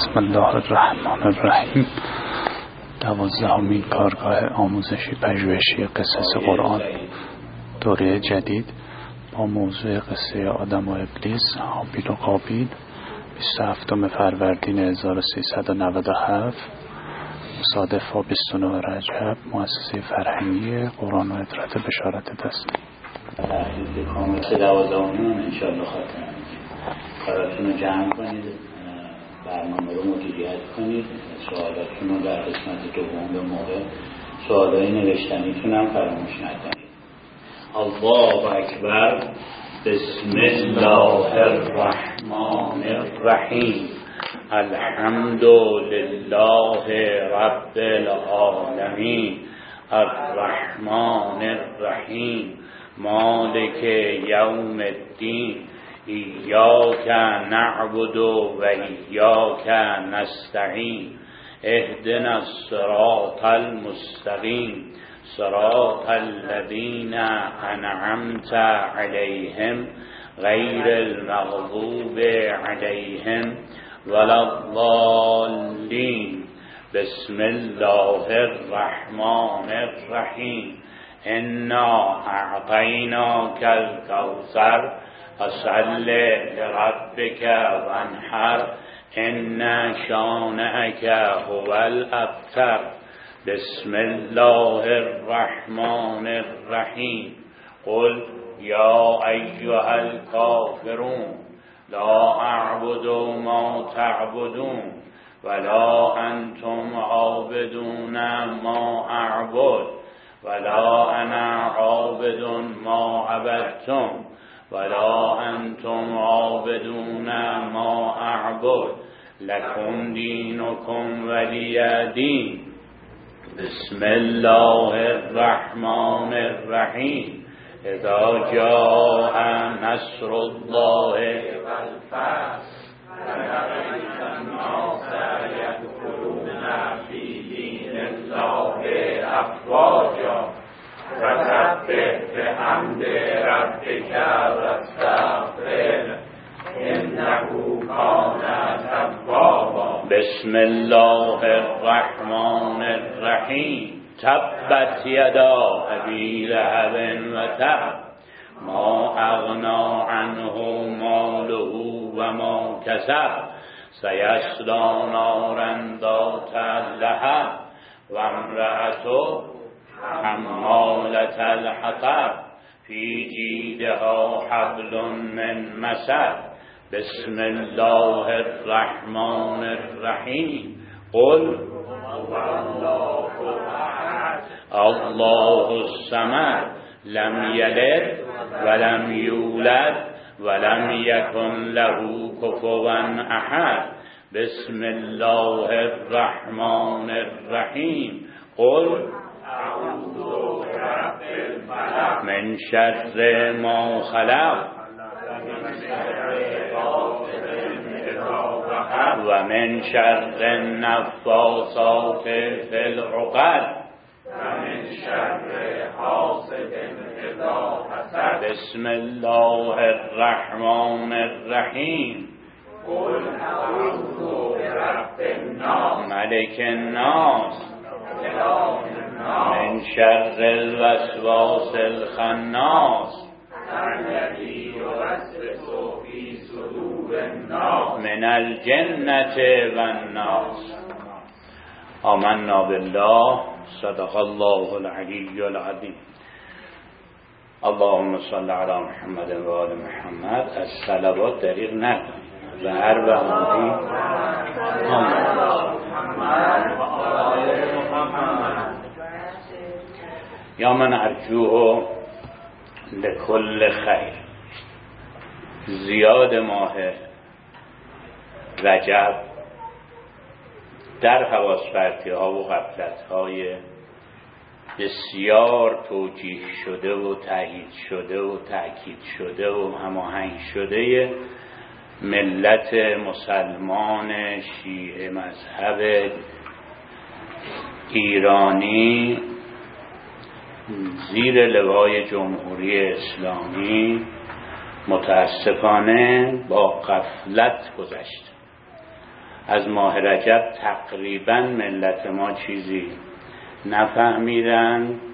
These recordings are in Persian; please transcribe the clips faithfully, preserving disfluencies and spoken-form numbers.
بسم الله الرحمن الرحیم. دوازدهمین کارگاه آموزشی پژوهشی قصص قرآن دوره جدید با موضوع قصه آدم و ابلیس، هابیل و قابیل، بیست و هفتم فروردین هزار و سیصد و نود و هفت مصادف با بیست و نه رجب، مؤسسه فرهنگی قرآن و عبرت بشارت دستی. تحلیل کامل دوازدهمین انشاءالله خاتمه کاراتون رو جمع کنید، برنامه رو مدیریت کنید، سوالاتون رو در قسمت دوم به موقع سوالای نوشتنیتون هم فراموش نکنید. الله اکبر. بسم الله الرحمن الرحیم. الحمد لله رب العالمین الرحمن الرحیم مالک یوم الدین. ایاک نعبد و ایاک نستعین. اهدنا الصراط المستقیم صراط الذین انعمت علیهم غیر المغضوب علیهم ولا الضالین. بسم الله الرحمن الرحیم. انا اعطیناک الکوثر فصل لربک وانحر ان شانئک هو الابتر. بسم الله الرحمن الرحیم. قل یا ایها الکافرون لا اعبد ما تعبدون ولا انتم عابدون ما اعبد ولا انا عابد ما عبدتم ولا انتم عابدون ما اعبد لکم دینکم ولی دین. بسم الله الرحمن الرحیم. اذا جاء نصر الله والفتح ورأيت الناس يدخلون في دين الله أفواجا فسبح بحمد ربك واستغفره إنه كان توابا. بسم الله الرحمن الرحیم. تبت یدا ابی لهب و تب ما اغنی عنه ماله و ما کسب سیصلی نارا ذات لهب و امرأته حمالة الحطب فی جیدها حبل من مسد. بسم الله الرحمن الرحیم. قل الله الصمد لم یلد ولم یولد ولم یکن له کفوا احد. بسم الله الرحمن الرحیم. قل اعوذ برب الفلق من شر ما خلق و من شر النفاثات فی العقد و من شر حاسد اذا حسد. بسم الله الرحمن الرحیم. قل اعوذ برب الناس ملک الناس اله الناس من شر الوسواس الخناس الذی یوسوس فی صدور الناس من الجنة والناس. آمنا بالله. صدق الله العلی العظیم. اللهم صل علی محمد و آل محمد. از صلوات دریغ نکن و هر بهاری یا من ارجوه لکل خیر. زیاد ماه رجب در حواس پرتی ها و غفلت های بسیار توجیه شده و تأیید شده و تأکید شده و هماهنگ شده ملت مسلمان شیعه مذهب ایرانی زیر لوای جمهوری اسلامی متاسفانه با غفلت گذشت از ماه رجب تقریبا ملت ما چیزی نفهمیدن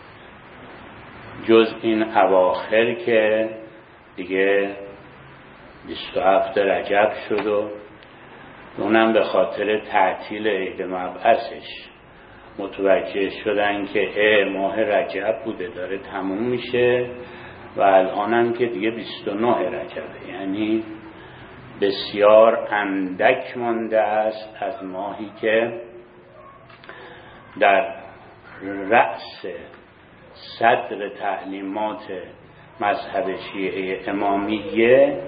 جز این اواخر که دیگه بیست و هفت رجب شد و اونم به خاطر تعطیل عید مبعثش متوجه شدن که اه ماه رجب بوده داره تموم میشه و الانم که دیگه بیست و نه رجبه، یعنی بسیار اندک مانده است از ماهی که در رأس صدر تعلیمات مذهب شیعه امامیه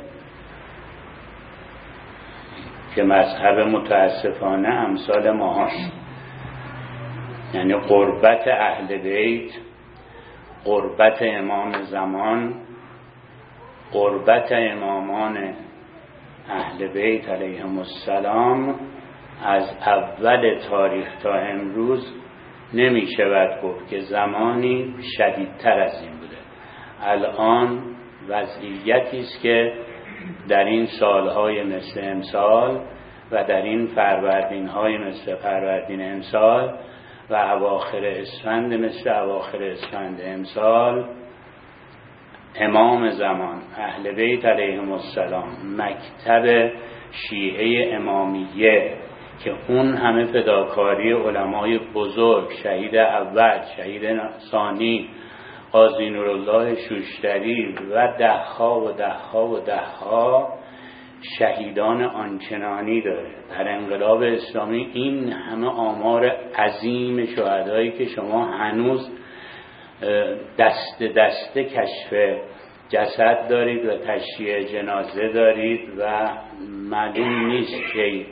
که مذهب متاسفانه امثال ما هست، یعنی قربت اهل بیت، قربت امام زمان، قربت امامان اهل بیت علیهم السلام از اول تاریخ تا امروز نمی شود گفت که زمانی شدیدتر از این بوده. الان وضعیتی است که در این سالهای مثل امسال و در این فروردین‌های مثل فروردین امسال و اواخر اسفند مثل اواخر اسفند امسال، امام زمان اهل بیت علیهم السلام، مکتب شیعه امامیه که اون همه فداکاری علمای بزرگ، شهید اول، شهید ثانی، قاضی نورالله شوشتری و دهها و دهها و دهها شهیدان آنچنانی داره در انقلاب اسلامی. این همه آمار عظیم شهدایی که شما هنوز دست دسته کشف جسد دارید و تشییع جنازه دارید و معلوم نیست که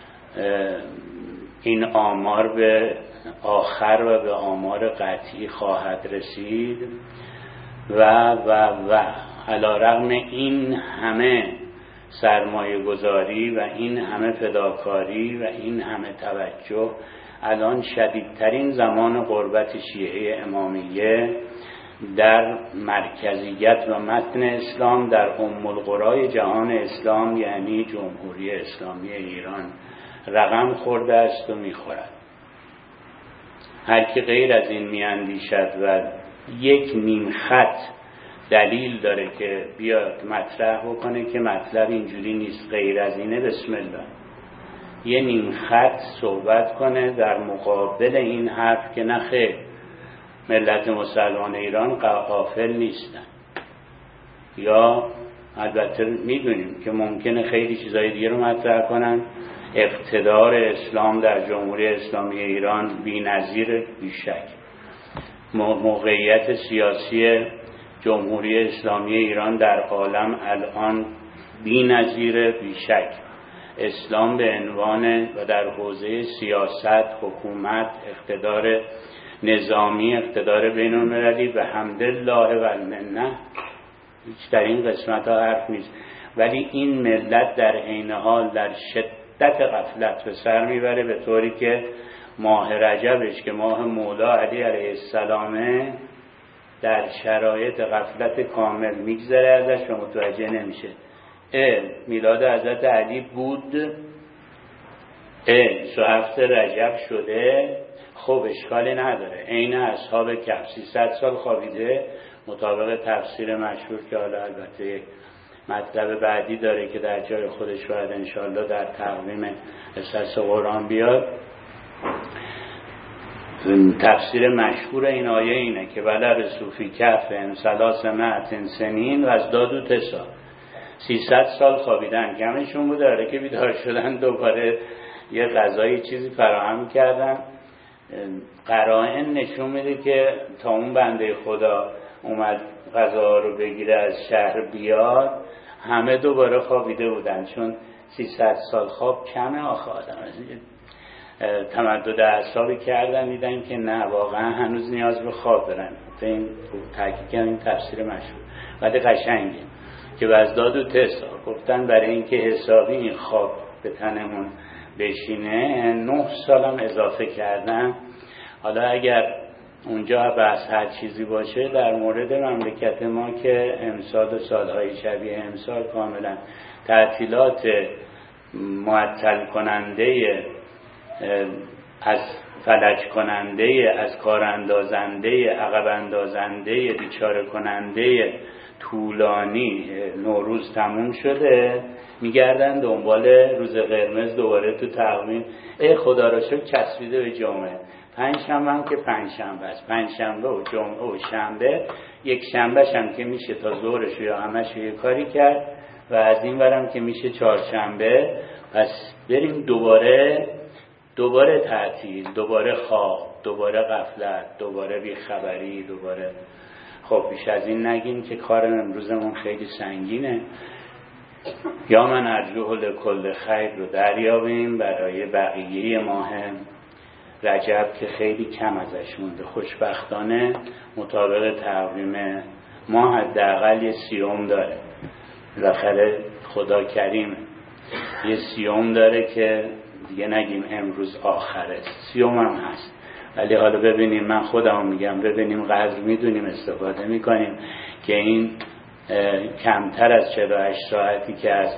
این آمار به آخر و به آمار قطعی خواهد رسید و و و علی رغم این همه سرمایه گذاری و این همه فداکاری و این همه توجه، الان شدیدترین زمان قربت شیعه امامیه در مرکزیت و متن اسلام در ام القرای جهان اسلام یعنی جمهوری اسلامی ایران رقم خورده است و میخورد. هر کی غیر از این میاندیشد و یک نیم خط دلیل داره که بیاد مطرح بکنه که مطلب اینجوری نیست، غیر از اینه، بسم الله، یه نیم خط صحبت کنه در مقابل این حرف که نخیر ملت مسلمان ایران غافل نیستن. یا البته میدونیم که ممکنه خیلی چیزای دیگه رو مطرح کنن. اقتدار اسلام در جمهوری اسلامی ایران بی‌نظیر بیشک، موقعیت سیاسی جمهوری اسلامی ایران در عالم الان بی‌نظیر بیشک، اسلام به عنوان و در حوزه سیاست، حکومت، اقتدار نظامی، اقتدار بین المللی به حمدالله و المنه هیچ در این قسمت ها حرف نیست. ولی این ملت در عین حال در شدت غفلت به سر میبره، به طوری که ماه رجبش که ماه مولا علی علیه السلامه در شرایط غفلت کامل میگذره ازش و متوجه نمیشه. اه میلاد حضرت علی بود، اه سو هفته رجب شده، خب اشکالی نداره. عین اصحاب کهف سیصد سال خوابیده مطابق تفسیر مشهور که حالا البته مطلب بعدی داره که در جای خودش باید انشاءالله در تقویم قصص قرآن بیاد. تفسیر مشهور این آیه اینه که بلر صوفی کهف امسلاس معتن سنین و از دادو تسا، سیصد سال خوابیدن، کمشون بود داره که بیدار شدن دوباره یه غذای چیزی فراهم کردن. قرائن نشون میده که تا اون بنده خدا اومد غذا رو بگیره از شهر بیاد همه دوباره خوابیده بودن، چون سیصد سال خواب کمه آخه آدم. تمدد اعصابی کردن دیدن که نه، واقعا هنوز نیاز به خواب دارن. این تحقیق این تفسیر مشهور بعد قشنگه که وزداد و تسا گفتن برای اینکه حسابی این خواب به تنمون بشینه نه سالم اضافه کردن. حالا اگر اونجا بحث هر چیزی باشه در مورد مملکت ما که امسال و سالهای شبیه امسال کاملا تعطیلات معطل کننده، از فلج کننده، از کار اندازنده، عقب اندازنده، بیچاره کننده طولانی نوروز تموم شده، میگردن دنبال روز قرمز دوباره تو تقویم. ای خدا را شکر چسبیده به جمعه. پنج شنبه هم که پنج شنبه است، پنج شنبه و جمعه و شنبه، یک شنبه هم که میشه تا ظهرش یا همش یه کاری کرد و از این ورم که میشه چهارشنبه. پس بریم دوباره دوباره تعطیل، دوباره خواب، دوباره غفلت، دوباره بیخبری، دوباره. خب بیش از این نگیم که کار امروزمون خیلی سنگینه. یا من ارجوه لکل خیر رو دریابیم برای بقیه ماه رجب که خیلی کم ازش مونده. خوشبختانه مطابق تقویم ما حداقل یه سیوم داره، بالاخره خدا کریم یه سیوم داره که دیگه نگیم امروز آخره، سیوم هم هست. ولی حالا ببینیم، من خودم میگم ببینیم قدر میدونیم استفاده میکنیم که این کمتر از چهل و هشت ساعتی که از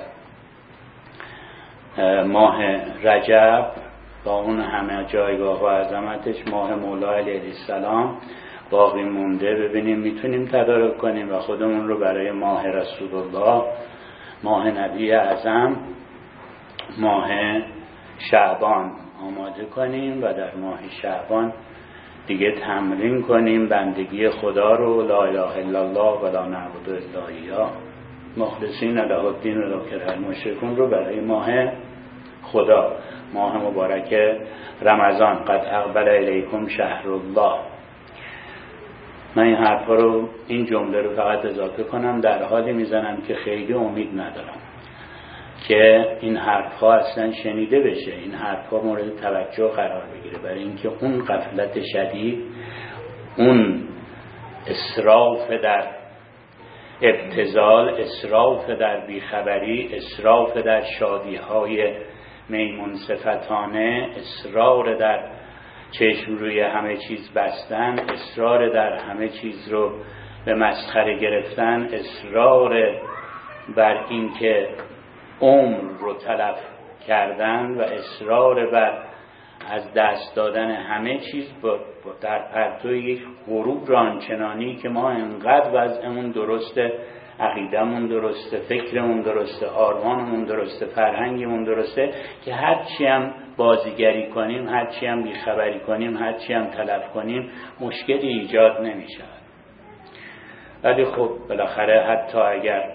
ماه رجب با اون همه جایگاه و عظمتش ماه مولا علیه السلام باقی مونده، ببینیم میتونیم تدارک کنیم و خودمون رو برای ماه رسول الله، ماه نبی اعظم، ماه شعبان آماده کنیم و در ماه شعبان دیگه تمرین کنیم بندگی خدا رو. لا اله الا الله و لا نعبد الا ایاه مخلصین له الدین ولو کره المشرکون رو برای ماه خدا، ماه مبارک رمضان. قد اقبل الیکم شهر الله. من این حرفا رو، این جمله رو فقط اضافه کنم، در حالی میزنم که خیلی امید ندارم که این حرفا اصلا شنیده بشه، این حرفا مورد توجه قرار بگیره، برای اینکه اون غفلت شدید، اون اسراف در ابتذال، اسراف در بیخبری، اسراف در شادی‌های میمون صفتانه، اصرار در چشم روی همه چیز بستن، اصرار در همه چیز رو به مسخره گرفتن، اصرار بر اینکه عمر رو تلف کردن و اصرار بر از دست دادن همه چیز در پرتو یک غرور آنچنانی که ما انقدر وضعمون درسته، عقیدمون درسته، فکرمون درسته، آرمانمون درسته، فرهنگمون درسته که هرچی هم بازیگری کنیم، هرچی هم بیخبری کنیم، هرچی هم تلف کنیم، مشکلی ایجاد نمیشه. ولی خب بالاخره حتی اگر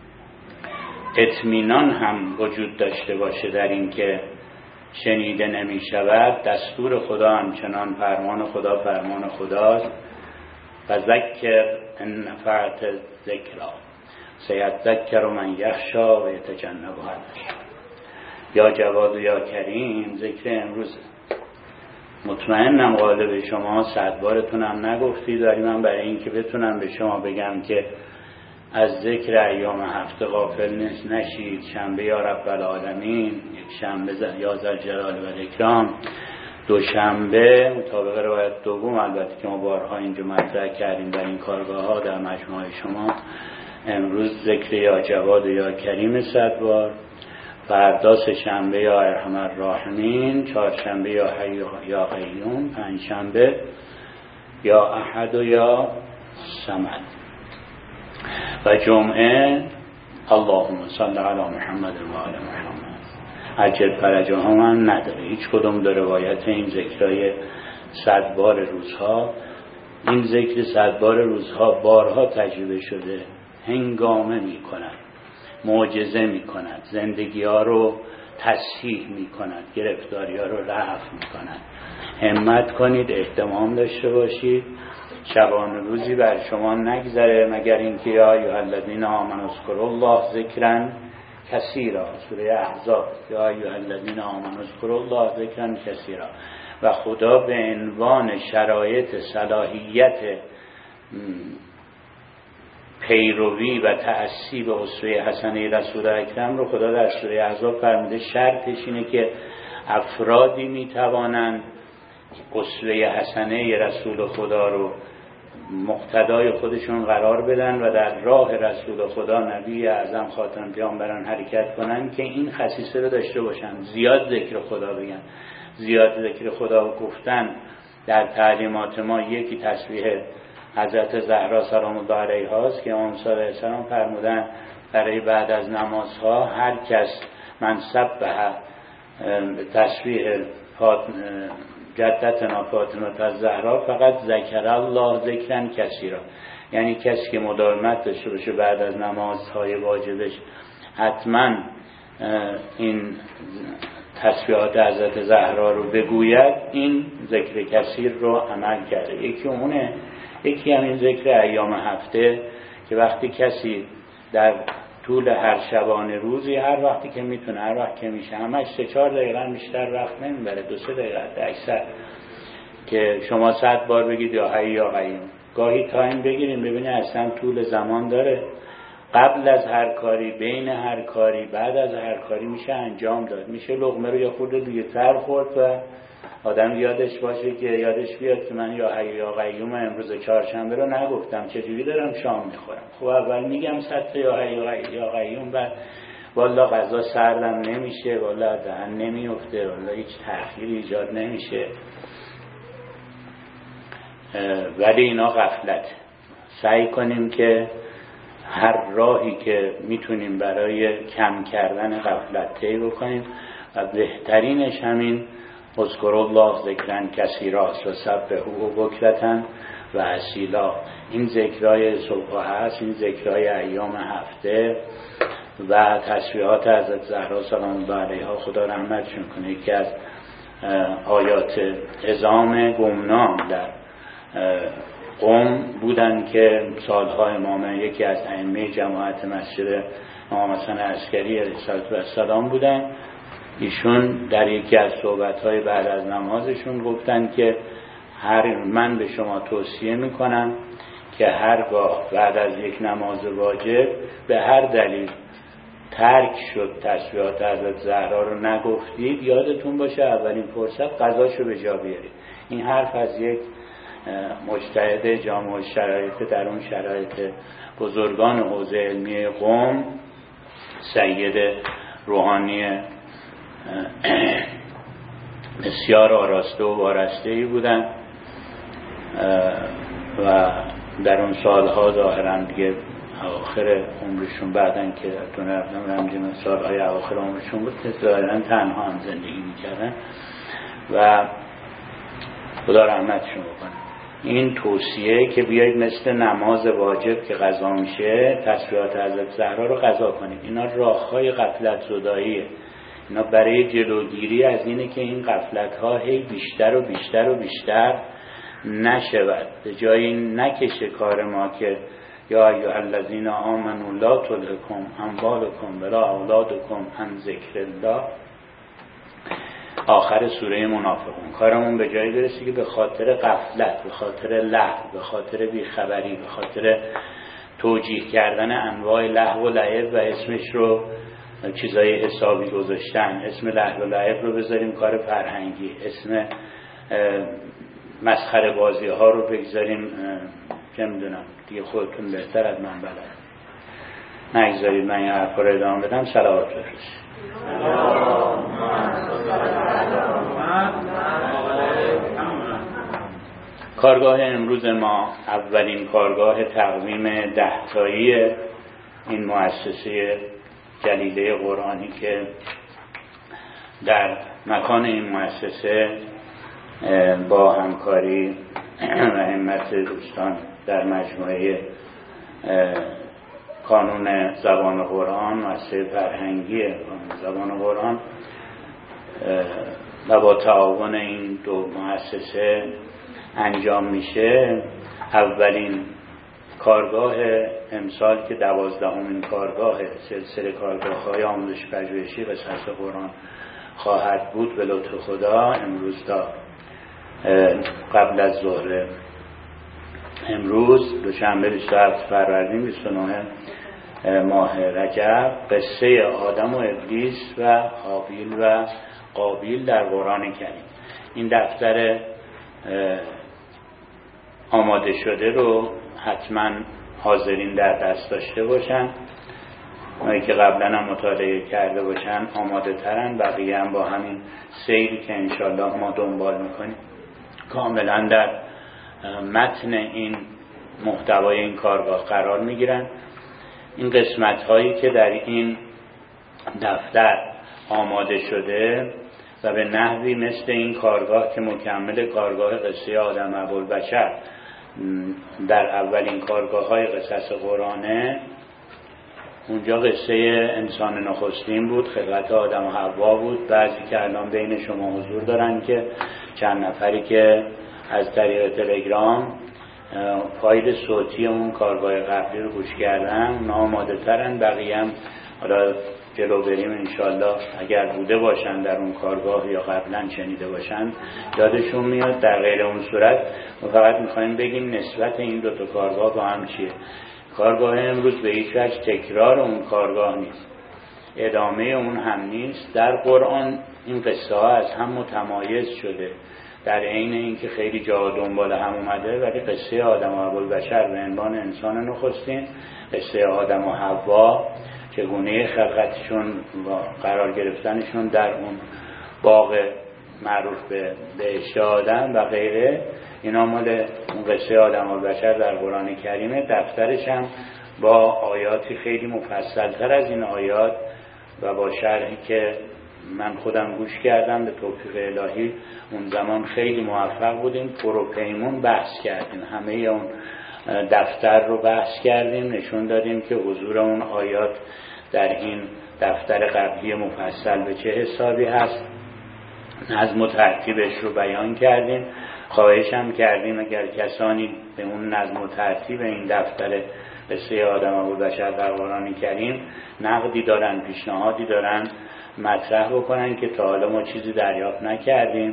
اطمینان هم وجود داشته باشه در این که شنیده نمی شود، دستور خدا همچنان فرمان خدا فرمان خداست. و ذکر ان نفعت ذکرا سیذکر من یخشا و یتجنبها الاشقی. یا جواد و یا کریم، ذکر امروز مطمئنم غالب شما صد بارتونم نگفتی، داری من برای این که بتونم به شما بگم که از ذکر ایام هفته غافل نشید. شنبه یا رب العالمین، یک شنبه یا ذوالجلال و الاکرام، دوشنبه مطابق روایت دوم، البته که ما بارها اینجا مطرح کردیم در این کارگاه ها در مجموعه شما، امروز ذکر یا جواد و یا کریم صد بار، فردا سه شنبه یا ارحم الراحمین، چهارشنبه یا حی یا قیوم، پنجشنبه یا احد و یا صمد، و جمعه اللهم صل علی محمد و آل محمد. عجل فرجه ها من نداره، هیچ کدوم در روایت این ذکرهای صد بار روزها. این ذکر صد بار روزها بارها تجربه شده، هنگامه می کند، معجزه می کند، زندگی ها رو تصحیح می کند، گرفتاری ها رو رفع می کند. همت کنید، اهتمام داشته باشید، شبان روزی بر شما نگذره مگر اینکه یا ایها الذین آمنوا اذکروا الله ذکرا کثیرا، سوره احزاب، یا ایها الذین آمنوا اذکروا الله ذکرا کثیرا. و خدا به عنوان شرایط صلاحیت پیروی و تأسی به اسوه حسنه رسول اکرم رو خدا در سوره احزاب فرموده. شرطش اینه که افرادی میتوانند اسوه حسنه رسول خدا رو مقتدای خودشون قرار بدن و در راه رسول خدا نبی اعظم خاتم پیامبران حرکت کنن که این خصیصه رو داشته باشن، زیاد ذکر خدا بگن. زیاد ذکر خدا گفتن در تعلیمات ما یکی تسبیح حضرت زهرا سلام الله علیها است که امام صادق علیه السلام فرمودن برای بعد از نمازها هر کس من سبح تسبیح جدتنا فاطمه الزهرا فقط ذکر الله ذکرا کثیرا، یعنی کسی که مداومت داشته باشه بعد از نمازهای واجبش حتما این تسبیحات حضرت زهرا رو بگوید، این ذکر کثیر رو عمل کرده. یکی اونه، یکی همین ذکر ایام هفته که وقتی کسی در طول هر شبانه روزی هر وقتی که میتونه، هر وقت که میشه، همش سه چهار دقیقه بیشتر وقت نمیبره، دو سه دقیقه اکثر، که شما صد بار بگید یا حی یا قیوم. گاهی تایم بگیریم ببینید اصلا طول زمان داره، قبل از هر کاری، بین هر کاری، بعد از هر کاری میشه انجام داد. میشه لقمه رو یا خورده دیگه تر خورد و آدم یادش باشه که یادش بیاد که من یا حی یا قیوم امروز چهارشنبه رو نگفتم، چجوری دارم شام میخورم. خب اول میگم صد یا حی یا قیوم، بعد والا غذا سردم نمیشه، والا دهن نمیفته، والا هیچ تأخیری ایجاد نمیشه. ولی اینا غفلت. سعی کنیم که هر راهی که میتونیم برای کم کردن غفلت طی بکنیم و بهترینش همین اذکر الله ذکرا کثیرا و سبحوه بکرة و اصیلا. این ذکرای صبح هست، این ذکرای ایام هفته و تسبیحات حضرت زهرا سلام الله علیها خدا رحمتشون کنه. یکی از آیات عظام گمنام در قم بودن که سالها امام یکی از ائمه جماعت مسجد امام حسن عسکری علیه السلام بودن. ایشون در یکی از صحبت‌های بعد از نمازشون گفتن که هر من به شما توصیه میکنم که هرگاه بعد از یک نماز واجب به هر دلیل ترک شد تسبیحات حضرت زهرا رو نگفتید، یادتون باشه اولین فرصت قضاشو به جا بیارید. این حرف از یک مجتهد جامع الشرایط در اون شرایط بزرگان حوزه علمی قم، سید روحانی بسیار آراسته و وارسته‌ای بودن و در اون سالها ظاهراً دیگه اواخر عمرشون، بعدن که تو نرفتم رمزیم سالهای اواخر عمرشون بود، ظاهراً تنها هم زندگی میکردن و خدا رحمتشون بکنه. این توصیه که بیایید مثل نماز واجب که قضا میشه تسبیحات حضرت زهرا رو قضا کنید، اینا راههای غفلت زداییه. اینا برای جلوگیری از اینه که این غفلت ها هی بیشتر و بیشتر و بیشتر نشود، به جایی نکشه کار ما که یا ایها الذین آمنوا لا تلهکم اموالکم ولا اولادکم عن ذکر الله، آخر سوره منافقون. کارمون به جایی برسه که به خاطر غفلت، به خاطر لهو، به خاطر بیخبری، به خاطر توجیه کردن انواع لهو و لعب و اسمش رو چیزای حسابی گذاشتن، اسم لهو و لعب رو بذاریم کار فرهنگی، اسم مسخره بازی ها رو بگذاریم چه میدونم دیگه خودتون بهتر از من بلد، نگذارید من یه حرف رو ادامه بدم. صلوات بفرستید. کارگاه امروز ما اولین کارگاه تقویم دهتایی این مؤسسه جلیله قرآنی که در مکان این مؤسسه با همکاری و همت دوستان در مجموعه کانون زبان قرآن، مؤسسه فرهنگی زبان قرآن و با تعاون این دو مؤسسه انجام میشه. اولین کارگاه امسال که دوازدهمین کارگاه سلسله کارگاه های آموزش پژوهشی قصص قرآن خواهد بود به لطف خدا. امروز تا قبل از ظهر امروز دوشنبه بیست و هفت فروردین بیست و نه ماه رجب قصه آدم و ابلیس و هابیل و قابیل در قرآن کریم. این دفتر آماده شده رو حتما حاضرین در دست داشته باشن. اونایی که قبلا هم مطالعه کرده باشن آماده ترن، بقیه هم با همین سیری که انشالله ما دنبال میکنیم کاملا در متن این محتوای این کارگاه قرار میگیرن. این قسمت هایی که در این دفتر آماده شده و به نحوی مثل این کارگاه که مکمل کارگاه قصه آدم ابوالبشر در اولین کارگاه های قصص قرآنه، اونجا قصه انسان نخستین بود، خلقت آدم و حوا بود. بعضی که الان بین شما حضور دارن که چند نفری که از طریق تلگرام فایل صوتی اون کارگاه قبلی رو گوش کردن اونا آماده ترن. بقیه هم حالا جلو بریم انشالله اگر بوده باشن در اون کارگاه یا قبلا شنیده باشن یادشون میاد. در غیر اون صورت ما فقط میخوایم بگیم نسبت این دوتا کارگاه با هم چیه. کارگاه امروز به هیچ وجه تکرار اون کارگاه نیست، ادامه اون هم نیست. در قرآن این قصه ها از هم متمایز شده، در عین اینکه خیلی جا دنبال هم اومده، ولی قصه آدم و ابوالبشر به عنوان انسان نخستین، قصه آدم و حوا چگونه خلقتشون و قرار گرفتنشون در اون باغ معروف به بهشت آدم و غیره، اینا مال اون قصه آدم و بشر در قرآن کریمه. دفترش هم با آیاتی خیلی مفصل تر از این آیات و با شرحی که من خودم گوش کردم به توفیق الهی اون زمان خیلی موفق بودیم. پروپیمون بحث کردیم، همه اون دفتر رو بحث کردیم، نشون دادیم که حضور اون آیات در این دفتر قبلی مفصل به چه حسابی هست. نظم و ترتیبش رو بیان کردیم. خواهش هم کردیم اگر کسانی به اون نظم و ترتیب این دفتر قصه آدم و ابوالبشر در قرآن کریم نقدی دارن، پیشنهادی دارن، مطرح بکنن که تا حالا ما چیزی دریافت نکردیم.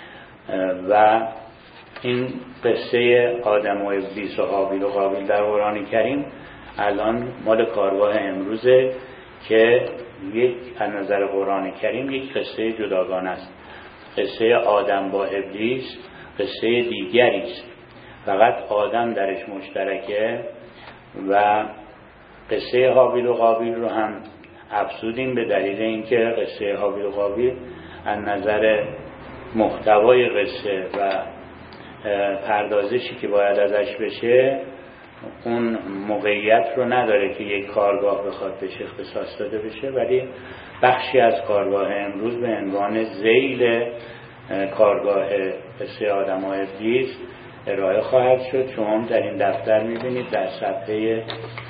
و این قصه آدم و ابلیس و حابیل و قابیل در قرآن کریم الان مال کارگاه امروزه که یک از نظر قرآن کریم یک قصه جداگانه است. قصه آدم با ابلیس قصه دیگری است، فقط آدم درش مشترکه. و قصه حابیل و قابیل رو هم افزودیم به دلیل اینکه قصه حابیل و قابیل از نظر محتوای قصه و پردازشی که باید ازش بشه اون موقعیت رو نداره که یک کارگاه بخواد بهش اختصاص داده بشه، ولی بخشی از کارگاه امروز به عنوان ذیل کارگاه قصه آدم و ابلیس ارائه خواهد شد. شما در این دفتر میبینید در صفحه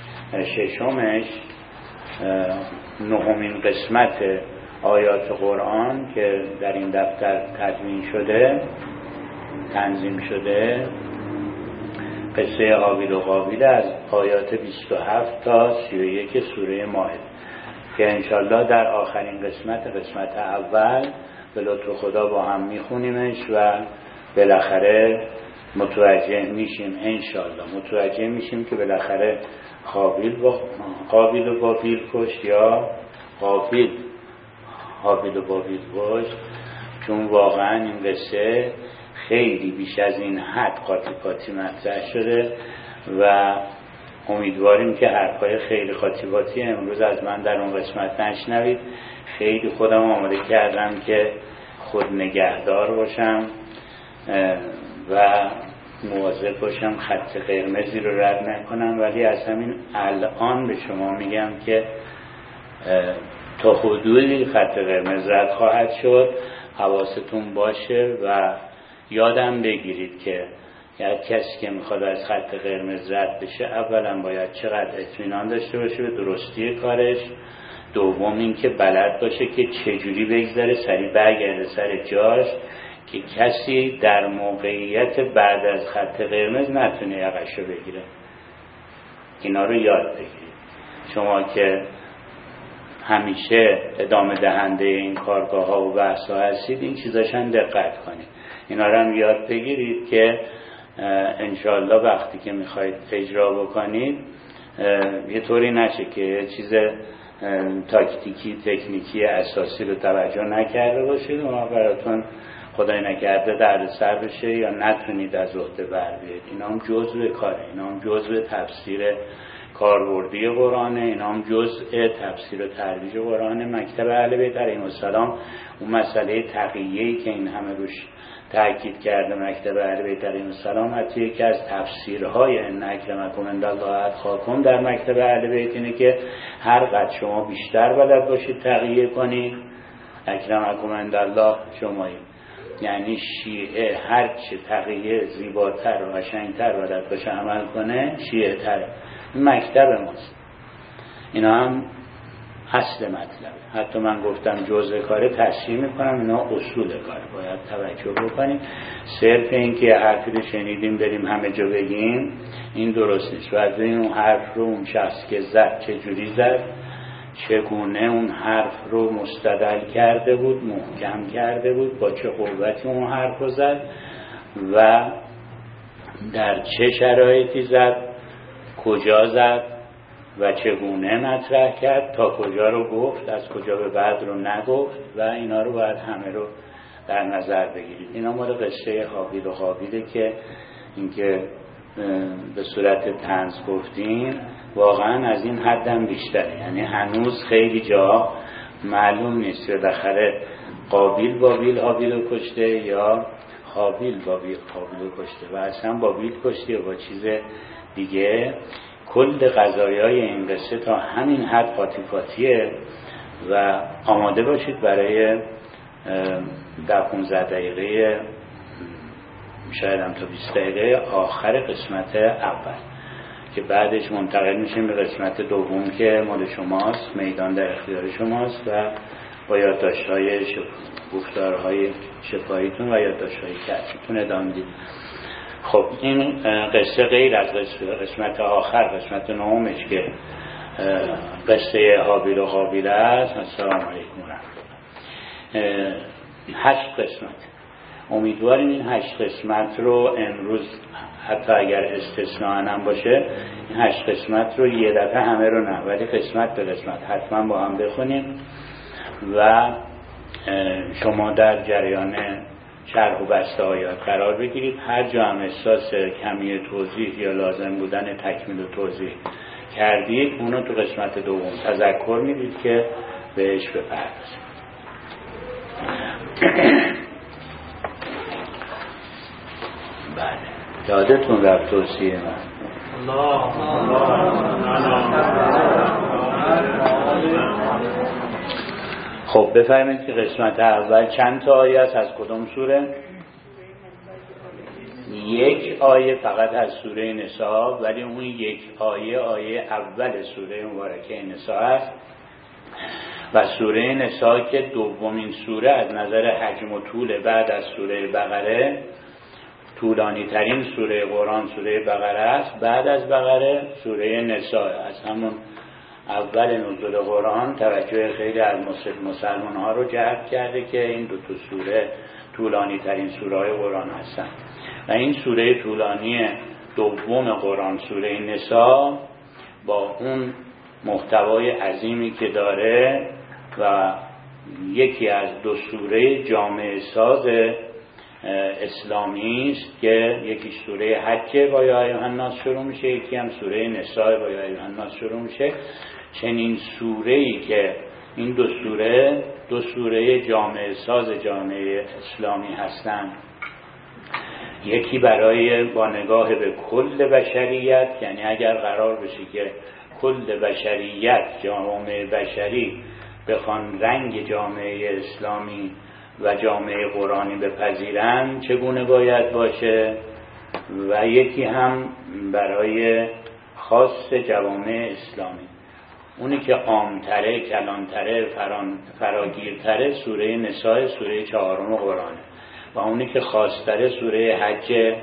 ششمش نهمین قسمت آیات قرآن که در این دفتر تدوین شده تنظیم شده قصه حابیل و قابیل از آیات بیست و هفت تا سی و یک سوره مائده که انشالله در آخرین قسمت قسمت اول به لطف خدا با هم میخونیمش و بالاخره متوجه میشیم انشالله متوجه میشیم که بالاخره قابیل با قابیل و بابیل کشت یا قابیل حابیل و بابیل کشت، چون واقعا این قصه خیلی بیش از این حد قاطی قاطی مطرح شده و امیدواریم که حرفای خیلی قاطی قاطی امروز از من در اون قسمت نشنوید. خیلی خودم آماده کردم که خود نگهدار باشم و مواظب باشم خط قرمزی رو رد نکنم، ولی از همین الان به شما میگم که تا حدودی خط قرمز رد خواهد شد. حواستون باشه و یادم بگیرید که یک کسی که میخواد از خط قرمز رد بشه اولا باید چقدر اطمینان داشته باشه به درستی کارش، دوم این که بلد باشه که چجوری بگذاره سریع برگرده سر جاش که کسی در موقعیت بعد از خط قرمز نتونه یقشو بگیره. اینا رو یاد بگیرید. شما که همیشه ادامه دهنده این کارگاه ها و بحث ها هستید این چیزاشن دقت کنید، اینا رو هم یاد بگیرید که انشالله وقتی که میخواید اجرا بکنید یه طوری نشه که یه چیز تاکتیکی تکنیکی اساسی رو توجه نکرده باشید و ما براتون خدای نکرده درد سر بشه یا نتونید از عهده بر بیاید. اینا هم جزء کاره، اینا هم جزء تفسیر کاربردی قرآنه، اینا هم جزء تفسیر و ترویج قرآن. مکتب اهل بیت علیهم السلام اون مسئله تقیه‌ای که این همه روش تأکید کرده مکتب اهل بیت علیهم السلام، حتی یکی از تفسیرهای ان اکرمکم عند الله اتقاکم در مکتب اهل بیت اینه که هر قدر شما بیشتر بلد باشید تقیه کنید، اکرمکم عند الله شمایید. یعنی شیعه هر چه تقیه زیباتر و قشنگتر بلد باشه عمل کنه شیعه تره. این مکتب ماست، اینا هم اصل مطلبه. حتی من گفتم جزء کاره تصحیح میکنم، اینا اصول کاره، باید توجه بکنیم. صرف این که حرفی رو شنیدیم بریم همه جا بگیم این درست نیست. باید این حرف رو اون شخص که زد چجوری زد، چگونه اون حرف رو مستدل کرده بود، محکم کرده بود، با چه قوتی اون حرف رو زد و در چه شرایطی زد، کجا زد و چگونه مطرح کرد، تا کجا رو گفت، از کجا به بعد رو نگفت و اینا رو باید همه رو در نظر بگیرید. اینا مال قصه هابیل و قابیله که اینکه به صورت طنز گفتیم واقعا از این حدم بیشتره. یعنی هنوز خیلی جا معلوم نیست بالاخره قابیل بابیل هابیل رو کشته یا هابیل بابیل هابیل رو کشته و اصلا بابیل کشته با چیز دیگه. کل قضایای این قصه تا همین حد قاطی قاطیه و آماده باشید برای در پانزده دقیقه شاید هم تا بیست دقیقه آخر قسمت اول که بعدش منتقل میشیم به قسمت دوم که مال شماست، میدان در اختیار شماست و با یادداشت‌های شف... گفتارهای شفاهیتون و یادداشت‌های کتبیتون ادامه میدید. خب این قصه غیر از قسمت آخر، قسمت نهمش که قصه هابیل و قابیل است. السلام علیکم و رحمت الله. هشت قسمت. امیدواریم این هشت قسمت رو امروز حتی اگر استثناء هم باشه این هشت قسمت رو یه دفعه همه رو نه ولی قسمت به قسمت حتما با هم بخونیم و شما در جریان شرح و بسته آیات قرار بگیرید. هر جا هم احساس کمی توضیح یا لازم بودن تکمیل و توضیح کردید اونو تو قسمت دوم تذکر میدید که بهش بپردازید. بله یادتون رفت توصیه من. خب بفرمایید که قسمت اول چند تا آیه است از کدوم سوره؟ یک آیه فقط از سوره نساء، ولی اون یک آیه آیه اول سوره مبارکه نساء است و سوره نساء که دومین سوره از نظر حجم و طول بعد از سوره بقره، طولانی ترین سوره قرآن سوره بقره است. بعد از بقره سوره نساء. از همون اول نزول قرآن توجه خیلی از مسلمان ها رو جلب کرده که این دو تا سوره طولانی ترین سوره های قرآن هستند و این سوره طولانی دوم قرآن سوره نساء با اون محتوای عظیمی که داره و یکی از دو سوره جامعه ساز اسلامی است که یکی سوره حج با یا ایها الناس شروع میشه، یکی هم سوره نساء با یا ایها الناس شروع میشه. چنین سوره‌ای که این دو سوره دو سوره جامعه ساز جامعه اسلامی هستند، یکی برای با نگاه به کل بشریت، یعنی اگر قرار بشه که کل بشریت جامعه بشری بخوان رنگ جامعه اسلامی و جامعه قرآنی بپذیرن چگونه باید باشه، و یکی هم برای خاص جوامع اسلامی. اونی که عامتره، کلانتره، فراگیرتره سوره نساء، سوره چهارم قرآنه، و اونی که خاصتره سوره حج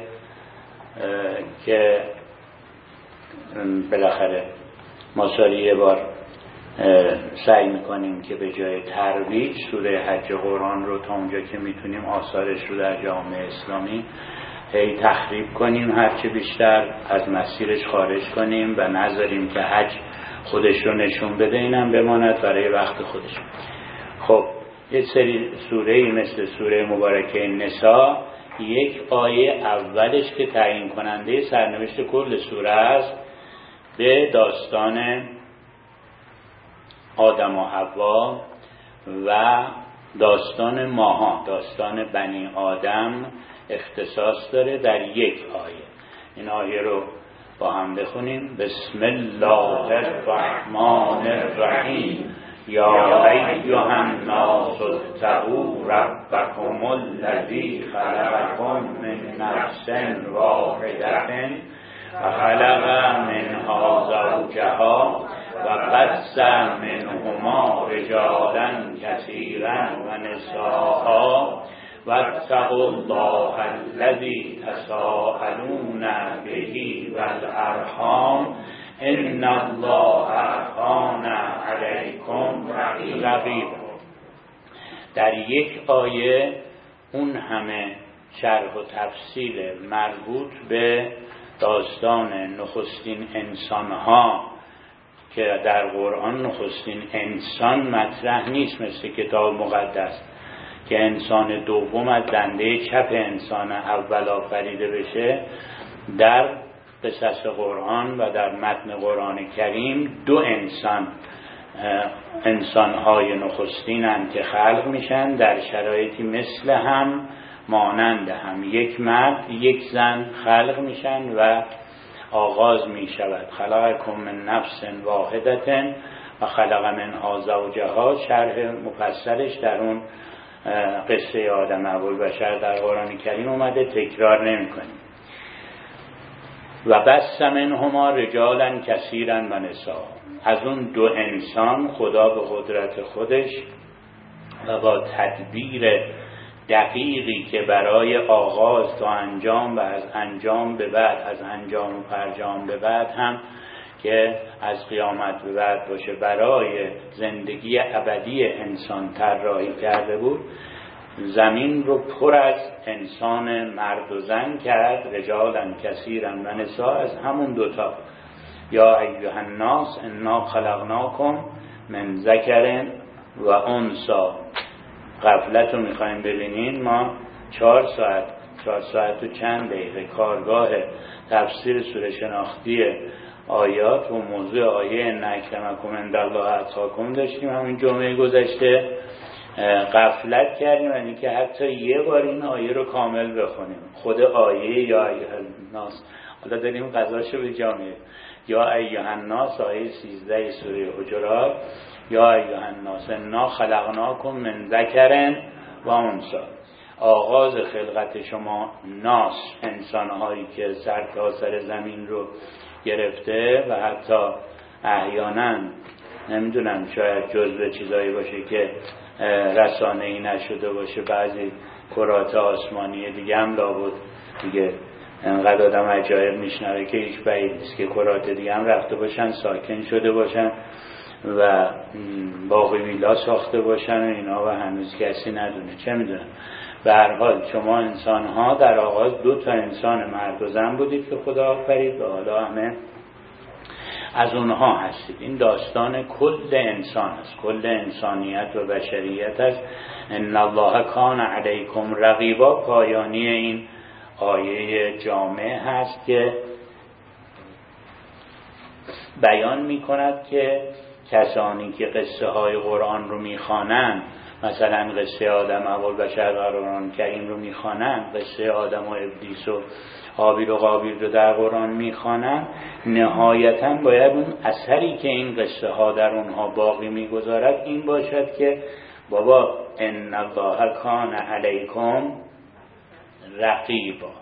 که بالاخره ما سالی یه بار سعی میکنیم که به جای ترویج سوره حج قرآن رو تا اونجا که میتونیم آثارش رو در جامعه اسلامی هی تخریب کنیم، هرچه بیشتر از مسیرش خارج کنیم و نذاریم که حج خودش رو نشون بده، اینم بماند برای وقت خودش. خب یه سری سوره‌ای مثل سوره مبارکه نساء یک آیه اولش که تعیین کننده سرنوشت کل سوره است به داستان آدم و حوا و داستان ماها، داستان بنی آدم اختصاص داره در یک آیه. این آیه رو با هم بخونیم. بسم الله الرحمن الرحیم. یا ایها الناس اتقوا ربکم الذی خلقکم من نفس واحدة و خلق منها زوجها و بث منهما رجالا کثیرا و نساء و اتقوا الله الذی تساءلون به والارحام ان الله کان علیکم رقیبا. در یک آیه اون همه شرح و تفصیل مربوط به داستان نخستین انسانها که در قرآن نخستین انسان مطرح نیست مثل کتاب مقدس که انسان دوم از دنده چپ انسان اول آفریده بشه. در قصص قرآن و در متن قرآن کریم دو انسان انسانهای نخستینند که خلق میشن در شرایطی مثل هم مانند هم، یک مرد یک زن خلق میشن و آغاز میشود خلقکم من نفس واحدة و خلق منها زوجها. شرح مفصلش در اون قصه آدم ابوالبشر در قرآن کریم اومده، تکرار نمی کنیم. و بث منهما رجالا کثیرا و نساء. از اون دو انسان خدا به قدرت خودش و با تدبیر دقیقی که برای آغاز تا انجام و از انجام به بعد، از انجام و فرجام به بعد هم که از قیامت به بعد باشه، برای زندگی ابدی انسان طراحی کرده بود، زمین رو پر از انسان مرد و زن کرد، رجالا کثیرا و نساء. از همون دوتا یا ایها الناس انا خلقناکم من ذکر و انثی. غفلت رو میخوایم ببینین، ما چهار ساعت چهار ساعت و چند دقیقه کارگاه تفسیر سوره شناختی آیات و موضوع آیه ان اکرمکم عند الله اتقاکم داشتیم. همین جمعه گذشته غفلت کردیم، یعنی که حتی یه بار این آیه رو کامل بخونیم. خود آیه یا ایها الناس، حالا داریم قضاشو به جامعه. یا ایها الناس آیه سیزده سوره حجرات، یا ایها الناس انا خلقناکم من ذکر و انثی. آغاز خلقت شما ناس، انسانهایی که سر تا سر زمین رو گرفته و حتی احیانا نمیدونم شاید جزء چیزایی باشه که رسانه‌ای نشده باشه، بعضی کرات آسمانی دیگه هم لابد دیگه انقدر آدم عجایب میشنوه که هیچ بعید نیست که کرات دیگه هم رفته باشن، ساکن شده باشن و باغ ویلا ساخته باشن و اینا و هنوز کسی ندونه، چه میدونم. به هر حال شما انسان ها در آغاز دو تا انسان مرد و زن بودید که خدا آفرید و حالا همه از اونها هستید. این داستان کل انسان است، کل انسانیت و بشریت است. ان الله کان علیکم رقیبا پایانی این آیه جامع هست که بیان می کند که کسانی که قصه های قرآن رو می خوانند، مثلا قصه آدم ابوالبشر در قرآن کریم رو می خوانند، قصه آدم و ابلیس و هابیل و قابیل رو در قرآن می خوانند، نهایتاً باید اون اثری که این قصه ها در اونها باقی می گذارد این باشد که بابا ان الله کان علیکم رقیبا.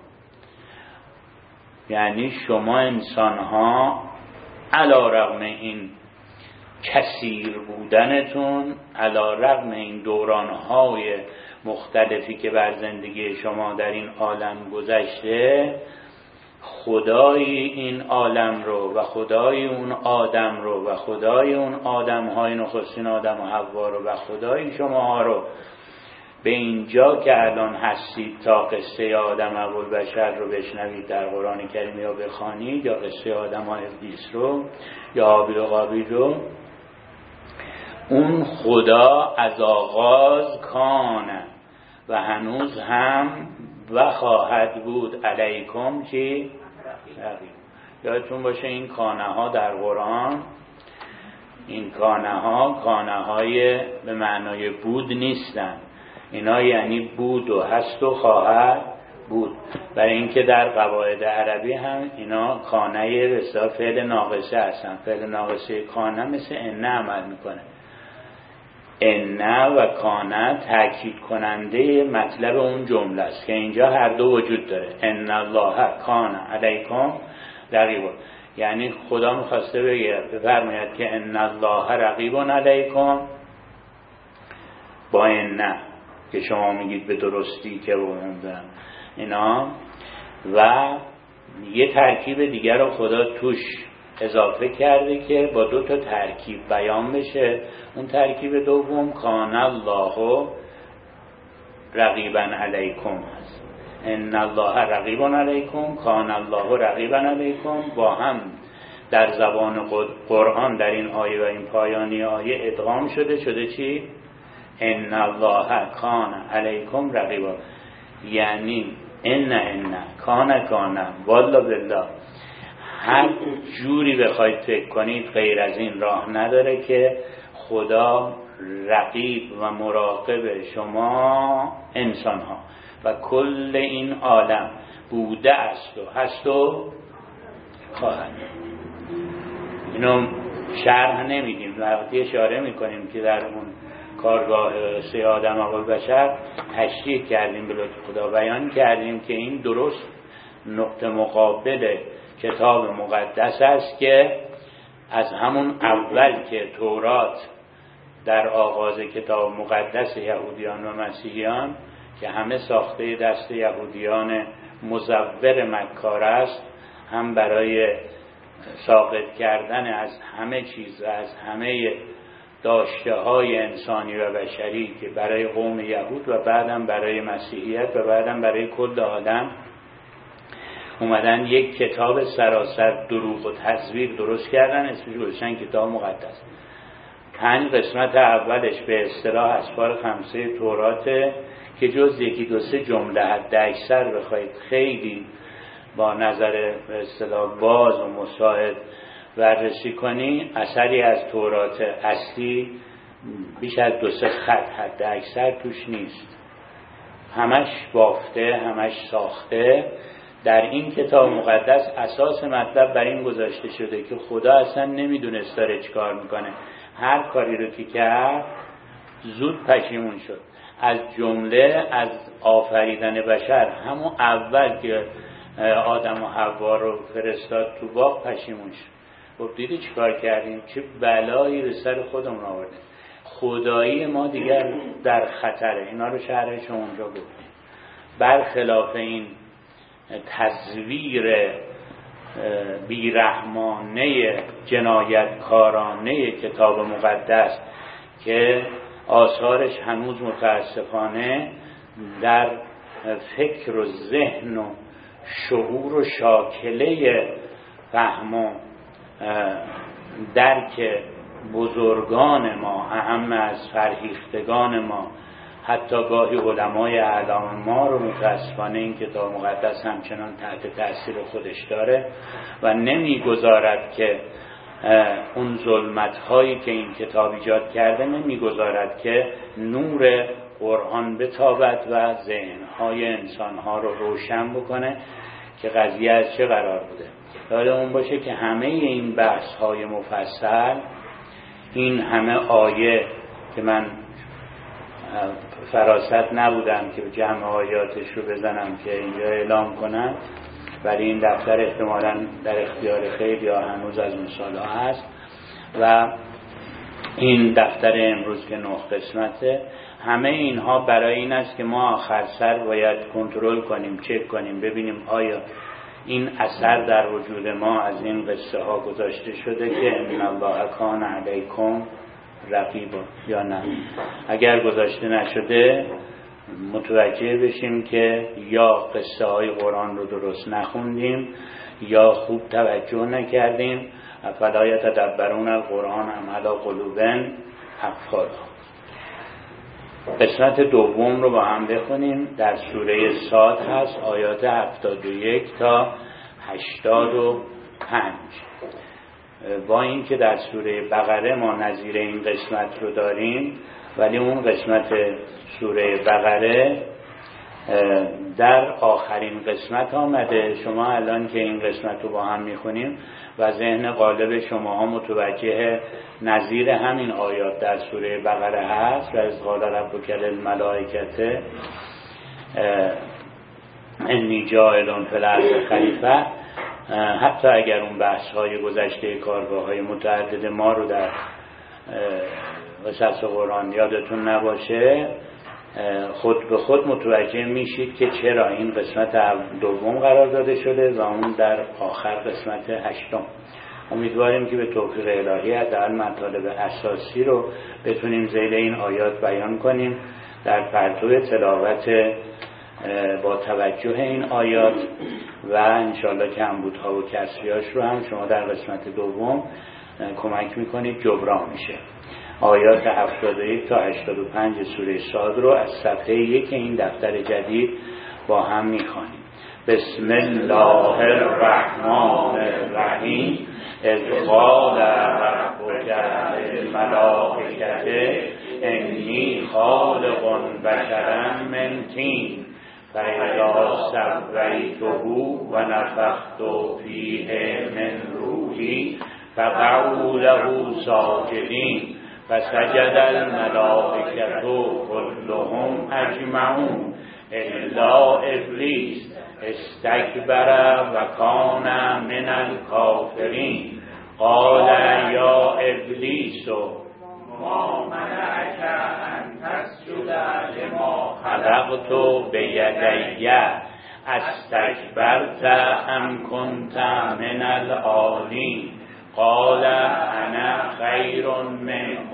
یعنی شما انسان ها علی رغم این کثیر بودنتون، علی رغم این دورانهای مختلفی که بر زندگی شما در این عالم گذشته، خدای این عالم رو و خدای اون آدم رو و خدای اون آدم های نخستین آدم و حوا رو و خدای شما ها رو به اینجا که الان هستید تا قصه آدم ابوالبشر رو بشنوید در قرآن کریم یا بخوانید، یا قصه آدم و ابلیس رو یا هابیل و قابیل رو، اون خدا از آغاز کانه و هنوز هم و خواهد بود علیکم چی؟ رقیب. یادتون باشه این کانه ها در قرآن، این کانه ها کانه های به معنای بود نیستن، اینا یعنی بود و هست و خواهد بود. برای اینکه در قواعد عربی هم اینا کانه بسیار فعل ناقصه هستن. فعل ناقصه کانه مثل انه عمل میکنه. انه و کانه تأکید کننده مطلب اون جمله است که اینجا هر دو وجود داره. ان الله کان علیکم رقیب، یعنی خدا میخواسته بگه بفرماید که ان الله رقیب علیکم با انه که شما میگید به درستی که نمیدونم اینا، و یه ترکیب دیگر رو خدا توش اضافه کرده که با دو تا ترکیب بیان بشه. اون ترکیب دوم کان الله رقیبا علیکم هست. ان الله رقیب علیکم، کان الله رقیبا علیکم با هم در زبان قرآن در این آیه و این پایانی آیه ادغام شده. شده چی؟ ان الله کان علیکم رقیبا، یعنی ان ان کان کان والله بالله هر جوری بخواید فکر کنید غیر از این راه نداره که خدا رقیب و مراقب شما انسان ها و کل این عالم بوده است و هست و خواهد. اینو شرح نمیدیم، وقتی اشاره میکنیم که در اون کارگاه سه آدم و بشر تشریح کردیم، به لطف خدا بیان کردیم که این درست نقطه مقابل کتاب مقدس است که از همون اول که تورات در آغاز کتاب مقدس یهودیان و مسیحیان که همه ساخته دست یهودیان مزور مکار است، هم برای ساقط کردن از همه چیز و از همه داشته های انسانی و بشری که برای قوم یهود و بعدم برای مسیحیت و بعدم برای کل عالم اومدن یک کتاب سراسر دروغ و تزویر درست کردن، اسمش گذاشتن کتاب مقدس. پنج قسمت اولش به اصطلاح اسفار خمسه توراته که جز یکی دو سه جمله حد اکثر بخواید خیلی با نظر به اصطلاح باز و مساعد بررسی کنی، اثری از تورات اصلی بیش از دو سه خط حد اکثر توش نیست، همش بافته، همش ساخته. در این کتاب مقدس اساس مطلب بر این گذاشته شده که خدا اصلا نمیدونست داره چی کار میکنه، هر کاری رو که کرد زود پشیمون شد. از جمله از آفریدن بشر، همون اول که آدم و حوا رو فرستاد تو باغ پشیمون شد. خب دیدی چی کار کردیم؟ چه بلایی به سر خودمون آورده. خدایی ما دیگر در خطره. اینا رو شرحش اونجا گفتیم. برخلاف این تزویر بیرحمانه جنایتکارانه کتاب مقدس که آثارش هنوز متاسفانه در فکر و ذهن و شعور و شاکله فهم و درک بزرگان ما، اهم از فرهیختگان ما، حتی گاهی علمای اعلام ما رو متاسفانه این کتاب مقدس همچنان تحت تأثیر خودش داره و نمیگذارد که اون ظلمت هایی که این کتاب ایجاد کرده نمیگذارد که نور قرآن بتابد و ذهن های انسان ها رو روشن بکنه که قضیه از چه قرار بوده. یادمون باشه که همه این بحث های مفصل، این همه آیه که من فراست نبودم که جمع آیاتش رو بزنم که اینجا اعلام کنم، ولی این دفتر احتمالاً در اختیار خیلی ها هنوز از اون سالها هست و این دفتر امروز که نه قسمته، همه اینها برای این است که ما آخر سر باید کنترل کنیم، چک کنیم، ببینیم آیا این اثر در وجود ما از این قصه ها گذاشته شده که ان الله کان علیکم رقیب یا نه. اگر گذاشته نشده متوجه بشیم که یا قصه های قرآن رو درست نخوندیم یا خوب توجه نکردیم. افلا یتدبرون القرآن ام علی قلوب اقفال. قسمت دوم رو با هم بخونیم. در سوره صاد هست، آیات هفتاد و یک تا هشتاد و پنج. با این که در سوره بقره ما نظیر این قسمت رو داریم، ولی اون قسمت سوره بقره در آخرین قسمت آمده. شما الان که این قسمت رو با هم میخونیم و ذهن غالب شما ها متوجه نظیر همین آیات در سوره بقره هست و از قال ربک للملائکه انی جاعل فی الارض خلیفه، حتی اگر اون بحث های گذشته کارگاه های متعدد ما رو در قصص قرآن یادتون نباشه، خود به خود متوجه میشید که چرا این قسمت دوم قرار داده شده و اون در آخر قسمت هشتم. امیدواریم که به توفیق الهی حداقل مطالب اساسی رو بتونیم ذیل این آیات بیان کنیم در پرتو تلاوت با توجه این آیات و انشالله کمبودها و کسریاش رو هم شما در قسمت دوم کمک میکنید جبران میشه. آیات هفتاد و یک تا هشتاد و پنج سوره صاد رو از صفحه یک این دفتر جدید با هم میخوانیم. بسم الله الرحمن الرحیم. اذ قال ربک للملائکة انی خالق بشرا من طین فاذا سویته و نفخت فیه من روحی فقعوا له ساجدین فسجد الملائکة كلهم اجمعون الا ابلیس استکبر و کان من الکافرین قال یا ابلیس ما منعک ان تسجد لما خلقت بیدی استکبرت ام کنت من العالین قال انا خیر منه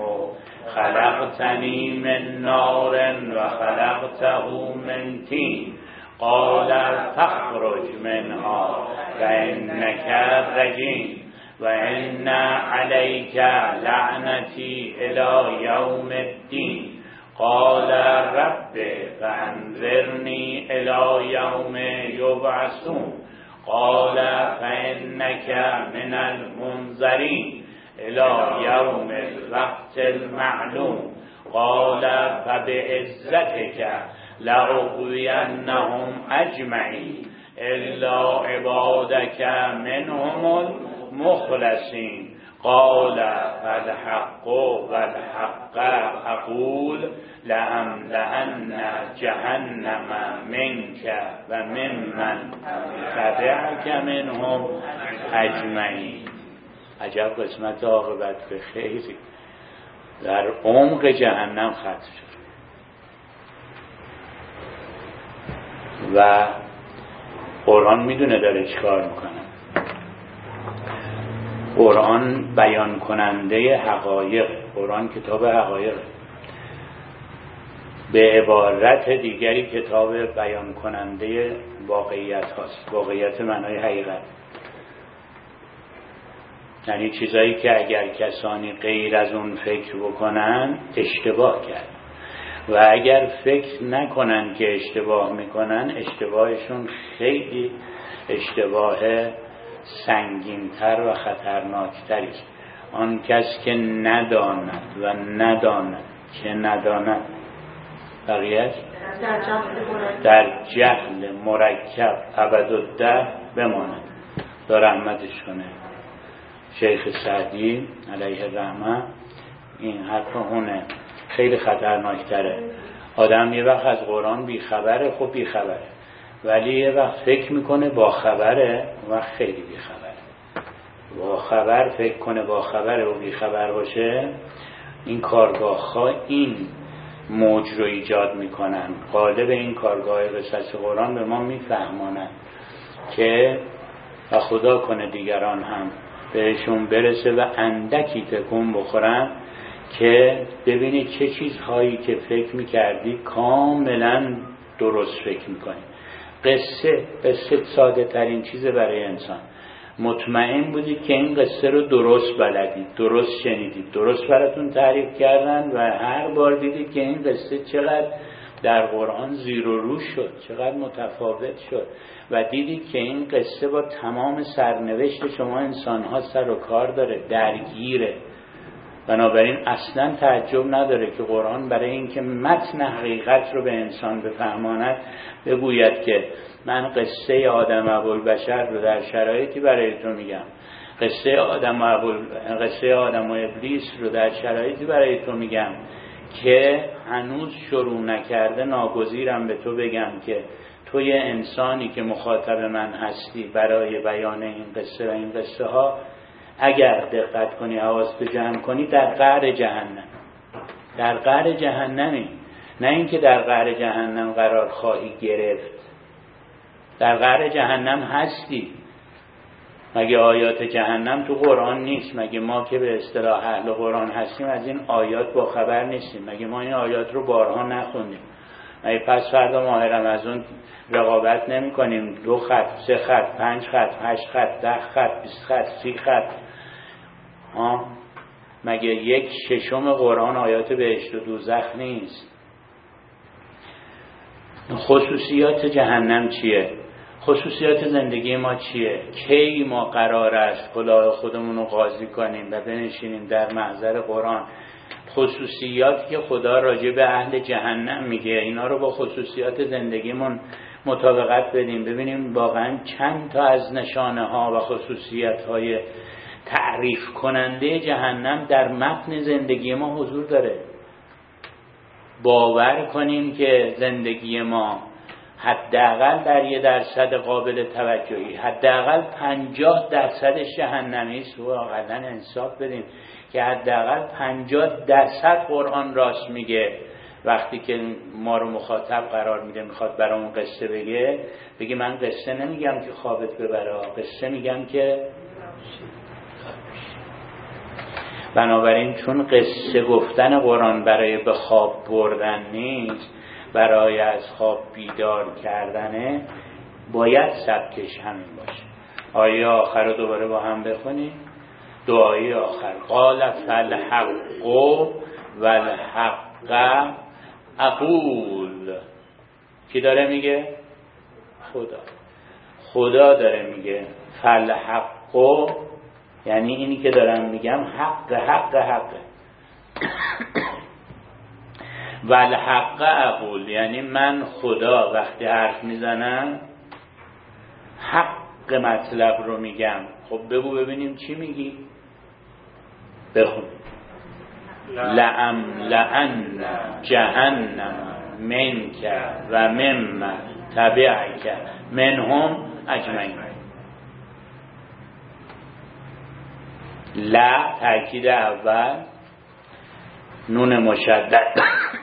خلقتنی من نار و خلقته من طین قال فاخرج منها فانک رجیم و ان علیک لعنتی الی یوم الدین قال رب فانظرنی الی یوم یبعثون قال فانک من المنظرین الی یوم الوقت المعلوم قال فبعزتک لأغوینهم اجمعین الا عبادک منهم المخلصین قال فالحق والحق اقول لأملأن جهنم منك و ممن تبعك منهم اجمعین. عجب قسمت عاقبت به خیری در عمق جهنم ختم شد و قرآن میدونه داره چیکار میکنه. قرآن بیان کننده حقایق، قرآن کتاب حقایق، به عبارت دیگری کتاب بیان کننده واقعیت هاست. واقعیت معنای حقیقت، یعنی چیزایی که اگر کسانی غیر از اون فکر بکنن اشتباه کرد و اگر فکر نکنن که اشتباه میکنن اشتباهشون خیلی اشتباه سنگین‌تر و خطرناکتری است. آن کس که نداند و نداند که نداند بقیه‌اش در جهل مرکب ابدالدهر بماند. دا رحمتش کنه شیخ سعدی علیه الرحمه. این حرف اونه، خیلی خطرناکتره. آدم یه وقت از قرآن بیخبره، خب بیخبره، ولی یه وقت فکر میکنه با خبره و خیلی بیخبره. با خبر فکر کنه با خبره و بیخبر باشه. این کارگاه ها این موج رو ایجاد میکنن. غالب این کارگاه قصص قرآن به ما میفهمانن که و خدا کنه دیگران هم بهشون برسه و اندکی تکون بخورن که ببینید چه چیزهایی که فکر میکردی کاملا درست فکر میکنی. قصه قصه ساده ترین چیز برای انسان، مطمئن بودید که این قصه رو درست بلدید، درست شنیدید، درست براتون تعریف کردن و هر بار دیدید که این قصه چقدر در قرآن زیر و رو شد، چقدر متفاوت شد و دیدید که این قصه با تمام سرنوشت شما انسان‌ها سر و کار داره، درگیره. بنابراین اصلا تعجب نداره که قرآن برای اینکه متن حقیقت رو به انسان بفهماند بگوید که من قصه آدم ابوالبشر رو در شرایطی برای تو میگم، قصه آدم و ابوال قصه آدم و ابلیس رو در شرایطی برای تو میگم که هنوز شروع نکرده. ناگزیرم به تو بگم که توی انسانی که مخاطب من هستی برای بیان این قصه و این قصه ها، اگر دقت کنی، حواست جمع کنی، در قعر جهنم، در قعر جهنمی، نه اینکه در قعر جهنم قرار خواهی گرفت، در قعر جهنم هستی. مگه آیات جهنم تو قرآن نیست؟ مگه ما که به اصطلاح اهل قرآن هستیم از این آیات با خبر نیستیم؟ مگه ما این آیات رو بارها نخوندیم؟ مگه پس فردا ماه رمضان رقابت نمی کنیم؟ دو خط، سه خط، پنج خط، هشت خط، ده خط، بیست خط، سی خط. ها؟ مگه یک ششم قرآن آیات بهشت و دوزخ نیست؟ خصوصیات جهنم چیه؟ خصوصیات زندگی ما چیه؟ کی ما قرار است کلاه خودمون رو قاضی کنیم و بنشینیم در محضر قرآن؟ خصوصیاتی که خدا راجع به اهل جهنم میگه، اینا رو با خصوصیات زندگیمون مطابقت بدیم، ببینیم واقعا چند تا از نشانه ها و خصوصیت های تعریف کننده جهنم در متن زندگی ما حضور داره. باور کنیم که زندگی ما حداقل در یه درصد قابل توجهی، حداقل پنجاه درصدش جهنمی است و واقعا انصاف بدیم که حداقل پنجاه درصد قرآن راست میگه. وقتی که ما رو مخاطب قرار میده، میخواد برامون قصه بگه، بگه من قصه نمیگم که خوابت ببره، قصه میگم که. بنابراین چون قصه گفتن قرآن برای به خواب بردن نیست، برای از خواب بیدار کردنه، باید سبکش همین باشه. آیه آخر رو دوباره با هم بخونیم. دعای آخر: قال فالحق والحق اقول. کی داره میگه؟ خدا. خدا داره میگه فالحق، یعنی اینی که دارم میگم حق حق حق. والحق اقول، یعنی من خدا وقتی حرف میزنم حق مطلب رو میگم. خب بگو ببینیم چی میگی؟ بخون. لعم لعن جهنم منک و ممن تبعک منهم اجمعین. لا تأکید اول، نون مشدد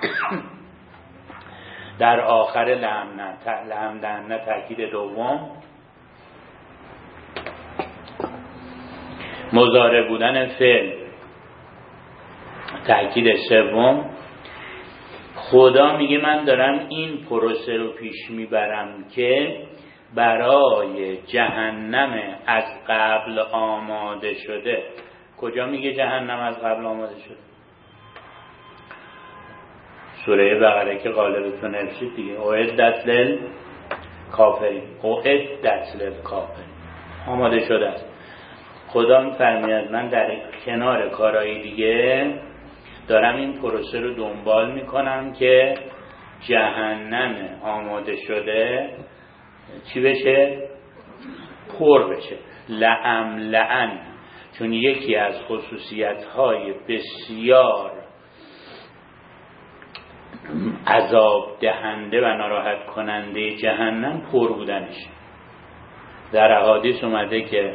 در آخر لعن لعن تأکید دوم، مضارع بودن فعل تأکید سوم. خدا میگه من دارم این پروسه رو پیش میبرم که برای جهنم از قبل آماده شده. کجا میگه جهنم از قبل آماده شده؟ سوره بقره که غالبتون نفسید دیگه. اعدت للکافرین، اعدت للکافرین، آماده شده است. خدا میفرماید من در کنار کارهای دیگه دارم این پروسه رو دنبال میکنم که جهنم آماده شده چی بشه؟ پر بشه. لعم لعن، چون یکی از خصوصیت‌های بسیار عذاب دهنده و ناراحت کننده جهنم پر بودنش. در احادیث اومده که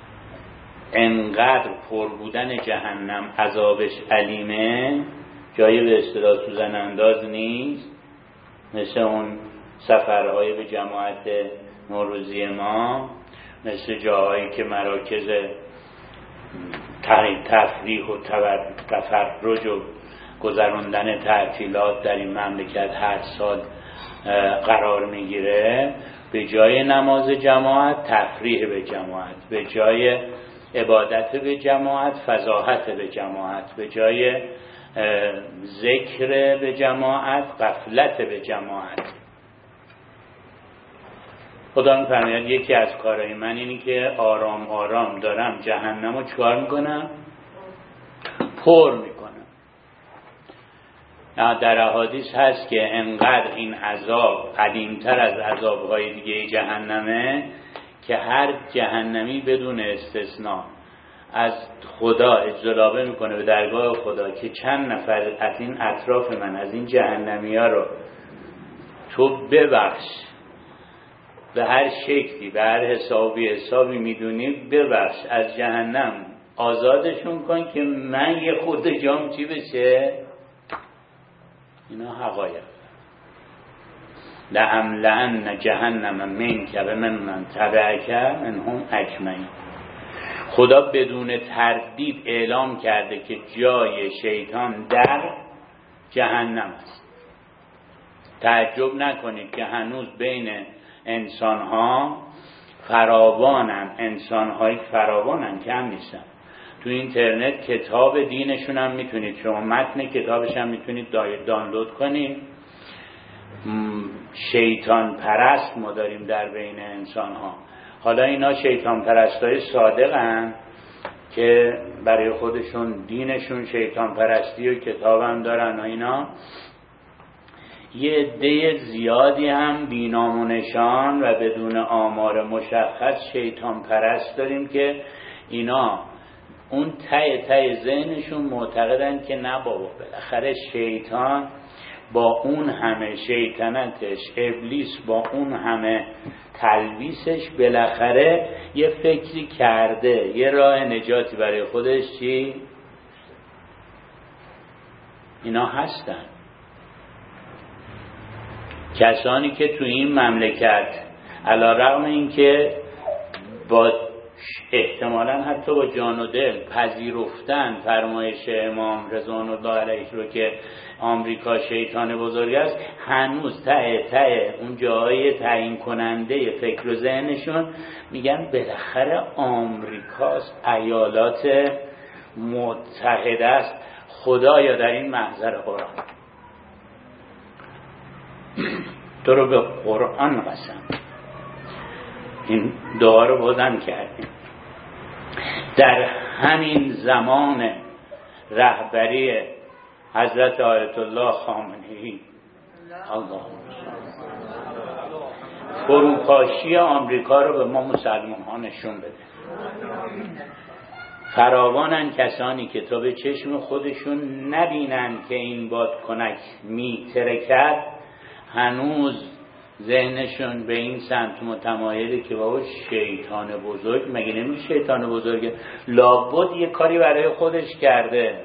انقدر پر بودن جهنم عذابش علیمه، جایی به اصطلاح سوزن انداز نیست، مثل اون سفرهای به جماعت نوروزی ما، مثل جاهایی که مراکز تفریح و تفرج و گذراندن تعطیلات در این مملکت هر سال قرار میگیره. به جای نماز جماعت تفریح به جماعت، به جای عبادت به جماعت فضاحت به جماعت، به جای ذکر به جماعت غفلت به جماعت. خدا می‌فرماید یکی از کارهای من اینی که آرام آرام دارم جهنمو چکار میکنم؟ پر میکنم. در احادیث هست که انقدر این عذاب قدیمتر از عذابهای دیگه جهنمه که هر جهنمی بدون استثناء از خدا اجلابه میکنه به درگاه خدا که چند نفر از این اطراف من، از این جهنمی ها رو تو ببخش، به هر شکلی به هر حسابی حسابی میدونی ببخش، از جهنم آزادشون کن که من یه خود جام چی بشه. اینا حقایق. لأملأن جهنم منک و ممن تبعک منهم اجمعین. خدا بدون تردید اعلام کرده که جای شیطان در جهنم است. تعجب نکنید که هنوز بین انسان ها فراوانن، انسان های فراوانن، کم نیستن. تو اینترنت کتاب دینشون هم میتونید شما متن کتابش هم میتونید دانلود کنید. شیطان پرست ما داریم در بین انسان ها. حالا اینا شیطان پرست های صادق هن که برای خودشون دینشون شیطان پرستی و کتاب هم دارن و اینا. یه عده زیادی هم بی‌نام و نشان و بدون آمار مشخص شیطان پرست داریم که اینا اون ته ته ذهنشون معتقدن که نه بابا، بالاخره شیطان با اون همه شیطنتش، ابلیس با اون همه تلبیسش بالاخره یه فکری کرده، یه راه نجاتی برای خودش چی؟ اینا هستن کسانی که تو این مملکت علیرغم این که با احتمالاً حتی با جان و دل پذیرفتن فرمایش امام رضوان الله علیه رو که آمریکا شیطان بزرگ است، هنوز ته ته اون جای تعیین کننده فکر و ذهنشون میگن بالاخره آمریکاست، ایالات متحده است. خدایا در این محضر قرآن تو رو به قرآن قسم این دعا رو بلند کردیم. در همین زمان رهبری حضرت آیت الله خامنه‌ای، الله فروپاشی آمریکا رو به ما مسلمان ها نشون بده. فراوانن کسانی که تا به چشم خودشون نبینن که این بادکنک میترکد، هنوز ذهنشون به این سمت متمایله که بابا شیطان بزرگ، مگه نمیشه شیطان بزرگ لابد یه کاری برای خودش کرده.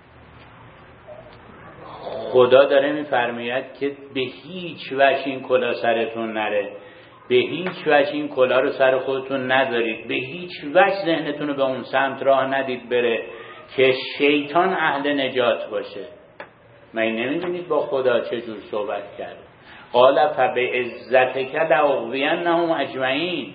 خدا داره میفرماید که به هیچ وجه این کلا سرتون نره، به هیچ وجه این کلا رو سر خودتون نذارید، به هیچ وجه ذهنتون رو به اون سمت راه ندید بره که شیطان اهل نجات باشه. مگه نمیدونید با خدا چه جور صحبت کرده؟ قال فبعزتک لأغوینهم اجمعین.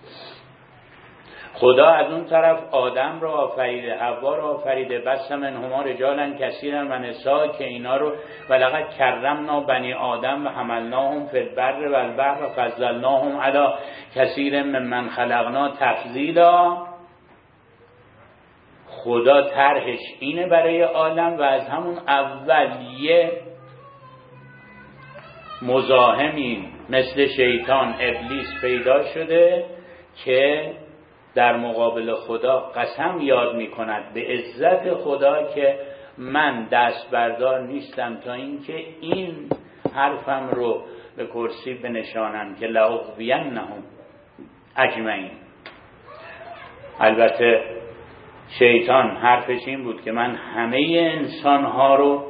خدا از اون طرف آدم را آفریده، حوا را آفریده، بس منهما رجالا کثیرا و نساء، که اینا رو ولقد کرمنا بنی آدم و حملناهم فی البر و البحر و فضلناهم علی کثیر ممن خلقنا تفضیلا. خدا طرحش اینه برای عالم و از همون اول یه مزاحمی مثل شیطان ابلیس پیدا شده که در مقابل خدا قسم یاد می کند به عزت خدا که من دست بردار نیستم تا اینکه این حرفم رو به کرسی بنشانم که لأغوینهم اجمعین. البته شیطان حرفش این بود که من همه انسان ها رو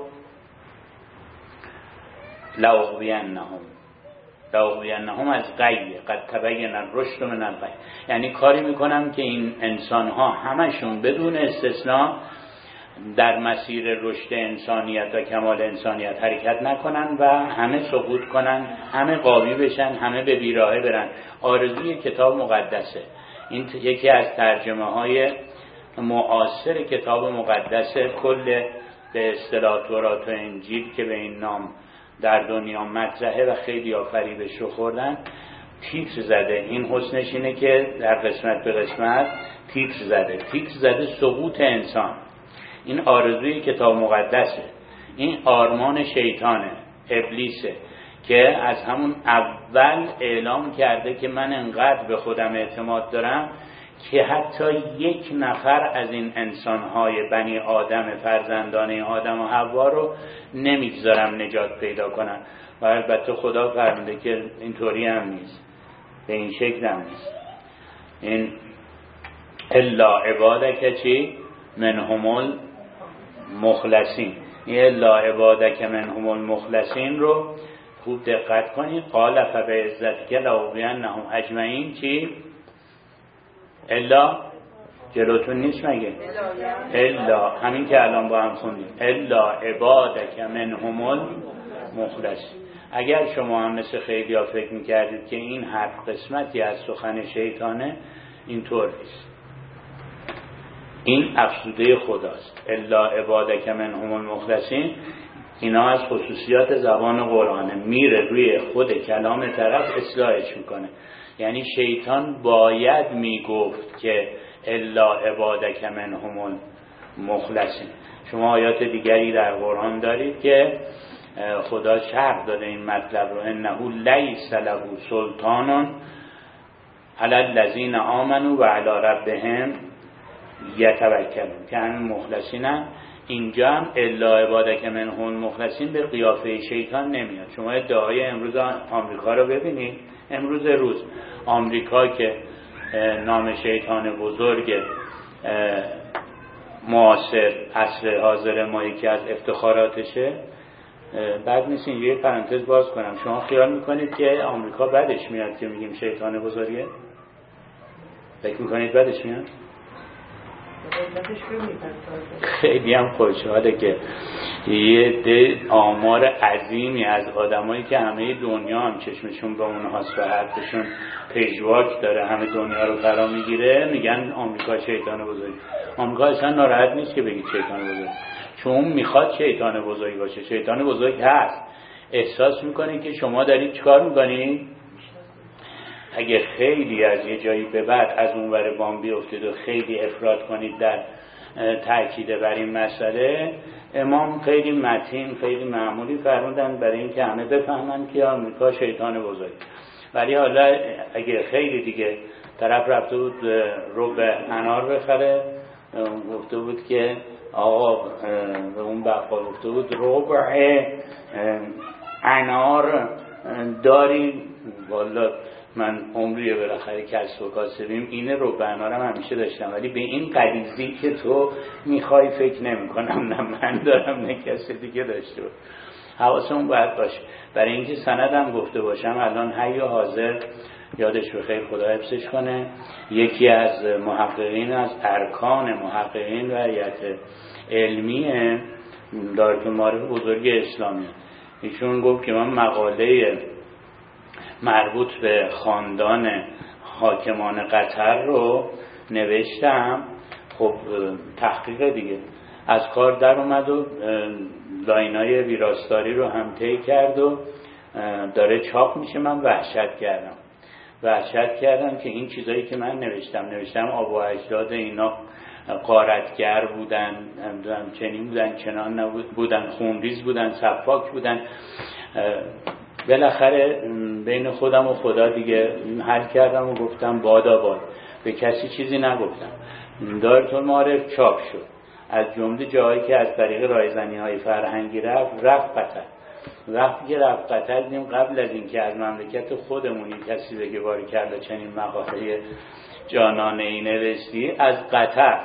لأغوینهم، لأغوینهم از غی قد تبین الرشد من الغی، یعنی کاری میکنم که این انسان ها همشون بدون استثناء در مسیر رشد انسانیت و کمال انسانیت حرکت نکنن و همه سقوط کنن، همه غاوی بشن، همه به بیراهه برن. آرزوی کتاب مقدسه. این یکی از ترجمه های معاصر کتاب مقدس، کل به اصطلاح تورات و انجیل که به این نام در دنیا مطرحه و خیلی آفریبش رو خوردن، تیتر زده. این حسنش اینه که در قسمت به قسمت تیتر زده. تیتر زده سقوط انسان. این آرزوی کتاب مقدسه، این آرمان شیطانه، ابلیسه که از همون اول اعلام کرده که من انقدر به خودم اعتماد دارم که حتی یک نفر از این انسانهای بنی آدم، فرزندان آدم و حوا رو نمیگذارم نجات پیدا کنن. و البته خدا فرموده که اینطوری هم نیست، به این شکل هم نیست. این الا عبادک چی؟ منهم المخلصین. این الا عبادک منهم المخلصین رو خوب دقت کنید. قال فبعزتک لأغوینهم اجمعین. چی؟ الا جلوتون نیست مگه؟ الا همین که الان با هم خوندیم، الا عبادک منهم المخلصین. اگر شما هم مثل خیلی ها فکر میکردید که این حرف قسمتی از سخن شیطانه، اینطور نیست. این افسوده خداست. الا عبادک منهم المخلصین. اینا از خصوصیات زبان قرآنه، میره روی خود کلام طرف اصلاحش میکنه. یعنی شیطان باید میگفت که الا عبادک منهم المخلصین. شما آیات دیگری در قرآن دارید که خدا شرح داده این مطلب رو، انه لیس له سلطان علی الذین آمنوا و علی ربهم یتوکلون. که همین مخلصین هم اینجا هم الا عبادک منهم المخلصین به قیافه شیطان نمیاد. شما ادعای امروز آمریکا رو ببینید. امروز روز آمریکا که نام شیطان بزرگ معاصر عصر حاضر ما یکی از افتخاراتشه، بعد نیست اینجا یه پرانتز باز کنم. شما خیال میکنید که آمریکا بدش میاد که میگیم شیطان بزرگه؟ فکر میکنید بدش میاد؟ خیلی هم خوشحاله که یه ده آمار عظیمی از آدمایی که همه دنیا هم چشمشون به اونهاست و حرفشون پژواک داره، همه دنیا رو فرا میگیره، میگن آمریکا شیطان بزرگ. آمریکا اصلا ناراحت نیست که بگید شیطان بزرگ، چون میخواد شیطان بزرگ باشه. شیطان بزرگ هست. احساس میکنه که شما دارید چیکار میکنید؟ اگه خیلی از یه جایی به بعد از اون ور بام بیفتید و خیلی افراد کنید در تاکید بر این مسئله، امام خیلی متین، خیلی معمولی فرمودن برای اینکه همه بفهمن که آمریکا شیطان بزرگ. ولی حالا اگه خیلی دیگه طرف رفته بود رو به انار بخره، گفته بود که آقا به اون بقال گفته بود ربع انار داری؟ والا من عمریه بالاخره کسب و کاسبیم اینه رو به انارم همیشه داشتم، ولی به این غریزی که تو میخوای فکر نمی کنم، نه من دارم نه کسی دیگه داشته بود. حواسمون باید باشه. برای اینکه سندم گفته باشم، الان حی و حاضر یادش بخیر خدا حفظش کنه، یکی از محققین از ارکان محققین و هیئت علمی دارالمعارف بزرگ اسلامی، ایشون گفت که من مقاله مربوط به خاندان حاکمان قطر رو نوشتم. خب تحقیق دیگه از کار در اومد و لاینای ویراستاری رو هم طی کرد و داره چاپ میشه. من وحشت کردم وحشت کردم که این چیزایی که من نوشتم نوشتم آب و اجداد اینا غارتگر بودن، چنین بودن، چنان نبود بودن، خونریز بودن، سفاک بودن. بالاخره بین خودم و خدا دیگه حل کردم و گفتم بادا باد، به کسی چیزی نگفتم. دارالمعارف چاپ شد، از جمله جایی که از طریق رایزنی های فرهنگی رفت رفت قطر. وقتی که رفت قطر دیدیم قبل از اینکه از مملکت خودمونی کسی بگه باری کرده چنین مقاله جانانه ای نوشتی، از قطر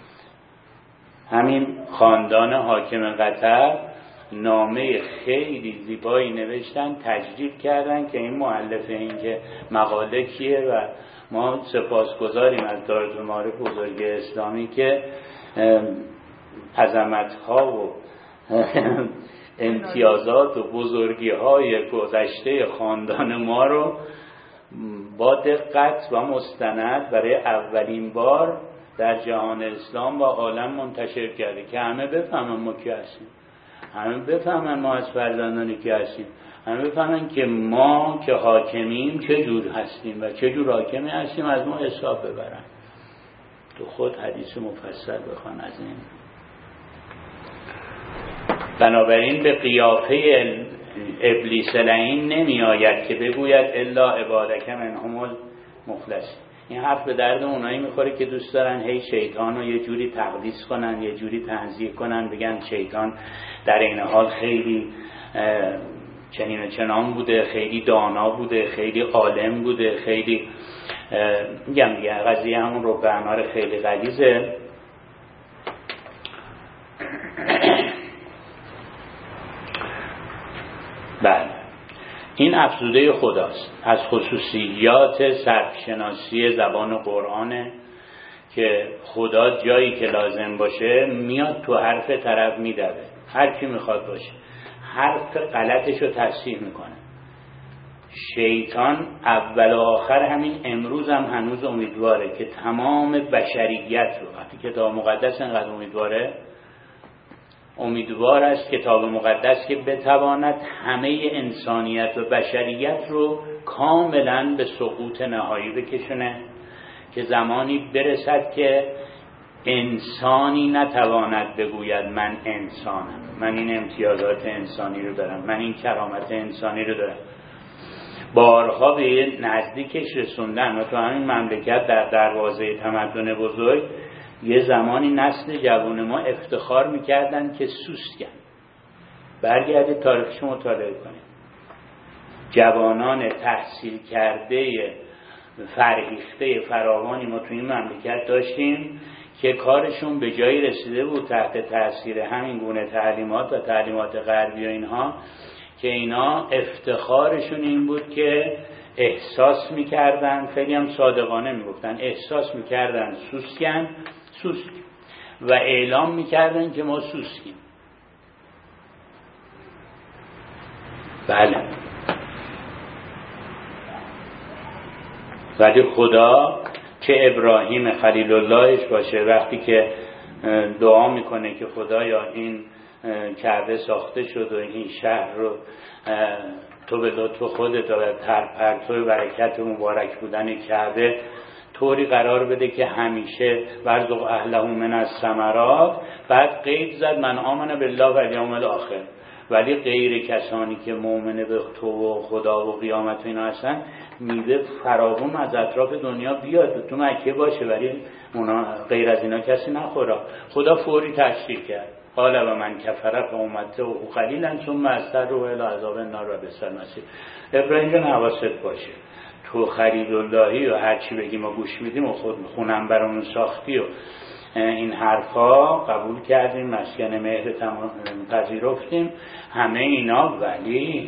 همین خاندان حاکم قطر نامه خیلی زیبایی نوشتن، تجدید کردن که این مؤلف این که مقاله کیه و ما سپاسگزاریم از دارالمعارف بزرگ اسلامی که عظمت ها و امتیازات و بزرگی های گذشته خاندان ما رو با دقت و مستند برای اولین بار در جهان اسلام و عالم منتشر کرده که همه بفهمن ما کی هستیم، همه بفهمن ما از فرزندان کی هستیم، همه بفهمن که ما که حاکمیم چه جور هستیم و چه جور حاکمی هستیم، از ما حساب ببرن. تو خود حدیث مفصل بخوان از این. بنابراین به قیافه ابلیس لعین نمی آید که بگوید الا عبادک منهم المخلصین. این حرف به درد اونایی میخوره که دوست دارن هی شیطان رو یه جوری تقدیس کنن، یه جوری تنزیه کنن، بگن شیطان در این حال خیلی چنین و چنان بوده، خیلی دانا بوده، خیلی عالم بوده، خیلی میگم دیگه قضیه همون رو به انار خیلی غلیظه. بله این افزوده خداست، از خصوصیات سبکشناسی زبان قرآنه که خدا جایی که لازم باشه میاد تو حرف طرف میدوه، هر کی میخواد باشه حرف غلطش رو تصحیح میکنه. شیطان اول و آخر همین امروز هم هنوز امیدواره که تمام بشریت رو، وقتی کتاب مقدس انقدر امیدواره، امیدوار است کتاب مقدس که بتواند همه انسانیت و بشریت رو کاملا به سقوط نهایی بکشونه، که زمانی برسد که انسانی نتواند بگوید من انسانم، من این امتیازات انسانی رو دارم، من این کرامت انسانی رو دارم. بارها به نزدیکش رسوندن و تو همین مملکت در دروازه تمدن بزرگ یه زمانی نسل جوان ما افتخار میکردن که سوسکن. برگردید تاریخش مطالعه کنید. جوانان تحصیل کرده فرهیخته فراوانی ما تو این مملکت داشتیم که کارشون به جایی رسیده بود تحت تاثیر همین گونه تعلیمات و تعلیمات غربی و اینها، که اینا افتخارشون این بود که احساس میکردن، خیلی هم صادقانه میگفتن، احساس میکردن سوسکن سوسک و اعلام میکردن که ما سوسکیم. بله ولی خدا چه ابراهیم خلیل اللهش باشه وقتی که دعا میکنه که خدایا این کعبه ساخته شد و این شهر رو تو به لطف خودت و تر پرتو برکت مبارک بودن کعبه طوری قرار بده که همیشه ورزق اهله من الثمرات، بعد قید زد من آمن بالله و الیوم الاخر، ولی غیر کسانی که مؤمن به تو و خدا و قیامت و اینا هستن میوه فراوون از اطراف دنیا بیاد تو مکه باشه ولی اونا غیر از اینا کسی نخوره. خدا فوری تشریح کرد قال و من کفر فامته و قلیلا ثم استر و الی عذاب النار و بئس المصیر. ابراهیم جان حواست باشه، تو خلیل اللهی و هر چی بگی ما گوش میدیم و خود خونم برامون ساختی و این حرفا قبول کردیم، مسکن مهر پذیرفتیم همه اینا، ولی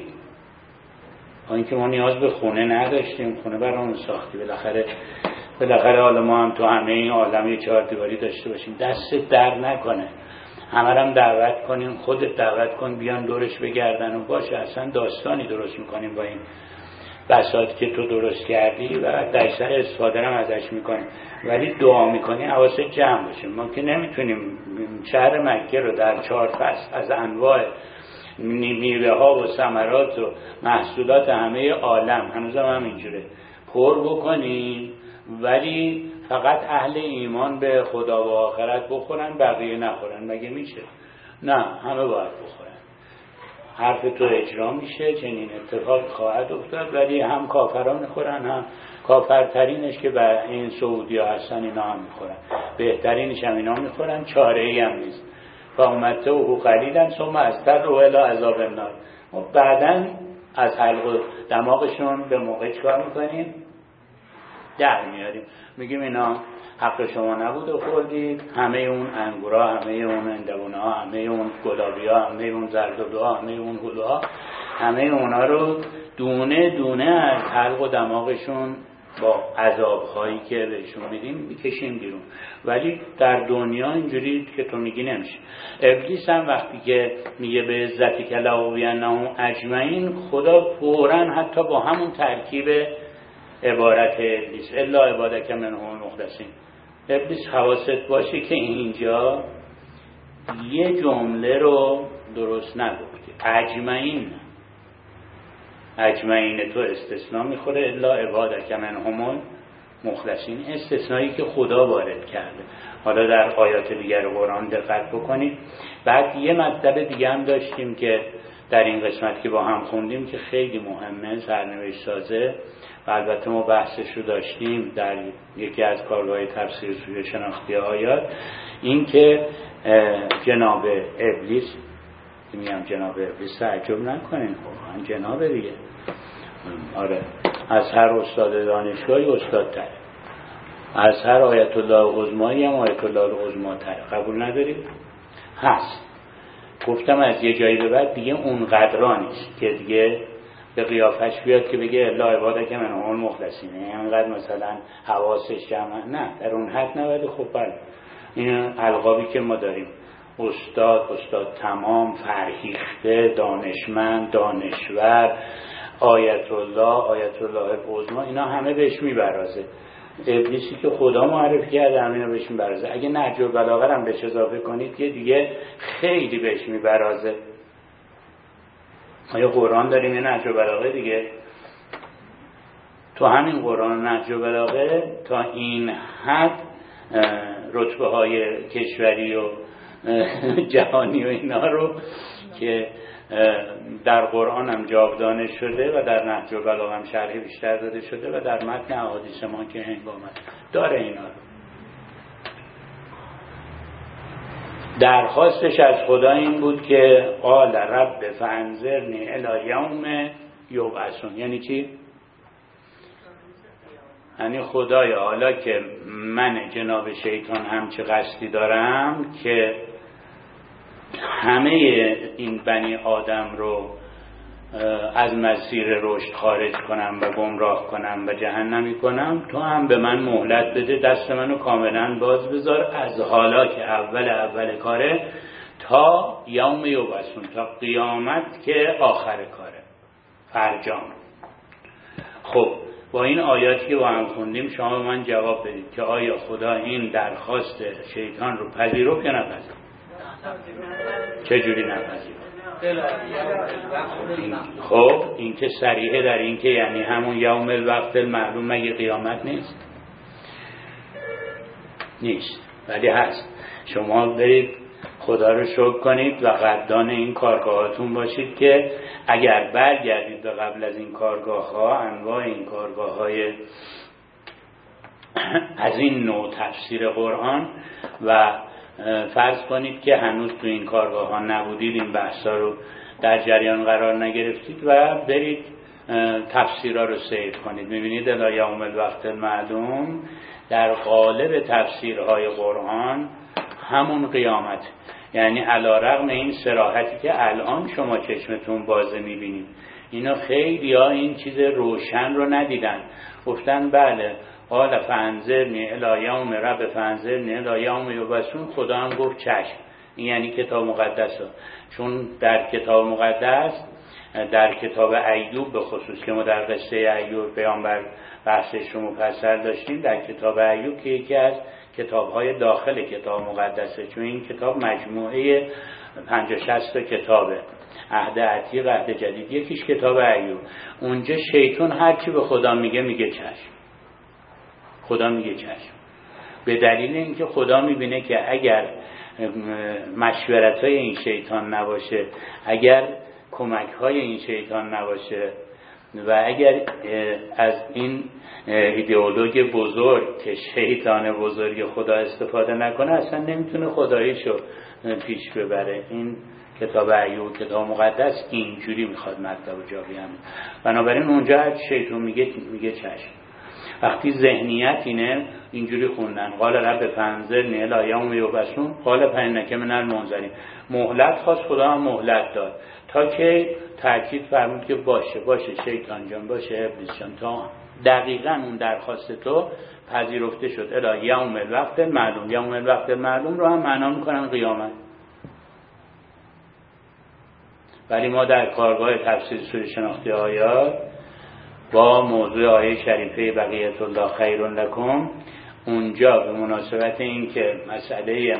این که ما نیاز به خونه نداشتیم، خونه برامون ساختی. بالاخره بالاخره حالا ما هم تو همه این عالم یه چهار دیواری داشته باشیم، دست در نکنه، همه هم دعوت کنیم، خودت دعوت کن بیان دورش بگردن و باشه اصلا داستانی درست میکنیم با این بساط که تو درست کردی و درصد استفاده هم ازش میکنیم، ولی دعا میکنی حواست جمع باشه. ما که نمیتونیم شهر مکه رو در چهار فصل از انواع میوه ها و ثمرات و محصولات همه عالم هنوز هم, هم اینجوره پر بکنیم ولی فقط اهل ایمان به خدا و آخرت بخورن بقیه نخورن، مگه میشه؟ نه، همه باید بخورن. حرف تو اجرا میشه، چنین اتفاق خواهد افتاد، ولی هم کافران میخورن هم کافرترینش که بر این سعودی ها هستن اینا هم میخورن، بهترینش هم اینا میخورن، چاره ای هم نیست. فامته و قلیلا ثم استر و الی عذاب النار. ما بعدن از حلق دماغشون به موقع چکار میکنیم؟ در میاریم، میگیم اینا حق شما نبود و خوردید، همه اون انگورا، همه اون اندوونه ها، همه اون گلابی ها، همه اون زردالو ها، همه اون هلوها، همه اونا رو دونه دونه از حلق و دماغشون با عذاب‌هایی که بهشون میدیم میکشیم بیرون. ولی در دنیا اینجوری که تو میگی نمیشه. ابلیس هم وقتی که میگه به عزتک لأغوینهم اجمعین، خدا فوراً حتی با همون ترکیب عبارت ابلیس الا عبادک منهم المخلصین، ابلیس حواست باشه که اینجا یه جمله رو درست نگفتی. اجمعین اجمعین تو استثناء میخوره، الا عبادک منهم المخلصین استثنایی که خدا وارد کرده. حالا در آیات دیگر قرآن دقت بکنید. بعد یه مطلب دیگه هم داشتیم که در این قسمت که با هم خوندیم که خیلی مهمه، سرنوشت سازه، و البته ما بحثش رو داشتیم در یکی از کارگاه تفسیر سوره شناختی آیات، این که جناب ابلیس، میگم جناب ابلیس تعجب نکنین، واقعا جناب دیگه، آره، از هر استاد دانشگاهی استاد تره، از هر آیت الله العظمایی هم آیت الله العظما تره. قبول ندارید؟ هست. گفتم از یه جایی به بعد دیگه اون قدرا نیست که دیگه به قیافش بیاد که بگه الا عبادک منهم المخلصین، اینقدر مثلا حواسش جمع، نه، در اون حد نه. ولی خب بله، این القابی که ما داریم، استاد، استاد تمام، فرهیخته، دانشمند، دانشور، آیت الله، آیت الله العظما، اینا همه بهش میبرازه. ابلیسی که خدا معرفی کرده همینا بهش میبرازه. اگه نهج البلاغه هم بهش اضافه کنید که دیگه خیلی بهش میبرازه. ما یه قرآن داریم، یه نهج البلاغه دیگه. تو همین قرآن نهج البلاغه تا این حد رتبه های کشوری و جهانی و اینا رو که در قرآن هم جاودانه شده و در نهج البلاغه هم شرحی بیشتر داده شده و در متن احادیث ما که هنگامت داره اینا رو. درخواستش از خدا این بود که قال رب فانظرنی الی یوم یبعثون. یعنی چی؟ یعنی خدایا حالا که من جناب شیطان همچه قصدی دارم که همه این بنی آدم رو از مسیر رشد خارج کنم و گمراه کنم و جهنمی کنم، تو هم به من مهلت بده، دست منو کاملا باز بذار از حالا که اول اول کاره تا یوم یبعثون، تا قیامت که آخر کاره، فرجام. خب با این آیاتی که با هم خوندیم شما من جواب بدید که آیا خدا این درخواست شیطان رو پذیرفت یا نپذیرفت؟ چه جوری نپذیرفت؟ خب این که صریحه در این که یعنی همون یوم الوقت المعلوم مگه قیامت نیست؟ نیست، ولی هست. شما برید خدا رو شکر کنید و قدردان این کارگاهاتون باشید که اگر برگردید به قبل از این کارگاه ها، انواع این کارگاه های از این نوع تفسیر قرآن، و فرض کنید که هنوز تو این کارگاه ها نبودید، این بحثا رو در جریان قرار نگرفتید و برید تفسیرها رو سیر کنید، میبینید الی یوم الوقت المعلوم در قالب تفسیرهای قرآن همون قیامت. یعنی علیرغم این صراحتی که الان شما چشمتون بازه میبینید، اینا خیلی ها این چیز روشن رو ندیدن، گفتن بله قال فانظرنی الی یوم رب فانظرنی الی یوم یبعثون، خدا هم گفت چشم. این یعنی کتاب مقدس ها. چون در کتاب مقدس، در کتاب ایوب به خصوص که ما در قصه ایوب پیامبر بحثش رو مفصل داشتیم، در کتاب ایوب که یکی از کتاب‌های داخل کتاب مقدسه، چون این کتاب مجموعه پنجاه شصت تا کتابه، عهد عتیق عهد جدید، یکیش کتاب ایوب. اونجا شیطان هر چی به خدا میگه میگه چشم، خدا میگه چشم، به دلیل اینکه خدا میبینه که اگر مشورت‌های این شیطان نباشه، اگر کمک‌های این شیطان نباشه و اگر از این ایدئولوژی بزرگ که شیطان بزرگ خدا استفاده نکنه، اصلا نمیتونه خداییشو پیش ببره. این کتاب ایوب، کتاب مقدس، اینجوری میخواد مطلب جا بیاره. بنابراین اونجا هر شیطان میگه میگه چشم. وقتی ذهنیت اینه اینجوری خوندن قال رب فانظرنی الی یوم یبعثون قال فانک من المنظرین، مهلت خواست، خدا هم مهلت داد تا که تاکید فرمود که باشه باشه شیطان جان، باشه ابلیس جان، تا دقیقاً اون درخواست تو پذیرفته شد. الی یوم الوقت معلوم. یوم الوقت معلوم رو هم معنا میکنن قیامت. ولی ما در کارگاه تفسیر سوره شناختی آیات با موضوع آیه شریفه بقیت الله خیر لکم، اونجا به مناسبت این که مسئله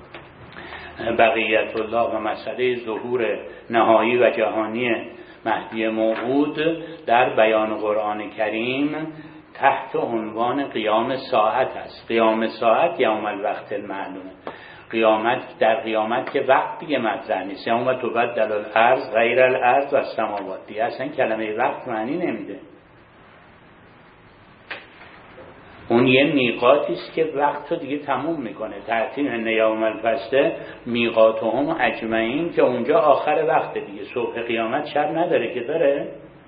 بقیت الله و مسئله ظهور نهایی و جهانی مهدی موعود در بیان قرآن کریم تحت عنوان قیام ساعت است. قیام ساعت یوم الوقت المعلوم. قیامت در قیامت که وقت دیگه مطرح نیست. یوم تبدل الارض غیر الارض و السماوات. دیگه اصلا کلمه وقت معنی نمیده. اون یه میقاتی است که وقت رو دیگه تموم میکنه. ترتیب ان یوم الفصل میقاتهم اجمعین، که اونجا آخر وقت دیگه. صبح قیامت شب نداره که داره؟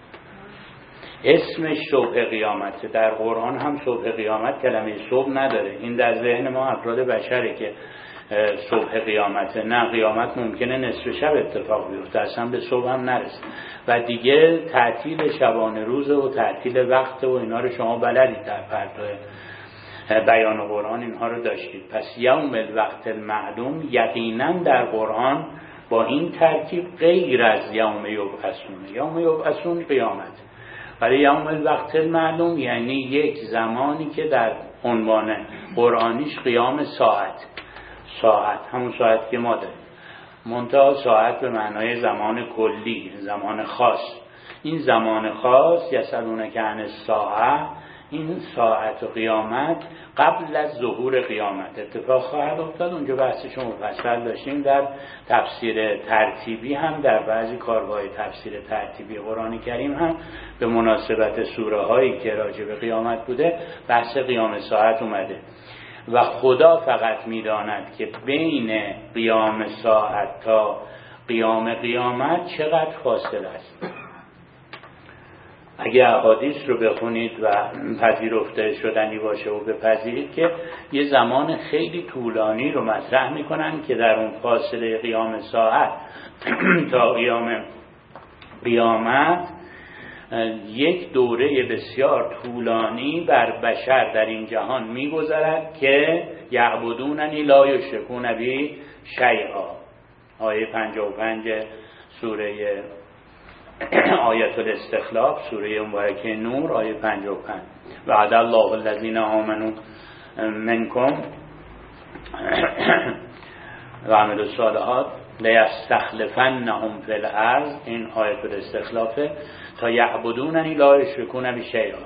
اسمش صبح قیامت. در قرآن هم صبح قیامت کلمه صبح نداره. این در ذهن ما افراد بشره که صبح قیامت. نه، قیامت ممکنه نصف شب اتفاق بیفته، اصلا به صبح هم نرسه. و دیگه تعطیل شبانه روز و تعطیل وقت و اینا رو شما بلدید، در پرده بیان قرآن اینها رو داشتید. پس یوم الوقت المعلوم یقینا در قرآن با این ترکیب غیر از یوم یبعثون. یوم یبعثون قیامت، ولی یوم الوقت المعلوم یعنی یک زمانی که در عنوان قرآنیش قیام ساعت. ساعت همون ساعت که ما داریم، منتها ساعت به معنای زمان کلی، زمان خاص. این زمان خاص یسألونک عن الساعه، این ساعت و قیامت قبل از ظهور قیامت اتفاق خواهد افتاد. اونجا بحثش مفصل داشتیم. در تفسیر ترتیبی هم، در بعضی کارگاه تفسیر ترتیبی قرآن کریم هم به مناسبت سوره هایی که راجع به قیامت بوده بحث قیام ساعت اومده. و خدا فقط میداند که بین قیام ساعت تا قیام قیامت چقدر فاصله است. اگه احادیث رو بخونید و پذیرفته شدنی باشه و بپذیرید که یه زمان خیلی طولانی رو مطرح میکنن که در اون فاصله قیام ساعت تا قیام قیامت یک دوره بسیار طولانی بر بشر در این جهان میگذرد که یعبدوننی لا یشرکون بی شیئا. آیه پنجاه و پنج سوره آیت الاستخلاف، سوره مبارکه نور، آیه پنجاه و پنج. وعد الله الذین آمنوا منکم و عملوا الصالحات لیستخلفنهم فی الارض. این آیت الاستخلافه. تا یعبدوننی لا یشرکون بی شیئا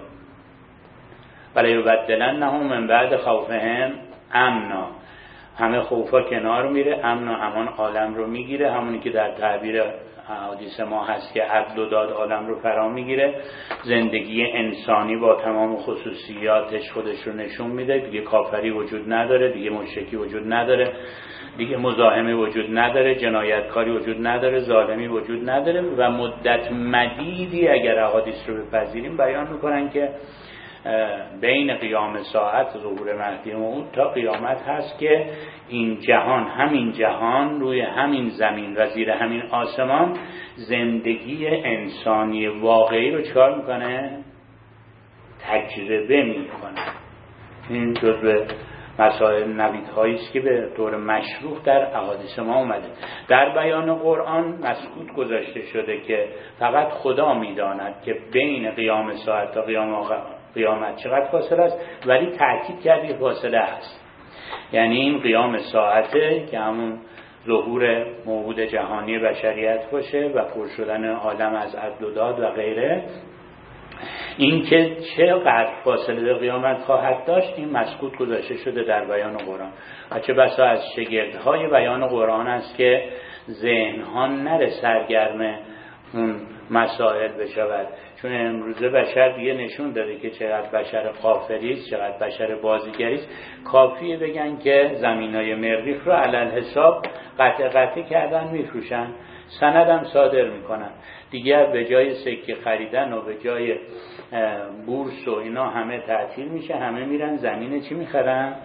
ولیبدلنهم من بعد خوفهم امنا. همه خوفا کنار میره، امن و امان عالم رو میگیره. همونی که در تعبیر احادیث ما هست که عدل و داد عالم رو فرا میگیره. زندگی انسانی با تمام خصوصیاتش خودش رو نشون میده. دیگه کافری وجود نداره، دیگه مشرکی وجود نداره، دیگه مزاحمی وجود نداره، جنایتکاری وجود نداره، ظالمی وجود نداره. و مدت مدیدی اگر احادیث رو بپذیریم بیان میکنن که بین قیام ساعت ظهور مهدی موعود تا قیامت هست که این جهان، همین جهان روی همین زمین و زیر همین آسمان زندگی انسانی واقعی رو چکار میکنه؟ تجربه میکنه. این جزء مسائل نویدهایی است که به طور مشروع در احادیث ما اومده. در بیان قرآن مسکوت گذاشته شده که فقط خدا میداند که بین قیام ساعت تا قیام قیامت چقدر فاصله است، ولی تأکید کرده فاصله هست. یعنی این قیام ساعته که همون ظهور موعود جهانی بشریت باشه و پر شدن عالم از عدل و داد و غیره. این که چقدر فاصله به قیامت خواهد داشت این مسکوت گذاشته شده در بیان قرآن. و چه بسا از شگردهای بیان قرآن است که ذهنها نره سرگرم اون مسائل بشود. چون امروزه بشر دیگه نشون داده که چقدر بشر غافلیست، چقدر بشر بازیگریست. کافیه بگن که زمینای مریخ رو علل حساب قطع قطع کردن میفروشن، سندم صادر میکنن. دیگه به جای سکه خریدن و به جای بورس و اینا همه تعطیل میشه، همه میرن زمین چی میخرن؟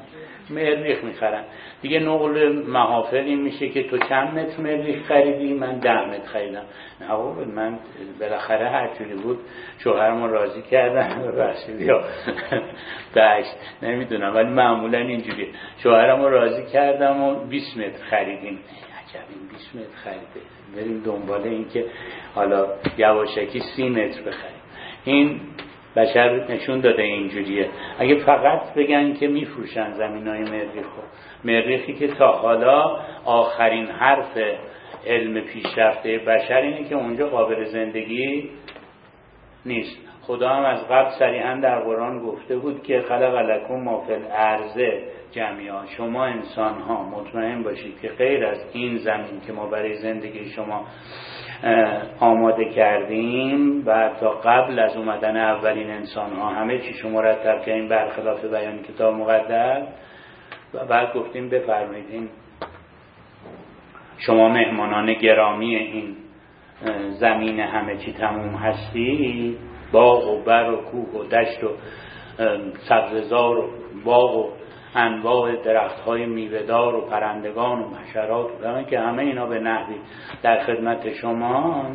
مریخ میخرن دیگه. نقل محافل این میشه که تو چند متر مریخ خریدی؟ من ده متر خریدم. نه بابا، من بالاخره هر جوری بود شوهرمو راضی کردم ببخشید یا داشت نمیدونم، ولی معمولا اینجوریه، شوهرمو راضی کردم و بیست متر خریدیم. عجب این بیست متر خریده، بریم دنبال این که حالا یواشکی سی متر بخریم. این بشر نشون داده اینجوریه. اگه فقط بگن که میفروشن زمینای مریخ، مریخی که تا حالا آخرین حرف علم پیشرفته بشر اینه که اونجا قابل زندگی نیست. خدا هم از قبل صریحا در قرآن گفته بود که خلق لکم ما فی الارض جمیعا، شما انسان ها مطمئن باشید که غیر از این زمین که ما برای زندگی شما آماده کردیم و تا قبل از اومدن اولین انسان ها همه چی شما مرتب کردیم برخلاف بیان کتاب مقدس. و بعد گفتیم بفرمایید این شما مهمانان گرامی این زمین همه چی تموم هستی، باغ و بر و کوه و دشت و سبززار و باغ و انواع درخت های میوه‌دار و پرندگان و حشرات و که همه اینا به نحوی در خدمت شما.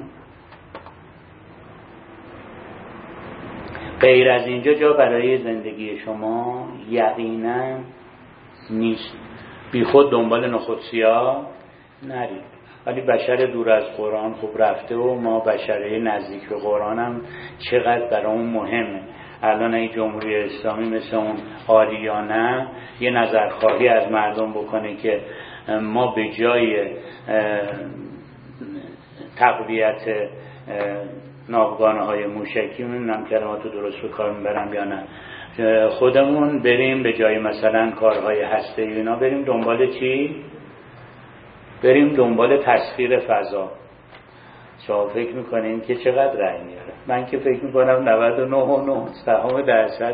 غیر از اینجا جا برای زندگی شما یقینا نیست. بی خود دنبال نخود سیاه نرید. ولی بشر دور از قرآن خوب رفته و ما بشره نزدیک به قرآن هم چقدر برامون مهمه. الان این جمهوری اسلامی مثل اون آریانه یه نظرخواهی از مردم بکنه که ما به جای تقویت ناوگانه های موشکی، میدونم کلماتو درست به کار میبرم یا نه، خودمون بریم به جای مثلا کارهای هسته‌ای اینا بریم دنبال چی؟ بریم دنبال تسخیر فضا. شما فکر میکنین که چقدر رأی میاره؟ من که فکر میکنم نود و نه و نه دهم درصد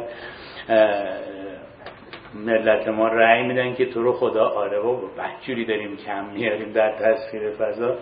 ملت ما رأی میدن که تو رو خدا آره و بدجوری داریم کم میاریم در تسخیر فضا.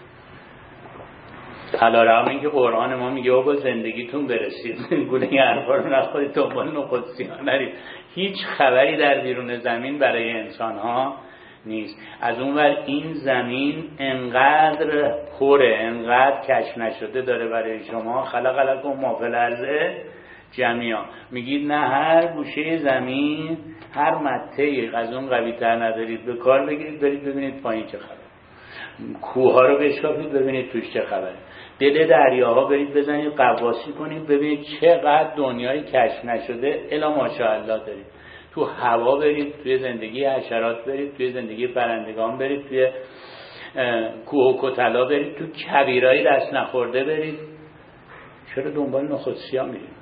علیرغم اینکه قرآن ما میگه بابا زندگیتون برسید، گونه این حرفا رو نخورید، دنبال نخودسیان نرید. هیچ خبری در بیرون زمین برای انسان ها نیست. از اونور این زمین انقدر پره، انقدر کشف نشده داره برای شما. خلق لکم ما فی الارض جمیعا. میگید نه هر گوشه زمین هر مته از اون قوی تر ندارید، به کار بگیرید برید ببینید پایین چه خبره. کوه ها رو بشکافید ببینید توش چه خبره. دل دریاها برید بزنید قواسی کنید ببینید چقدر دنیای کشف نشده الا ماشاءالله دارید. تو هوا برید، توی زندگی حشرات برید، توی زندگی پرندگان برید، توی کوه و کتلا برید، تو کبیرای دست نخورده برید. چرا دنبال نخودسیاه میرید؟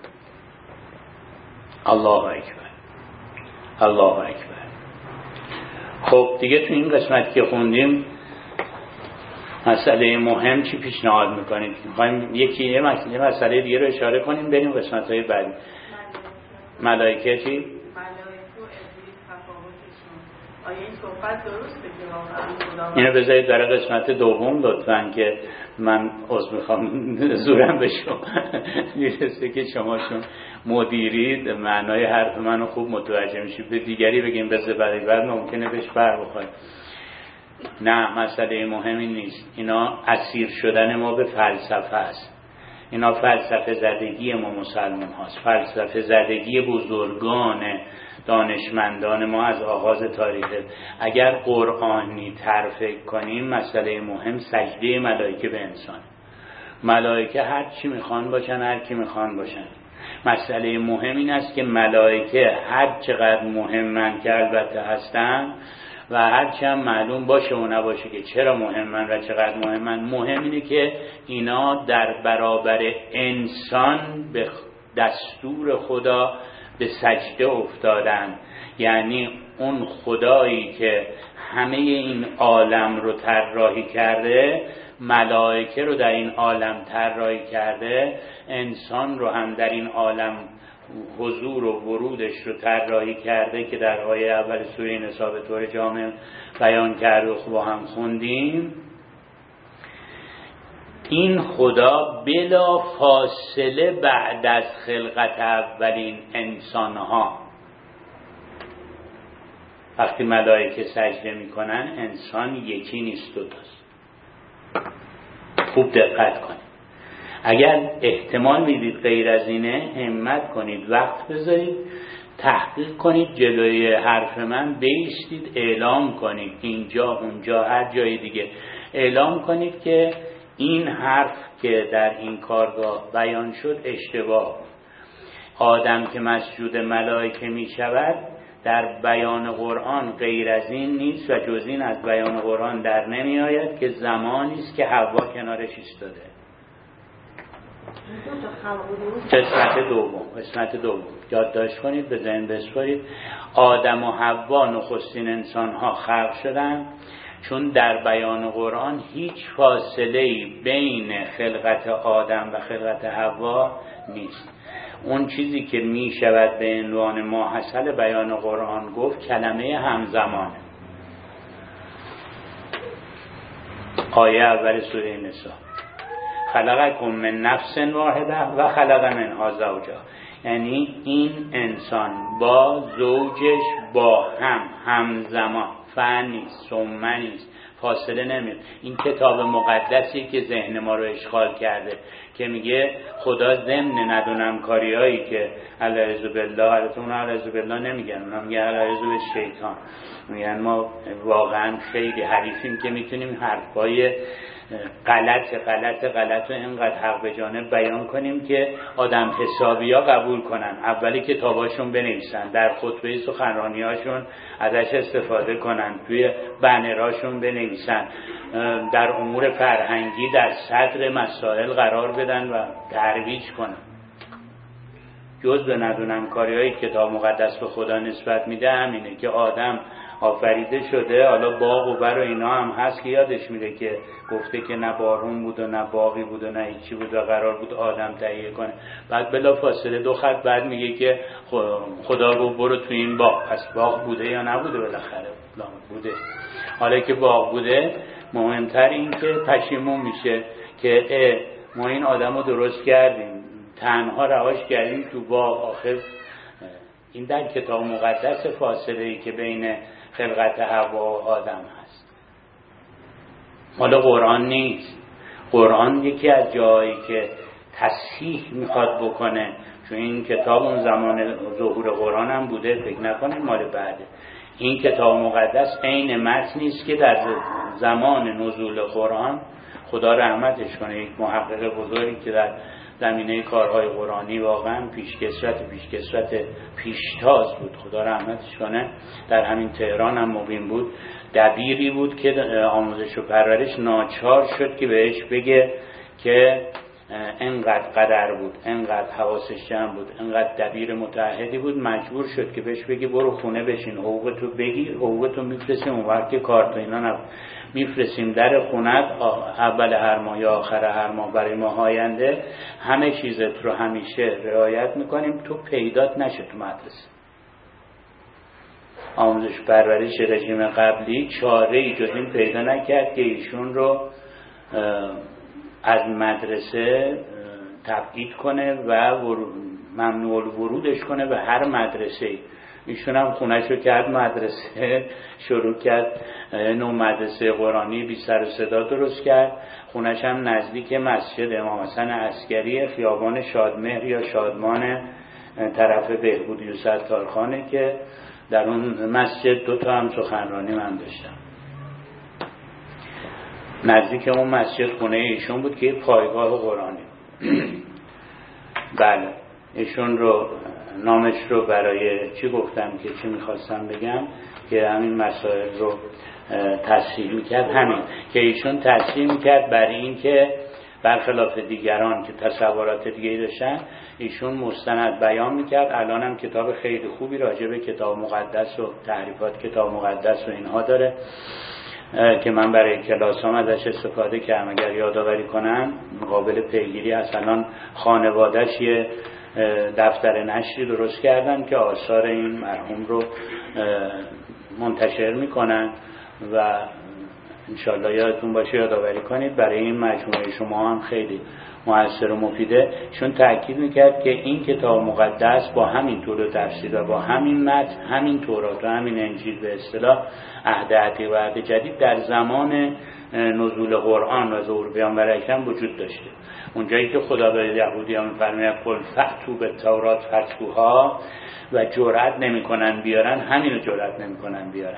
الله اکبر، الله اکبر. خب دیگه تو این قسمت که خوندیم مسئله مهم چی پیشنهاد میکنید؟ میخوایم یکی یه مسئله دیگه رو اشاره کنیم بریم قسمت های بعدی. ملائکه چی؟ آیا این صحبت درسته که واقعا خدا اینو بذارید برای قسمت دوم لطفاً که من عذر میخوام زورم به شما میرسه که شماشون مدیرید معنای حرف منو خوب متوجه میشید، به دیگری بگیم بذار برای بعد ممکنه بهش بر بخوره. نه، مسئله مهمی نیست. اینا اسیر شدن ما به فلسفه است. اینا فلسفه زدگی ما مسلمان هاست، فلسفه زدگی بزرگان دانشمندان ما از آغاز تاریخ. اگر قرآنی تر فکر کنیم مسئله مهم سجده ملائکه به انسان. ملائکه هر چی میخوان باشن، هر کی میخوان باشن. مسئله مهم این است که ملائکه هر چقدر مهمن که البته هستن و هر چی هم معلوم باشه و نباشه که چرا مهمن و چقدر مهمن، مهم اینه که اینا در برابر انسان به دستور خدا به سجده افتادن. یعنی اون خدایی که همه این عالم رو طراحی کرده، ملائکه رو در این عالم طراحی کرده، انسان رو هم در این عالم حضور و ورودش رو طراحی کرده که در آیه اول سوره نساء به طور جامع بیان کرده و با هم خوندیم. این خدا بلا فاصله بعد از خلقت اولین انسانها وقتی ملائکه سجده میکنن انسان یکی نیست، دوتاست. خوب دقت کنید. اگر احتمال میدید غیر از اینه، همت کنید، وقت بذارید، تحقیق کنید، جلوی حرف من بایستید، اعلام کنید، اینجا اونجا هر جای دیگه اعلام کنید که این حرف که در این کارگاه بیان شد اشتباه. آدم که مسجود ملائکه می شود در بیان قرآن غیر از این نیست و جز این از بیان قرآن در نمی آید که زمانی است که حوا کنارش ایستاده. قسمت دوم قسمت دوم یادداشت کنید، به ذهن بسپارید. آدم و حوا نخستین انسان ها خلق شدند، چون در بیان قرآن هیچ فاصله‌ای بین خلقت آدم و خلقت حوا نیست. اون چیزی که می شود به عنوان ماحصل بیان قرآن گفت کلمه همزمانه. آیه اول سوره نساء، خلقکم من نفس واحده و خلق منها زوجها، یعنی این انسان با زوجش با هم همزمان، فن نیست، ثم نیست، فاصله نمیاد. این کتاب مقدسی که ذهن ما رو اشغال کرده که میگه خدا ضمن ندونم کاری هایی که الاعوذ بالله، البته اون الاعوذ بالله نمیگن، اونا میگن الاعوذ بالشیطان، میگن ما واقعا خیلی حریفیم که میتونیم حرفای غلط غلط غلط و اینقدر حق به جانب بیان کنیم که آدم حسابی ها قبول کنن. اولی کتاباشون بنویسن، در خطبه سخنرانی هاشون ازش استفاده کنن، توی بنراشون بنویسن، در امور فرهنگی در صدر مسائل قرار بدن و ترویج کنن. جز به ندونم کاری های کتاب مقدس به خدا نسبت میده همینه که آدم آفریده شده، حالا باغ و بر و اینا هم هست که یادش میره که گفته که نه بارون بود و نه باغی بود و نه هیچی بود و قرار بود آدم تهیه کنه. بعد بلا فاصله دو خط بعد میگه که خدا رو برو تو این باغ. پس باغ بوده یا نبوده؟ بالاخره بوده. حالا که باغ بوده، مهمتر این که پشیمون میشه که ما این آدم رو درست کردیم، تنها رهاش کردیم تو باغ. آخر این در کتاب مقدس فاصله‌ای که بین خلقت حوا و آدم هست، مال قرآن نیست. قرآن یکی از جایی که تصحیح میخواد بکنه، چون این کتاب اون زمان ظهور قرآن هم بوده، فکر نکنید مال بعده. این کتاب مقدس عین متنی است که در زمان نزول قرآن، خدا رحمتش کنه، یک محقق بزرگی که در زمینه کارهای قرآنی واقعا پیشکسوت پیشکسوت پیشتاز بود، خدا رحمتش کنه، در همین تهران هم مقیم بود، دبیری بود که آموزش و پرورش ناچار شد که بهش بگه که انقدر قدر بود، انقدر حواسش جمع بود، انقدر دبیر متعهدی بود، مجبور شد که بهش بگه برو خونه بشین، حقوقتو بگیر، حقوقتو میفرستیم اون وقت که کار تو اینا نبود، میفرستیم در خونت اول هر ماه یا آخر هر ماه، برای ماه آینده همه چیزت رو همیشه رعایت میکنیم، تو پیدات نشه تو مدرسه. آموزش پرورش رژیم قبلی چاره ای جز این پیدا نکرد که ایشون رو از مدرسه تبعید کنه و ممنوع الورودش کنه به هر مدرسه. ایشون هم خونش رو کرد مدرسه، شروع کرد نو مدرسه قرآنی بی سر و صدا درست کرد. خونش هم نزدیک مسجد امام حسن عسکری، خیابان شادمهر یا شادمان طرف بهبودی و ستارخانه، که در اون مسجد دو تا هم سخنرانی من داشتم. نزدیک اون مسجد خونه ایشون بود که پایگاه قرآنی. بله، ایشون رو نامش رو برای چی گفتم که چی میخواستم بگم که همین مسائل رو تصحیح میکرد، همین که ایشون تصحیح میکرد برای این که برخلاف دیگران که تصورات دیگه داشتن، ایشون مستند بیان میکرد. الان هم کتاب خیلی خوبی راجع به کتاب مقدس و تحریفات کتاب مقدس و اینها داره که من برای کلاسام ازش استفاده کردم. اگر یادآوری کنم قابل پیگیری هست. الان خانواده‌اش یه دفتر نشری درست کردن که آثار این مرحوم رو منتشر میکنن و انشالله یادتون باشه یادآوری کنید. برای این مجموعه شما هم خیلی مؤثر و مفیده، چون تأکید میکرد که این کتاب مقدس با همین طور و تفسیر و با همین متن، همین تورات و همین انجیل به اصطلاح عهد عتیق و عهد جدید در زمان نزول قرآن و ظهور پیامبر اکرم وجود داشته. اونجایی که خدا به یهودیان می‌فرماید قل فأتوا بالتوراة فاتلوها و جرأت نمی‌کنن بیارن، همینو جرأت نمی‌کنن بیارن.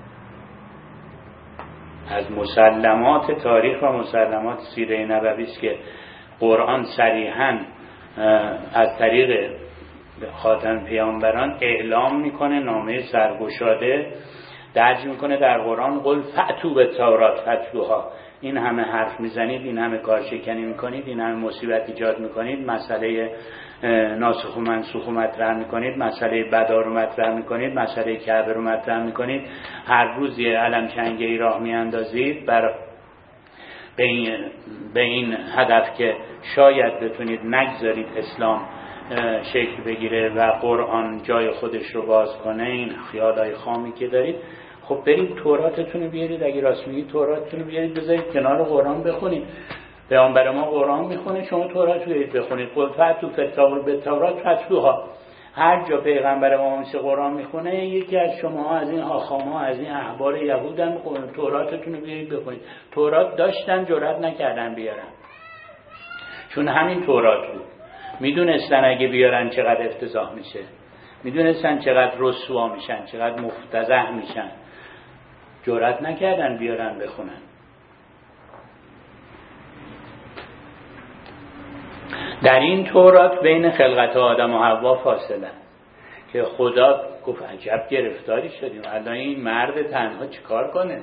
از مسلمات تاریخ و مسلمات سیره نبوی است که قرآن صریحاً از طریق خاتم پیامبران اعلام میکنه، نامه سرگشاده درج میکنه در قرآن قل فأتوا بالتوراة فاتلوها. این همه حرف میزنید، این همه کارشکنی میکنید، این همه مصیبت ایجاد میکنید، مسئله ناسخ و منسوخ رو مطرح میکنید، مسئله بدا رو مطرح میکنید، مسئله کعبه رو مطرح میکنید، هر روز یه علم چنگی راه میاندازید بر به این, به این هدف که شاید بتونید نگذارید اسلام شکل بگیره و قرآن جای خودش رو باز کنه. این خیالای خامی که دارید، خب برید توراتتون رو بیارید، اگه راست میگید توراتتون رو بیارید بذارید کنار قرآن بخونید. پیامبر ما قرآن میخونه، شما تورات رو بیارید بخونید. قل فأتوا بالتوراة فاتلوها. هر جا پیغمبر ما مثل قرآن میخونه، یکی از شما از این آخام‌ها، از این احبار یهود هم میخونه، توراتتون رو بیارید بخونید. تورات داشتن، جرئت نکردن بیارن، چون همین تورات بود. میدونستن اگه بیارن چقدر افتضاح میشه، میدونستن چقدر رسوا میشن، چقدر مفتضح میشن، جرئت نکردن بیارن بخونن. در این تورات بین خلقت آدم و حوا فاصله که خدا گفت عجب گرفتاری شدیم، الان این مرد تنها چیکار کنه؟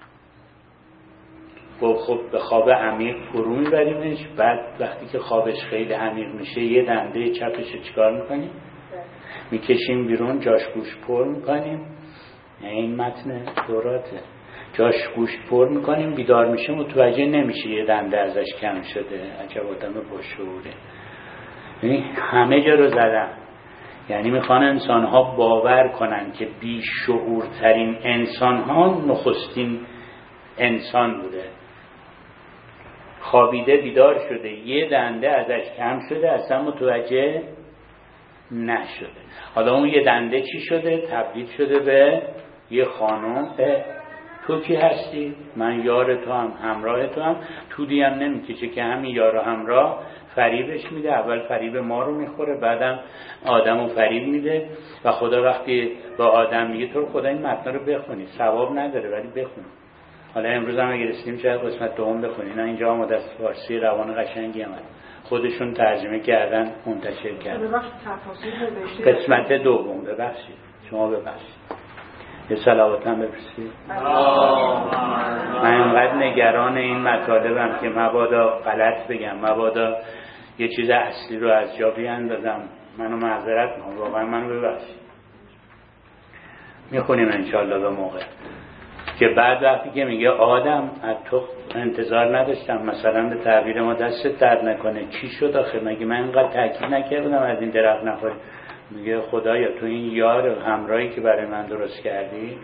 گفت خب به خواب عمیق فرو میبریمش، بعد وقتی که خوابش خیلی عمیق میشه یه دنده چپش چیکار میکنیم؟ میکشیم بیرون، جاش گوش پر میکنیم. این متن توراته. جاش گوشت پر میکنیم، بیدار میشه متوجه نمیشه یه دنده ازش کم شده. عجب آدم باشعوره. یعنی همه جا رو زدن. یعنی میخوان انسانها باور کنن که بیشعورترین انسانها نخستین انسان بوده. خوابیده بیدار شده، یه دنده ازش کم شده، اصلا متوجه نشده. حالا اون یه دنده چی شده؟ تبدیل شده به یه خانم. تو کی هستی؟ من یار تو هم، همراه تو هم. تودی هم نمیکشه که همین یار و همراه فریبش میده. اول فریب ما رو میخوره، بعدم آدم رو فریب میده. و خدا وقتی با آدم میگه تو خدا این متن رو بخونی، ثواب نداره ولی بخون. حالا امروز هم اگه رسیدیم شاید قسمت دوم بخونی. نه اینجا هم دست فارسی روان قشنگی هم خودشون ترجمه کردن منتشر کردن. قسمت دوم. ببخشید شما ببخشید یه صلوات هم بپرسید. من اینقدر نگران این مطالبم که مبادا غلط بگم، مبادا یه چیز اصلی رو از جا بیاندازم. منو معذرت میخوام، واقعا منو ببخشید. میخونیم انشالله به موقع که بعد وقتی که میگه آدم از تو انتظار نداشتم، مثلا به تعبیر ما دستت درد نکنه، چی شد آخه؟ مگه من اینقدر تاکید نکردم از این درخت نخوری؟ میگه خدایا تو این یار همراهی که برای من درست کردی،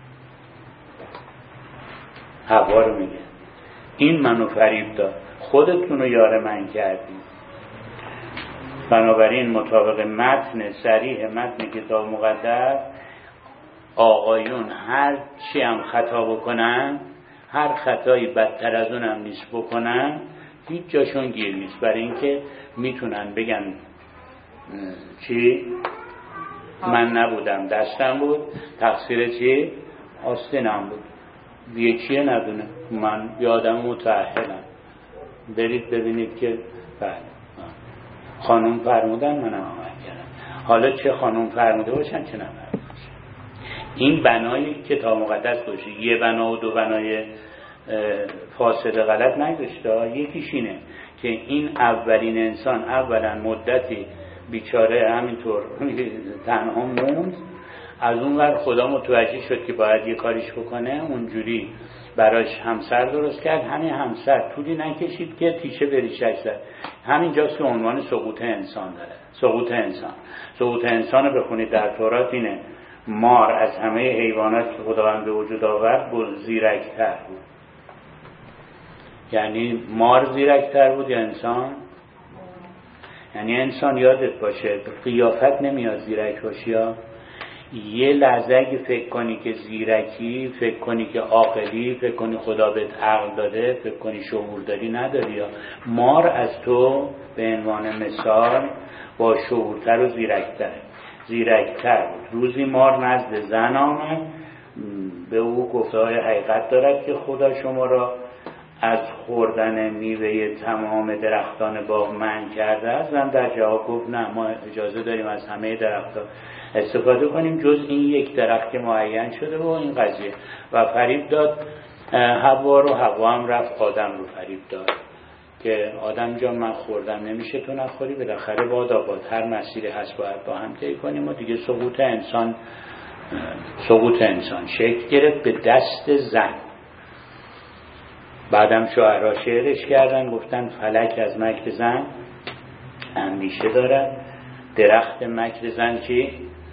حوا رو میگه این منو فریب داد، خودتون رو یار من کردی. بنابراین مطابق متن صریح متن کتاب مقدس، آقایون هر چی هم خطا بکنن، هر خطایی بدتر از اونم نیست بکنن، هیچ جاشون گیر نیست. برای اینکه میتونن بگن چی؟ من نبودم، دستم بود، تقصیر چی؟ آستینم بود. یکیه ندونه، من یادم متأهلم. برید ببینید که بله خانم فرمودن منم عمل کردم. حالا چه خانم فرموده باشن چه نفرموده باشن، این بنای کتاب مقدس باشه. یه بنا و دو بنای فاسد غلط نگذاشته. یکیش اینه که این اولین انسان اولا مدتی بیچاره همینطور تنها موند، از اون ور خدا متوجه شد که باید یه کاریش بکنه، اونجوری براش همسر درست کرد. همین همسر طولی نکشید که تیشه بریشش زد. همین جاست که عنوان سقوط انسان داره. سقوط انسان سقوط انسان رو بخونید در تورات اینه: مار از همه حیوانات که خداوند به وجود آورد زیرک‌تر بود. یعنی مار زیرکتر بود یا انسان؟ یعنی انسان یادت باشه قیافت نمیاد زیرک باشی، یا یه لحظه اگه فکر کنی که زیرکی، فکر کنی که عاقلی، فکر کنی خدا بهت عقل داده، فکر کنی شعور داری، نداری. یا مار از تو به عنوان مثال با شعورتر و زیرکتر زیرکتر بود. روزی مار نزد زن آمد، به او گفته های حقیقت دارد که خدا شما را از خوردن میوه تمام درختان باغ منع کرده است. زن در جواب گفت نه، ما اجازه داریم از همه درختان استفاده کنیم جز این یک درخت که معین شده و این قضیه، و فریب داد حوا رو. حوا هم رفت آدم رو فریب داد که آدم جان من خوردم نمیشه تو نخوری، بالاخره باد آباد هر مسیری هست باید با هم طی کنیم. و دیگه سقوط انسان سقوط انسان شکل گرفت به دست زن. بعدم شاعرها شعرش کردن، گفتن فلک از مکر زن اندیشه دارد، درخت مکر زن چی؟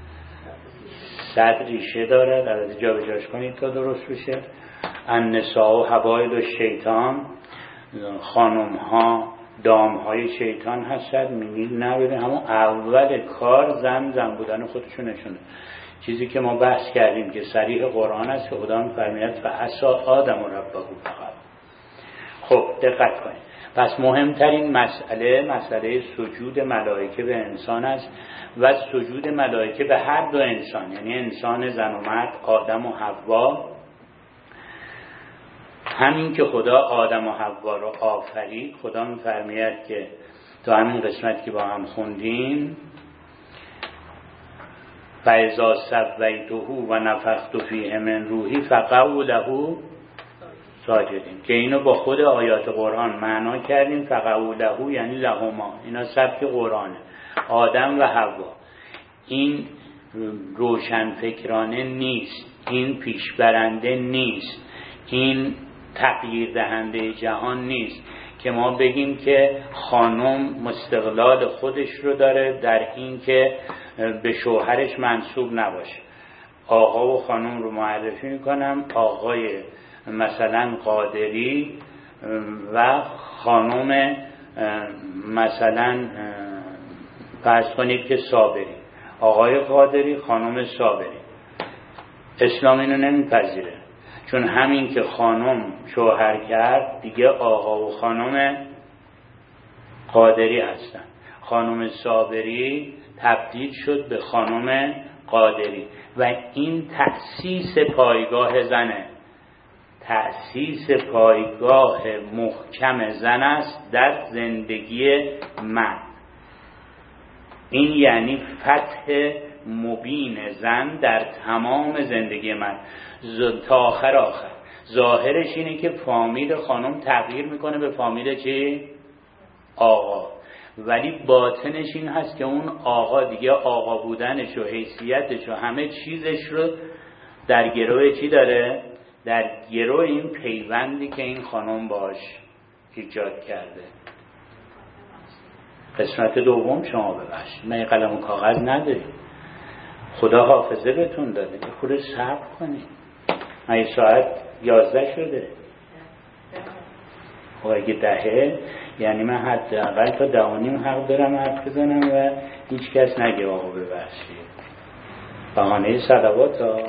صد ریشه دارد. از جا به جاش کنید تا درست بشه. النساء و حبایل و شیطان، خانم ها دام های شیطان هستند. میگید نه، ببین همون اول کار زن زن بودن خودشون نشونه. چیزی که ما بحث کردیم که صریح قرآن است که خدا می‌فرماید فعصی آدم ربه فغوی. خب دقت کنید. پس مهمترین مسئله مسئله سجود ملائکه به انسان است و سجود ملائکه به هر دو انسان، یعنی انسان زن و مرد، آدم و حوا. همین که خدا آدم و حوا رو آفرید، خدا می‌فرماید که تو همین قسمت که با هم خوندیم فَإِذَا سَوَّیْتُهُ و نفخت فیه من روحی فقعوا له ساجدین، که اینو با خود آیات قرآن معنا کردیم. فقعوا له یعنی لهما، اینا سبک قرآنه، آدم و حوا. این روشن فکرانه نیست، این پیشبرنده نیست، این تغییر دهنده جهان نیست که ما بگیم که خانم مستقلال خودش رو داره در این که به شوهرش منسوب نباشه. آقا و خانم رو معرفی میکنم، آقای مثلا قادری و خانم مثلا فرض کنید که صابری، آقای قادری خانم صابری. اسلام اینو نمیپذیره، چون همین که خانم شوهر کرد دیگه آقا و خانم قادری هستن. خانم صابری تبدیل شد به خانم قادری و این تأسیس پایگاه زنه، تأسیس پایگاه محکم زن است در زندگی مرد. این یعنی فتح مبین زن در تمام زندگی مرد تا آخر آخر. ظاهرش اینه که فامیل خانم تغییر میکنه به فامیل چی؟ آقا، ولی باطنش این هست که اون آقا دیگه آقا بودنش و حیثیتش و همه چیزش رو در گروه چی داره؟ در گروه این پیوندی که این خانم باش ایجاد کرده. قسمت دوم شما ببخشید، من قلم و کاغذ نداریم، خدا حافظه بهتون داده که خود صبر کنید. من ساعت یازده شده، خب اگه دهه یعنی من حداقل تا ده و نیم حق دارم حرف بزنم و هیچ کس نگه آقا ببخشید. بهانه صلوات ها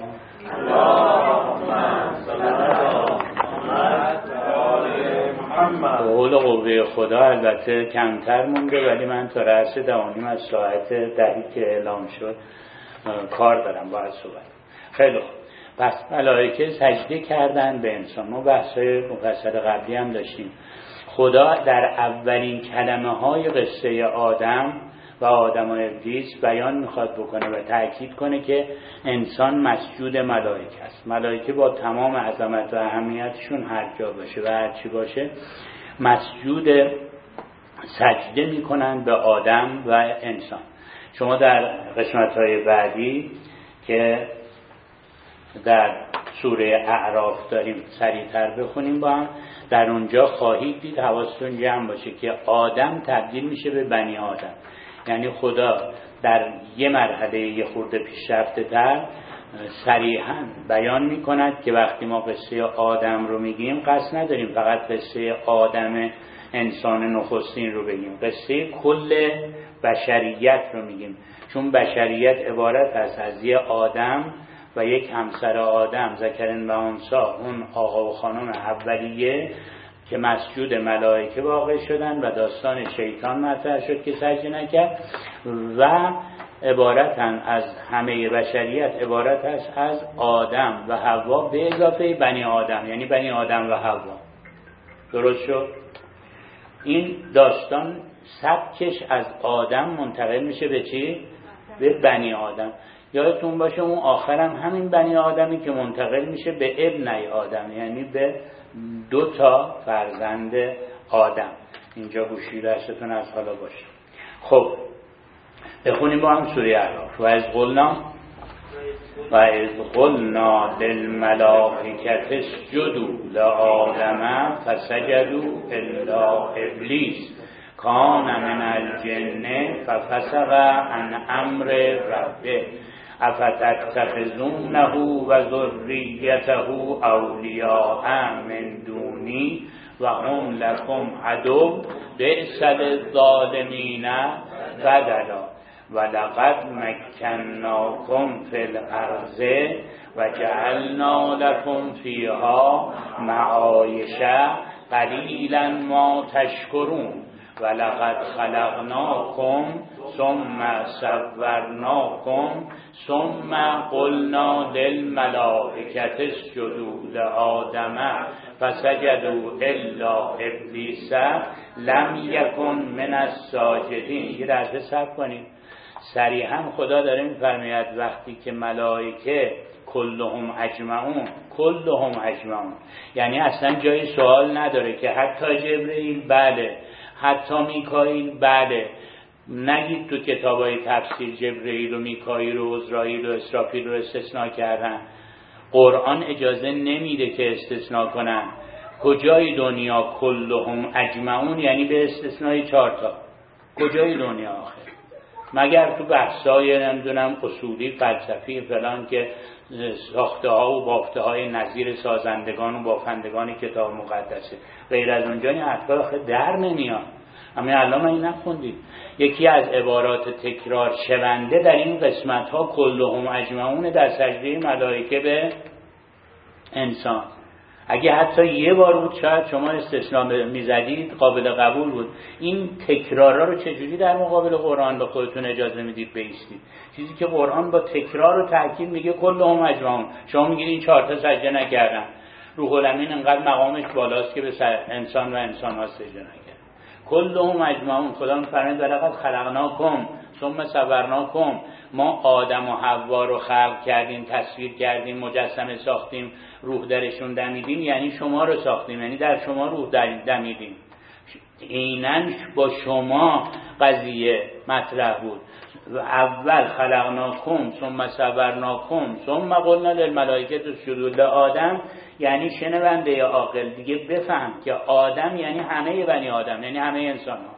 به قول قوه خدا البته کمتر مونده، ولی من تا رأس ده و نیم از ساعت دهی که اعلام شد کار دارم باید صحبت. خیلی خوب. پس ملائکه سجده کردن به انسان. ما بحثای مفصل قبلی هم داشتیم. خدا در اولین کلمه های قصه آدم و آدم و ابلیس بیان میخواد بکنه و تأکید کنه که انسان مسجود ملائکه است. ملائکه با تمام عظمت و اهمیتشون هر جا باشه و هر چی باشه مسجود سجده میکنن به آدم و انسان. شما در قسمت های بعدی که در سوره اعراف داریم سریعتر بخونیم با هم، در اونجا خواهید دید، حواستون جمع باشه که آدم تبدیل میشه به بنی آدم. یعنی خدا در یه مرحله یه خورده پیشرفته تر صریحاً بیان می کند که وقتی ما قصه آدم رو میگیم قصد نداریم فقط قصه آدم انسان نخستین رو بگیم، قصه کل بشریت رو میگیم، چون بشریت عبارت است از یه آدم و یک همسر آدم، ذکرن و انثی، اون آقا و خانم اولیه که مسجود ملائکه واقع شدن و داستان شیطان مطرح شد که سجده نکرد و عبارتن از همه بشریت عبارت است از آدم و حوا به اضافه بنی آدم، یعنی بنی آدم و حوا. درست شد؟ این داستان سبکش از آدم منتقل میشه به چی؟ به بنی آدم. یادتون باشه اون آخرم همین بنی آدمی که منتقل میشه به ابنی آدم، یعنی به دو تا فرزند آدم. اینجا گوشی دستتون از حالا باشه. خب بخونیم با هم سوره اعراف. و از قلنا و از قلنا للملائکة اسجدوا لآدم فسجدوا الا ابلیس کان من الجن ففسق عن امر ربه افتتخذونه و ذریته اولیاء من دونی و هم لکم عدو بئس للظالمین بدلا ولقد مکناکم فی الارض و جعلنا لکم فیها معایش قلیلا ما تشکرون ولقد خلقناکم ثم صورناکم ثم قلنا للملائکة اسجدوا لآدم فسجدوا الا ابلیس لم یکن من الساجدین. یه لحظه صبر کنید. صریحا خدا داره میفرماید وقتی که ملائکه کلهم اجمعون، کلهم اجمعون یعنی اصلا جای سوال نداره که حتی جبرئیل بله، حتی میکائیل بله. نگید تو کتابای تفسیر جبرئیل و میکائیل و عزرائیل و اسرافیل رو استثناء کردن. قرآن اجازه نمیده که استثناء کنن. کجای دنیا کلهم اجمعون یعنی به استثنای چهار تا؟ کجای دنیا آخر؟ مگر تو بحثای نمیدونم اصولی فلسفی فلان که ساخته ها و بافته های نظیر سازندگان و بافندگان کتاب مقدسه، غیر از اونجا این حرفا آخه در نمیاد. اما الان من این نخوندید یکی از عبارات تکرار شونده در این قسمت ها کلهم اجمعون در سجده ملائکه به انسان. اگه حتی یه بار بود شاید شما استثناء میزدید قابل قبول بود. این تکرارا رو چجوری در مقابل قرآن به خودتون اجازه میدید بیستید؟ چیزی که قرآن با تکرار و تاکید میگه کلهم اجمعون، شما میگید این چهار تا سجده نکردن. روح الامین انقدر مقامش بالاست که به انسان و انسان ها سجده نکرد. کلهم اجمعون. خدا میفرماید ولقد خلقناکم ثم صورناکم. ما آدم و حوا رو خلق کردیم، تصویر کردیم، مجسمه ساختیم، روح درشون دمیدیم، یعنی شما رو ساختیم، یعنی در شما روح دمیدیم. اینن با شما قضیه مطرح بود. اول خلقناکم ثم صورناکم ثم قلنا للملائکة اسجدوا لآدم، یعنی شنونده عاقل دیگه بفهم که آدم یعنی همه بنی آدم، یعنی همه انسان ها.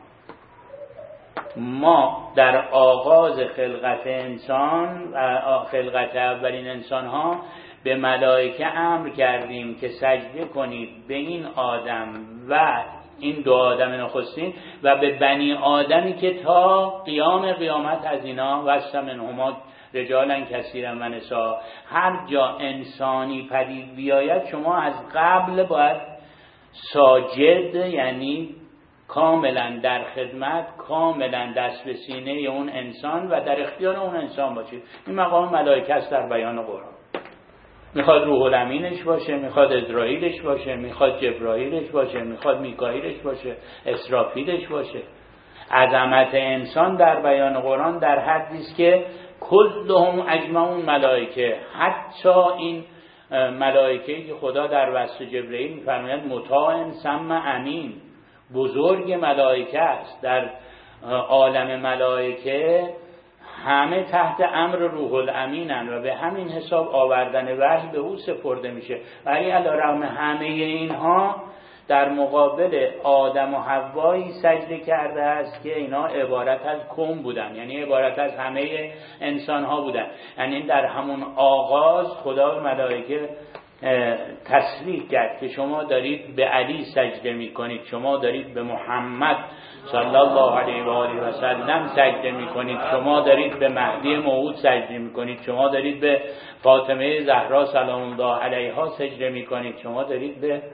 ما در آغاز خلقت انسان و خلقت اولین انسان ها به ملائکه امر کردیم که سجده کنید به این آدم و این دو آدم نخستین و به بنی آدمی که تا قیام قیامت از اینا وسط منهما رجالا کثیرا و نساء، هر جا انسانی پدید بیاید شما از قبل باید ساجد، یعنی کاملا در خدمت، کاملا دست به سینه اون انسان و در اختیار اون انسان باشید. این مقام ملائکه است در بیان قرآن. میخواد روح الامینش باشه، میخواد اسرائیلش باشه، میخواد جبرائیلش باشه، میخواد میکائیلش باشه، اسرافیلش باشه. عظمت انسان در بیان قرآن در حدی است که کلهم اجمعون ملائکه، حتی این ملائکه‌ای که خدا در وصف جبرئیل میفرماید مطاع ثم امین، بزرگ ملائکه است. در عالم ملائکه همه تحت امر روح الامینن و به همین حساب آوردن وحی به او سپرده میشه. ولی علی رغم همه اینها در مقابل آدم و حوایی سجده کرده است که اینا عبارت از کون بودن، یعنی عبارت از همه انسان ها بودن. یعنی در همون آغاز خدا و ملائکه تصریح کرد که شما دارید به علی سجده می کنید، شما دارید به محمد صلی الله علیه و آله و سلم سجده می کنید، شما دارید به مهدی موعود سجده می کنید، شما دارید به فاطمه زهرا سلام الله علیها سجده می کنید، شما دارید به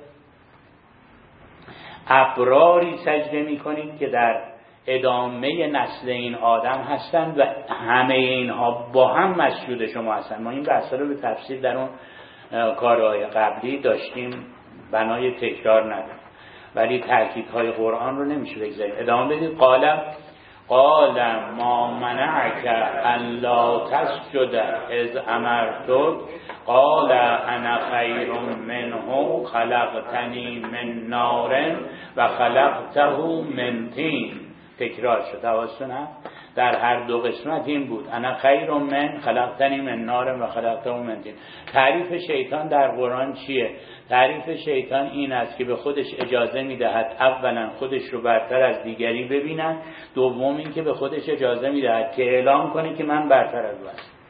ابراری سجده می کنید که در ادامه نسل این آدم هستند و همه اینها با هم مسجود شما هستند. ما این بحثا رو به تفصیل در اون کارهای قبلی داشتیم، بنای تکرار ندارم، ولی تأکیدهای قرآن رو نمیشه بگذاریم. ادامه بدید. قال قال ما منعک ان لا تسجد اذ امرتک قال انا خیر منه خلقتنی من نار و خلقته من طین. تکرار شد، حواستون هست؟ در هر دو قسمت این بود، انا خیر من خلقتنی من نار و خلقته من طین. تعریف شیطان در قرآن چیه؟ تعریف شیطان این است که به خودش اجازه میدهد اولا خودش رو برتر از دیگری ببیند، دوم این که به خودش اجازه میدهد که اعلام کنه که من برتر از او هستم.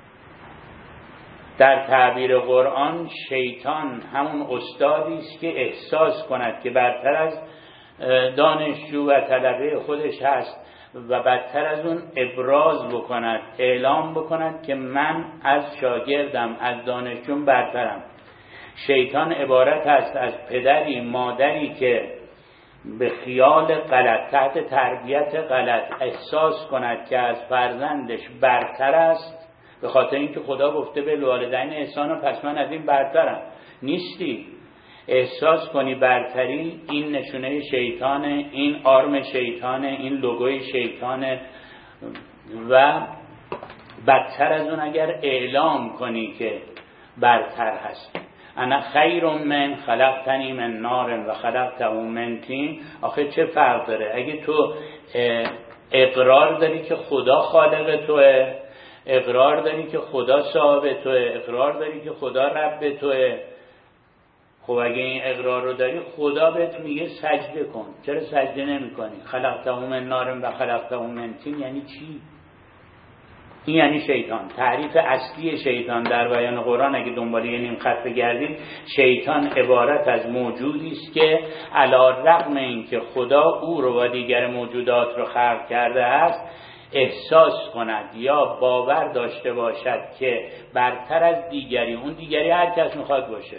در تعبیر قرآن شیطان همون استادی است که احساس کند که برتر از دانشجو و طلبه خودش هست و بدتر از اون ابراز بکند، اعلام بکند که من از شاگردم، از دانشجوم برترم. شیطان عبارت است از پدری مادری که به خیال غلط تحت تربیت غلط احساس کند که از فرزندش برتر است، به خاطر اینکه خدا گفته به والدین احسان و پس من از این برترم. نیستی. احساس کنی برتری، این نشونه شیطانه، این آرم شیطانه، این لوگوی شیطانه. و بدتر از اون اگر اعلام کنی که برتر هست. انا خیر من خلقتنی من نار و خلقته من طین. آخه چه فرق داره؟ اگه تو اقرار داری که خدا خالق توه، اقرار داری که خدا صاحب توه، اقرار داری که خدا رب توه، خب اگه این اقرار رو داری خدا بهت میگه سجده کن، چرا سجده نمی کنی؟ خلقته من نار و خلقته من طین یعنی چی؟ این یعنی شیطان. تعریف اصلی شیطان در بیان قرآن اگه دنبال یه نیم خط بگردید، شیطان عبارت از موجودی است که علی رغم اینکه خدا او رو و دیگر موجودات رو خلق کرده است، احساس کند یا باور داشته باشد که برتر از دیگری، اون دیگری هر کس میخواد باشه،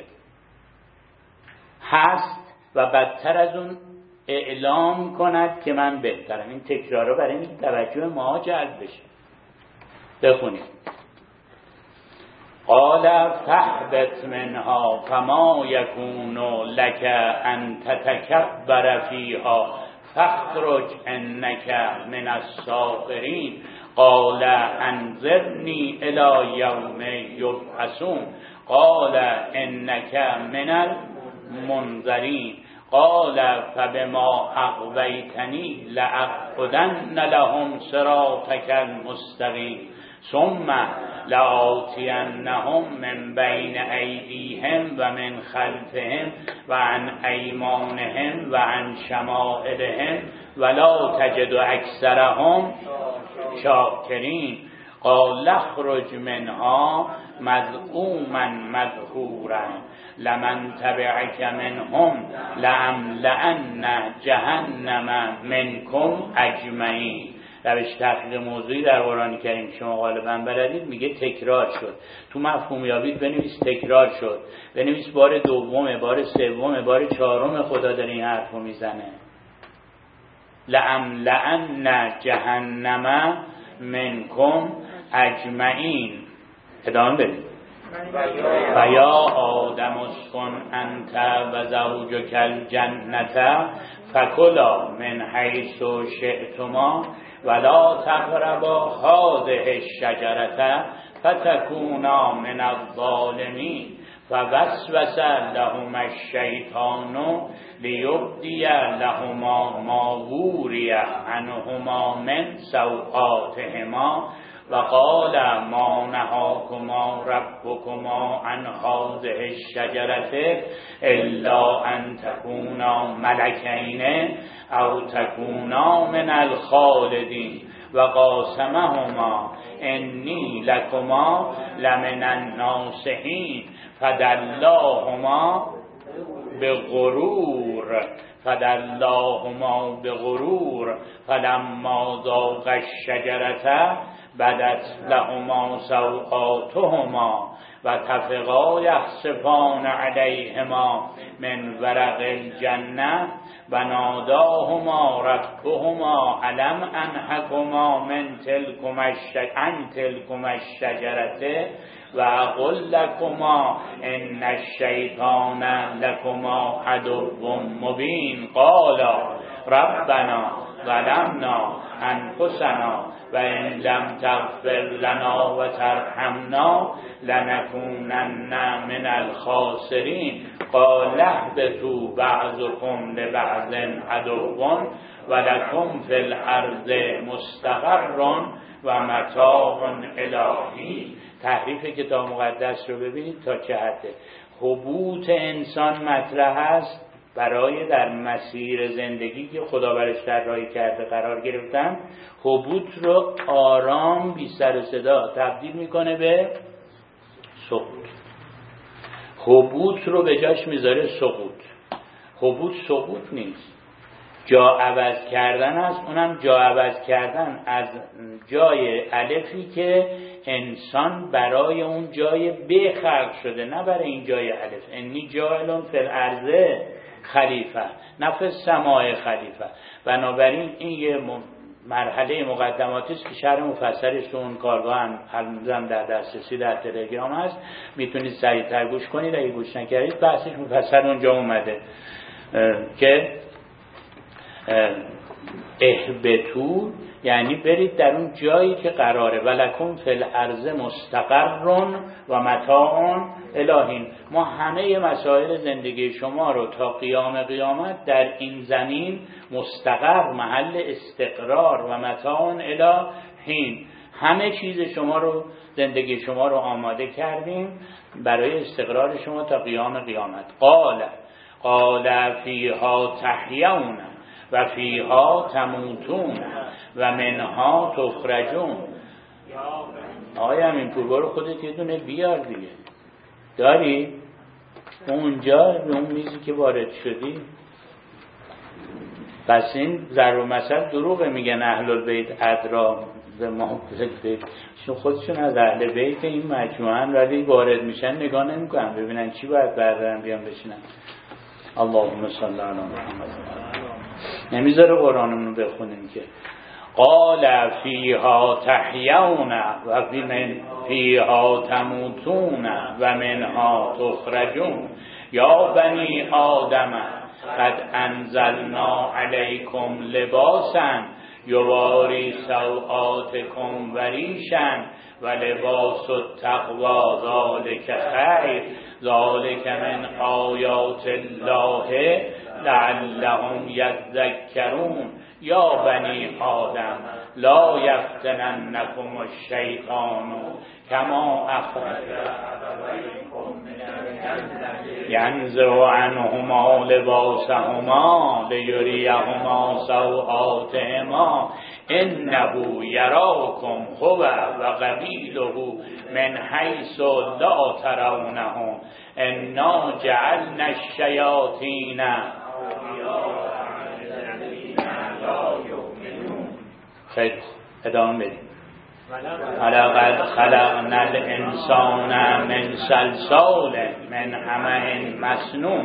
هست و بدتر از اون اعلام کند که من بهترم. این تکرارا برای این توجه ما جلب بشه. بخونید. قال فاهبط منها فما يكون لك ان تتكبر فيها فاخرج انك من الصاغرين قال انظرني الى يوم يبعثون قال انك من المنذرين قال فبما اغويتني لأقعدن لهم صراطك المستقيم ثم لآتینهم من بین ایدیهم و من خلفهم و عن ایمانهم و عن شمائلهم ولا تجد اکثرهم شاکرین قال اخرج منها مذءوما مدحورا لمن تبعك منهم لأملأن جهنم منكم اجمعین. روش تحقیق موضوعی در قرآن کریم شما غالبا بلدید، میگه تکرار شد. تو مفهوم یابید بنویس تکرار شد، بنویس بار دومه، بار سومه، بار چهارم خدا داره این حرفو میزنه. لأملأن جهنم منکم اجمعین. ادامه بدید. و یا آدم اسکن انت و زوجک الجنة فکلا من حیث شئتما ولا تقربا هذه الشجرة فتكونا من الظالمین فوسوس لهما الشیطان لیبدی لهما ما وري عنهما من سوآتهما وقال ما نهاكما ربكما عن هذه الشجرة الا ان تكونا ملکین او تکونا من الخالدین وقاسمهما انی لکما لمن الناصحین فدلاهما بغرور فدلاهما بغرور فلما ذاقا الشجرة بدت لهما سوآتهما و طفقا یخصفان علیهما من ورق الجنة و ناداهما ربهما الم انهکما من تلکما عن تلکما الشجرة و اقل لکما ان الشیطان لکما عدو مبین قالا ربنا ظلمنا انفسنا و ان لم تغفر لنا و ترحمنا لنکونن من الخاسرین قال اهبطوا بعضكم لبعض عدو و لکم فی الارض مستقر و متاع الی. تحریف کتاب مقدس رو ببینید تا چه حده حبوط انسان مطرح است برای در مسیر زندگی که خدا برش طراحی کرده قرار گرفتن. حبوط رو آرام بی سر و صدا تبدیل میکنه به سقوط. حبوط رو به جاش میذاره سقوط. حبوط سقوط نیست، جا عوض کردن است. اونم جا عوض کردن از جای الفی که انسان برای اون جای ب خلق شده، نه برای این جای الف. انی جاعل فی الارض خلیفه، نه فی السماء خلیفه. بنابراین این یه مرحله مقدماتی است که شرح مفصلش تو اون کارگاه هم هم در دسترسی در تلگرام هست، میتونید سریعتر گوش کنید. اگه گوش نکردید بحثش مفصل اونجا اومده که اهبطوا یعنی برید در اون جایی که قراره. ولکم فی الارض مستقر و متاع الی. ما همه مسائل زندگی شما رو تا قیام قیامت در این زمین مستقر، محل استقرار و متاع الی، همه چیز شما رو، زندگی شما رو آماده کردیم برای استقرار شما تا قیام قیامت. قال قال فیها تحیون و فیها تموتون و منها تخرجون. آقای همین پور برو خودت یه دونه بیار دیگه. داری؟ اونجا به اون میزی که وارد شدی. پس این ضرب المثل دروغه، میگن اهل البیت ادرا به ما بیت، چون خودشون از اهل بیت این مجموعه ولی وارد میشن نگاه نمیکنن ببینن چی باید بردارن بیان بشینن. اللهم صل علی محمد. نمیذاره قرآنمون رو بخونیم که قال فیها تحیون و فیها تموتون و منها تخرجون یا بنی آدم قد انزلنا علیکم لباسا یواری سوآتکم و ریشا و لباس التقوی ذالک خیر ذالک من آیات الله لعلهم یذکرون یا بنی آدم لا یفتننکم الشیطان کما اخرج ینزع عنهما لباسهما لیریهما سوآتهما انه یراکم هو و قبیله من حیث لا ترونهم انا جعلنا الشیاطین خیلی ادامه بدیم. ولقد خلقنا الانسان من صلصال من حمأ مسنون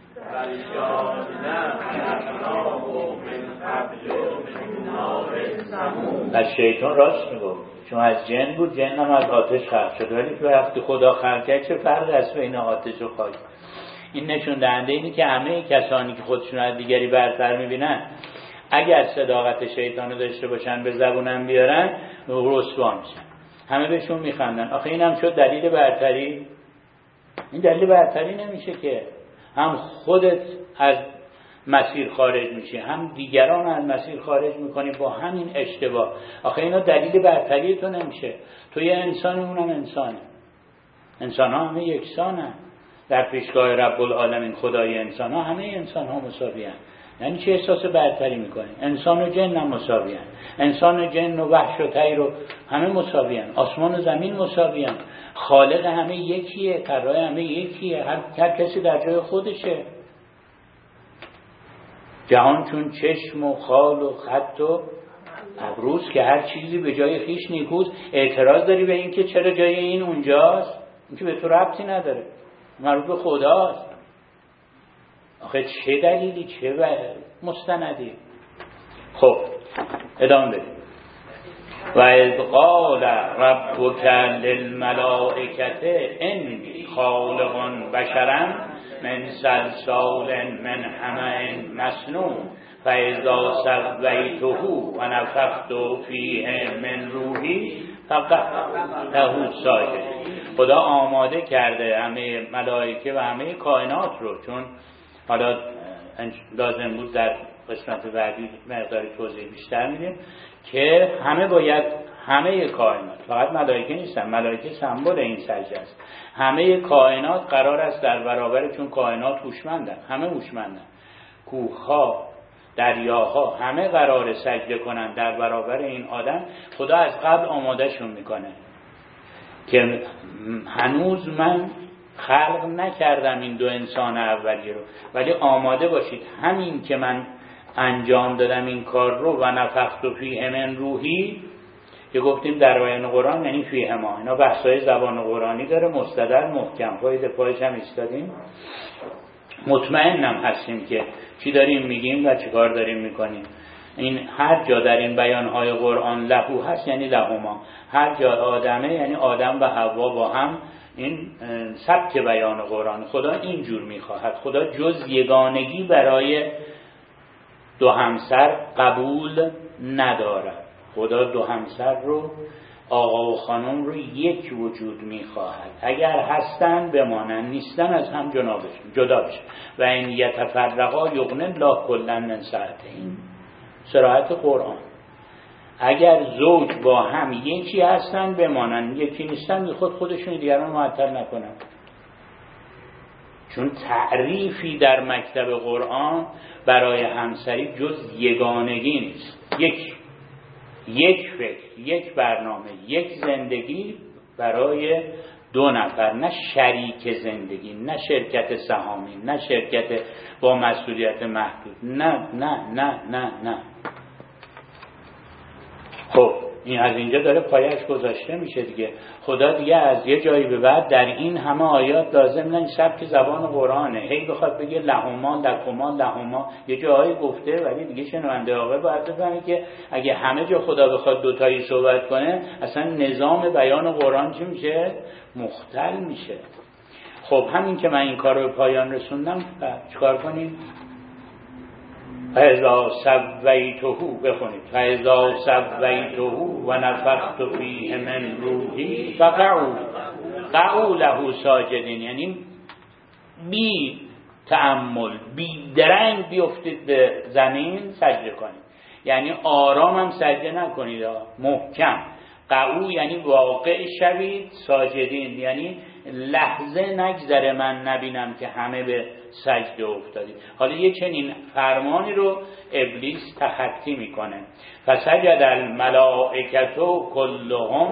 از شیطان راست میگفت، چون از جن بود، جن هم از آتش خلق شد، ولی وقتی خدا خلق کرد چه فرق است بین آتش و خاک؟ این نشون دهنده اینه که همه کسانی که خودشون از دیگری برتر میبینن اگر صداقت شیطانو داشته باشن به زبونم بیارن رسوا میشن، همه بهشون میخندن. آخه اینم شد دلیل برتری؟ این دلیل برتری نمیشه که. هم خودت از مسیر خارج میشی، هم دیگران از مسیر خارج میکنی با همین اشتباه. آخه اینا دلیل برتری تو نمیشه. تو یه انسانی، اونم انسانه. انسان ها همه یکسانن در پیشگاه رب العالمین. خدای انسان ها همه انسان ها مساوی هستند. یعنی چه احساس برتری میکنی؟ انسان و جن هم مساوی هستند. انسان و جن و وحش و طیر و همه مساوی هستند. آسمان و زمین مساوی هستند. خالق همه یکیه، طراح همه یکیه. هر, هر کسی در جای خودشه. جهان چون چشم و خال و خط و ابروز که هر چیزی به جای خیش نیکوست. اعتراض داری به این که چرا جای این اونجاست؟ این که به تو ربطی نداره، مربوط به خداست. آخه چه دلیلی، چه مستندی؟ خب ادامه بدیم. و اذ قال ربک للملائکة انی خالق بشرا من صلصال من حمأ مسنون فاذا سویته و نفخت فیه من روحی فقعوا ساجدین. خدا آماده کرده همه ملائکه و همه کائنات رو، چون حالا لازم بود در قسمت بعدی مقداری توضیح بیشتر میدیم که همه باید، همه کائنات، فقط ملائکه نیستن، ملائکه سمبل این سجده است، همه کائنات قرار است در برابر، چون کائنات هوشمندن، همه هوشمندن، کوه‌ها، دریاها همه قرار سجده کنن در برابر این آدم. خدا از قبل آماده شون میکنه که هنوز من خلق نکردم این دو انسان اولی رو، ولی آماده باشید همین که من انجام دادم این کار رو و نفخت فیه من روحی، که گفتیم در بیان قرآن یعنی فیه ما، اینا بحثای زبان قرآنی داره، مستدل محکم، پای پایش هم ایستادیم، مطمئنم هستیم که چی داریم میگیم و چی کار داریم میکنیم. این هر جا در این بیانهای قرآن لهو هست یعنی لهما، هر جا آدمه یعنی آدم و حوا با هم. این سبک بیان قرآن. خدا اینجور میخواهد. خدا جز یگانگی برای دو همسر قبول ندارد. خدا دو همسر رو، آقا و خانم رو یک وجود میخواهد. اگر هستن بمانن، نیستن از هم جدا بشن. و این یتفرقا یغنی الله کلا من سعته. این صراحت قرآن. اگر زوج با هم یکی هستن بمانن، یکی نیستن خود خودشون دیگران معطل نکنن. چون تعریفی در مکتب قرآن برای همسری جز یگانگی نیست. یک یک فکر، یک برنامه، یک زندگی برای دو نفر، نه شریک زندگی، نه شرکت سهامی، نه شرکت با مسئولیت محدود، نه نه نه نه نه. خب این از اینجا داره پایش گذاشته میشه دیگه. خدا دیگه از یه جایی به بعد در این همه آیات لازم نه سبک زبان قرآنه، هی بخواد بگه لهما لکما لهما، یه جایی گفته ولی دیگه شنونده آقا باید بفهمه که اگه همه جا خدا بخواد دوتایی صحبت کنه اصلا نظام بیان قرآن چی میشه؟ مختل میشه. خب همین که من این کار رو به پایان رسوندم، چیکار کنیم؟ فاذا سویته، بخونید فاذا سویته و نفخت فیه من روحی فقعوا قعوا له ساجدین. یعنی بی تأمل، بی درنگ بیفتید به زمین سجده کنید. یعنی آرام هم سجده نکنید، محکم. قعو یعنی واقع شوید، ساجدین یعنی لحظه نگذره من نبینم که همه به سجده افتادید. حالا یه چنین فرمانی رو ابلیس تخطی میکنه. فسجد الملائکة کلهم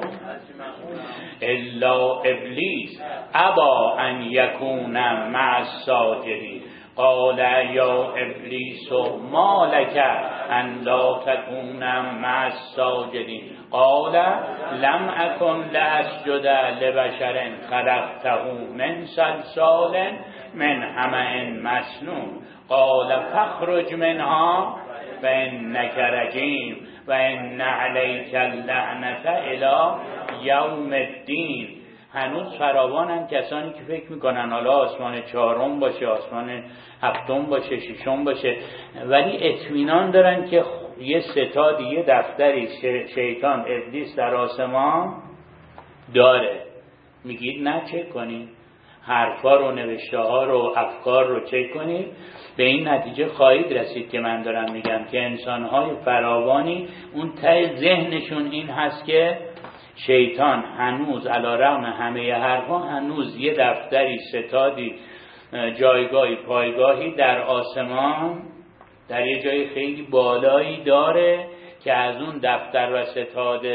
الا ابلیس ابا ان یکون مع الساجدین قال یا ابلیس ما لک ان لا تکون مع الساجدین قال لم اکن لاسجد لبشر خلقته من صلصال من حمأ مسنون قال فاخرج منها فانک رجیم و ان علیک اللعنة الی یوم الدین. هنوز فراوانن کسانی که فکر میکنن حالا آسمان چهارم باشه، آسمان هفتم باشه، ششم باشه، ولی اطمینان دارن که یه ستاد، یه دفتری شیطان ابلیس در آسمان داره. میگید نه چک کنید، حرفا رو، نوشته ها رو، افکار رو چک کنید، به این نتیجه خواهید رسید که من دارم میگم که انسانهای فراوانی اون ته ذهنشون این هست که شیطان هنوز علیرغم همه حرفا هنوز یه دفتری، ستادی، جایگاهی، پایگاهی در آسمان در یه جای خیلی بالایی داره که از اون دفتر و ستاد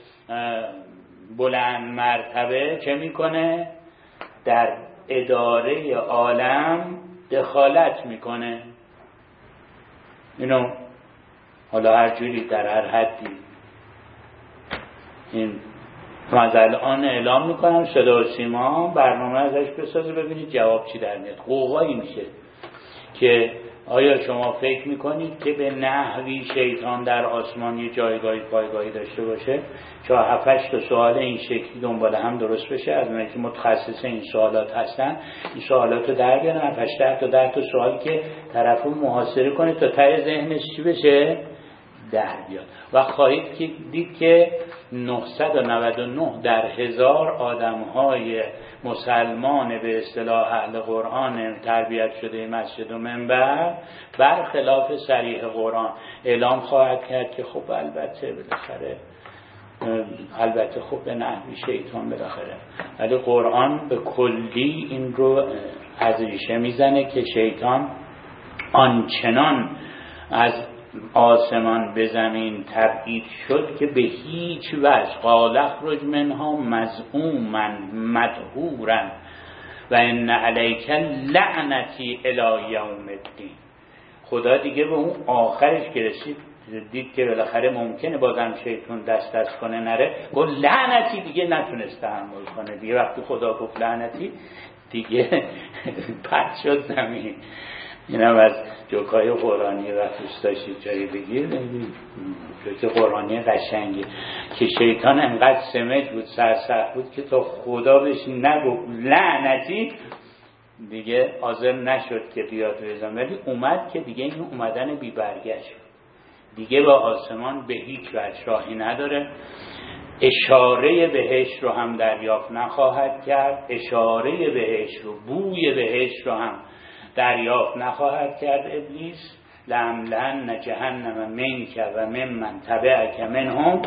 بلند مرتبه چه میکنه؟ در اداره عالم دخالت میکنه. اینو حالا هر جوری در هر حدی این از الان اعلام میکنم، صدا و سیما برنامه ازش بسازه ببینید جواب چی در میاد. قوقایی میشه که آیا شما فکر میکنید که به نحوی شیطان در آسمانی جایگاهی پایگاهی داشته باشه؟ چون هفت هشت تا سوال این شکلی دنبال هم درست بشه، از اونایی که متخصص این سوالات هستن این سوالات رو در بیارن، هفت هشت تا ده تا سوال که طرفو محاصره کنه تا ته ذهنش چی بشه؟ در بیاد. و خواهید که دید که نهصد و نود و نه در هزار آدم‌های مسلمان به اصطلاح اهل قرآن تربیت شده مسجد و منبر برخلاف صریح قرآن اعلام خواهد کرد که خب البته بالاخره البته خب به نحوی شیطان بالاخره، ولی قرآن به کلی این رو از ریشه میزنه که شیطان آنچنان از آسمان به زمین تبعید شد که به هیچ وجه قال اخرج منها مذءوما مدحورا و ان علیک لعنتی الی یوم الدین. خدا دیگه به اون آخرش که رسید دید که بالاخره ممکنه بازم شیطان دست دست کنه نره، گفت لعنتی، دیگه نتونست تحمل کنه دیگه. وقتی خدا گفت لعنتی دیگه پرت شد زمین. اینم از جوکای قرآنی و دوست داشتید جایی بگیر، جوک قرآنی قشنگی که شیطان انقدر سمج بود، سرسخت بود که تا خدا بهش نگفت لعنتی دیگه حاضر نشد که بیاد بزن، ولی اومد که دیگه این اومدن بی برگشت، دیگه با آسمان به هیچ وجه راهی نداره. اشاره بهش رو هم دریافت نخواهد کرد، اشاره بهش رو، بوی بهش رو هم دریافت نخواهد کرد ابلیس. لَأَمْلَأَنَّ جَهَنَّمَ مِنْکَ و ممن تبعک منهم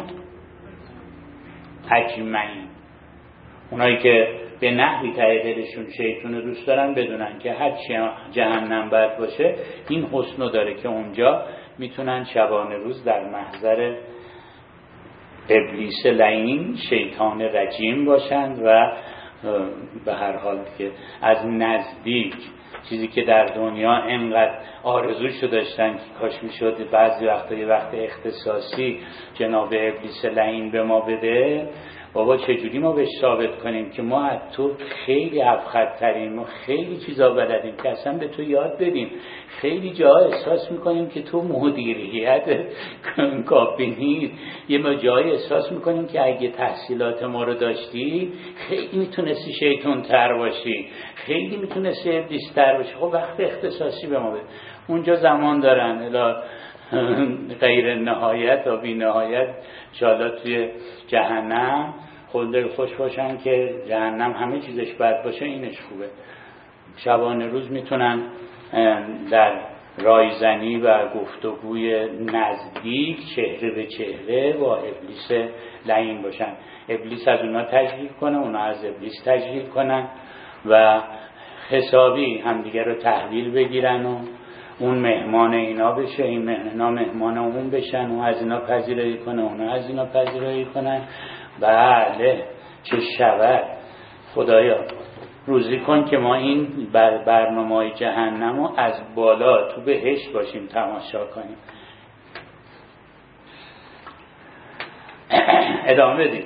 اجمعین. اونایی که به نحوی ته دلشون شیطان رو دوست دارن بدونن که هر چی جهنم بد باشه این حسنو داره که اونجا میتونن شبانه روز در محضر ابلیس لعین، شیطان رجیم باشند و به هر حال که از نزدیک چیزی که در دنیا انقدر آرزوشو داشتن که کاش میشد بعضی وقتا یه وقت اختصاصی جناب ابلیس لعین به ما بده، بابا چجوری ما بهش ثابت کنیم که ما از تو خیلی ابخردتریم، ما خیلی چیزا بلدیم که اصلا به تو یاد بدیم، خیلی جاها احساس میکنیم که تو مدیریت کافی نیست، یه ما جایی احساس میکنیم که اگه تحصیلات ما رو داشتی خیلی میتونستی شیطان تر باشی، خیلی میتونستی ابلیس تر باشی. خب وقت اختصاصی به ما بده. اونجا زمان دارن الا غیر نهایت و بی نهایت شالا توی جهنم خود دل خوش باشن که جهنم همه چیزش بد باشه، اینش خوبه. شبانه روز میتونن در رایزنی و گفتگوی نزدیک چهره به چهره با ابلیس لعین باشن. ابلیس از اونا تجلیل کنه، اونا از ابلیس تجلیل کنن و حسابی همدیگه رو تحویل بگیرن و اون مهمان اینا بشه، این اینا مهمان اون بشن، اون از اینا پذیرایی کنه، اونا از اینا پذیرایی کنن. بله چه شود. خدایا روزی کن که ما این بر برنامه‌های جهنم رو از بالا تو بهشت باشیم تماشا کنیم. ادامه بدیم.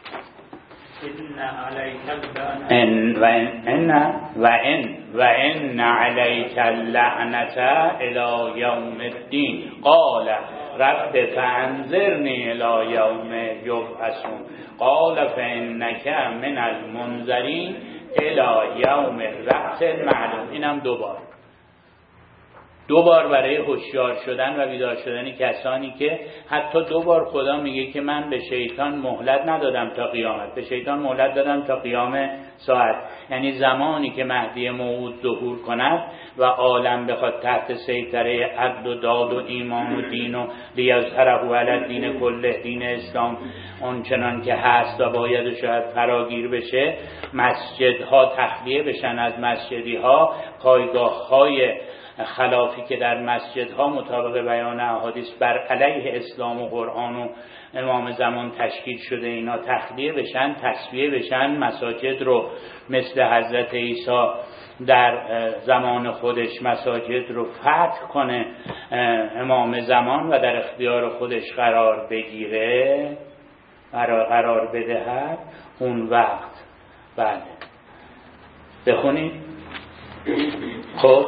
ان و ان و ان و ان علیک اللعنة الی یوم الدین قال رب فانظرنی الی یوم یبعثون قال فانک من المنذرین الی یوم الوقت المعلوم. اینم دوبار دو بار برای هوشیار شدن و بیدار شدن کسانی که حتی دو بار خدا میگه که من به شیطان مهلت ندادم تا قیامت، به شیطان مهلت دادم تا قیام ساعت، یعنی زمانی که مهدی موعود ظهور کند و عالم بخواد تحت سیطره عدل و داد و ایمان و دین و لیظهره علی الدین کله، دین اسلام اون چنان که هست و باید و شاید فراگیر بشه، مسجدها تخلیه بشن از مسجدی ها، پایگاه های خلافی که در مسجدها مطابق بیان احادیث بر علیه اسلام و قرآن و امام زمان تشکیل شده اینا تخلیه بشن، تصفیه بشن، مساجد رو مثل حضرت عیسی در زمان خودش مساجد رو فتح کنه امام زمان و در اختیار خودش قرار بگیره، قرار بدهد، اون وقت بله بخونید. خب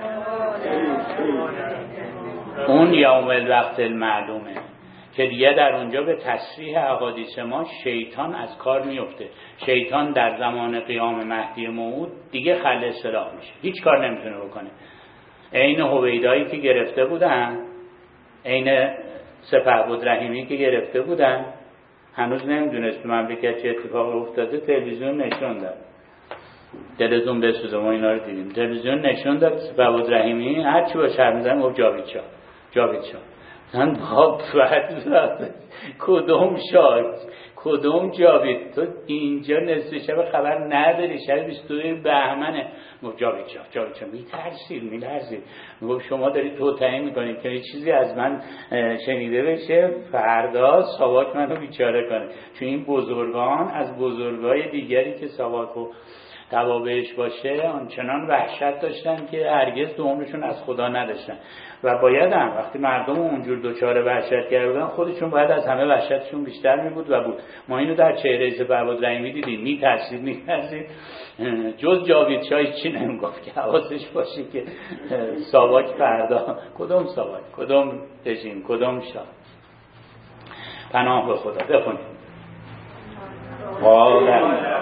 اون یوم الوقت المعلومه که دیگه در اونجا به تصریح احادیث ما شیطان از کار میفته. شیطان در زمان قیام مهدی موعود دیگه خل اصطلاح میشه، هیچ کار نمیتونه بکنه. عین هویدایی که گرفته بودن، عین سپهبد رحیمی که گرفته بودن، هنوز نمیدونست تو مملکت چه اتفاقی افتاده، تلویزیون نشون داد، دلتون بسوزه ما اینا رو دیدیم، تلویزیون نشون داد سپهبد رحیمی هر چی با شرم می‌زنه گفت جاوید شاه جاوید شاه. من با فرد کدوم شاه کدوم جاوید؟ تو اینجا نصف شب خبر نداری، شب بیست و دو بهمنه گفت جاوید شاه جاوید شاه. میترسید میلرزید، میگفت شما دارید توطئه میکنید که چیزی از من شنیده بشه فردا ساواک منو بیچاره کنه. چون این بزرگان از بزرگای دیگری که ساواک و توابعش باشه آنچنان وحشت داشتن که هرگز تو عمرشون از خدا نداشتن و باید هم وقتی مردم اونجور دوچار وحشت کردن خودشون باید از همه وحشتشون بیشتر می بود و بود. ما اینو در چهره سپهبد رحیمی دیدیم، می ترسید می ترسید، جز جاوید شاه چی نمیگفت که حواسش باشه که ساواک فردا کدوم ساواک کدوم رژیم کدوم شاه. پناه به خدا. بخونید. قال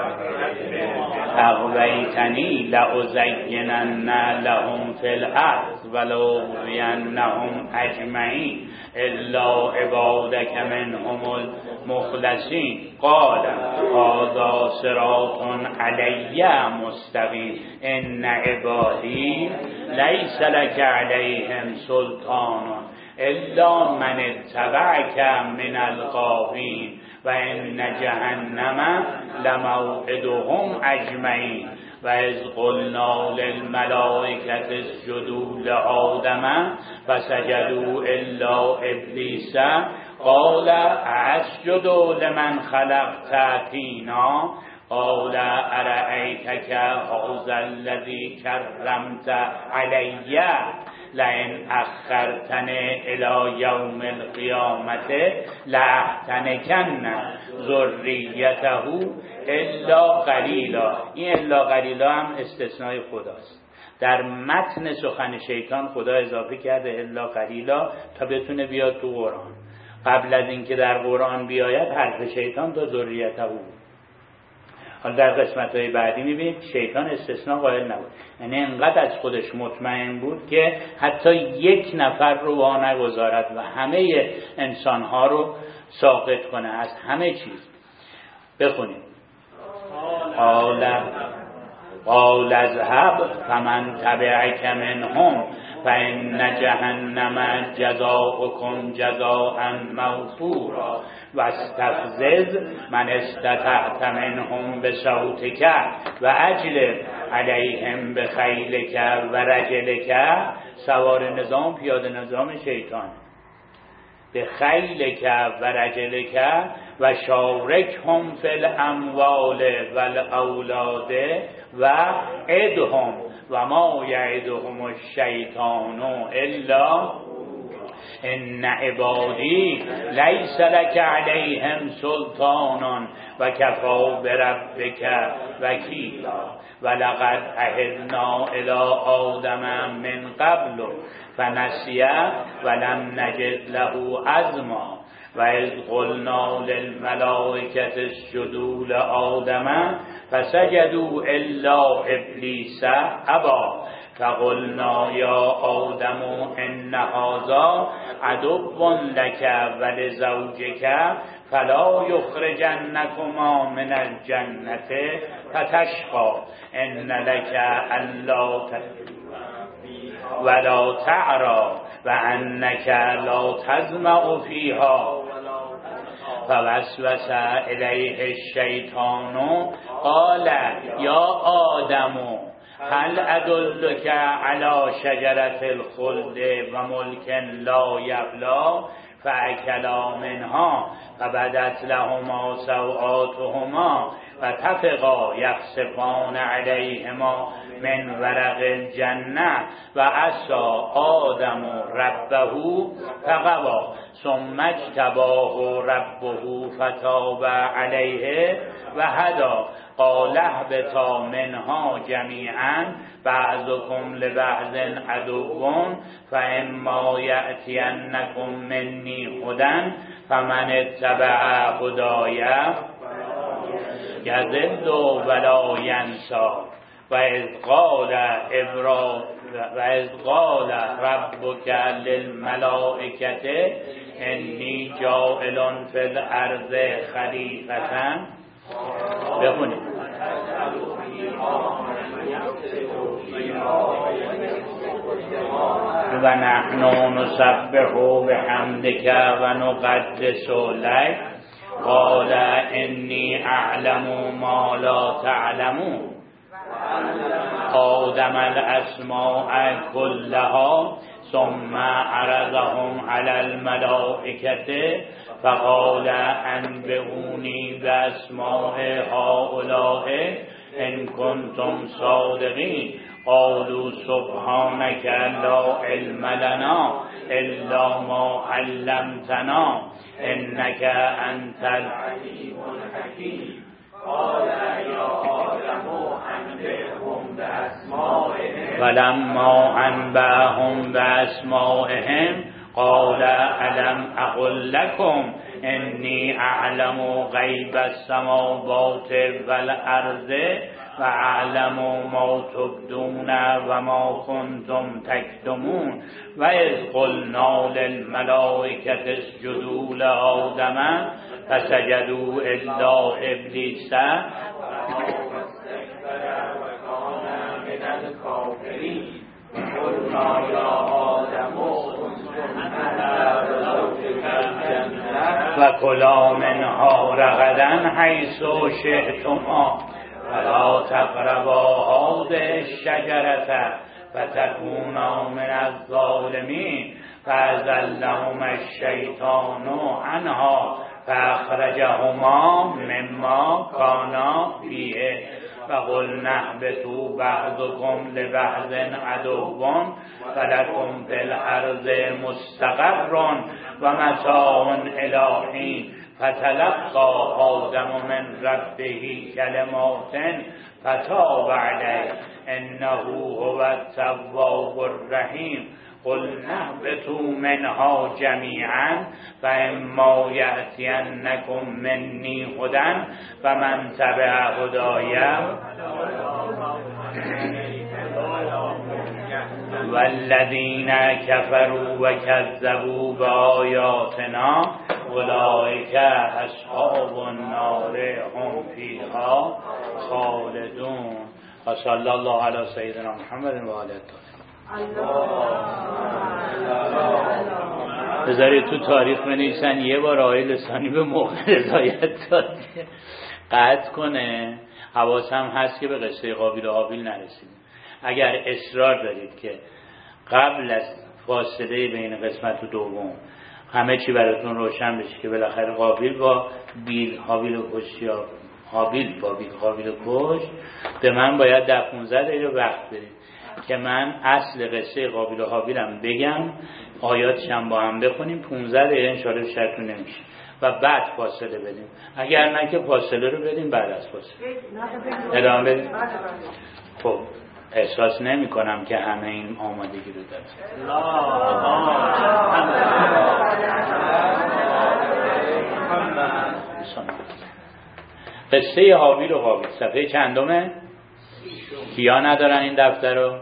اغویتنی لأزینن لهم فی الارض ولأغوینهم اجمعین الا عبادک منهم المخلصین قال هذا صراط علی مستقیم ان عبادی لیس لک علیهم سلطان الا من اتبعک من الغاوین و ان جهنم لموعدهم اجمعین و اذ قلنا للملائکة اسجدوا لآدم فسجدوا الا ابلیس قال اسجد لمن خلقت طینا قال ارأیتک هذا الذی کرمت علی لئن اخرتنی الی یوم القیامة لاحتنکن ذریته الا قلیلا. این الا قلیلا هم استثنای خداست. در متن سخن شیطان خدا اضافه کرده الا قلیلا تا بتونه بیاد تو قرآن. قبل از اینکه در قرآن بیاید حرف شیطان تا ذریته بود. حالا در قسمت‌های بعدی می‌بینید شیطان استثناء قائل نبود، یعنی انقدر از خودش مطمئن بود که حتی یک نفر رو وا نگذارد و همه انسان‌ها رو ساقط کنه از همه چیز. بخونید. قال قال اذهب فمن تبعک منهم فإن جهنم جزاؤكم جزاء موفورا واستفزز من استطعت منهم بصوتك واجلب عليهم بخیلک و رجلک. سوار نظام پیاده نظام شیطان. به خیلک و رجلک و شارکهم فی الاموال والاولاد و عدهم و ما یعدهم الشیطان الا ان عبادی لیس لک علیهم سلطان و کفی بربک وکیلا ولقد عهدنا الی آدم من قبل فنسی ولم نجد له عزما و اذ قلنا للملائکة اسجدوا لآدم فسجدوا الا ابلیس ابی فقلنا یا آدم ان هذا عدو لك ولزوجك فلا یخرجنکما من الجنة فتشقى ان لك الا ولا تعرى وانك لا تظمأ فيها فوسوس الیه الشیطان قال یا آدم هل ادلک علی شجرة الخلد و ملک لا یبلی فاکلا منها فبدت لهما سوآتهما فطفقا یخصفان علیهما من ورق الجنة و عصی آدم ربه فغوی ثم اجتباه ربه فتاب علیه و هدی قال اهبطا منها جمیعا بعضکم لبعض عدو فاما یأتینکم منی هدی فمن اتبع هدای یضل ولا ینسی و اذ قال ابراهیم و اذ قال ربک للملائکة انی جاعل فی الارض خلیفة بخونید و نحن نسبح بحمدک و نقدس لک قال انی اعلم ما لا تعلمون آدم الاسماء كلها ثم عرضهم على الملائكة فقال انبئوني باسماء هؤلاء ان كنتم صادقين قالوا سبحانك لا علم لنا الا ما علمتنا انك انت العليم الحكيم قال يا آدم انبئهم باسمائهم فلما انبأهم باسمائهم قال الم اقل لكم انی اعلم غیب السماوات والارض و اعلم ما تبدون و ما کنتم تکتمون و اذ قلنا للملائکة اسجدوا لآدم فسجدوا الا ابلیس قلنا یا آدم و کلا منها رغدا حیث شئتما ولا تقربا هذه الشجرة فتكونا من الظالمين فأزلهما الشیطان عنها فأخرجهما مما كانا فيه فقلنا اهبطوا بعضكم لبعض عدو ولكم في الأرض مستقر ومتاع إلى حين فتلقى آدم من ربه كلمات فتاب عليه إنه هو التواب الرحيم قلنا اهبطوا منها جميعا فإما يأتينكم مني هدى فمن تبع هداي والذين كفروا وكذبوا بآياتنا أولئك أصحاب النار هم فيها خالدون وصلى الله على سيدنا محمد و آله الطاهرین. بذارید تو تاریخ بنویسن یه بار آقای لسانی به موقع رضایت داد قطع کنه. حواسم هست که به قصه قابیل و هابیل نرسیدیم. اگر اصرار دارید که قبل از فاصله بین قسمت و دوم همه چی براتون روشن بشه که بالاخره قابیل با بیل هابیل و کش یا هابیل با بیل قابیل و کش، به من باید در پونزده دقیقه وقت بدید که من اصل قصه قابیل و هابیلم بگم، آیاتشم با هم بخونیم، پونزده دقیقه انشاءالله شرطون نمیشه و بعد فاصله بدیم. اگر نه که فاصله رو بدیم بعد از فاصله ادامه بدیم. خب احساس نمی کنم که همه این آمادگی رو دارم. قصه هابیل و قابیل صفحه چندمه؟ کیا ندارن این دفتر رو؟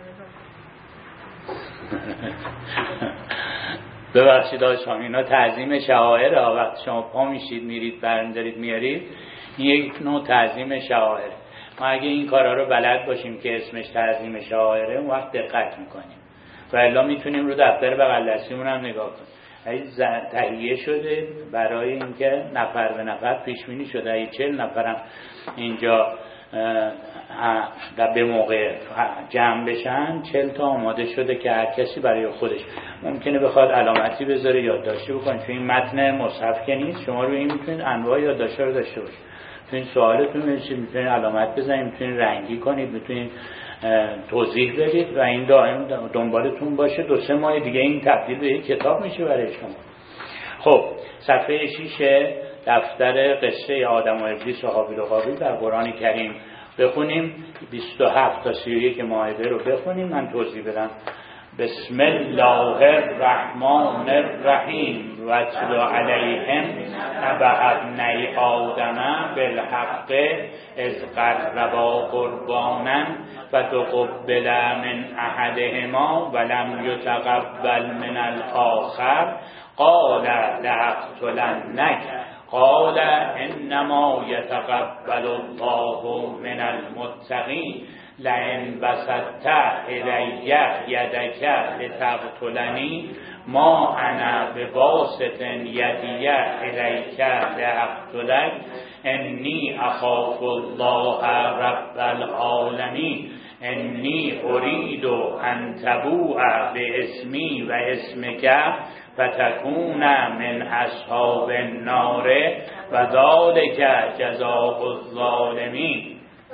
ببخشید آشان، اینا تعظیم شعائر ها. وقتی شما پا میشید میرید برمیدارید میارید، این یک نوع تعظیم شعائر. ما اگه این کارا رو بلد باشیم که اسمش تعظیم شعائره، اون وقت دقت میکنیم و الا میتونیم رو دفتر بغل دستیمون هم نگاه کنیم. اگه تهیه شده برای اینکه نفر به نفر پیش بینی شده، اگه چهل نفرم اینجا در به موقع جمع بشن، چهل تا آماده شده که هر کسی برای خودش ممکنه بخواد علامتی بذاره، یادداشتی بکنید. چون این متن مصحف که نیست، شما روی این میتونید انواع یادداشت‌ها رو داشته باشید. میتونید سوالتون بنویسید، میتونید علامت بزنید، میتونید رنگی کنید، میتونید توضیح بدید و این دائم دنبالتون باشه. دو سه ماه دیگه این تبدیل به یک کتاب میشه برای شما. خب صفحه شش دفتر قصه آدم و ابلیس و هابیل و قابیل در قرآن کریم بخونیم. بیست و هفت تا سی و یک مائده رو بخونیم، من توضیح بدم. بسم الله الرحمن الرحیم و اتل علیهم نبأ ابنی آدم بالحق اذ قربا قربانا فتقبل من احدهما ولم یتقبل من الاخر قال لأقتلنک قال انما یتقبل الله من المتقین لئن بسطت الی یدک لتقتلنی ما انا بباسط یدی الیک لاقتلک انی اخاف الله رب العالمین انی ارید ان تبوء باسمی و اسمک فتكون من اصحاب النار و ذلک جزاء الظالمین.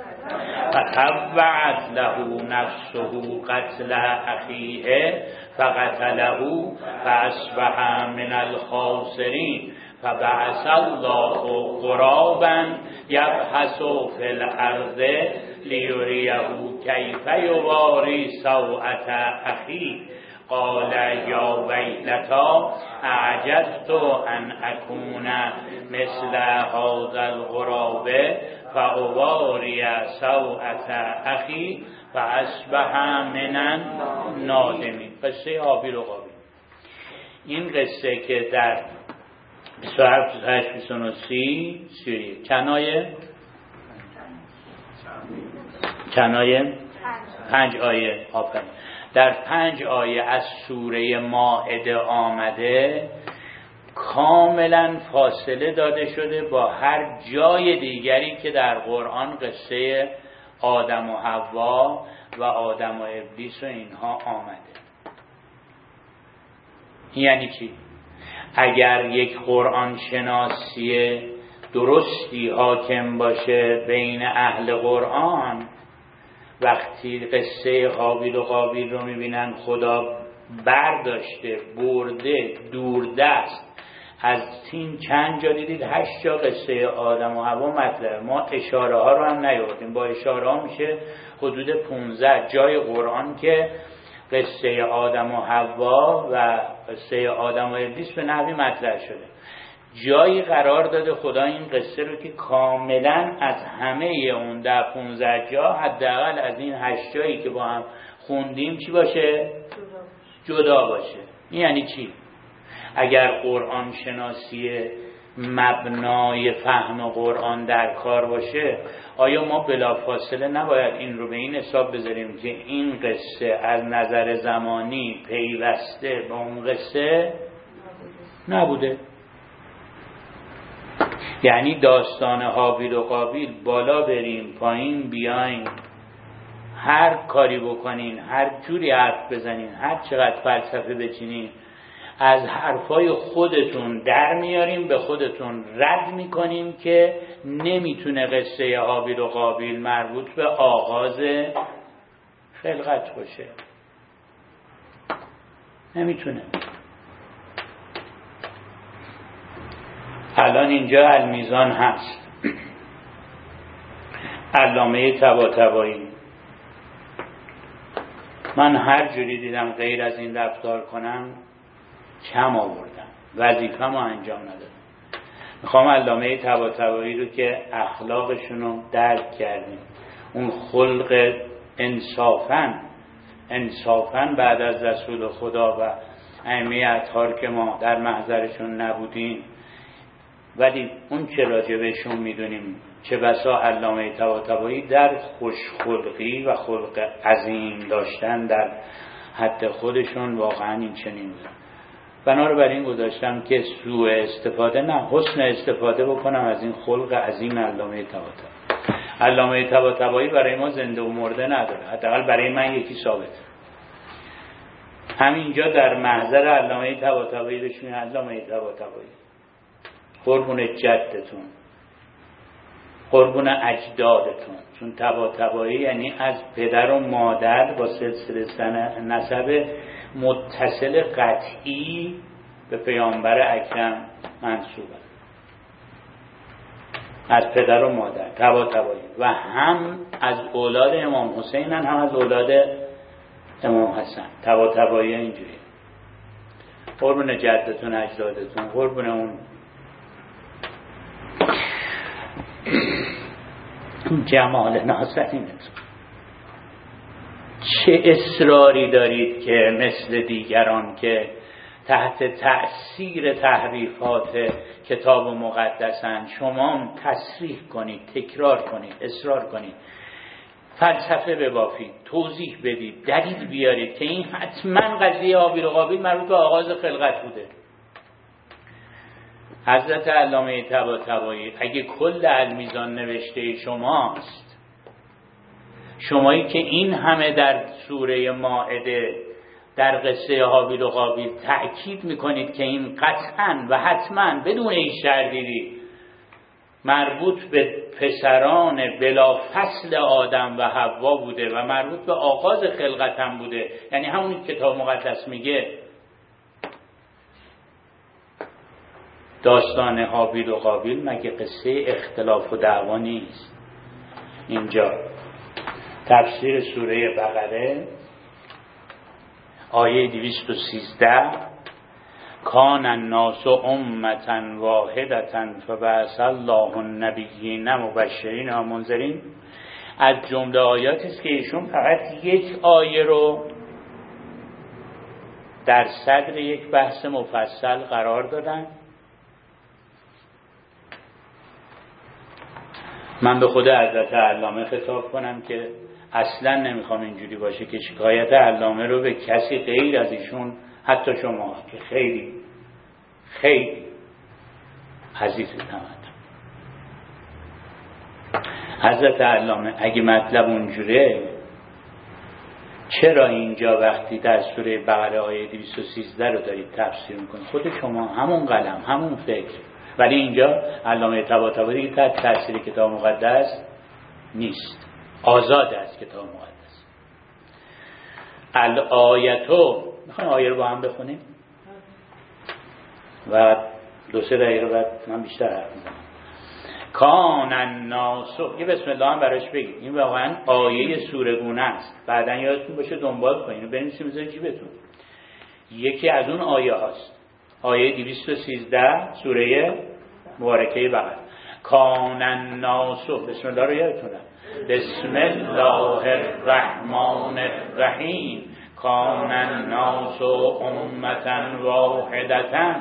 فطوعت له نفسه قتل اخیه فقتله فاصبح من الخاسرین. فبعث الله غرابا یبحث فی الارض لیریه کیف یواری سوءة اخیه قال یا ویلتا اعجزت ان اکون مثل هذا الغراب فاواری سوءة اخی فاصبح من النادمین. قصه هابیل و قابیل. این قصه که در بیست و هفت بیست و هشت بیست و نه سی سی چند آیه؟ چند آیه؟ پنج آیه. آفرین. در پنج آیه از سوره مائده آمده، کاملا فاصله داده شده با هر جای دیگری که در قرآن قصه آدم و حوا و آدم و ابلیس و اینها آمده. یعنی چی؟ اگر یک قرآن شناسی درستی حاکم باشه بین اهل قرآن، وقتی قصه هابیل و قابیل رو میبینن خدا برداشته برده دوردست از این چند جا دیدید هشت جا قصه آدم و حوا مطلبه. ما اشاره ها رو هم نیاوردیم، با اشاره ها میشه حدود پانزده جای قرآن که قصه آدم و حوا و قصه آدم و ابلیس به نحوی مطرح شده. جایی قرار داده خدا این قصه رو که کاملا از همه اون در پانزده جا حداقل از این هشت جایی که با هم خوندیم چی باشه؟ جدا باشه. یعنی چی؟ اگر قرآن شناسی مبنای فهم قرآن در کار باشه، آیا ما بلافاصله نباید این رو به این حساب بذاریم که این قصه از نظر زمانی پیوسته با اون قصه نبوده؟ یعنی داستان هابیل و قابیل بالا بریم پایین بیاین، هر کاری بکنین، هر جوری حرف بزنین، هر چقدر فلسفه بچینین، از حرفای خودتون در میاریم، به خودتون رد میکنیم که نمیتونه قصه هابیل و قابیل مربوط به آغاز خلقت باشه. نمیتونه. الان اینجا المیزان هست، علامه طباطبایی. من هر جوری دیدم غیر از این رفتار کنم کم آوردم، وظیفه‌مو انجام ندادم. میخوام علامه طباطبایی رو که اخلاقشون رو درک کردیم، اون خلق انصافاً انصافاً بعد از رسول خدا و ائمه اطهار که ما در محضرشون نبودیم، ولی اون چه راجع بهشون میدونیم، چه بسا علامه طباطبایی در خوشخلقی و خلق عظیم داشتن در حد خودشون واقعا این چنین بود. بنابراین گذاشتم که سوء استفاده نه، حسن استفاده بکنم از این خلق عظیم علامه طباطبایی. علامه طباطبایی برای ما زنده و مرده نداره، حداقل برای من یکی ثابت. همینجا در محضر علامه طباطبایی بشین، علامه طباطبایی قربون جدتون، قربون اجدادتون، چون طباطبایی یعنی از پدر و مادر با سلسله نسب متصل قطعی به پیامبر اکرم منسوبه، از پدر و مادر طباطبایی، و هم از اولاد امام حسین، هم از اولاد امام حسن. طباطبایی اینجوری قربون جدتون اجدادتون، قربون اون جمال نازنینتون. چه اصراری دارید که مثل دیگران که تحت تأثیر تحریفات کتاب مقدسن شما تصریح کنید، تکرار کنید، اصرار کنید، فلسفه ببافید، توضیح بدید، دلیل بیارید که این حتما قضیه هابیل و قابیل مربوط به آغاز خلقت بوده. حضرت علامه طباطبایی اگه کل المیزان نوشته شماست، شمایی که این همه در سوره مائده در قصه هابیل و قابیل تأکید میکنید که این قطعاً و حتماً بدون هیچ تردیدی مربوط به پسران بلا فصل آدم و حوا بوده و مربوط به آغاز خلقت هم بوده، یعنی همون کتاب مقدس میگه، داستان هابیل و قابیل مگه قصه اختلاف و دعوا نیست؟ اینجا تفسیر سوره بقره آیه دویست و سیزده، کان الناس امة واحدة فبعث الله النبیین مبشرین و منذرین، از جمله آیاتی است که ایشون فقط یک آیه رو در صدر یک بحث مفصل قرار دادن. من به خود حضرت علامه خطاب کنم که اصلا نمیخوام اینجوری باشه که شکایت علامه رو به کسی غیر از ایشون، حتی شما که خیلی خیلی عزیزتم، حضرت علامه اگه مطلب اونجوره، چرا اینجا وقتی در سوره بقره آیه دویست و سیزده رو دارید تفسیر میکنید؟ خود شما همون قلم، همون فکر، ولی اینجا علامه طباطبایی دیگه تحت تاثیر کتاب مقدس نیست، آزاد از کتاب مقدس. الآیتو، میخوایم آیه رو با هم بخونیم و دو سه دقیقه بعد من بیشتر حرف میزنم. کان الناس، یه بسم الله هم براش بگید، این واقعا آیه سورگونه است، بعدا یادتون باشه دنبال کنید، بنویسید بذارید جیبتون. یکی از اون آیه هاست، آیه دویست و سیزده سوره مبارکه بقره. کان الناس، بسم الله رو یادتونه، بسم الله الرحمن الرحیم، کان الناس امة واحدة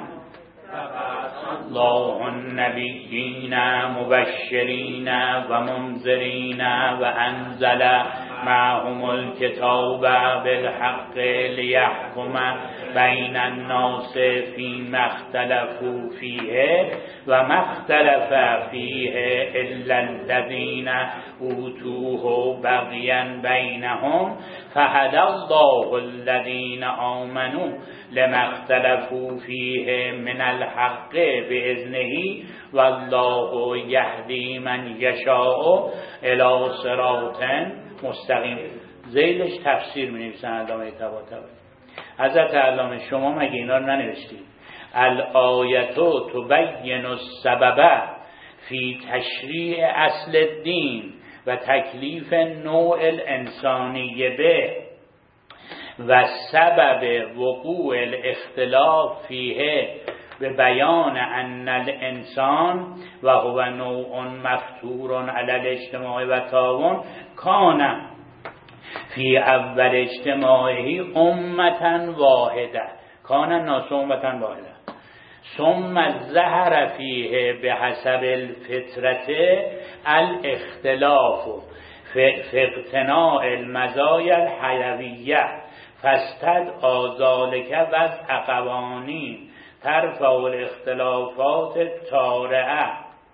الله النبیین مبشرین و منذرین و انزل معهم الکتاب بالحق لیحکم بین الناس فیما اختلفوا فیه و ما اختلف فیه الا الذین اوتوه بغیا بینهم فهدی الله الذین آمنوا لما اختلفوا فیه من الحق باذنه والله یهدی من یشاء الی صراط مستقیم. ذیلش تفسیر می‌نویسن علامه طباطبایی. حضرت علامه شما مگه اینا رو ننوشتید؟ الآیتو تبین السبب فی تشریع اصل الدین و تکلیف نوع الانسانی به و سبب وقوع الاختلاف فیه به بیان ان الانسان و هو نوع مفتور علی الاجتماع و تعاون کان فی اول اجتماعی امتا واحده کان الناس امتا واحده ثم ظهر فیه بحسب الفطرة الاختلاف فی اقتناع المزایا الحیویه فاستدعا ذلک وضع قوانین ترفع الاختلافات الطارئه.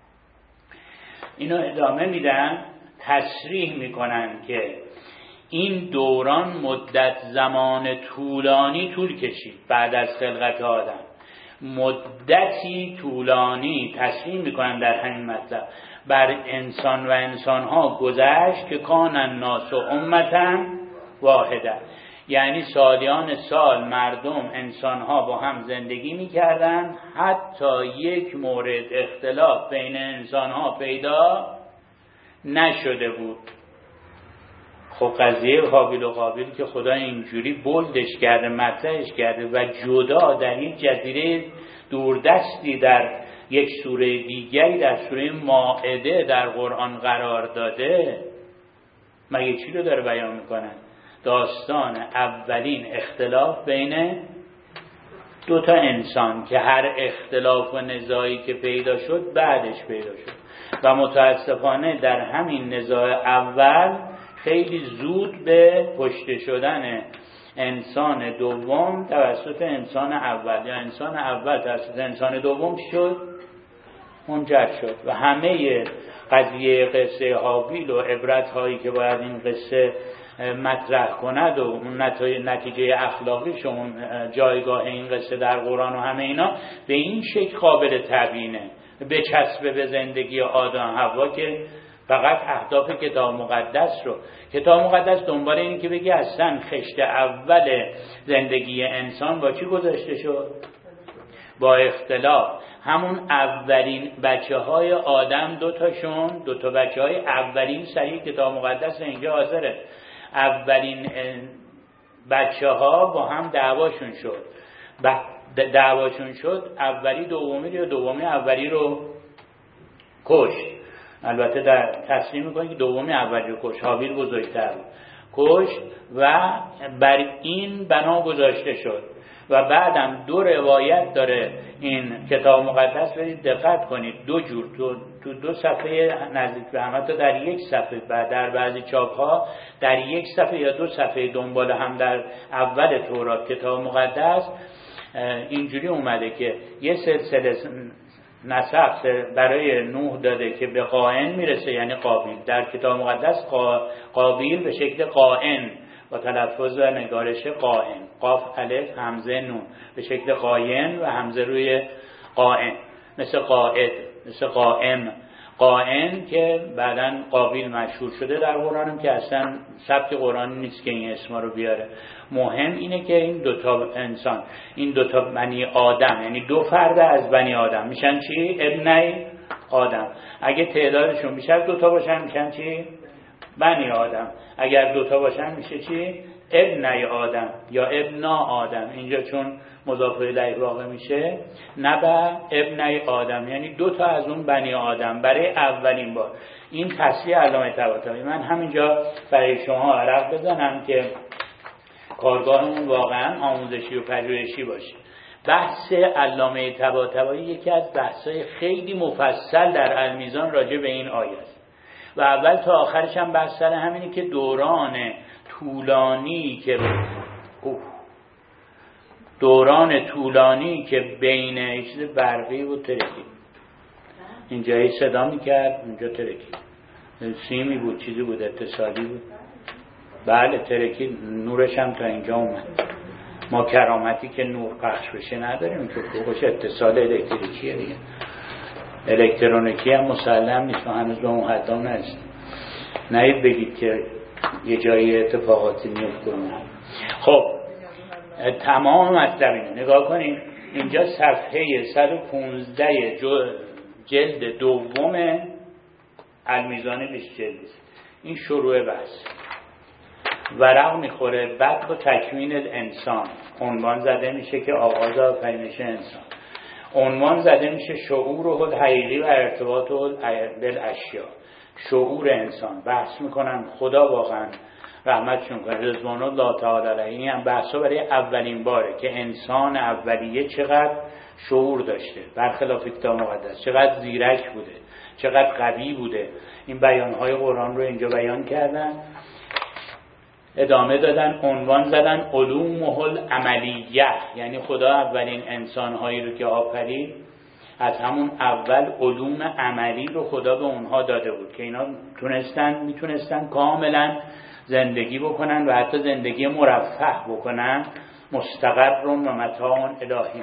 اینو ادامه میدن، تصریح میکنن که این دوران مدت زمان طولانی طول کشید بعد از خلقت آدم، مدتی طولانی تصمیم میکنن در همین مطلب بر انسان و انسانها گذشت که کان الناس امتا واحده، یعنی سالیان سال مردم انسانها با هم زندگی میکردن، حتی یک مورد اختلاف بین انسانها پیدا نشده بود. خب قضیه هابیل و قابیل که خدا اینجوری بلدش کرده، مطرحش کرده و جدا در یک جزیره دوردستی در یک سوره دیگری در سوره مائده در قرآن قرار داده، مگه چی رو داره بیان میکنن؟ داستان اولین اختلاف بین دو تا انسان که هر اختلاف و نزاعی که پیدا شد بعدش پیدا شد و متاسفانه در همین نزاع اول خیلی زود به کشته شدن انسان دوم توسط انسان اول یا انسان اول توسط انسان دوم شد منجر شد و همه قضیه قصه هابیل و عبرت هایی که باید این قصه مطرح کند و اون نتیجه اخلاقیش و اون جایگاه این قصه در قرآن و همه اینا به این شکل قابل تبیینه، به چسبه به زندگی آدم حوا که فقط اهداف کتاب مقدس رو کتاب مقدس دنبال اینه که بگی اصلا خشت اول زندگی انسان با چی گذاشته شد؟ با اختلاف. همون اولین بچه های آدم دوتاشون دوتا بچه های اولین صحیح کتاب مقدس اینجا حاضره، اولین بچه ها با هم دعواشون شد، دعواشون شد اولی دومی یا دومی اولی رو کشت. البته در تصمیم میکنه که دومی اولی رو کشت، هابیل بزرگتر کشت و بر این بنا گذاشته شد. و بعدم دو روایت داره این کتاب مقدس، برید دقت کنید، دو جور تو دو, دو صفحه نزدیک به هم، حتی در یک صفحه بعد در بعضی چاپ ها در یک صفحه یا دو صفحه دنبال هم در اول تورات کتاب مقدس اینجوری اومده که یه سلسله نسب برای نوح داده که به قائن میرسه، یعنی قابیل. در کتاب مقدس قابیل به شکل قائن با تلفظ و نگارش قائن، قاف الف همزه نون، به شکل قاین و همزه روی قائن، مثل قائد، مثل قائم. قائن که بعداً قابیل مشهور شده در قرآن که اصلا ثبت قرآن نیست که این اسما رو بیاره. مهم اینه که این دوتا انسان، این دوتا بنی آدم، یعنی دو فرد از بنی آدم میشن چی؟ ابنی آدم. اگه تعدادشون بیشتر دوتا باشن میشن چی؟ بنی آدم. اگر دوتا باشن میشه چی؟ ابنی آدم یا ابنا آدم. اینجا چون مضاف الیه واقع میشه نبا ابنی آدم، یعنی دوتا از اون بنی آدم برای اولین بار. این تصریح علامه طباطبایی. من همینجا برای شما عرق بزنم که کارگاهمون واقعا آموزشی و پژوهشی باشه. بحث علامه طباطبایی یکی از بحث‌های خیلی مفصل در المیزان راجع به این آیه است و اول تا آخرش هم بحث سر همینه که دوران طولانی که دوران طولانی که بین چیز برقی و ترکی، اینجایی صدا میکرد اونجا ترکی، سیمی بود، چیزی بود، اتصالی بود. بله ترکی، نورش هم تا اینجا اومد. ما کرامتی که نور پخش بشه نداریم، که فوقش اتصال الکتریکیه دیگه. الکترونیکی هم مسلم نیست، ما هنوز به اون حدا نرسیدیم. نهید بگید که یه جایی اتفاقاتی میفته. خب تمام مطلب اینه نگاه کنید. اینجا صفحه صد و پانزده جلد دوم المیزان بیست جلد، این شروع بحث. ورق میخوره بعد با تکوین الانسان عنوان زده میشه که آغاز آفرینش انسان. عنوان زده میشه شعور و حقیقی و ارتباط بالاشیا. شعور انسان بحث میکنن، خدا واقعا رحمتشون کنه رضوان الله تعالی علیه، این هم بحثا برای اولین باره که انسان اولیه چقدر شعور داشته برخلاف کتاب مقدس، چقدر زیرک بوده، چقدر قوی بوده. این بیانهای قرآن رو اینجا بیان کردن. ادامه دادن، عنوان زدن علومه العملیه، یعنی خدا اولین انسانهایی رو که آفرید از همون اول علوم عملی رو خدا به اونها داده بود که اینا تونستن میتونستن کاملا زندگی بکنن و حتی زندگی مرفه بکنن، مستقر و متاع الهی.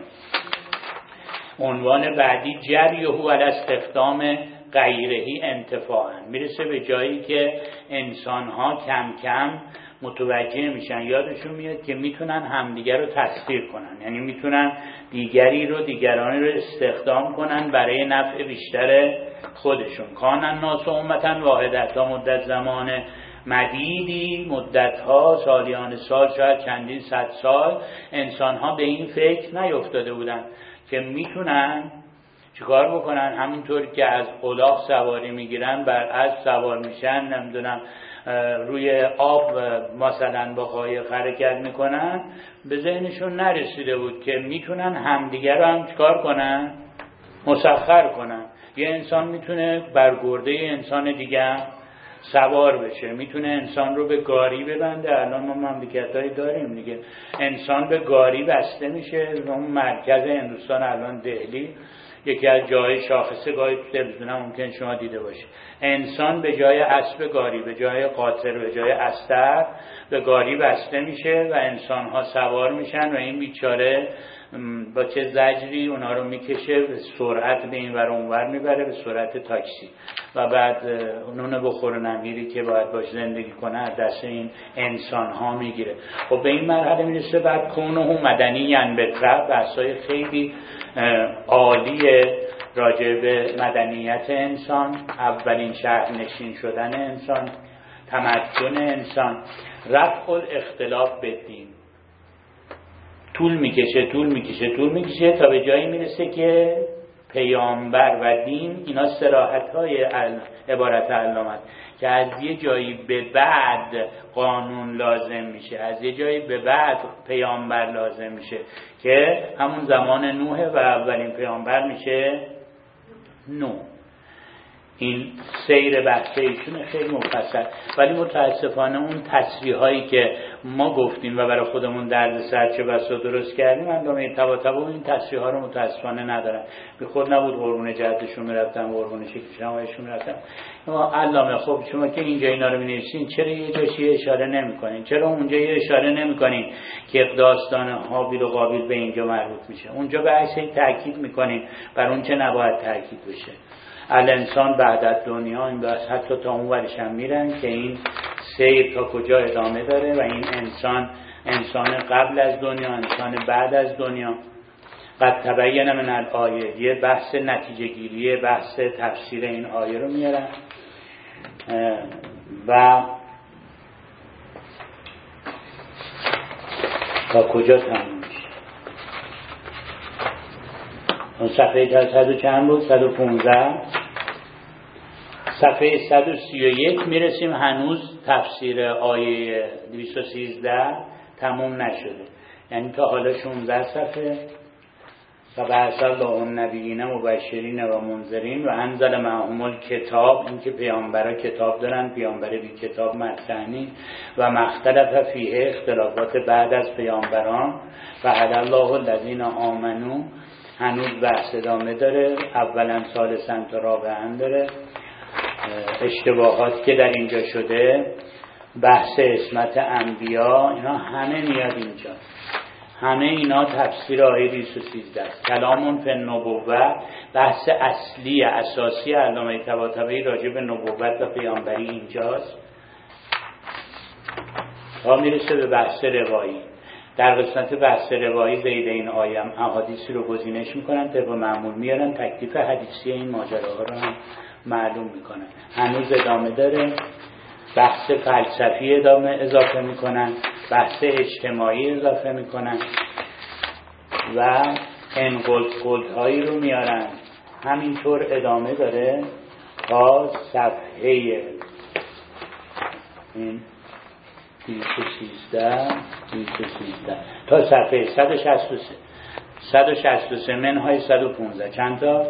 عنوان بعدی جریه علی استخدام غیرهی انتفاعا، میرسه به جایی که انسان‌ها کم کم متوجه میشن، یادشون میاد که میتونن همدیگر رو تسخیر کنن، یعنی میتونن دیگری رو دیگرانی رو استخدام کنن برای نفع بیشتر خودشون. کان الناس امة واحدة، تا مدت زمان مدیدی، مدتها سالیان سال، شاید چندین صد سال، انسان‌ها به این فکر نیفتاده بودن که میتونن چیکار بکنن. همونطور که از الاغ سواری میگیرن، بر اسب سوار میشن، نمیدونم روی آب مثلا با قایق حرکت میکنن، به ذهنشون نرسیده بود که میتونن همدیگر رو هم چیکار کنن، مسخر کنن. یه انسان میتونه بر گرده انسان دیگه سوار بشه، میتونه انسان رو به گاری ببنده. الان ما مملکتایی داریم دیگه، انسان به گاری بسته میشه. اون مرکز هندوستان الان دهلی یکی از جای شاخصه، گاهی تو تلویزیون ممکن شما دیده باشید، انسان به جای اسب گاری، به جای قاطر، به جای استر به گاری بسته میشه و انسان‌ها سوار میشن و این بیچاره با چه زجری اونا رو میکشه، به سرعت به این ور اونور میبره، به سرعت تاکسی، و بعد اونو بخور نمیری که باید باش زندگی کنه از دست این انسان‌ها میگیره. خب به این مرحله میرسه. بعد کونه مدنی یعنی بطرح بحثای خیلی عالی راجع به مدنیت انسان، اولین شهرنشین شدن انسان، تمدن انسان، رفع الاختلاف بدین. طول میکشه طول میکشه طول میکشه تا به جایی میرسه که پیامبر و دین اینا صراحت‌های عبارت علامت که از یه جایی به بعد قانون لازم میشه، از یه جایی به بعد پیامبر لازم میشه که همون زمان نوح و اولین پیامبر میشه نوح. این سیر بحث ایشون خیلی مفصل، ولی متاسفانه اون تصریح هایی که ما گفتیم و برای خودمون درد سر چه بسا درست کردیم، اندامه تبا تبا این تصریح ها رو متاسفانه ندارن. بی خود نبود قربون جهتشون میرفتن، قربون شکلشون میرفتن. اما علامه خب شما که اینجا اینا رو مینویسین، چرا یه جاشی اشاره نمی کنین؟ چرا اونجا یه اشاره نمی کنین که داستان هابیل و قابیل به اینجا مربوط میشه؟ اونجا به عکس تاکید میکنین بر اون چه نباید تاکید بشه. الانسان بعد از دنیا، این بحث حتی تا اون ورش هم میرن که این سیر تا کجا ادامه داره و این انسان انسان قبل از دنیا، انسان بعد از دنیا. قد تبین من الآیه، یه بحث نتیجه گیری، بحث تفسیر این آیه رو میارن و تا کجا تموم میشه. اون صفحه صد و چند بود؟ صد و پونزده. صفحه صد و سی و یک میرسیم. هنوز تفسیر آیه دویست و سیزده تموم نشده، یعنی تا حالا شانزده صفحه. و بعث الله النبیین مبشرین و منذرین و انزل معهم الکتاب، این که پیامبرا کتاب دارن، پیامبر بی کتاب مطرح نیست. و مختلف فیه، اختلافات بعد از پیامبران. و هدی الله الذین آمنوا، هنوز بحث ادامه داره، اولا ثالثا تا رابعا داره. اشتباهات که در اینجا شده، بحث عصمت انبیا، اینا همه میاد اینجا. همه اینا تفسیر آیه دویست و سیزده است. کلامون فی النبوة، بحث اصلی اساسی علامه طباطبایی راجع به نبوت و پیامبری اینجاست تا میرسه به بحث روایی. در قسمت بحث روایی بین این آیه هم احادیثی رو گزینش میکنن، طبق معمول میارن، تکلیف حدیثی این ماجراها رو هم معلوم میکنن. هنوز ادامه داره. بحث فلسفی ادامه اضافه میکنن، بحث اجتماعی اضافه میکنن و انقلت هایی رو میارن، همینطور ادامه داره تا صفحه این دویست و سیزده دویست و سیزده تا صفحه صد و شصت و سه صد و شصت و سه منهای صد و پانزده چند تا؟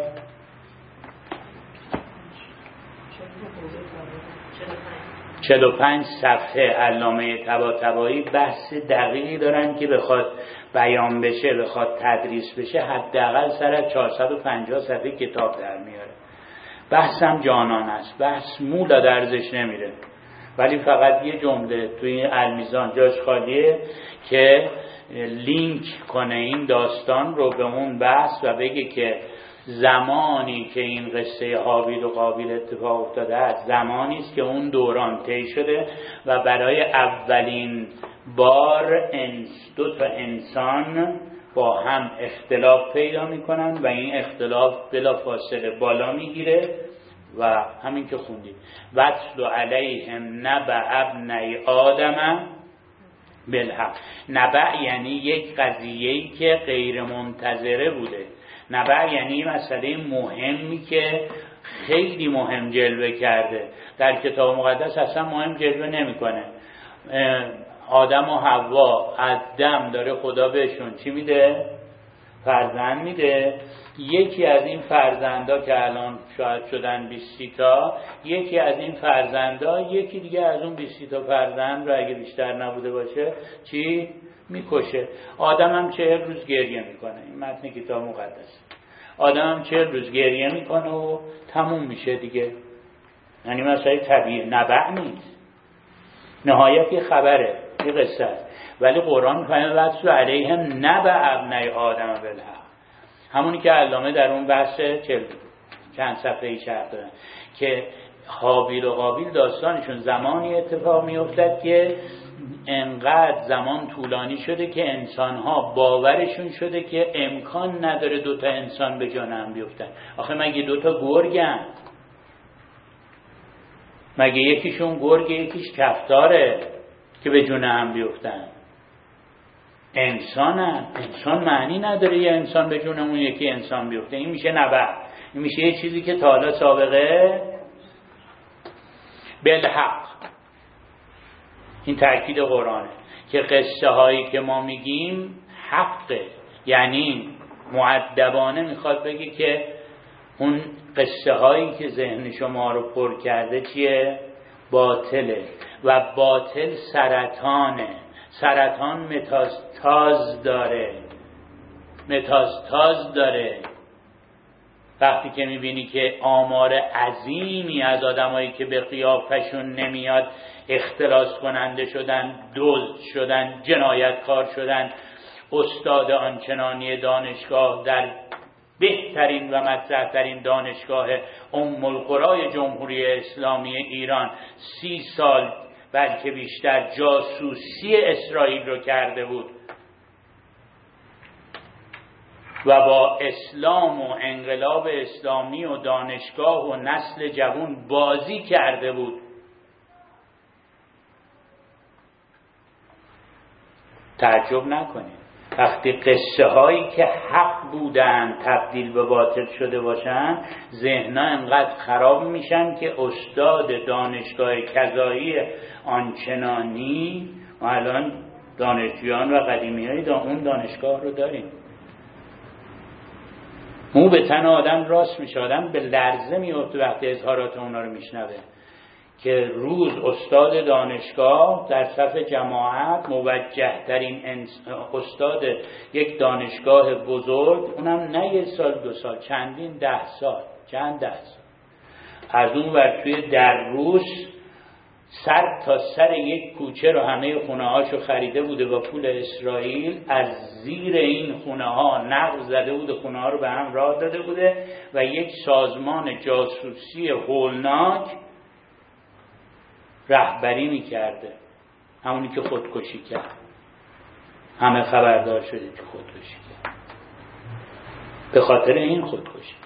چهل و پنج صفحه علامه طباطبایی بحث دقیقی دارن که بخواد بیان بشه، بخواد تدریس بشه، حداقل سر از چهارصد و پنجاه صفحه کتاب در میاره. بحثم جانان است، بحث مولا درزش نمیره، ولی فقط یه جمله توی این المیزان جاش خالیه که لینک کنه این داستان رو به اون بحث و بگه که زمانی که این قصه هابیل و قابیل اتفاق افتاده است، زمانی است که اون دوران طی شده و برای اولین بار انس دو تا انسان با هم اختلاف پیدا میکنن و این اختلاف بلا فاصله بالا میگیره و همین که خوندید وَاتْلُ عَلَیْهِمْ نَبَأَ ابْنَیْ آدَمَ بالحق. نبأ یعنی یک قضیه‌ای که غیر منتظره بوده. نبأ یعنی مسئله مهمی که خیلی مهم جلوه کرده. در کتاب مقدس اصلا مهم جلوه نمیکنه. آدم و حوا از دم داره خدا بهشون چی میده؟ فرزند میده. یکی از این فرزندا که الان شاید شدن بیست تا، یکی از این فرزندا یکی دیگه از اون بیست تا فرزند رو اگه بیشتر نبوده باشه چی؟ میکشه. آدم هم چهل روز گریه میکنه. این متن کتاب مقدس. آدم هم چهل روز گریه میکنه و تموم میشه دیگه. یعنی مسئله طبیعی، نبأ نیست، نهایت خبره، یه قصه است. ولی قرآن می‌فرماید وَاتْلُ عَلَیْهِمْ نَبَأَ ابْنَیْ آدَمَ بِالْحق. همونی که علامه در اون بحث چل چند صفحه‌ای شرح دادن که هابیل و قابیل داستانشون زمانی اتفاق میافتد که انقدر زمان طولانی شده که انسان‌ها باورشون شده که امکان نداره دوتا انسان به جان هم بیفتن. آخه مگه دوتا گرگن؟ مگه یکیشون گرگ یکیش کفتاره که به جون هم بیفتن؟ انسان هم. انسان معنی نداره یه انسان به جون اون یکی انسان بیفته. این میشه نبأ. این میشه یه چیزی که تا حالا سابقه بالحق. این تأکید قرآنه که قصه هایی که ما میگیم حقه. یعنی مؤدبانه میخواد بگه که اون قصه هایی که ذهن شما رو پر کرده چیه؟ باطله و باطل سرطانه. سرطان متاستاز داره، متاستاز داره. وقتی که میبینی که آمار عظیمی از آدمایی که به قیافشون نمیاد اختلاس کننده شدن، دزد شدن، جنایتکار شدن، استاد آنچنانی دانشگاه در بهترین و مطرح‌ترین دانشگاه ام القرای جمهوری اسلامی ایران سی سال بلکه بیشتر جاسوسی اسرائیل رو کرده بود و با اسلام و انقلاب اسلامی و دانشگاه و نسل جوان بازی کرده بود. تعجب نکنید وقتی قصه هایی که حق بودن تبدیل به باطل شده باشن، ذهن‌ها انقدر خراب میشن که استاد دانشگاه کذایی آنچنانی، ما الان دانشجویان و قدیمی های دا اون دانشگاه رو داریم، مو به تن آدم راست میشه، آدم به لرزه میفته وقتی اظهارات اونا رو میشنوه که روز استاد دانشگاه در صف جماعت موجه ترین استاد یک دانشگاه بزرگ، اونم نه یک سال دو سال، چندین ده سال، چند ده سال، از اون ور توی در روز سر تا سر یک کوچه رو همه خونه هاشو خریده بوده با پول اسرائیل، از زیر این خونه ها نقب زده بوده، خونه ها رو به هم راه داده بوده و یک سازمان جاسوسی هولناک رهبری میکرده، همونی که خودکشی کرد. همه خبردار شده که خودکشی کرد، به خاطر این خودکشی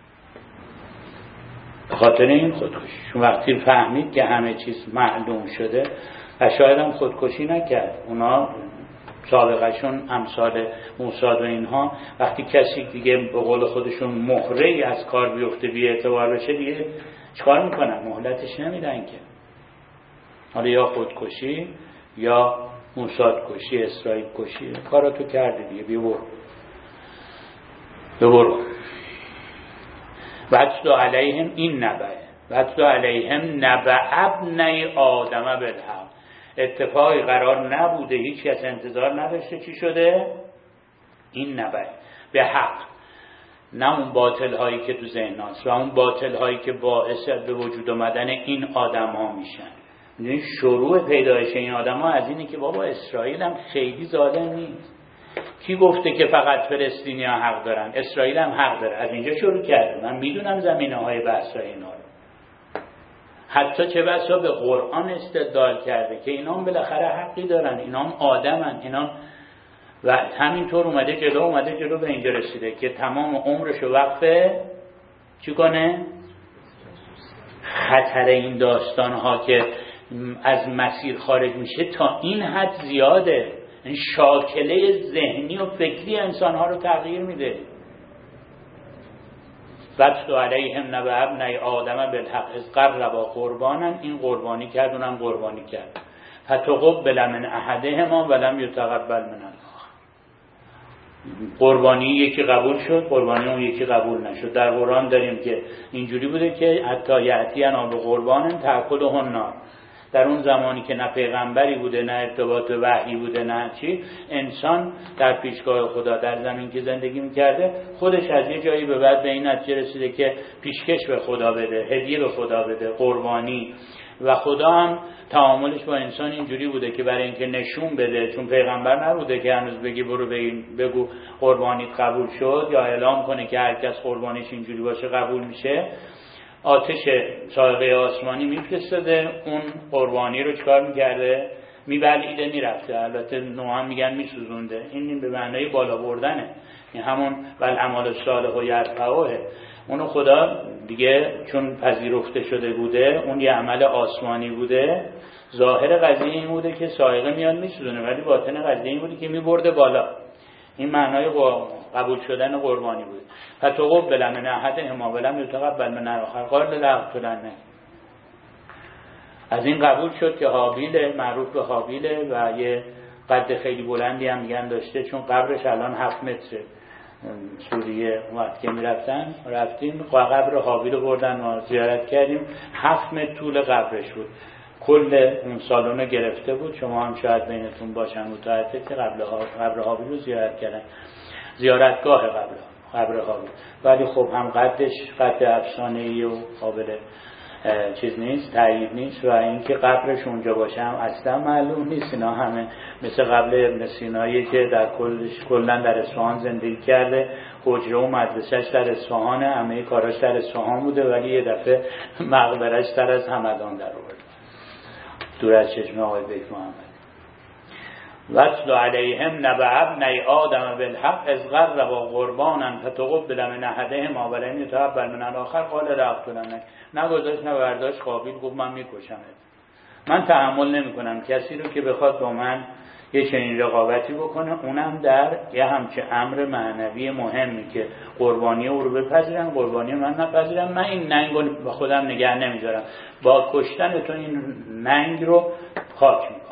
به خاطر این خودکشی چون وقتی فهمید که همه چیز معلوم شده و شاید هم خودکشی نکرد، اونا سابقهشون امثال موسی و اینها، وقتی کسی دیگه به قول خودشون مهره از کار بیفته بی اعتبار بشه دیگه چیکار میکنن؟ مهلتش نمیدن که. حالا یا خودکشی یا موساد کشی، اسرائیل کشی، کاراتو کردی دیگه، بیا برو بیا برو. وَاتْلُ عَلَیْهِمْ این نبأ وَاتْلُ عَلَیْهِمْ نَبَأَ ابْنَیْ آدَمَ بِالْحَقِّ. اتفاقی قرار نبوده، هیچ کس انتظار نداشته. چی شده؟ این نبأ به حق، نه اون باطل هایی که تو ذهن هاست و اون باطل هایی که باعث به وجود آمدن این آدم ها میشن. یعنی شروع پیدایش این آدم ها از اینه که بابا اسرائیل هم خیلی ظالم نیست. کی گفته که فقط فلسطینی ها حق دارن؟ اسرائیل هم حق داره. از اینجا شروع کرده. من میدونم زمینه های بحث های اینا رو، حتی چه بسا به قرآن استدلال کرده که اینا هم بالاخره حقی دارن، اینا هم آدمن، اینا و همینطور اومده جلو اومده جلو به اینجا رسیده که تمام عمرشو وقفه چی کنه؟ خطر این داستان ها که از مسیر خارج میشه تا این حد زیاده. این شاکله ذهنی و فکری انسان ها رو تغییر میده. وَاتْلُ عَلَیْهِمْ نَبَأَ ابْنَیْ آدَمَ بِالْحَقِّ اذ قَرَّبَا قُرْبَانًا. این قربانی کرد، اونم قربانی کرد. فَتُقُبِّلَ مِنْ أَحَدِهِمَا وَلَمْ يُتَقَبَّلْ مِنْ الْآخَرِ. قربانی یکی قبول شد، قربانی اون یکی قبول نشد. در قرآن داریم که اینجوری بوده که حتی یأتینا بقربان تأکله النار. در اون زمانی که نه پیغمبری بوده، نه ارتباط وحی بوده، نه چی، انسان در پیشگاه خدا در زمین که زندگی میکرده خودش از یه جایی به بعد به این نتیجه رسیده که پیشکش به خدا بده، هدیه به خدا بده، قربانی. و خدا هم تعاملش با انسان اینجوری بوده که برای اینکه نشون بده، چون پیغمبر نبوده که هنوز بگی برو بگو قربانی قبول شد یا اعلام کنه که هر کس قربانیش اینجوری باشه قبول میشه، آتش سائقه آسمانی میفرستاده، اون قربانی رو چکار میکرده؟ میبلیده میرفته. البته نوعا میگن میسوزونده. این به معنای بالا بردنه، این همون والاعمال الصالحة یرفعها. اونو خدا دیگه چون پذیرفته شده بوده، اون یه عمل آسمانی بوده، ظاهر قضیه این بوده که سائقه میاد میسوزونه، ولی باطن قضیه این بوده که میبرده بالا. این معنای قبول شدن قربانی بود. فتقبل من احدهما ولم یتقبل من الاخر قال لأقتلنه. از این قبول شد که هابیل، معروف به هابیل و یه قد خیلی بلندی هم میگن داشته، چون قبرش الان هفت متره. سوریه وقت که میرفتن رفتیم قبر هابیل رو بردن و زیارت کردیم. هفت متر طول قبرش بود. کل اون سالن گرفته بود. شما هم شاید بینتون باشن متوجه که قبل قبر هابیل رو زیارت کردن، زیارتگاه قبر قبر هابیل. ولی خب هم قدش قد افسانه‌ای و قابل چیز نیست، تایید نیست، و اینکه قبرش اونجا باشه هم اصلا معلوم نیست. اینا همه مثل قبل ابن سینایی که در کلش کلا در اصفهان زندگی کرده، حجره و مدرسه‌اش در اصفهان، همه کاراش در اصفهان بوده، ولی یه دفعه مقبرش در از همدان در آورد، دور از چشم آقای بیت محمد. وَاتْلُ عَلَیْهِمْ نَبَأَ ابْنَیْ آدَمَ بِالْحَقِّ اذ قَرَّبَا قُرْبَانًا فَتُقُبِّلَ مِنْ أَحَدِهِمَا وَلَمْ یُتَقَبَّلْ مِنْ الْآخَرِ قَالَ لَأَقْتُلَنَّکَ. نگذاشت نه برداشت قابیل، گفت من میکشمت. من تحمل نمیکنم کسی رو که بخواد با من یه چنین رقابتی بکنه، اونم در یه همچه امر معنوی مهمی که قربانی او رو بپذیرم، قربانی من نپذیرم. من این ننگ رو با خودم نگه نمیدارم، با کشتن تو این ننگ رو خاک میکنم.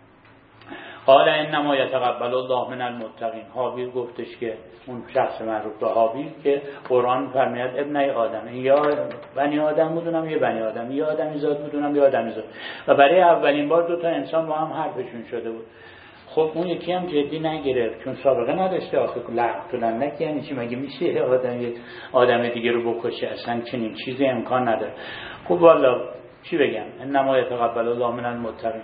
قال انما یتقبل الله من المتقین. هابیل گفتش که اون شخص معروف به هابیل که قرآن فرماید ابنای آدم، یا بنی آدم بودونم یا بنی آدم، یا آدمی زاد بودونم یا آدمی زاد. و برای اولین بار دو تا انسان با هم حرفشون شده بود. خب اون یکی هم جدی نگرفت چون سابقه نداشته. آخه لعنت یعنی چی؟ مگه میشه آدم یک آدم دیگه رو بکشه؟ اصلا چنین چیزی امکان نداره. خب والا چی بگم، انما یتقبل الله من المتقین.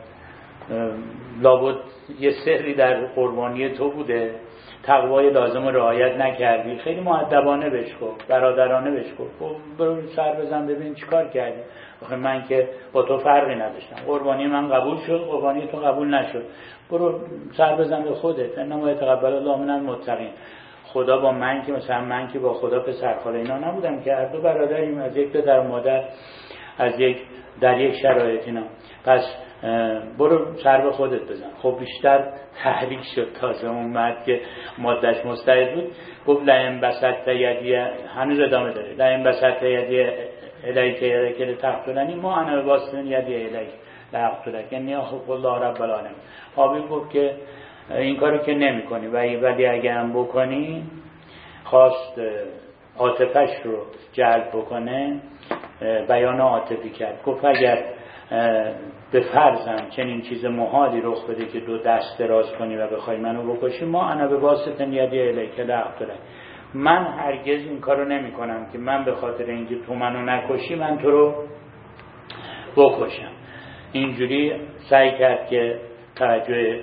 لابد یه سری در قربانی تو بوده، تقوای لازم رو رعایت نکردی، خیلی مؤدبانه بهش گفت، برادرانه بهش گفت خب برو سر بزن ببین چیکار کردی. آخه من که با تو فرقی نداشتم، قربانی من قبول شد، قربانی تو قبول نشد، برو سر بزن به خودت. انما یتقبل الله من المتقین. خدا با من که مثلا من که با خدا پسرخاله اینا نبودم که، هر دو برادریم، از یک پدر و مادر، از یک در یک شرایط اینا. پس برو سر به خودت بزن. خب بیشتر تحریک شد، تازه اومد که مادش مستعد بود، گفت لئن بسطت یدی، هنوز ادامه داره، لئن بسطت یدی الیک یدک تقتلنی ما انا باسط یدی الیک لاقتلک، یعنی اخاف الله رب العالمین. حابیل گفت که این کارو که نمی کنی ولی اگه هم بکنی، خواست عاطفش رو جلب بکنه، بیان عاطفی کرد. گفت اگر به فرضم چنین چیز محالی رخ بده که دو دست دراز کنی و بخوای منو بکشی، ما انا به واسط یدی الیک لاقتلک، من هرگز این کارو نمی کنم که من به خاطر اینکه تو منو نکشی من تو رو بکشم. اینجوری سعی کرد که توجه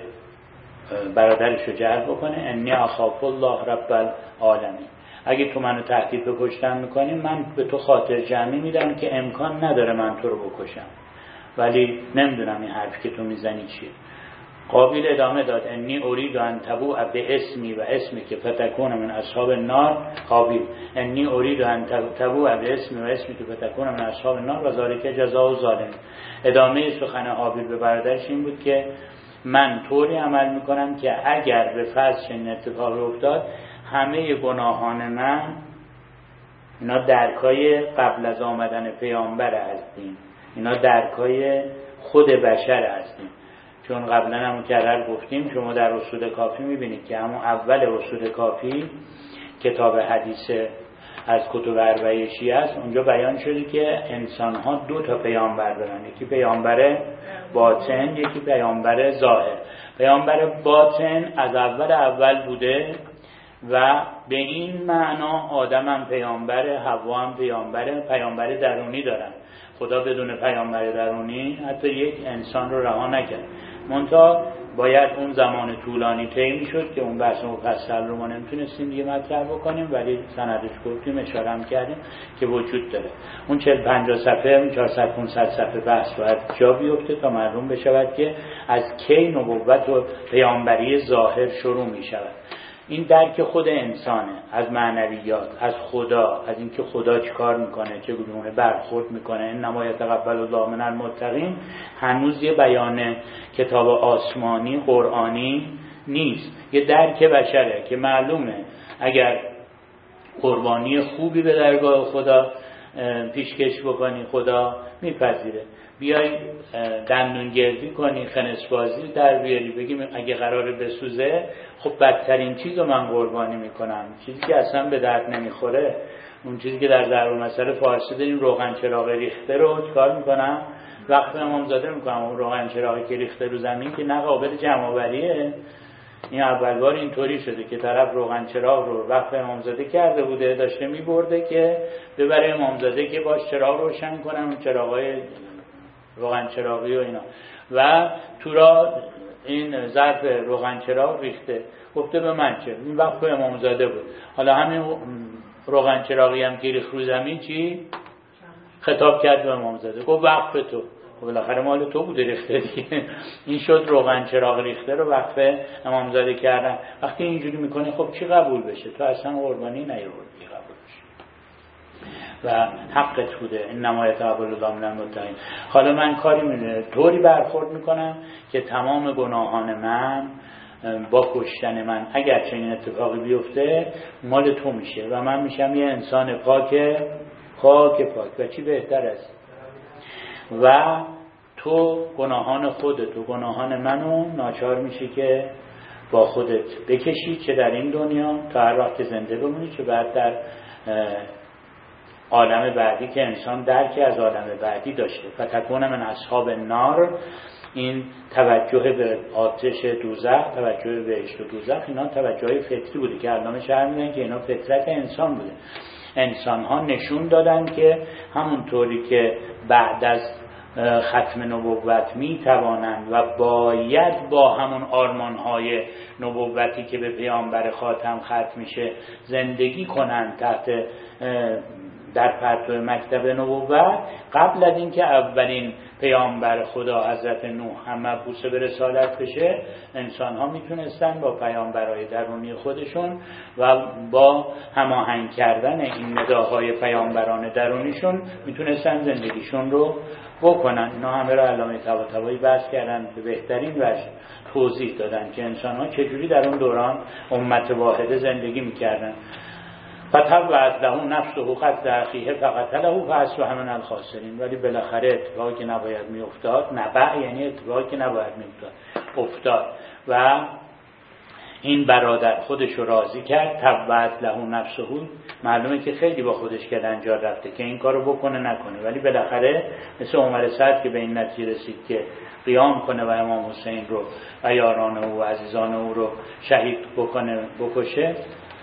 برادرش رو جلب بکنه. انی اخاف الله رب العالمین، اگه تو منو تهدید به کشتن میکنی، من به تو خاطر جمعی میدم که امکان نداره من تو رو بکشم، ولی نمیدونم این حرف که تو میزنی چیه. قابیل ادامه داد انی ارید ان تبوء به اسمی و اسمی که فتکون من اصحاب النار. قابیل انی ارید ان تبوء به اسمی و اسمی که فتکون من اصحاب النار و ذالک جزاء الظالمین. ادامه سخن قابیل به برادرش این بود که من طوری عمل میکنم که اگر به فرض چنین اتفاقی افتاد، همه گناهان من، اینا درکای قبل از آمدن پیامبر هستیم، اینا درکای خود بشر هستیم. چون قبلا هم کرر گفتیم، شما در اصول کافی میبینید که همون اول اصول کافی کتاب حدیث از کتب اربعه شیعه است، اونجا بیان شده که انسان ها دو تا پیامبر دارن، یکی پیامبر باطن، یکی پیامبر ظاهر. پیامبر باطن از اول اول بوده و به این معنا آدم هم پیامبر، حوا هم پیامبر، پیامبر درونی دارن. خدا بدون پیامبر درونی حتی یک انسان رو رها نکرد. منتها باید اون زمان طولانی طی میشد که اون بحث مفصل رو ما نمیتونستیم دیگه مطرح بکنیم، ولی سندش گفتیم، اشاره هم کردیم که وجود داره. اون چهل پنجاه صفحه، اون چهارصد پانصد صفحه بحث باید جا بیفته تا معلوم بشود که از کی نبوت و پیامبری ظاهر شروع میشود. این درک خود انسانه، از معنویات، از خدا، از اینکه خدا چی کار میکنه، چه گونه برخورد میکنه. انما یتقبل الله من المتقین هنوز یه بیان کتاب آسمانی قرآنی نیست، یه درک بشره که معلومه اگر قربانی خوبی به درگاه خدا پیشکش بکنی خدا میپذیره. بیای دندون گردی کنی، خنسبازی در بیاری، بگیم اگه قراره بسوزه، خب بدترین چیز رو من قربانی میکنم، چیزی که اصلا به درد نمیخوره. اون چیزی که در ضرب المثل فارسی داریم، روغن چراغ ریخته رو چکار میکنم؟ وقت امامزاده میکنم. اون روغن چراغی که ریخته رو زمین که نه قابل جمع آوریه. این اول بار اینطوری شده که طرف روغن چراغ رو وقت امامزاده کرده بوده، داشته میبرده که ببره امامزاده که باش چراغ روشن کنن، اون چراغای روغن چراغی و اینا، و تو را این ظرف روغن چراغ ریخته. گفته به من چه؟ این وقت امامزاده بود. حالا همین روغن چراغی هم که ریخت رو زمین چی؟ خطاب کرد به امامزاده، گفت وقف تو. خب بالاخره مال تو بوده ریخته دیگه. این شد روغن چراغ ریخته رو وقف امامزاده کردن. وقتی اینجوری میکنه خب چی قبول بشه؟ تو اصلا قربانی نیاوردی قبول بشه و حقت بوده. انما یتقبل الله من المتقین. حالا من کاری میدونم طوری برخورد میکنم که تمام گناهان من با کشتن من اگر چنین اتفاقی بیفته مال تو میشه و من میشم یه انسان پاک پاک پاک و چی بهتر است. و تو گناهان خودت و گناهان منو ناچار میشی که با خودت بکشی، چه در این دنیا تا هر وقت زنده بمونی، چه بعد در عالم بعدی که انسان درکی از عالم بعدی داشته. فتکون من اصحاب النار، این توجه به آتش دوزخ، توجه به بهشت و دوزخ، اینا توجه فطری بوده که علامه شرح میگن که اینا فطرت انسان بوده. انسان ها نشون دادن که همونطوری که بعد از ختم نبوت می توانند و باید با همون آرمان های نبوتی که به پیامبر خاتم ختم میشه زندگی کنند تحت در پرتو مکتب نبوت قبل از اینکه اولین پیامبر خدا حضرت نوح هم مبعوث به رسالت بشه، انسان ها میتونستن با پیامبرای درونی خودشون و با هماهنگ کردن این نداهای پیامبران درونیشون میتونستن زندگیشون رو بکنن. اینا همه رو علامه طباطبایی بحث کردن، به بهترین وجه توضیح دادن که انسان ها چجوری در اون دوران امت واحده زندگی میکردن. فتبعت له نفسه قتل اخیه فقتله فاصبح من الخاسرین. ولی بالاخره اتفاقی که نباید میافتاد، نبع یعنی اتفاقی که نباید میافتاد، افتاد و این برادر خودش رو راضی کرد. تبعت له نفسه، معلومه که خیلی با خودش کلنجار رفته که این کارو بکنه نکنه، ولی بالاخره مثل عمر سعد که به این نتیجه رسید که قیام کنه و امام حسین رو و یاران او و عزیزان او رو شهید بکنه بکشه،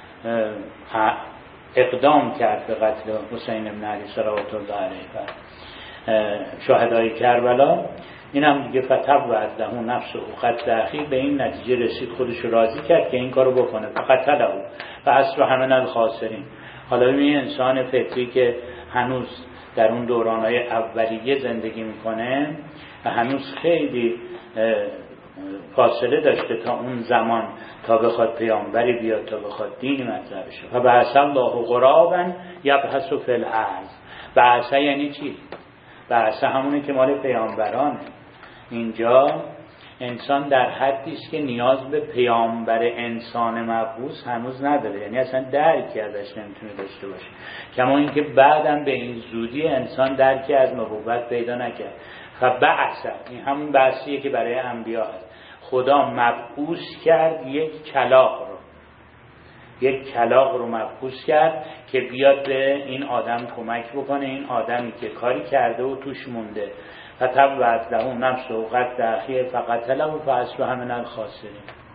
اقدام کرد به قتل حسین بن علی صلوات الله علیه و شهدای کربلا. این هم دیگه فتبعت له نفسه قتل اخیه، به این نتیجه رسید خودش رو راضی کرد که این کارو بکنه. فقتله فاصبح من الخاسرین. حالا این انسان فطری که هنوز در اون دورانهای اولیه زندگی میکنه و هنوز خیلی فاصله داشته تا اون زمان، تا بخواد پیامبری بیاد، تا بخواد دین مطرح بشه. و بعث الله غرابا یبحث فی الارض. بعث یعنی چی؟ بعث همونه که مال پیامبرانه. اینجا انسان در حدی است که نیاز به پیامبر انسان مبعوث هنوز نداره، یعنی اصلا درکی ازش نمیتونه داشته باشه. کما اینکه بعدم به این زودی انسان درکی از نبوت پیدا نکرد. فبعث، این همون بعثیه که برای انبیا هست. خدا مبعوث کرد یک کلاغ رو، یک کلاغ رو مبعوث کرد که بیاد به این آدم کمک بکنه، این آدمی که کاری کرده و توش مونده. فتبعت له نفسه قتل اخیه فقتله فاصبح من الخاسرین.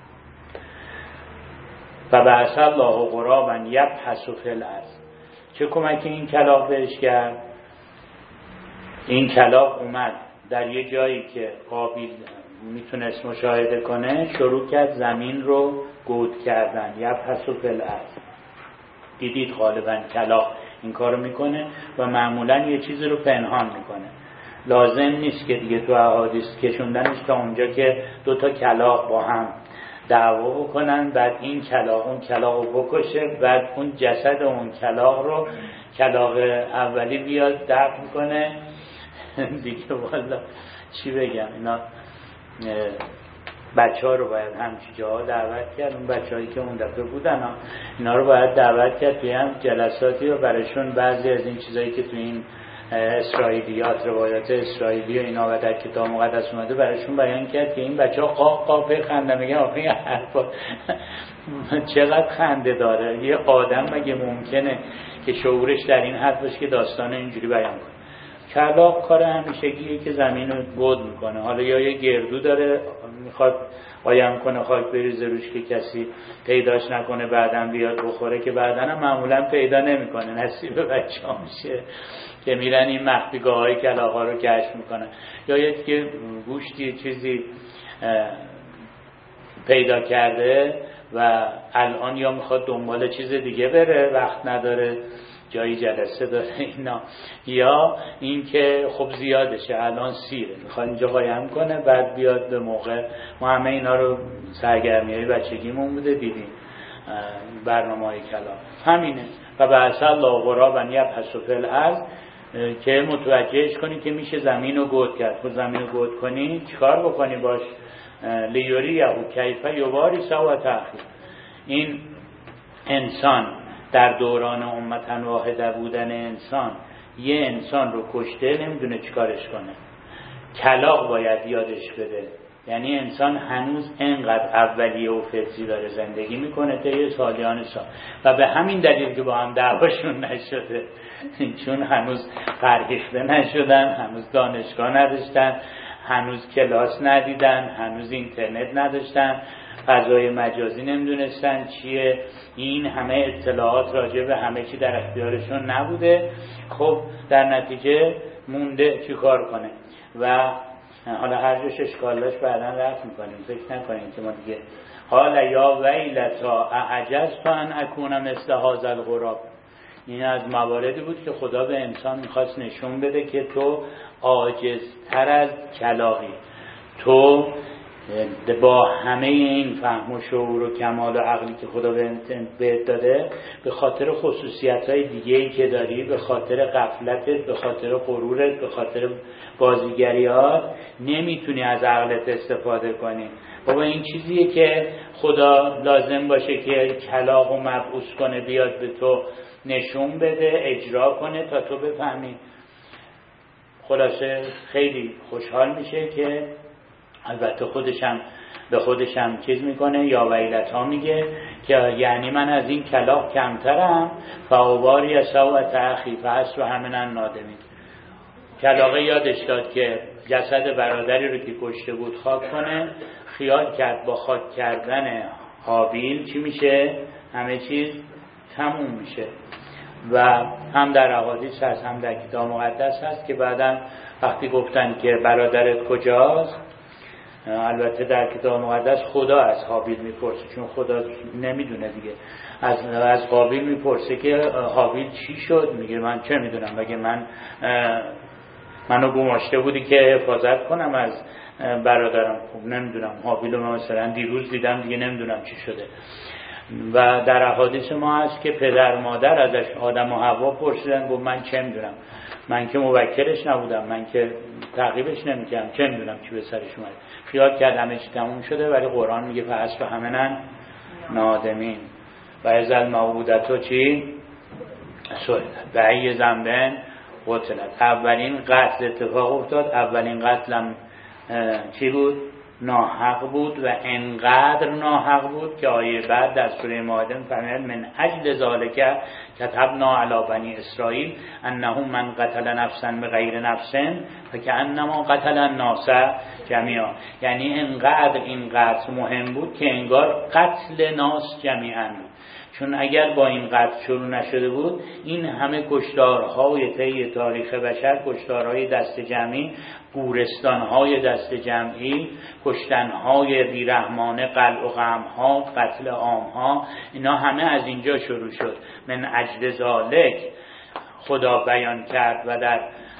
فبعث الله غرابا یبحث فی الارض. چه کمکی این کلاغ بهش کرد؟ این کلاغ اومد در یه جایی که قابل میتونست مشاهده کنه، شروع کرد زمین رو گود کردن. یبحث فی الارض. دیدید غالبا کلاغ این کارو میکنه و معمولا یه چیزی رو پنهان میکنه. لازم نیست که دیگه تو احادیث کشوندنش تا اونجا که دو تا کلاغ با هم دعوا بکنن، بعد این کلاغ اون کلاغ رو بکشه، بعد اون جسد اون کلاغ رو کلاغ اولی بیاد دفن کنه. دیگه والا چی بگم، اینا بچه ها رو باید همچی جاها دعوت کرد. اون بچه هایی که اون دفعه بودن ها، اینا رو باید دعوت کرد توی هم جلساتی و براشون بعضی از این چیزایی که توی این اسرائیلیات، روایات اسرائیلی و اینا و در کتاب مقدس اومده براشون بیان کرد که این بچه ها قاق قاق بخنده. میگن آخه این حرفا چقدر خنده داره، یه آدم مگه ممکنه که شعورش در این حد باشه که داستان اینجوری بیان کنه؟ کلاغ کار همیشگیه که زمین رو گود میکنه. حالا یا یه گردو داره میخواد قایم کنه، خاک بریزه روش که کسی پیداش نکنه، بعدم بیاد بخوره، که بعدن هم معمولا پیدا نمیکنه، نصیب بچه ها میشه که میرن این مخفیگاه های کلاغ ها رو کشف میکنن. یا یکی که گوشتی چیزی پیدا کرده و الان یا میخواد دنبال چیز دیگه بره، وقت نداره، جایی جلسه داره اینا، یا این که خب زیادشه، الان سیره، میخواد اینجا قایم کنه، بعد بیاد به موقع. ما همه اینا رو سرگرمی های بچگیمون بوده دیدیم، برنامه های کلام همینه. و بعث الله غرابا یبحث فی الارض، که متوجهش کنی که میشه زمین رو گود کرد. خود زمین رو گود کنی چیکار بکنی باش؟ لیوریه کیف یواری سوء اخیه. این انسان در دوران امتن واحده بودن انسان، یه انسان رو کشته نمیدونه چیکارش کنه. کلاغ باید یادش بده. یعنی انسان هنوز انقدر اولیه و فطری داره زندگی میکنه تا یه سالیان سال، و به همین دلیل که با هم دعواشون نشده، چون هنوز فرهیخته نشدن، هنوز دانشگاه نداشتن، هنوز کلاس ندیدن، هنوز اینترنت نداشتن، فضای مجازی نمیدونستن چیه، این همه اطلاعات راجع به همه چی در اختیارشون نبوده. خب در نتیجه مونده چی کار کنه. و حالا هر جوش اشکال داشت بعدا رفت میکنیم، فکر نکنیم که ما دیگه حالا یا ویلتا اعجزت ان اکون مثل هذا الغراب. این از مواردی بود که خدا به انسان میخواست نشون بده که تو عاجزتر از کلاغی، تو با همه این فهم و شعور و کمال و عقلی که خدا بهت داده، به خاطر خصوصیت‌های دیگه‌ای که داری، به خاطر غفلتت، به خاطر غرورت، به خاطر بازیگریات، نمیتونی از عقلت استفاده کنی. بابا این چیزیه که خدا لازم باشه که کلاغ و مبعوث کنه بیاد به تو نشون بده، اجرا کنه تا تو بفهمی. خلاصه خیلی خوشحال میشه که البته خودشم به خودشم چیز میکنه، یا ویلتا میگه که یعنی من از این کلاغ کمترم، فاواری سوء اخی فحسب همنا نادمین. کلاغه یادش داد که جسد برادری رو که کشته بود خاک کنه، خیال کرد با خاک کردن هابیل چی میشه؟ همه چیز تموم میشه. و هم در احادیث هست هم در کتاب مقدس هست که بعداً وقتی گفتن که برادرت کجاست، البته در کتاب مقدس خدا از هابیل میپرسه، چون خدا نمیدونه دیگه، از از قابیل میپرسه که هابیل چی شد، میگه من چه میدونم، مگه من منو گماشته بودی که حفاظت کنم از برادرم؟ خب نمیدونم، هابیل رو مثلا دیروز دیدم دیگه نمیدونم چی شده. و در احادیث ما هست که پدر مادر ازش آدم و حوا پرسیدن، گفت من چه میدونم، من که موکلش نبودم، من که تعقیبش نمیکردم، چه میدونم چی به سرش اومد. خیال کرد همه چی تموم شده، ولی قرآن میگه فحسب همنا نادمین و از الموعودة چی؟ سئلت و ای ذنب قتلت. اولین قتل اتفاق افتاد، اولین قتلم چی بود؟ ناحق بود و انقدر ناحق بود که آیه بعد در سوره مائده فرمود من اجل ذالک کتبنا علی بنی اسرائیل انه من قتل نفسا بغیر نفس فکأنما قتل الناس جمیعا. یعنی انقدر این قتل مهم بود که انگار قتل ناس جمیعا، چون اگر با این قتل شروع نشده بود، این همه کشتارهای طی تاریخ بشر، کشتارهای دست جمعی، گورستانهای دست جمعی، کشتنهای بیرحمانه، قلع و قمها، قتل عامها، اینا همه از اینجا شروع شد. من اجل ذالک خدا بیان کرد و در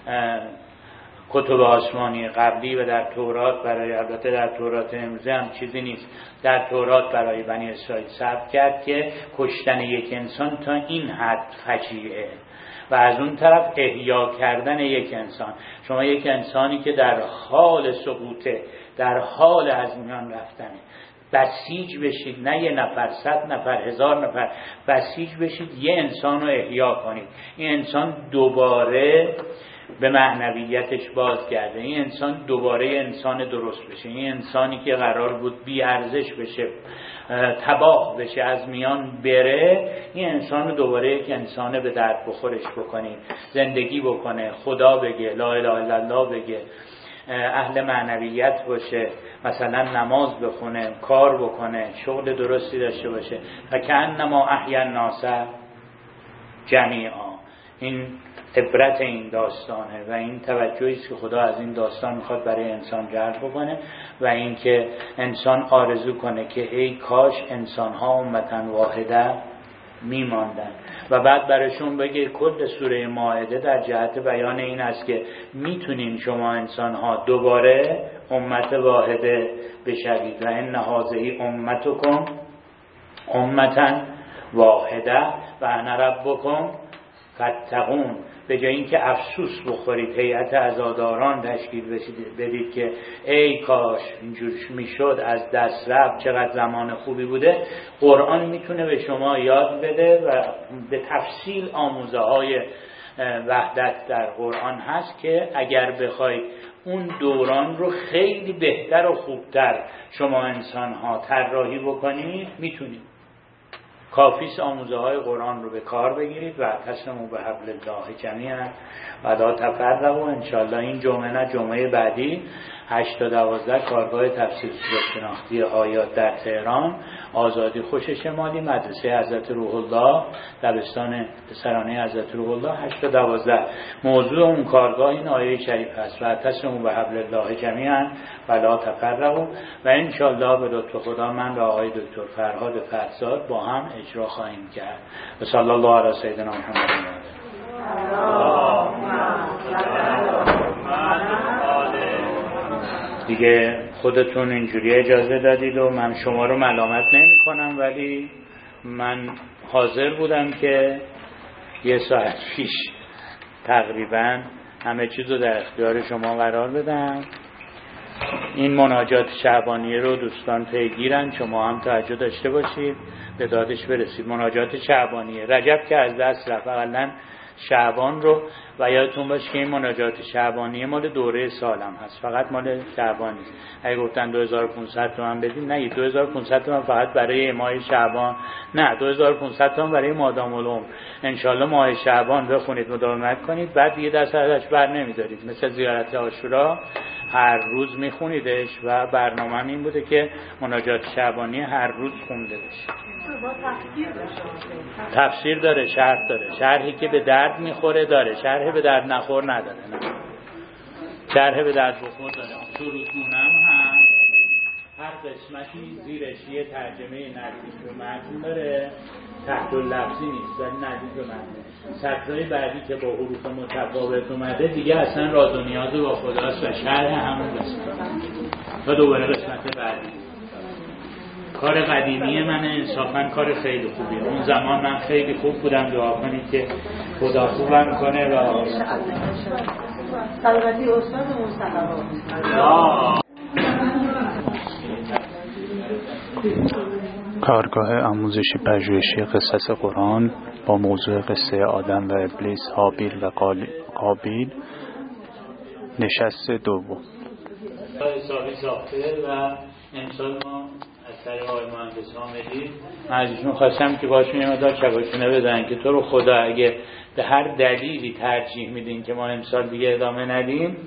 کتب آسمانی قبلی و در تورات برای، البته در تورات امروزه هم چیزی نیست، در تورات برای بنی اسرائیل ثبت کرد که کشتن یک انسان تا این حد فجیعه، و از اون طرف احیا کردن یک انسان. شما یک انسانی که در حال سقوطه، در حال از میان رفتنه، بسیج بشید، نه یه نفر، صد نفر، هزار نفر، بسیج بشید یه انسان رو احیا کنید، این انسان دوباره به معنویتش بازگرده، این انسان دوباره انسان درست بشه، این انسانی که قرار بود بی ارزش بشه، تباه بشه، از میان بره، این انسان دوباره یک انسان به درد بخورش بکنید، زندگی بکنه، خدا بگه، لا اله الا الله بگه، اهل معنویت باشه، مثلا نماز بخونه، کار بکنه، شغل درستی داشته باشه. فکأنما احیا الناس جمیعا. این عبرت این داستانه و این توجهی است که خدا از این داستان میخواد برای انسان جلب بکنه، و این که انسان آرزو کنه که ای کاش انسان‌ها امتن واحده میماندن. و بعد براشون بگه کل سوره مائده در جهت بیان این است که میتونین شما انسان‌ها دوباره امت واحده بشوید و ان هذه امتکم امتا واحده و انا ربکم فاتقون. به جای اینکه افسوس بخورید، هیئت عزاداران تشکیل بدید که ای کاش اینجور میشد، از دست رفت، چقدر زمان خوبی بوده، قرآن میتونه به شما یاد بده و به تفصیل آموزه های وحدت در قرآن هست که اگر بخواید اون دوران رو خیلی بهتر و خوبتر شما انسان ها طراحی بکنید، میتونید. کافیست آموزه های قرآن رو به کار بگیرید و تسلموا به حبل الله جمیعا و لا تفرقوا. انشالله این جمعه نه جمعه بعدی هشت تا دوازده کارگاه تفسیر شناختی آیات در تهران، آزادی خوش شمالی، مدرسه حضرت روح الله، دبستان پسرانه حضرت روح الله. هشت تا دوازده موضوع اون کارگاه این آیه شریف هست: واعتصموا بحبل الله جمیعا ولا تفرقوا. و ان شاء الله به لطف خدا من و آقای دکتر فرهاد فرزاد با هم اجرا خواهیم کرد. و صلی الله علی سیدنا محمد. دیگه خودتون اینجوری اجازه دادید و من شما رو ملامت نمی کنم، ولی من حاضر بودم که یه ساعت پیش تقریبا همه چیز رو در اختیار شما قرار بدم. این مناجات شعبانیه رو دوستان پیگیرن، شما هم توجه داشته باشید، به دادش برسید. مناجات شعبانیه، رجب که از دست رفت، اولا شعبان رو، و یادتون باشه که این مناجات شعبانیه مال دوره سالم هست، فقط مال شعبان نیست. اگه گفتن دو هزار و پانصد تومان بدید، نه، دو هزار و پانصد تومان فقط برای ماه شعبان، نه، دو هزار و پانصد تومان برای مادام العمر. انشالله ماه شعبان بخونید، مداومت کنید، بعد دیگه دست ازش بر نمیدارید. مثل زیارت عاشورا هر روز میخونیدش و برنامه این بوده که مناجات شعبانی هر روز خونده بشه. تفسیر داره، شرح داره، شرحی که به درد میخوره داره، شرح به درد نخور نداره. نه، شرح به درد بخور داره. سرودگونه هم هر قسمتی زیرش یه ترجمه نزدیک به متن داره، تحت اللفظی نیست ولی نزدیک به متن. سطرهای بعدی که با حروف متفاوت اومده دیگه اصلا راز و نیاز با خداست و شرح همون قسمت و دوباره قسمت بعدی. کار قدیمی من انصافاً کار خیلی خوبیه. اون زمان من خیلی خوب بودم. دعا کنید که خدا خوبم کنه و سلامتی استادمون سلام. کارگاه آموزشی پژوهشی قصص قرآن با موضوع قصه آدم و ابلیس، هابیل و قابیل، نشست دوم. حسابی ساخته و امسال ما از طریق آقای مهندس حامدی من ازشون خواستم که باشون یه مدار چکاشونه بدن که تو رو خدا اگه به هر دلیلی ترجیح میدین که ما امسال دیگه ادامه ندیم،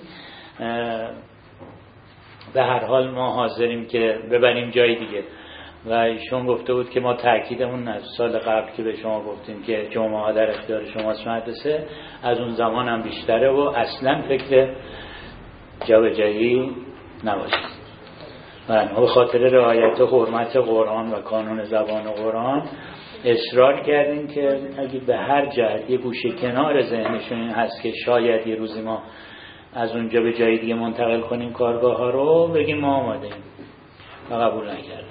به هر حال ما حاضریم که ببریم جای دیگه. و ایشون گفته بود که ما تأکیدمون از سال قبل که به شما گفتیم که جمعه ها در اختیار شماست مدرسه، از اون زمان هم بیشتره و اصلا فکر جابجایی نباشید. و به خاطر رعایت حرمت قرآن و کانون زبان قرآن اصرار کردیم که اگه به هر جهت یه گوشه کنار ذهنشون این هست که شاید یه روزی ما از اونجا به جای دیگه منتقل کنیم کارگاه ها رو، بگیم ما آماده ایم. و قبول نکردم.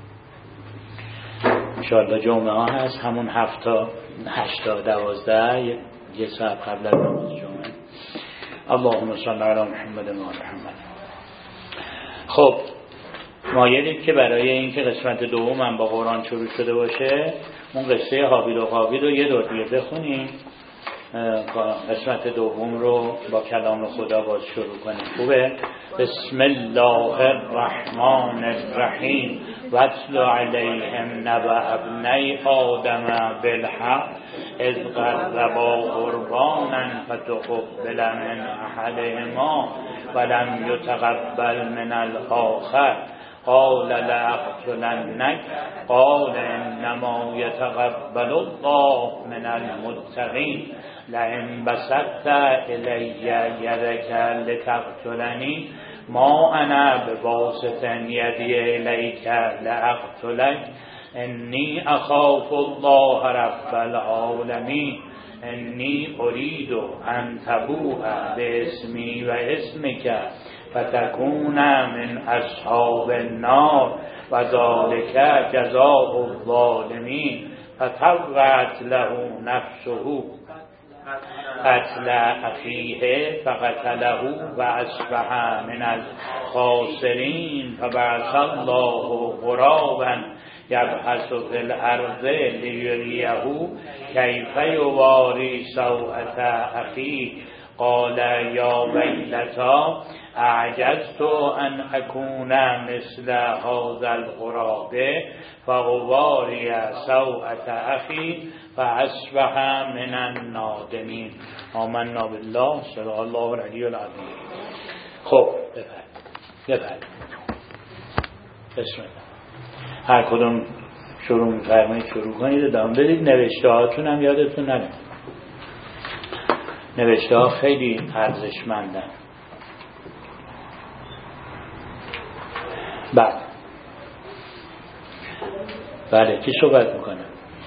انشاءالله جمعه ها هست، همون هفت تا هشت تا دوازده، یه ساعت قبل از نماز جمعه. اللهم صل علی محمد و آل محمد. خب مایلید که برای اینکه قسمت دوم هم با قرآن شروع شده باشه، اون قصه هابیل و قابیل رو یه دور دیگه بخونیم، قسمت دوم رو با کلام خدا باز شروع کنیم. خوبه؟ بسم الله الرحمن الرحیم واتل علیهم نبأ ابنی آدم بالحق اذ قربا قربانا فتقبل من احدهما ولم یتقبل من الاخر قال لأقتلنك قال انما يتقبل الله من المتقين لئن بسطت الی یدک لتقتلنی ما انا بباسط یدی الیک لأقتلک انی اخاف الله رب العالمین انی ارید ان تبوء باسمی و اسمک فتكون من اصحاب النار و ذلك جزاء الظالمین. فطوعت له نفسه قتل اخیه فقتله و اصبح من الخاسرین. فبعث الله غرابا یبحث فی الارض لیریه کیف یواری سوءة اخیه قال یا ویلتا اعجزت ان اکون مثل هذا الغراب فاواری سوءة اخی فاصبح من النادمین. آمنا بالله صدق الله العلی العظیم. خب بفرمایید. بفرمایید. بسم الله. هر کدوم شروع می‌فرمایید شروع کنید، ادامه بدید. نوشته هاتون هم یادتون نره. نوشته ها خیلی ارزشمندن. بله بله کی صحبت میکنه؟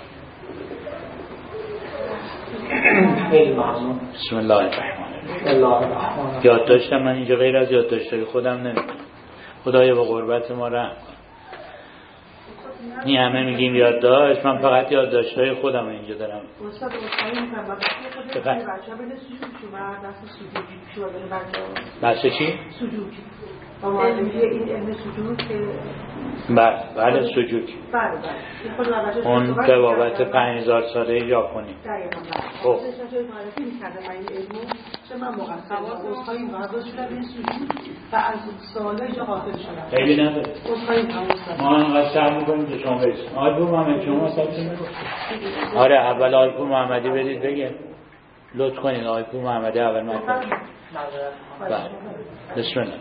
خیلی ممنون. بسم الله الرحمن الرحیم. یاد داشتم من اینجا غیر از یاد داشته خودم نمیکنم. خدایا با قربت ما رحم کن. این همه میگیم یاد داشت، من فقط یاد داشته خودم اینجا دارم. استاد اصلا میگم بچه‌ها بچه‌ها بین سجود شما دست سجود شما داره بچه‌ها. بحث چی؟ سجود. با معلمی این علم سجود که بله بله سجود. بله بله. اون بابت پنج هزار ساله ژاپنی. خب. چه معرفی می‌کردم من این علمو، چه من مقصرم اصحایی مقصد شدم این سجود و از ساله اینجا حاصل شدم. خیلی نداره. اصحایی تمام. ما انقدر سعی می‌کنیم که شما برسید. آلپور محمدی شما سلام. آره اول آلپور محمدی بدید بگه. لطف کنید آلپور محمدی اول مطلب. بله. بسم الله.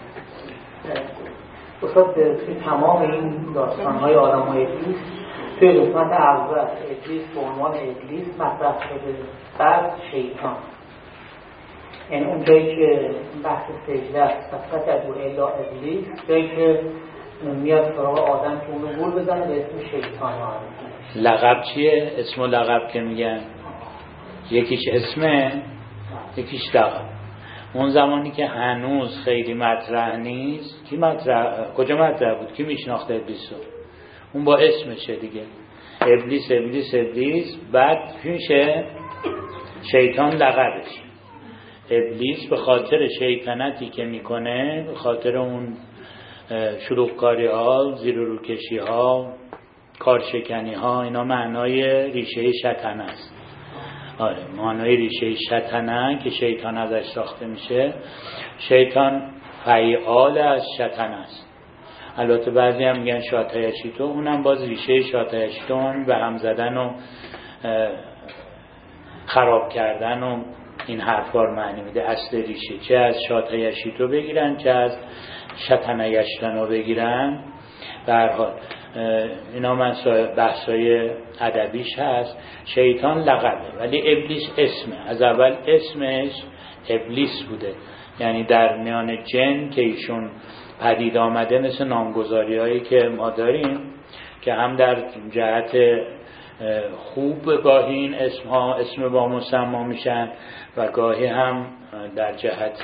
استاد توی تمام این داستان‌های آدم‌های ابلیس توی قسمت اول ابلیس به عنوان ابلیس مطرح شده، بعد شیطان. یعنی اون جایی که بحث سجده است فقط ادعو الا ابلیس، جایی که میاد سراغ آدم که اونو گول بزنه به اسم شیطان. لقب چیه؟ اسم و لقب که میگن یکیش اسمه یکیش لقب. اون زمانی که هنوز خیلی مطرح نیست، کی مطرح کجا مطرح بود؟ کی میشناخته ابلیس رو؟ اون با اسمشه دیگه، ابلیس ابلیس ابلیس. بعد میشه شیطان لقبش. ابلیس به خاطر شیطنتی که میکنه، به خاطر اون شلوغکاری ها، زیر و روکشی ها، کارشکنی ها، اینا معنای ریشه شیطان است. آره معنای ریشه شیطانه که شیطان ازش ساخته میشه. شیطان فعال از شیطان است. البته بعضی هم میگن شاتایشیتو، اونم باز ریشه شاتایشیتو به هم زدن و خراب کردن و این حرفا رو معنی میده. اصل ریشه چه از شاتایشیتو بگیرن چه از شیطانیشتنو بگیرن، به هر حال اینا من بحثای ادبیش هست. شیطان لقبه ولی ابلیس اسمه. از اول اسمش ابلیس بوده، یعنی در میان جن که ایشون پدید آمده، مثل نامگذاری هایی که ما داریم که هم در جهت خوب گاهی این اسم ها اسم با مسما میشن و گاهی هم در جهت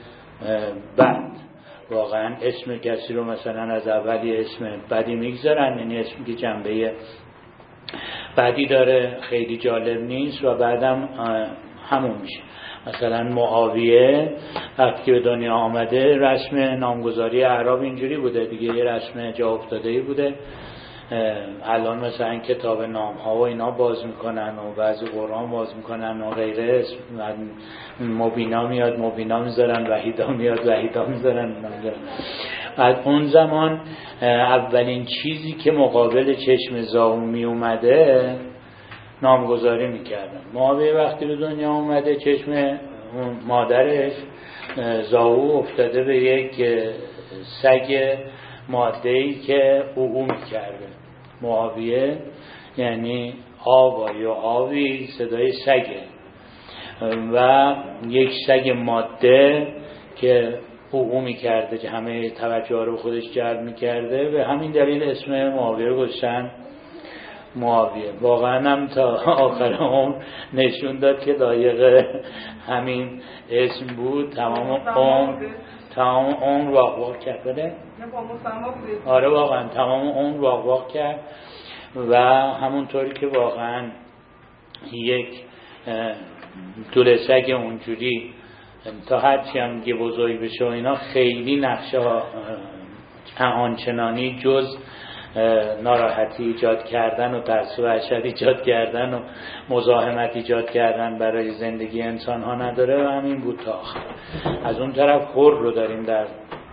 بد. واقعا اسم کسی رو مثلا از اولی اسم بدی میگذارن، یعنی اسمی که جنبه بدی داره خیلی جالب نیست و بعدم همون میشه. مثلا معاویه وقتی که به دنیا آمده رسم نامگذاری اعراب اینجوری بوده دیگه، یه رسم جا افتاده‌ای بوده. الان مثلا کتاب نام ها و اینا باز میکنن و بعضی قرآن باز میکنن و غیره. مبینا میاد مبینا میذارن، وحیدا میاد وحیدا میذارن. بعد اون زمان اولین چیزی که مقابل چشم زاو می اومده نامگذاری میکردن. معاویه وقتی به دنیا اومده چشم مادرش زاو افتاده به یک سگ ماده‌ای که او میکرده. معاویه یعنی آوا یا آوی صدای سگه و یک سگ ماده که او میکرده که همه توجه رو خودش جلب میکرده. به همین دلیل اسم معاویه رو گذاشتن معاویه. واقعا هم تا آخر عمر نشون داد که لایق همین اسم بود. تمام عمر تمام عمر واق واق کرد. بده؟ آره واقعا تمام عمر واق واق کرد و همونطوری که واقعا یک طول سگ اونجوری تا هرچی هم که بزرگ بشه و اینا خیلی نقشه آنچنانی جز ناراحتی ایجاد کردن و ترس و وحشت ایجاد کردن و مزاحمت ایجاد کردن برای زندگی انسان ها نداره و همین بود تا آخر. از اون طرف خور رو داریم در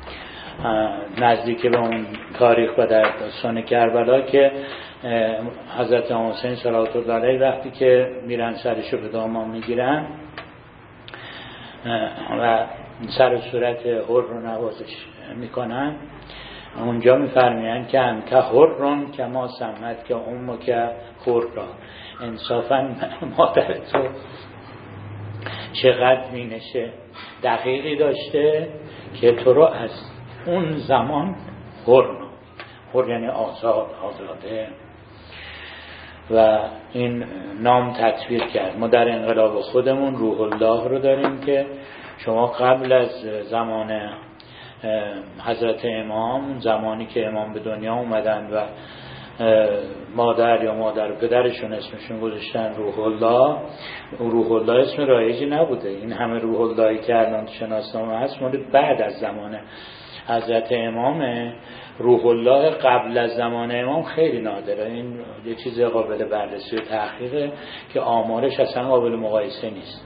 نزدیک به اون تاریخ و در داستان کربلا که حضرت حسین صلوات الله علیه وقتی که میرن سرشو به دامان میگیرن و سر و صورت حر رو نوازش میکنن اونجا میفرمایند که انت حرون که ما سمت که امو که خورا، انصافا مادر تو چقدر مینشه دقیقی داشته که تو رو از اون زمان حر حر یعنی آزاد آزاده و این نام تطبیق کرد. ما در انقلاب خودمون روح الله رو داریم که شما قبل از زمان حضرت امام، زمانی که امام به دنیا اومدن و مادر یا مادر پدرشون اسمشون گذاشتن روح الله، روح الله اسم رایجی نبوده. این همه روح اللهی که الان تو شناسنامه هست مورد بعد از زمان حضرت امامه. روح الله قبل از زمان امام خیلی نادره، این یه چیز قابل بررسی و تحقیقه که آمارش اصلا قابل مقایسه نیست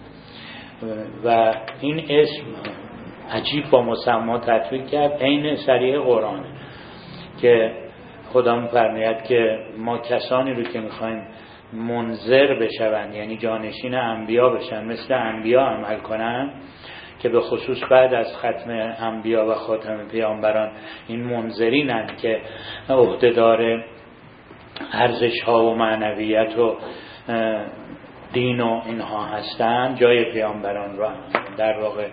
و این اسم عجیب با مسما تطبیق کرد. عین صریح قرآنه که خدا می‌فرماید که ما کسانی رو که می‌خوایم منذر بشوند، یعنی جانشین انبیا بشن، مثل انبیا عمل کنن، که به خصوص بعد از ختم انبیا و خاتم پیامبران این منذرینن که عهدهدار ارزش‌ها و معنویت و دین و اینها هستن، جای پیامبران رو در واقع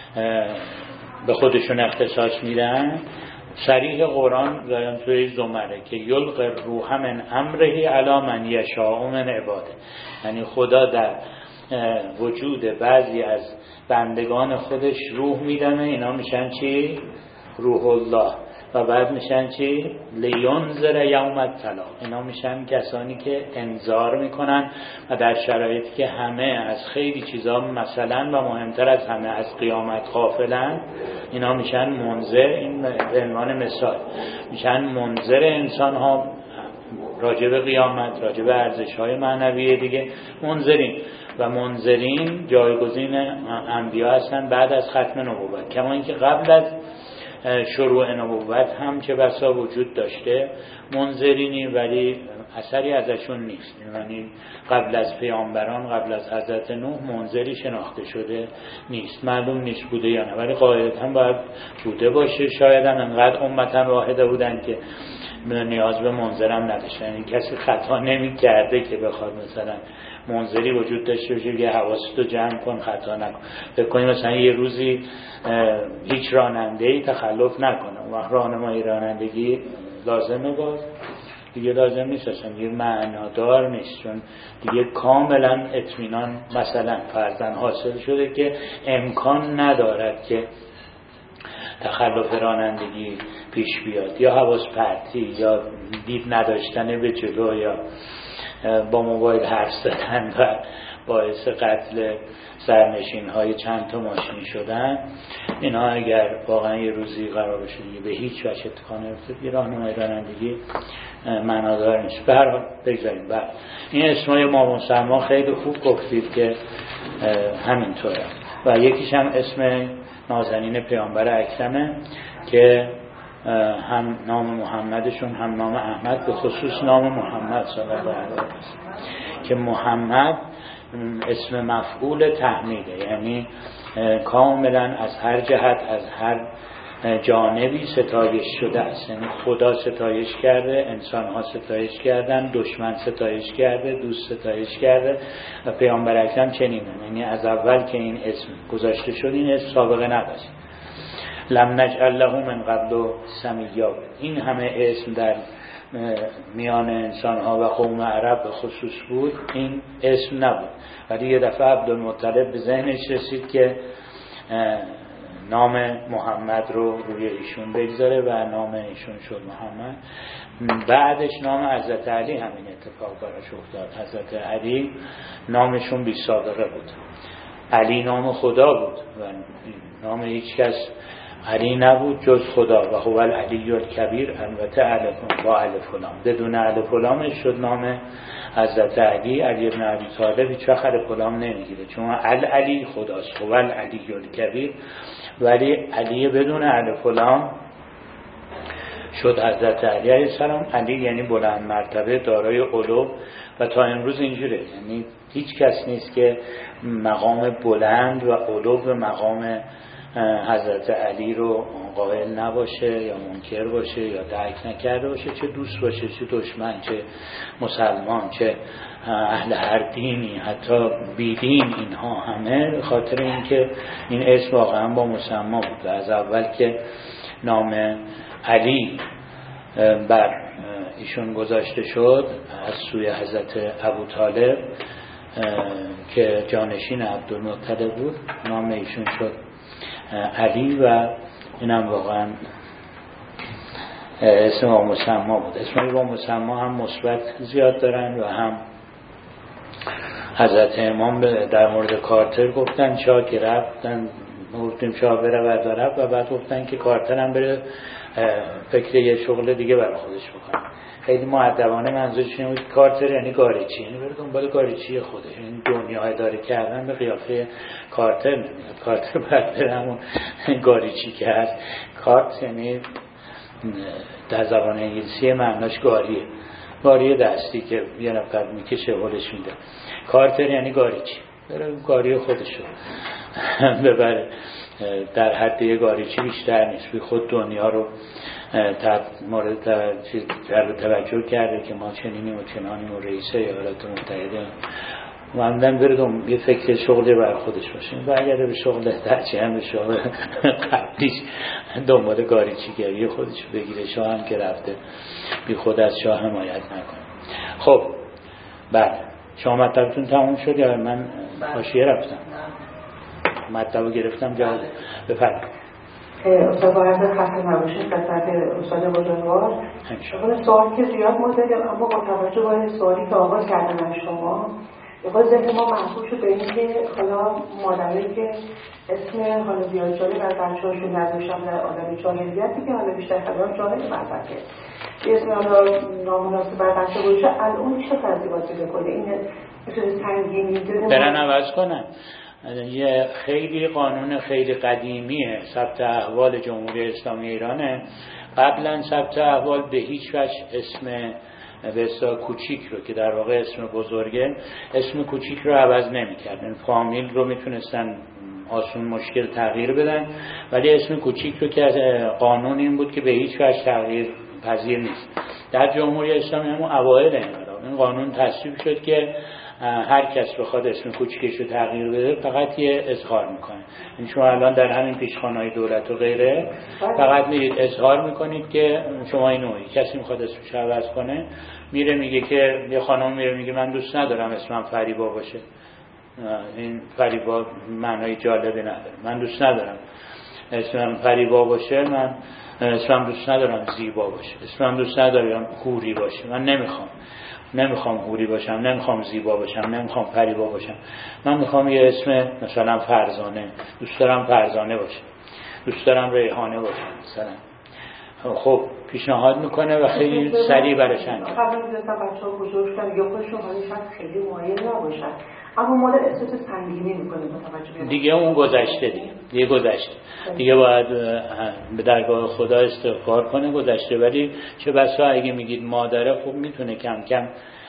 به خودشون اختصاص میدن. صریح قرآن دارم توی زمره که یلقی الروح من امره علی من یشاء من عباده، یعنی خدا در وجود بعضی از بندگان خودش روح میدنه، اینا میشن چی؟ روح الله. و بعد میشن چی؟ لینذر یوم التلاق، اینا میشن کسانی که انذار میکنن و در شرایطی که همه از خیلی چیزا مثلا و مهمتر از همه از قیامت غافلن، اینا میشن منذر. این به عنوان مثال میشن منذر انسان ها راجع به قیامت، راجع به ارزش های معنوی دیگه منذرین و منذرین جایگزین انبیا هستن بعد از ختم نبوت. کما اینکه قبل از شروع نبوت هم چه بسا وجود داشته منذرینی، ولی اثری ازشون نیست. یعنی قبل از پیامبران، قبل از حضرت نوح منذری شناخته شده نیست. معلوم نیست بوده یا نه، ولی قاعدتاً باید بوده باشه. شاید هم انقدر امتا واحده بودن که نیاز به منذرم نداشتن. یعنی کسی خطا نمی کرده که بخواد مثلا منذری وجود داشته باشه که حواستو جمع کن خطا نکن. فکر کنیم مثلا یه روزی هیچ راننده‌ای تخلف نکنه و راهنمای رانندگی لازمه، باز دیگه لازم نیست، اصلا دیگه معنادار نیست، چون دیگه کاملا اطمینان مثلا فرضاً حاصل شده که امکان ندارد که تخلف رانندگی پیش بیاد، یا حواس پرتی، یا دید نداشتن به جلو، یا با موبایل حرف زدن و باعث قتل سرنشین های چند تا ماشین شدن. اینا اگر واقعا یه روزی قرار بشه به هیچ وجه اتفاق نیفته، یه راهنمای رانندگی معنادار نیست. به هر حال بگذاریم. بعد این اسمای ما مسلمان خیلی خوب گفتید که همینطوره و یکیش هم اسم نازنین پیامبر اکرمه که هم نام محمدشون هم نام احمد، به خصوص نام محمد صلی الله علیه و سلم که محمد اسم مفعول تحمیده، یعنی کاملا از هر جهت از هر جانبی ستایش شده است. یعنی خدا ستایش کرده، انسان‌ها ستایش کردن، دشمن ستایش کرده، دوست ستایش کرده و پیامبر اکرم چنینه. یعنی از اول که این اسم گذاشته شد این اسم سابقه نداشت. لم نجعل له من قبل سمیا. این همه اسم در میان انسان‌ها و قوم عرب به خصوص بود، این اسم نبود. ولی یه دفعه عبدالمطلب به ذهنش رسید که نام محمد رو روی ایشون بگذاره و نام ایشون شد محمد. بعدش نام حضرت علی همین اتفاق براش افتاد. حضرت علی نامشون بی سابقه بود. علی نام خدا بود و نام هیچ کس علی نبود جز خدا و هو العلی الکبیر. البته الف با الف و لام، بدون الف و لامش شد نام حضرت علی. علی بن ابی طالب هیچ وقت الف و لام نمیگیره چون العلی خداست، هو العلی الکبیر، ولی علی بدون الف و لام شد حضرت علی علیه السلام. علی یعنی بلند مرتبه، دارای علو و تا امروز اینجوره. یعنی هیچ کس نیست که مقام بلند و علو به مقام حضرت علی رو قائل نباشه یا منکر باشه یا درک نکرده باشه، چه دوست باشه چه دشمن، چه مسلمان چه اهل هر دینی، حتی بیدین، اینها همه به خاطر اینکه این اسم واقعا با مسما بود و از اول که نام علی بر ایشون گذاشته شد از سوی حضرت ابوطالب که جانشین عبدالمطلب بود، نام ایشون شد علی و اینم واقعا اسم با مسما بود. اسم با مسما هم مثبت زیاد دارن و هم حضرت امام در مورد کارتر گفتن شاه که رفتن گفتیم شاه بره و داره و بعد گفتن که کارتر هم بره فکر یه شغل دیگه برای خودش بکنه. خیلی مؤدبانه منظورش اینه بود کارتر یعنی گاریچی، یعنی بره دنبال گاریچی خودش، این دنیا اداره کردن به قیافه کارتر نمیاد. کارتر باید بره همون گاریچی که هست. کارت یعنی در زبان انگلیسی معناش گاریه، گاری دستی که یه نفر میکشه حالش میده. کارتر یعنی گاریچی، بره گاری خودشو ببره، در حد یه گاریچی بیشتر نیست. بی خود دنیا رو مورد توجه کرده که ما چنینیم و چنانیم و رئیس ایالات متحده معمولا بردم یه فکر شغلی بر خودش باشیم و اگر به شغل درچه هم به شغل قبلیش دنبال گاریچی گری خودش بگیره. شاه هم که رفته بی خود از شاه حمایت نکنه. خب بعد شما مطلبتون تموم شد یا من حاشیه رفتم؟ مطلب گرفتم جواب بفرمایید. استاد باید خسته نباشید خدمت استاد بزرگوار. خود سوال که زیاد ما داریم اما با توجه به سوالی که آغاز کردن از شما یه خود ذهن ما محبوب شد به این که حالا مادرایی که اسم حالا زیاد جالب از بچه هاشون نداشتن در آدم جاهلیتی که حالا بیشتر خیلی جاهل مربطه یه اسم حالا نامناسب بر بچه باشه الان چه ترتیباتی بکنه؟ این میتونه سنگینی داره برن عوض کنن. یه خیلی قانون خیلی قدیمیه ثبت احوال جمهوری اسلامی ایرانه. قبلا ثبت احوال به هیچ وجه اسم به اصطلاح کوچیک رو که در واقع اسم بزرگه، اسم کوچیک رو عوض نمی‌کردن. فامیل رو میتونستن آسون مشکل تغییر بدن، ولی اسم کوچیک رو که قانون این بود که به هیچ وجه تغییر پذیر نیست. در جمهوری اسلامی همون اوایل انقلاب این قانون تصویب شد که هر کس بخواد اسم کوچیکش رو تغییر بده فقط یه اظهار میکنه. این شما الان در همین پیشخوانهای دولت و غیره فقط میرید اظهار میکنید که شما اینو کسی میخواد اسمش رو عوض کنه میره میگه که یه خانم میره میگه من دوست ندارم اسمم فریبا باشه. این فریبا معنای جالبی نداره. من دوست ندارم اسمم فریبا باشه. من اسمم دوست ندارم زیبا باشه. اسمم دوست ندارم حوری باشه. من نمیخوام نمیخوام حوری باشم، نمیخوام زیبا باشم، نمیخوام پریبا باشم. من میخوام یه اسم مثلا فرزانه، دوست دارم فرزانه باشه، دوست دارم ریحانه باشه مثلا. خب پیشنهاد میکنه و خیلی سریع برش انجام. قبلا دیدم بچه‌ها بزرگ شدن یا خودشون حالی شاید خیلی مایل نباشن اما مال احساس سنگینی میکنه متوجه دیگه اون گذشته دیگه دیگه گذشته دیگه باید به درگاه خدا استغفار کنه گذشته. ولی چه بسا اگه میگید مادره خوب میتونه کم کم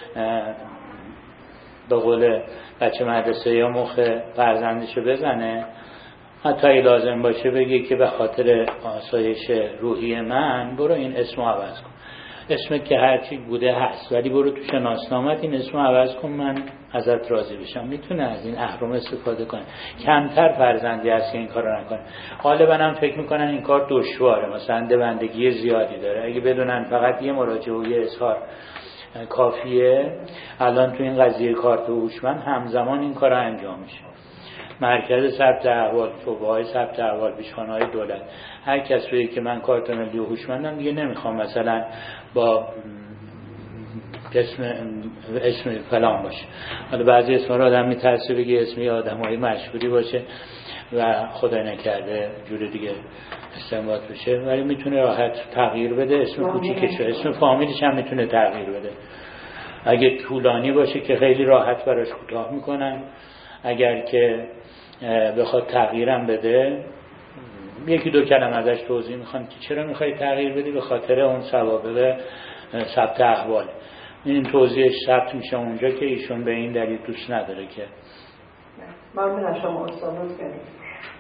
به قول بچه مدرسه یا مخ فرزندشو بزنه، حتی اگه لازم باشه بگه که به خاطر آسایش روحی من برو این اسمو عوض کن. اسمت که هرچی بوده هست ولی برو تو شناسنامت این اسمو عوض کن من ازت راضی بشم. میتونه از این اهرم استفاده کنه. کمتر فرزندی هست که این کارو نکنه. غالبا هم فکر میکنن این کار دشواره، مثلا دوندگی زیادی داره. اگه بدونن فقط یه مراجعه و یه اظهار کافیه، الان تو این قضیه کارت هوشمند همزمان این کار انجام میشه. مرکز ثبت احوال، شعبه‌های ثبت احوال، پیشخوانه‌های دولت، هر کس بگه که من کارت ملی و هوشمندم دیگه نمیخوام مثلا با اسم اسم فلان باشه. حالا بعضی اسم‌ها رو آدم میترسه بگه اسم یه آدمای مشهوری باشه و خدای نکرده جور دیگه استنباط بشه، ولی میتونه راحت تغییر بده. اسم کوچیکش رو، اسم فامیلش هم میتونه تغییر بده. اگه طولانی باشه که خیلی راحت براش کوتاه میکنن، اگر که بخواد تغییرم بده یکی دو کلمه ازش توضیح میخوان که چرا میخوای تغییر بدی. به خاطر اون سوابق ثبت احوال. این توضیحش ثبت میشه اونجا که ایشون به این دلیل دوست نداره که ممنون از شما استاد.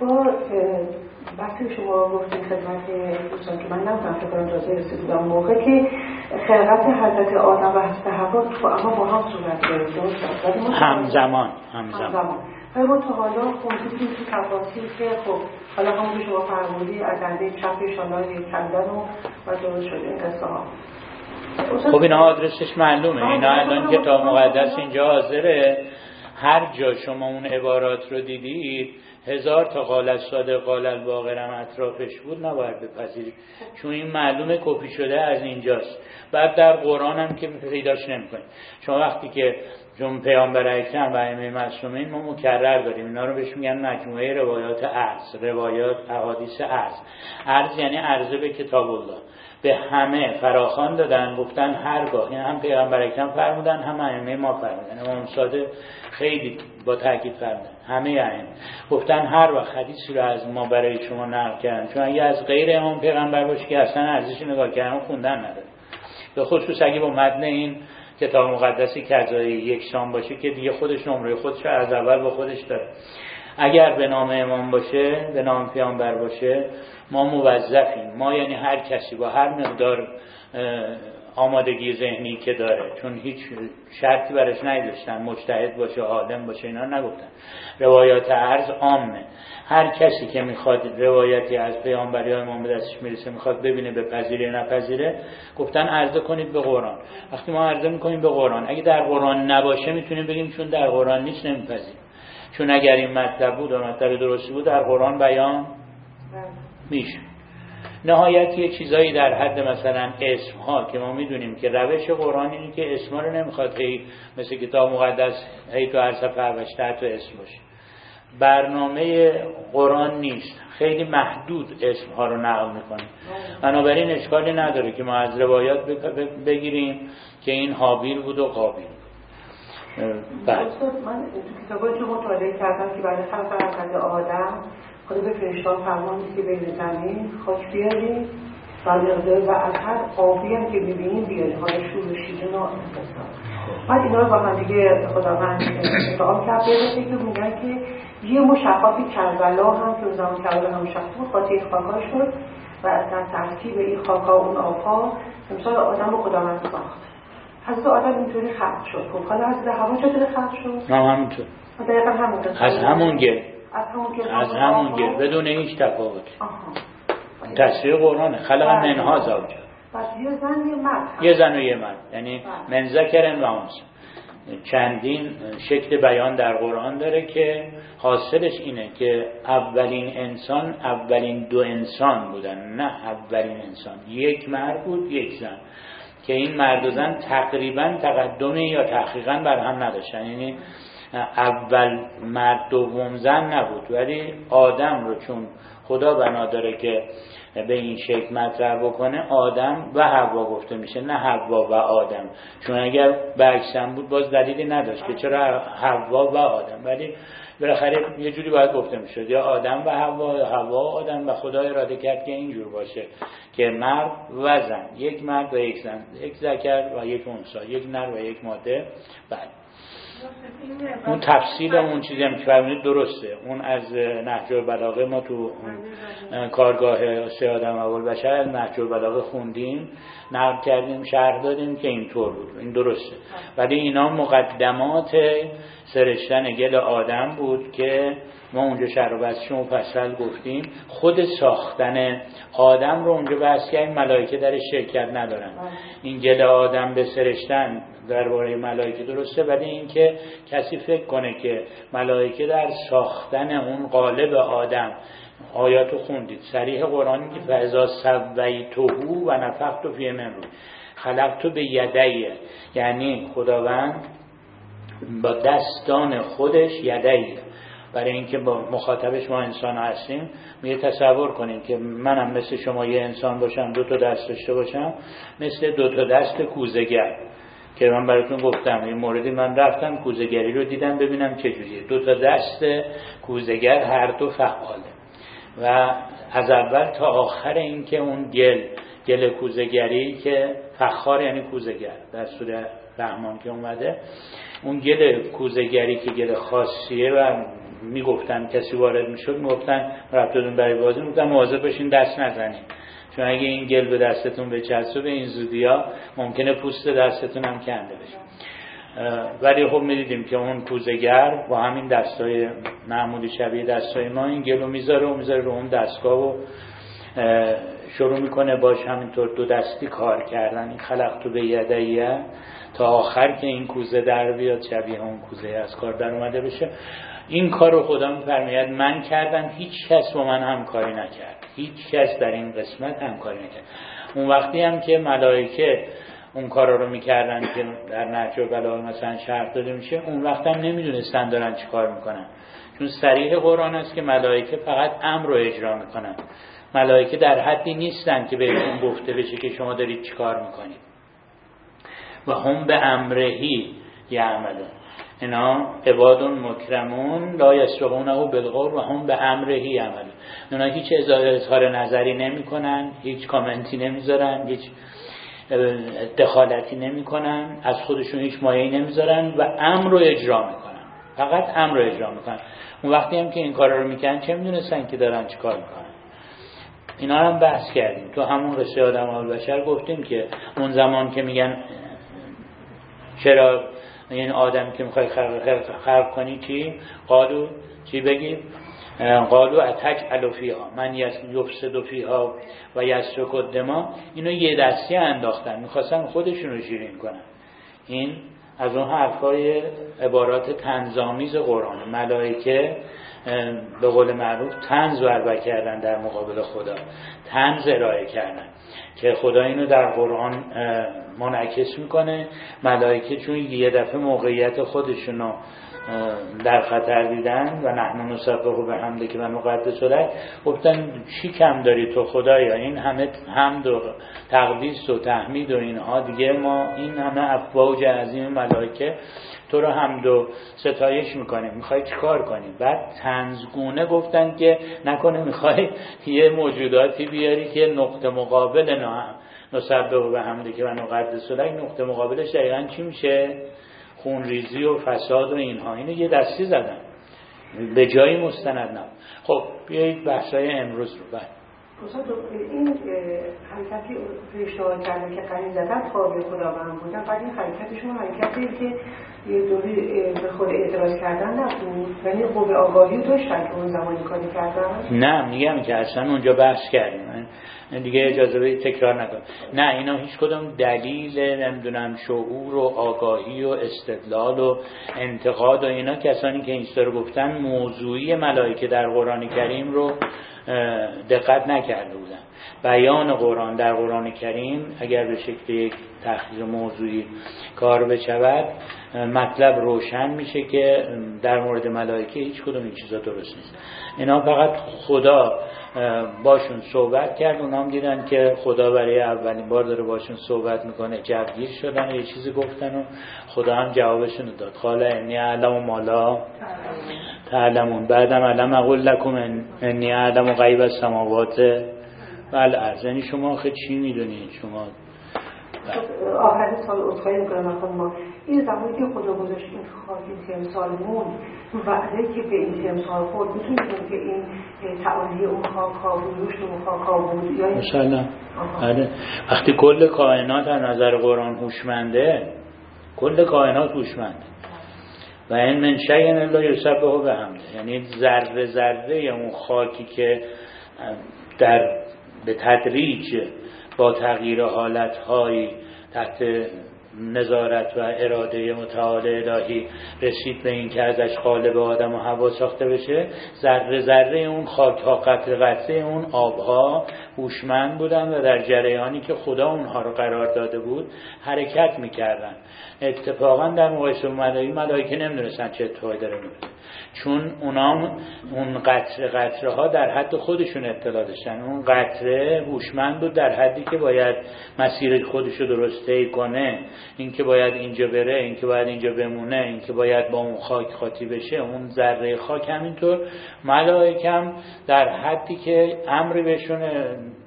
با وقتی شما گفتین خدمت دوستان که من نمیدونم فکر کنم اجازه رسید بودم موقع که خلقت حضرت آدم و حضرت حوا تو اما با هم صورت گرفته همزمان همزمان ولی ما تا حالا خوندیم تو تفاصیل که خب حالا همون که شما فرمودی از دنده چپ شانه‌های کندن و و درست شد این قصه ها. خب اینا آدرسش معلومه، اینا الان کتاب مقدس اینجا حاضره. هر جا شما اون عبارات رو دیدید هزار تا قال الصادق قال الباقرم اطرافش بود نباید بپذیرید، چون این معلومه کپی شده از اینجاست. بعد در قرآن هم که پیداش نمی‌کنید. شما وقتی که چون پیامبر اکرم و ائمه معصومین ما مکرر داریم، اینا رو بهش میگن مجموعه روایات عرض، روایات احادیث عرض. عرض یعنی عرضه به کتاب الله، به همه فراخوان دادن، گفتن هرگاه، یعنی هم پیامبر اکرم فرمودن هم ائمه ما فرمودن. امام صادق خیلی با تاکید فرمودن، همه ائمه گفتن هر وقت حدیثی رو از ما برای شما نقل کردن، چون اگه از غیر امام پیغمبر باشه که اصلا ارزش نگاه کردن خوندن نداره. به خصوص اگه با متن این کتاب مقدسی کذایی یکسان باشه که دیگه خودش نمره خودش از اول با خودش داره. اگر به نام امام باشه، به نام پیامبر باشه، ما موظفیم، ما یعنی هر کسی با هر مقدار آمادگی ذهنی که داره، چون هیچ شرطی برش نگذاشتن مجتهد باشه، عالم باشه، اینا نگفتن. روایات عرض عامه، هر کسی که میخواد روایتی از پیامبری های امام به دستش میرسه میخواد ببینه بپذیره نپذیره، گفتن عرضه کنید به قرآن. وقتی ما عرضه میکنیم به قرآن، اگه در قرآن نباشه میتونیم بگیم چون در قرآن نیست نمیپذیریم، چون اگر این مطلب بود و مطلب درستی بود در قرآن بیان میشه. نهایت یه چیزایی در حد مثلا اسم ها که ما میدونیم که روش قرآن اینه که اسم ها رو نمیخواد هی مثل کتاب مقدس هی تو هر صفحه هشت تا اسم باشه. برنامه قرآن نیست، خیلی محدود اسم ها رو نقل میکنه. بنابراین اشکالی نداره که ما از روایات بگیریم که این حابیل بود و قابیل. بعد من تو کتابای تو مطالعه کردم که برای خلق حضرت آدم خدا به فرشته‌ها فرمان که بین زمین خاک بیارید و از هر آبی هم که می‌بینیم بیارید، حالا شور و شیرین و انتصار. بعد اینا رو با هم دیگه خداوند اتفاق کرد که میگن که یه مشخصی کربلا هم که اون زمان کربلا هم مشخص بود خاطر این خاکا شد و از ترکیب این خاکا و اون آبها مثال آدم رو خداوند ساخت. حضرت آدم اینطوری خلق شد. خب حالا حضرت حوا چطوری خلق شد؟ نه همونطور. دقیقاً همون. از همون گل. از همون گل. از همون گل بدون هیچ تفاوتی. آها. تصریح قرآنه. خلق منها زوجا. پس یه زن یه مرد. یه زن و یه مرد. یعنی من ذکرن و انثى. چندین شکل بیان در قرآن داره که حاصلش اینه که اولین انسان اولین دو انسان بودن، نه اولین انسان یک مرد بود یک زن، که این مرد و زن تقریبا تقدمی یا تحقیقا بر هم نداشتن. یعنی اول مرد دوم زن نبود، ولی آدم رو چون خدا بنا داره که به این شکل مطرح بکنه آدم و حوا گفته میشه، نه حوا و آدم، چون اگر برعکسم بود باز دلیلی نداشت که چرا حوا و آدم، ولی بالاخره یه جوری باید گفته میشد یا آدم و حوا یا حوا و آدم، و خدا اراده کرد که اینجور باشه که مرد و زن، یک مرد و یک زن، یک ذکر و یک انثی، یک نر و یک ماده. بعد اون تفصیل اون چیزی هم که فرمودید درسته، اون از نهج البلاغه ما تو کارگاه سه آدم اول بشر نهج البلاغه خوندیم، نقل کردیم، شرح دادیم که اینطور بود، این درسته. ولی اینا مقدمات سرشتن گل آدم بود که ما اونجا شرح و بحثش مفصل گفتیم. خود ساختن آدم رو اونجا بحث کردیم، ملائکه در شرکت ندارن. این گل آدم به سرشتن درباره ملائکه درسته، ولی اینکه کسی فکر کنه که ملائکه در ساختن اون قالب آدم، آیاتو خوندید صریح قرآنی که فاذا سویته و نفخت فیه من روحی خلقت به یدیه، یعنی خداوند با دستان خودش یدیه، برای اینکه با مخاطبش ما انسان هستیم. میگه تصور کنیم که منم مثل شما یه انسان باشم، دو تا دست داشته باشم، مثل دو تا دست کوزه‌گر که من براتون گفتم این موردی من رفتم کوزه‌گری رو دیدم ببینم چجوریه. دو تا دست کوزه‌گر هر دو فعاله و از اول تا آخر این که اون گل گل کوزه‌گری که فخار یعنی کوزه‌گر در سوره رحمان که اومده، اون گل کوزه‌گری که گل خاصیه و میگفتن کسی وارد میشد میگفتن رفتون برای بازی میگفتن مواظب باشین دست نزنین، چون اگه این گل به دستتون بچسبه به این زودیا ممکنه پوست دستتون هم کنده بشه. ولی خب میدیدیم که اون کوزه‌گر با همین دستای معمولی شبیه دستای ما این گلو میذاره و میذاره رو اون دستگاه و شروع میکنه باش همینطور دو دستی کار کردن. این خلقتو به یدیه تا آخر که این کوزه در بیاد شبیه اون کوزه از کار در اومده بشه. این کار رو خدا میفرماید من کردم، هیچ کس با من همکاری نکرد، هیچ کس در این قسمت همکاری نکرد. اون وقتی هم که ملائکه اون کارا رو میکردن که در نهج البلاغه مثلا شرح داده میشه، اون وقت هم نمیدونستن دارن چی کار میکنن، چون صریح قرآن است که ملائکه فقط امر رو اجرا میکنن. ملائکه در حدی نیستن که بهتون گفته بشه که شما دارید چی کار میکنید. و هم به امرهی یعملون، اینا عباد مکرمون لا یسبقونه بالقول و هم به امرهی یعملون. اونا هیچ اظهار نظری نمی کنن، هیچ کامنتی نمیذارن، هیچ دخالتی نمی کنن، از خودشون هیچ مایه‌ای نمیذارن و امر رو اجرا میکنن، فقط امر رو اجرا میکنن. اون وقتی هم که این کارا رو میکنن چه میدونستن که دارن چی کار میکنن؟ اینا هم بحث کردیم تو همون قصه آدم و بشر، گفتیم که اون زمان که میگن چرا این آدم که میخوای خلق, خلق کنی چی؟ قالو چی بگیم؟ قالو اتجعل فیها من یفسد فیها و یسفک الدماء. اینو یه دستی انداختن، میخواستن خودشون رو شیرین کنن. این از اون حرفای عبارات طنزآمیز قرآن. ملائکه به قول معروف طنز ضرب کردن در مقابل خدا، طنز ارائه کردن که خدا اینو در قرآن منعکس میکنه. ملائکه چون یه دفعه موقعیت خودشونو در خطر دیدن و نحن نسبح بحمدک و نقدس لک، گفتن چی کم داری تو خدایا؟ این همه حمد و تقدیس و تحمید و اینها دیگه، ما این همه افواج عظیم ملائکه تو رو حمد و ستایش میکنیم، میخوای چی کار کنیم؟ بعد طنزگونه گفتن که نکنه میخوای یه موجوداتی بیاری که نقطه مقابل نه نسبح بحمدک و نقدس لک، نقطه مقابلش دقیقاً چی میشه؟ خونریزی و فساد و اینها. اینو یه دستی زدن به جایی مستند نه. خب بیایید بحثای امروز رو بعد این حرکتی پیشنهاد کردن که قرین زدن تابع خداوند بودن، بعد این حرکتشون حرکتی که یه دوری به خود اعتراض کردن نبود، یعنی قوه آگاهی داشتن که اون زمانی کاری کردن؟ نه میگم که اصلا اونجا بحث کردیم دیگه، اجازه بدید تکرار نکنم. نه اینا هیچ کدوم دلیل نمیدونم شعور و آگاهی و استدلال و انتقاد و اینا، کسانی که این رو گفتن موضوعی ملائکه در قرآن کریم رو دقت نکرده بودن. بیان قرآن در قرآن کریم اگر به شکل یک تحقیق موضوعی کار بشود، مطلب روشن میشه که در مورد ملائکه هیچ کدوم این چیزا درست نیست. اینا فقط خدا باشون صحبت کرد، اونا هم دیدن که خدا برای اولین بار داره باشون صحبت میکنه، جوگیر شدن و یه چیزی گفتن و خدا هم جوابشون داد. قال انی اعلم ما لا تعلمون. بعدم علم اقول لکم انی اعلم غیب السماوات و الارض. یعنی شما خیلی چی میدونید؟ شما آخر سال اصخایی میکنم خود ما این زمانی که خدا گذاشت این خاکی تمثال مون وعده که به این تمثال خود میتونید که این تعالی اون خاکا بود، روش اون خاکا بود یا مثلا وقتی کل کائنات از نظر قرآن هوشمنده، کل کائنات هوشمنده و این من شیء الا یسبح بحمده، یعنی ذره ذره اون خاکی که در به تدریج با تغییر حالت‌های تحت نظارت و اراده متعال الهی رسید به این که ازش قالب آدم و هوا ساخته بشه، ذره ذره اون خاک‌ها قطره قطره اون آب‌ها هوشمند بودن و در جریانی که خدا اونها رو قرار داده بود حرکت می‌کردن. اتفاقا در مقایسه با ملائکه، ملائکه نمی‌دونستن چه اتفاقی داره میفته، چون اونا اون قطره قطره ها در حد خودشون اطلاع داشتن. اون قطره هوشمند بود در حدی که باید مسیر خودش رو درست طی کنه، این که باید اینجا بره، این که باید اینجا بمونه، این که باید با اون خاک خاطی بشه. اون ذره خاک همینطور. ملائکه هم در حدی که امری بهشون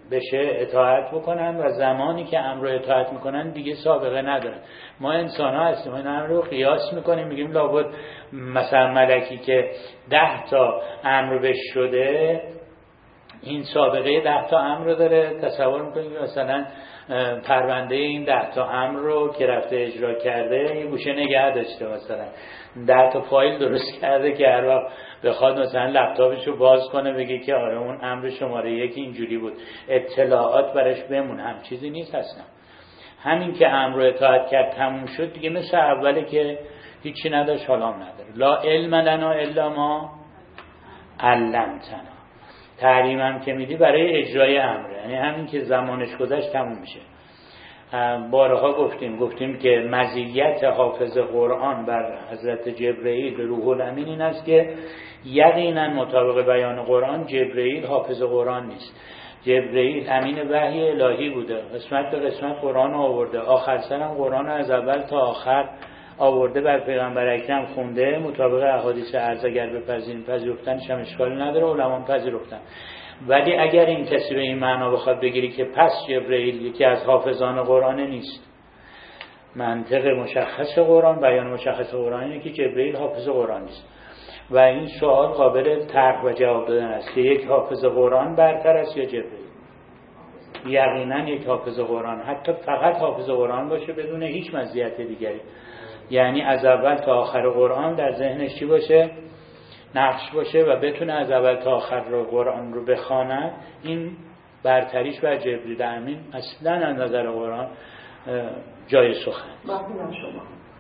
بشه اطاعت بکنن و زمانی که امر رو اطاعت میکنن دیگه سابقه ندارن. ما انسان ها هستیم، این امر رو قیاس میکنیم، میگیم لابد مثلا ملکی که ده تا امر بهش شده این سابقه ده تا امر رو داره. تصور میکنیم که مثلا پرونده این ده تا امر رو که رفته اجرا کرده یه گوشه نگه داشته، مثلا ده تا فایل درست کرده که هر وقت بخواد مثلا لپتاپش رو باز کنه بگه که آره اون امر شماره یکی اینجوری بود، اطلاعات براش بمونه. هم چیزی نیست اصلا. همین که امر رو اطاعت کرد تموم شد دیگه، مثل اوله که هیچی نداشت حالام نداره. لا علم لنا الا ما علمتنا. تعلیمم که میدی برای اجرای امره، یعنی همین که زمانش گذشت تموم میشه. بارها گفتیم گفتیم که مزیت حافظ قرآن بر حضرت جبرئیل روح الامین این است که یقینا مطابق بیان قرآن جبرئیل حافظ قرآن نیست. جبرئیل امین وحی الهی بوده، قسمت به قسمت قرآن آورده، آخر سرم قرآن از اول تا آخر آورده بر پیغمبر اکرم خونده. مطابق احادیث عرض اگر بپذیریم پذیرفتنش هم اشکالی نداره، علما پذیرفتن. ولی اگر این کسی به این معنا بخواد بگیری که پس جبرئیل یکی از حافظان قرآن نیست، منطق مشخص قرآن، بیان مشخص قرآن اینه که جبرئیل حافظ قرآن نیست و این سوال قابل طرح و جواب دادن است که یک حافظ قرآن برتر است یا جبرئیل. یقینا یک حافظ قرآن، حتی فقط حافظ قرآن باشه بدون هیچ مزیت دیگری، یعنی از اول تا آخر قرآن در ذهنش چی باشه؟ نقش باشه و بتونه از اول تا آخر رو قرآن رو بخواند، این برتریش بر جبرئیل امین اصلا از نظر قرآن جای سخن است. ممنونم شما.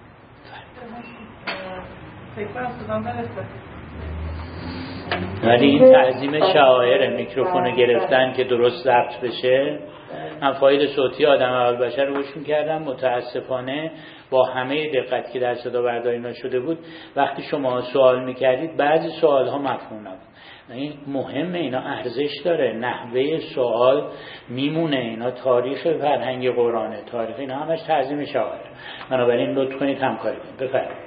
ولی این تعظیم شعائر میکروفون گرفتن که درست ضبط بشه. من فایل صوتی آدم اول بشر رو گوش میکردم، متاسفانه با همه دقت که در صدا برداری نشده بود وقتی شما سوال میکردید بعضی سوال ها مفهوم نبود. این مهمه، اینا ارزش داره، نحوه سوال میمونه، اینا تاریخ فرهنگ قرآنه، تاریخ اینا همش تعظیم شعائر. بنابراین لطف کنید همکاری کنید. بفرمایید.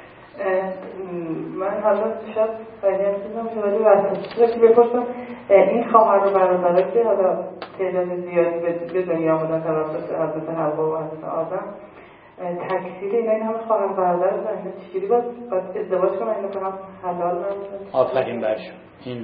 من حالا شاید باید چیزم که ولی واسه بپرسم این خواهر و برادرها که حالا تعداد زیادی به دنیا آمدن توسط حضرت حوا و حضرت آدم، تکثیر اینا این همه خواهر برادر هستن، چجوری باید ازدواج کنن اینو که هم حلال نمیشن؟ آفرین بر شما. این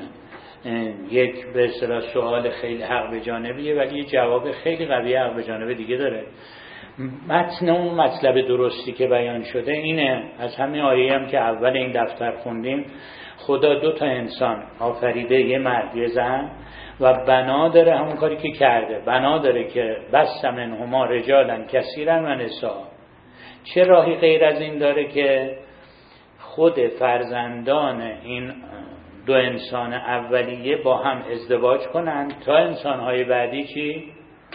یک به اصطلاح سوال خیلی حق به جانبیه ولی یه جواب خیلی قوی حق به جانب دیگه داره. متن اون مطلب درستی که بیان شده اینه، از همین آیه هم که اول این دفتر خوندیم، خدا دو تا انسان آفریده، یه مرد یه زن، و بنا داره همون کاری که کرده، بنا داره که بس منهما رجالا کثیرا و نساء. چه راهی غیر از این داره که خود فرزندان این دو انسان اولیه با هم ازدواج کنن تا انسانهای بعدی چی؟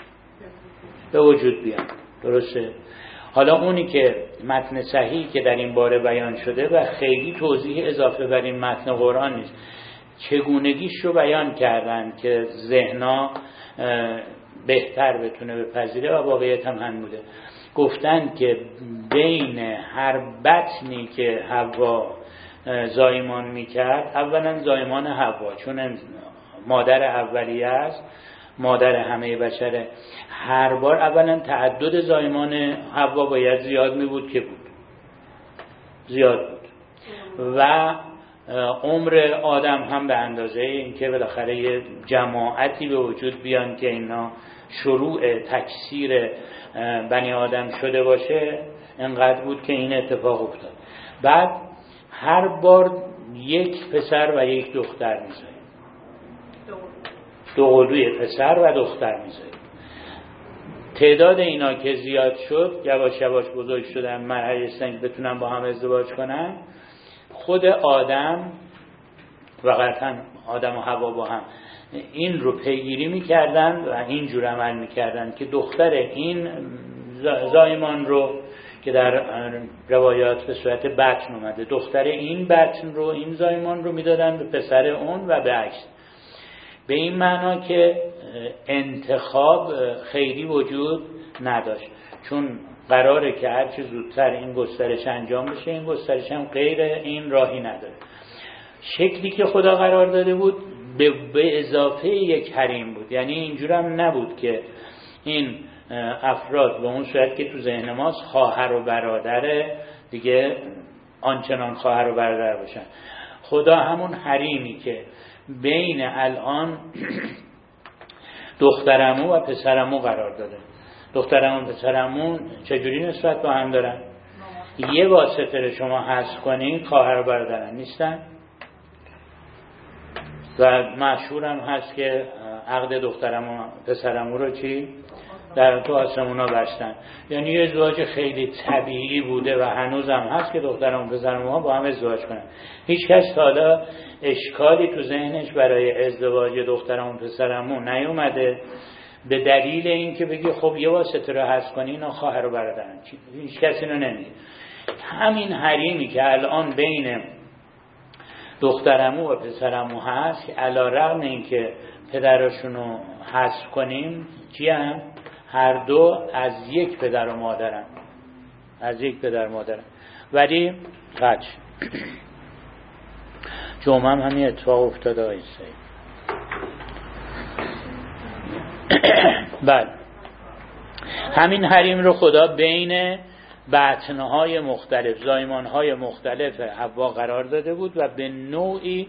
به وجود بیان. درسته؟ حالا اونی که متن صحیحی که در این باره بیان شده و خیلی توضیح اضافه بر این متن قرآن نیست، چگونگیش رو بیان کردن که ذهنا بهتر بتونه بپذیره و واقعیت هم همین بوده. گفتن که بین هر بطنی که حوا زایمان میکرد، اولا زایمان حوا چون مادر اولیه است، مادر همه بشره، هر بار اولا تعدد زایمان حوا باید زیاد می بود که بود، زیاد بود، و عمر آدم هم به اندازه این که بالاخره یه جماعتی به وجود بیان که اینا شروع تکثیر بنی آدم شده باشه انقدر بود که این اتفاق افتاد. بعد هر بار یک پسر و یک دختر می‌ذاریم، دو قلوی پسر و دختر می‌ذاریم. تعداد اینا که زیاد شد، یواش یواش بزرگ شدن، مرحله رسیدن که بتونن با هم ازدواج کنن، خود آدم و قطعا آدم و حوا با هم این رو پیگیری میکردن و اینجور عمل میکردن که دختر این زایمان رو که در روایات به صورت بطن اومده، دختر این بطن رو، این زایمان رو میدادن به پسر اون و به عکس، به این معنا که انتخاب خیلی وجود نداشت، چون قراره که هرچی زودتر این گسترش انجام بشه، این گسترش هم غیر این راهی نداره. شکلی که خدا قرار داده بود به, به اضافه یک حریم بود. یعنی اینجور هم نبود که این افراد به اون صورت که تو ذهن ماست خواهر و برادر دیگه آنچنان خواهر و برادر باشن. خدا همون حریمی که بین الان دخترمو و پسرمو قرار داده. دخترمو و پسرمو چجوری نسبت با هم دارن؟ یه واسطه رو شما حذف کنین خواهر و برادرن نیستن. و مشهور هم هست که عقد دخترمو پسرمو رو چی؟ در تو آسمونا بستن. یعنی یه ازدواج خیلی طبیعی بوده و هنوز هم هست که دخترمو پسرمو با هم ازدواج کنن. هیچ کس حالا اشکالی تو ذهنش برای ازدواج دخترمو پسرمو نیومده به دلیل اینکه بگی خب یه واسطه رو حذف کنی اینا خواهر و برادرن. هیچ کسی اینو نمیگه. همین حریمی که الان بین دخترمو و پسرمو هست که علی رغم اینکه پدرشون رو حذف کنیم چی هم؟ هر دو از یک پدر و مادرن، از یک پدر و مادرن، ولی قچ جمعه هم همین اتفاق افتاده آقای سید. بله همین حریم رو خدا بین بطنهای مختلف زایمانهای مختلف حوا قرار داده بود و به نوعی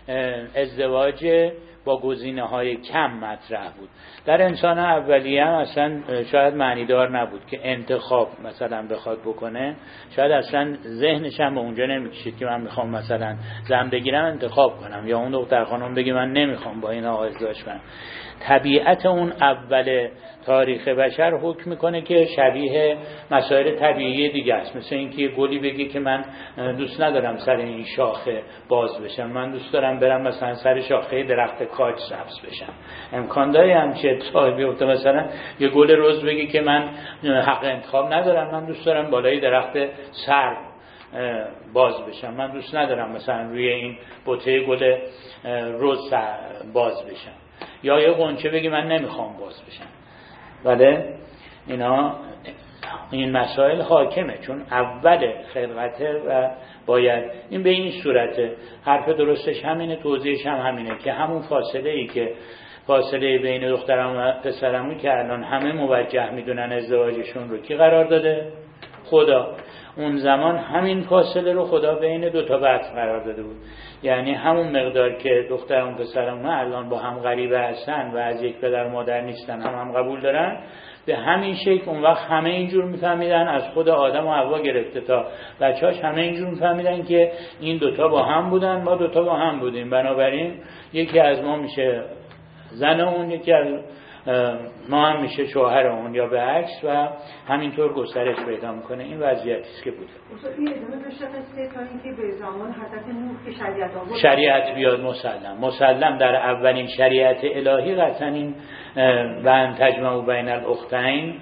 ازدواج با گزینه های کم مطرح بود. در انسان اولیه هم اصلا شاید معنیدار نبود که انتخاب مثلا بخواد بکنه. شاید اصلا ذهنش هم به اونجا نمیکشید که من میخوام مثلا زن بگیرم انتخاب کنم یا اون دختر خانم بگی من نمیخوام با این آقا ازدواج کنم. طبیعت اون اول تاریخ بشر حکم میکنه که شبیه مسائل طبیعی دیگه است. مثل اینکه گلی بگی که من دوست ندارم سر این شاخه باز بشم، من دوست دارم برم مثلا سر شاخه درخت کاج سبز بشم. امکان داره همچین اتفاقی بیفته. مثلا یه گل رز بگی که من حق انتخاب ندارم، من دوست دارم بالای درخت سرو باز بشم، من دوست ندارم مثلا روی این بوته گل رز باز بشم. یا یه غنچه بگی من نمیخوام باز بشم. بله اینا این مسائل حاکمه چون اول خلقته و باید این به این صورته. حرف درستش همینه، توضیحش هم همینه که همون فاصله ای که فاصله بین دخترم و پسرمون که الان همه موجه میدونن ازدواجشون رو کی قرار داده؟ خدا. اون زمان همین فاصله رو خدا بین دو تا بطن قرار داده بود. یعنی همون مقدار که دخترم و پسرم الان با هم غریبه هستن و از یک پدر و مادر نیستن هم هم قبول دارن، به همین شکل اون وقت همه اینجور میفهمیدن از خود آدم و حوا گرفته تا بچه‌هاش همه اینجور میفهمیدن که این دوتا با هم بودن، ما دوتا با هم بودیم، بنابراین یکی از ما میشه زن اون، یکی از ما هم میشه شوهر اون یا به عکس و همینطور گسترش پیدا میکنه. این وضعیتی است که بوده. این ادامه داشته قصه تا اینکه به زمان حضرت نوح که شریعت آورد شریعت بیاد مسلم مسلم در اولین شریعت الهی قطعا این و ان تجمعوا بین الاختین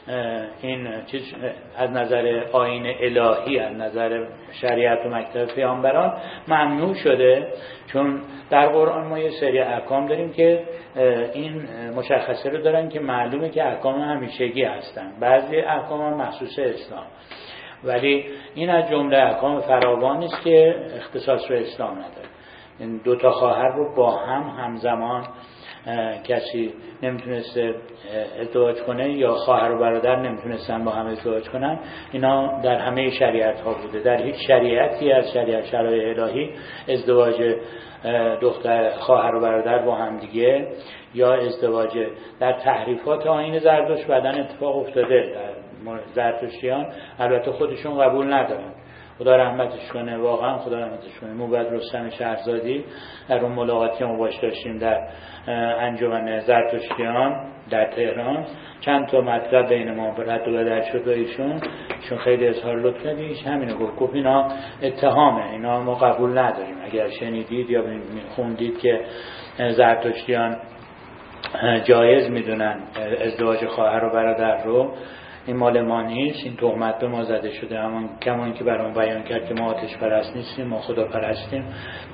این چیز از نظر آیین الهی از نظر شریعت و مکتب پیامبران ممنوع شده. چون در قرآن ما یه سری احکام داریم که این مشخصه رو دارن که معلومه که احکام همیشگی هستن. بعضی احکام هم مخصوص اسلام، ولی این از جمله احکام فراوانی است که اختصاص به اسلام نداره. این دو تا خواهر رو با هم همزمان کسی نمیتونسته ازدواج کنه یا خواهر و برادر نمیتونستن با هم ازدواج کنن. اینا در همه شریعت ها بوده. در هیچ شریعتی از شریعت شرایع الهی ازدواج دختر خواهر و برادر با هم دیگه یا ازدواج در تحریفات آیین زرتشت بعدن اتفاق افتاده. در زرتشتیان البته خودشون قبول ندارن، خدا رحمتش کنه، واقعا خدا رحمتش کنه. موبد رستم شهرزادی در اون ملاقاتی ما باش داشتیم در انجمن زرتشتیان در تهران، چند تا مطلب بین ما رد و بدل شد و ایشون چون خیلی اظهار لطف کردیش همینو گفت گفت اینا اتهامه، اینا ما قبول نداریم. اگر شنیدید یا خوندید که زرتشتیان جایز میدونن ازدواج خواهر و برادر رو، این مال ما نیست، این تهمت به ما زده شده. اما کمان که برام بیان کرد که ما آتش پرست نیستیم، ما خدا پرستیم،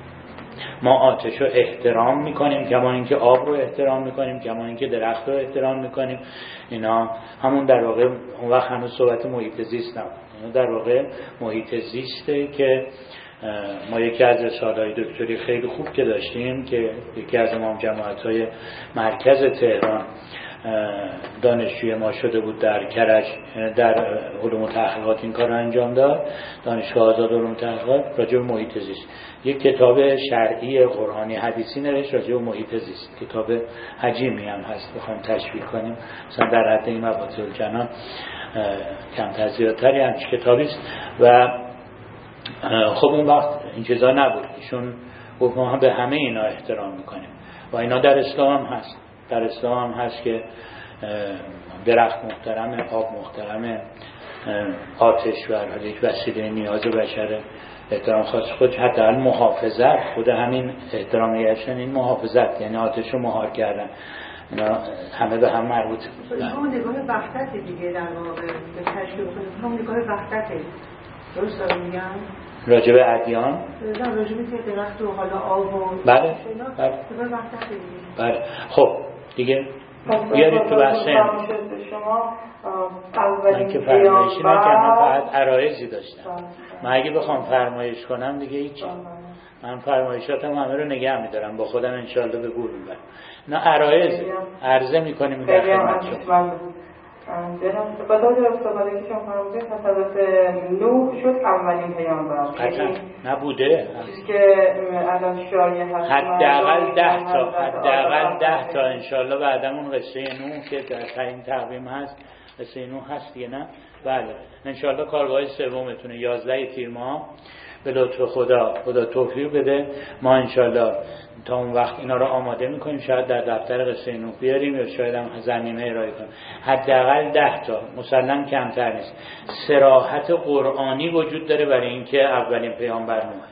ما آتش رو احترام میکنیم کمان اینکه آب رو احترام میکنیم، کمان اینکه درخت رو احترام میکنیم. اینا همون در واقع اون وقت هنوز صحبت محیط زیست نبود، اینا در واقع محیط زیسته که ما یکی از رساله‌های دکتری خیلی خوب که داشتیم که یکی از امام جماعت‌های مرکز تهران دانشجوی ما شده بود در کرج در علوم و تحقیقات این کار رو انجام داد، دانشگاه آزاد علوم و تحقیقات، راجع به محیط زیست یک کتاب شرعی قرآنی حدیثی نوشت راجع به محیط زیست. کتاب حجیمی هم هست، بخوایم تشویق کنیم مثلا در حد این مباحث الجنان کمتر زیادتری همچه کتابی است. و خب اون وقت این چیزا نبود، ایشون گفت ما به همه اینا احترام میکنیم و اینا در اسلام هم هست. در اسلام هم هست که درخت محترمه، آب محترمه، آتش و یک وسیله نیاز بشره، احترام خاص خود حتی محافظت، خود همین احترام یشن این محافظت یعنی آتش رو مهار کردن، اینا همه به هم مربوط. همون نگاه وحدت دیگه در واقع به تشکیل کنیم، همون نگاه وحدته، درست دارم میگم؟ راجب ادیان؟ نه، راجب که درخت و حالا آب و بله بله نگاه وحدته دیگه. بله خب دیگه بیارید تو بحث شما من که فرمایشی نکردم، فقط عرایزی داشتم. من اگه بخوام فرمایش کنم دیگه هیچی، من فرمایشاتم همه رو نگه میدارم با خودم انشاءالله به گور میبرم. نه عرایز عرضه میکنیم در خدمت شما. جناب با داده استفاده که شما فرمودید تصادف نوح شد اولین پیامبر قطعا نبوده چیزی که الان شایع هست حداقل ده تا حداقل ده تا انشالله بعدمون قصه نوح که در این تقویم هست قصه نوح هست دیگه نه؟ بله انشالله کارگاه سومتونه یازده تیر ماه به لطف خدا خدا توفیق بده ما انشالله تا اون وقت اینا رو آماده میکنیم، شاید در دفتر قصه نوح بیاریم یا شاید هم زمینه ارائه کنیم. حداقل ده تا مسلم کمتر نیست. صراحت قرآنی وجود داره برای اینکه اولین پیامبر نوحه.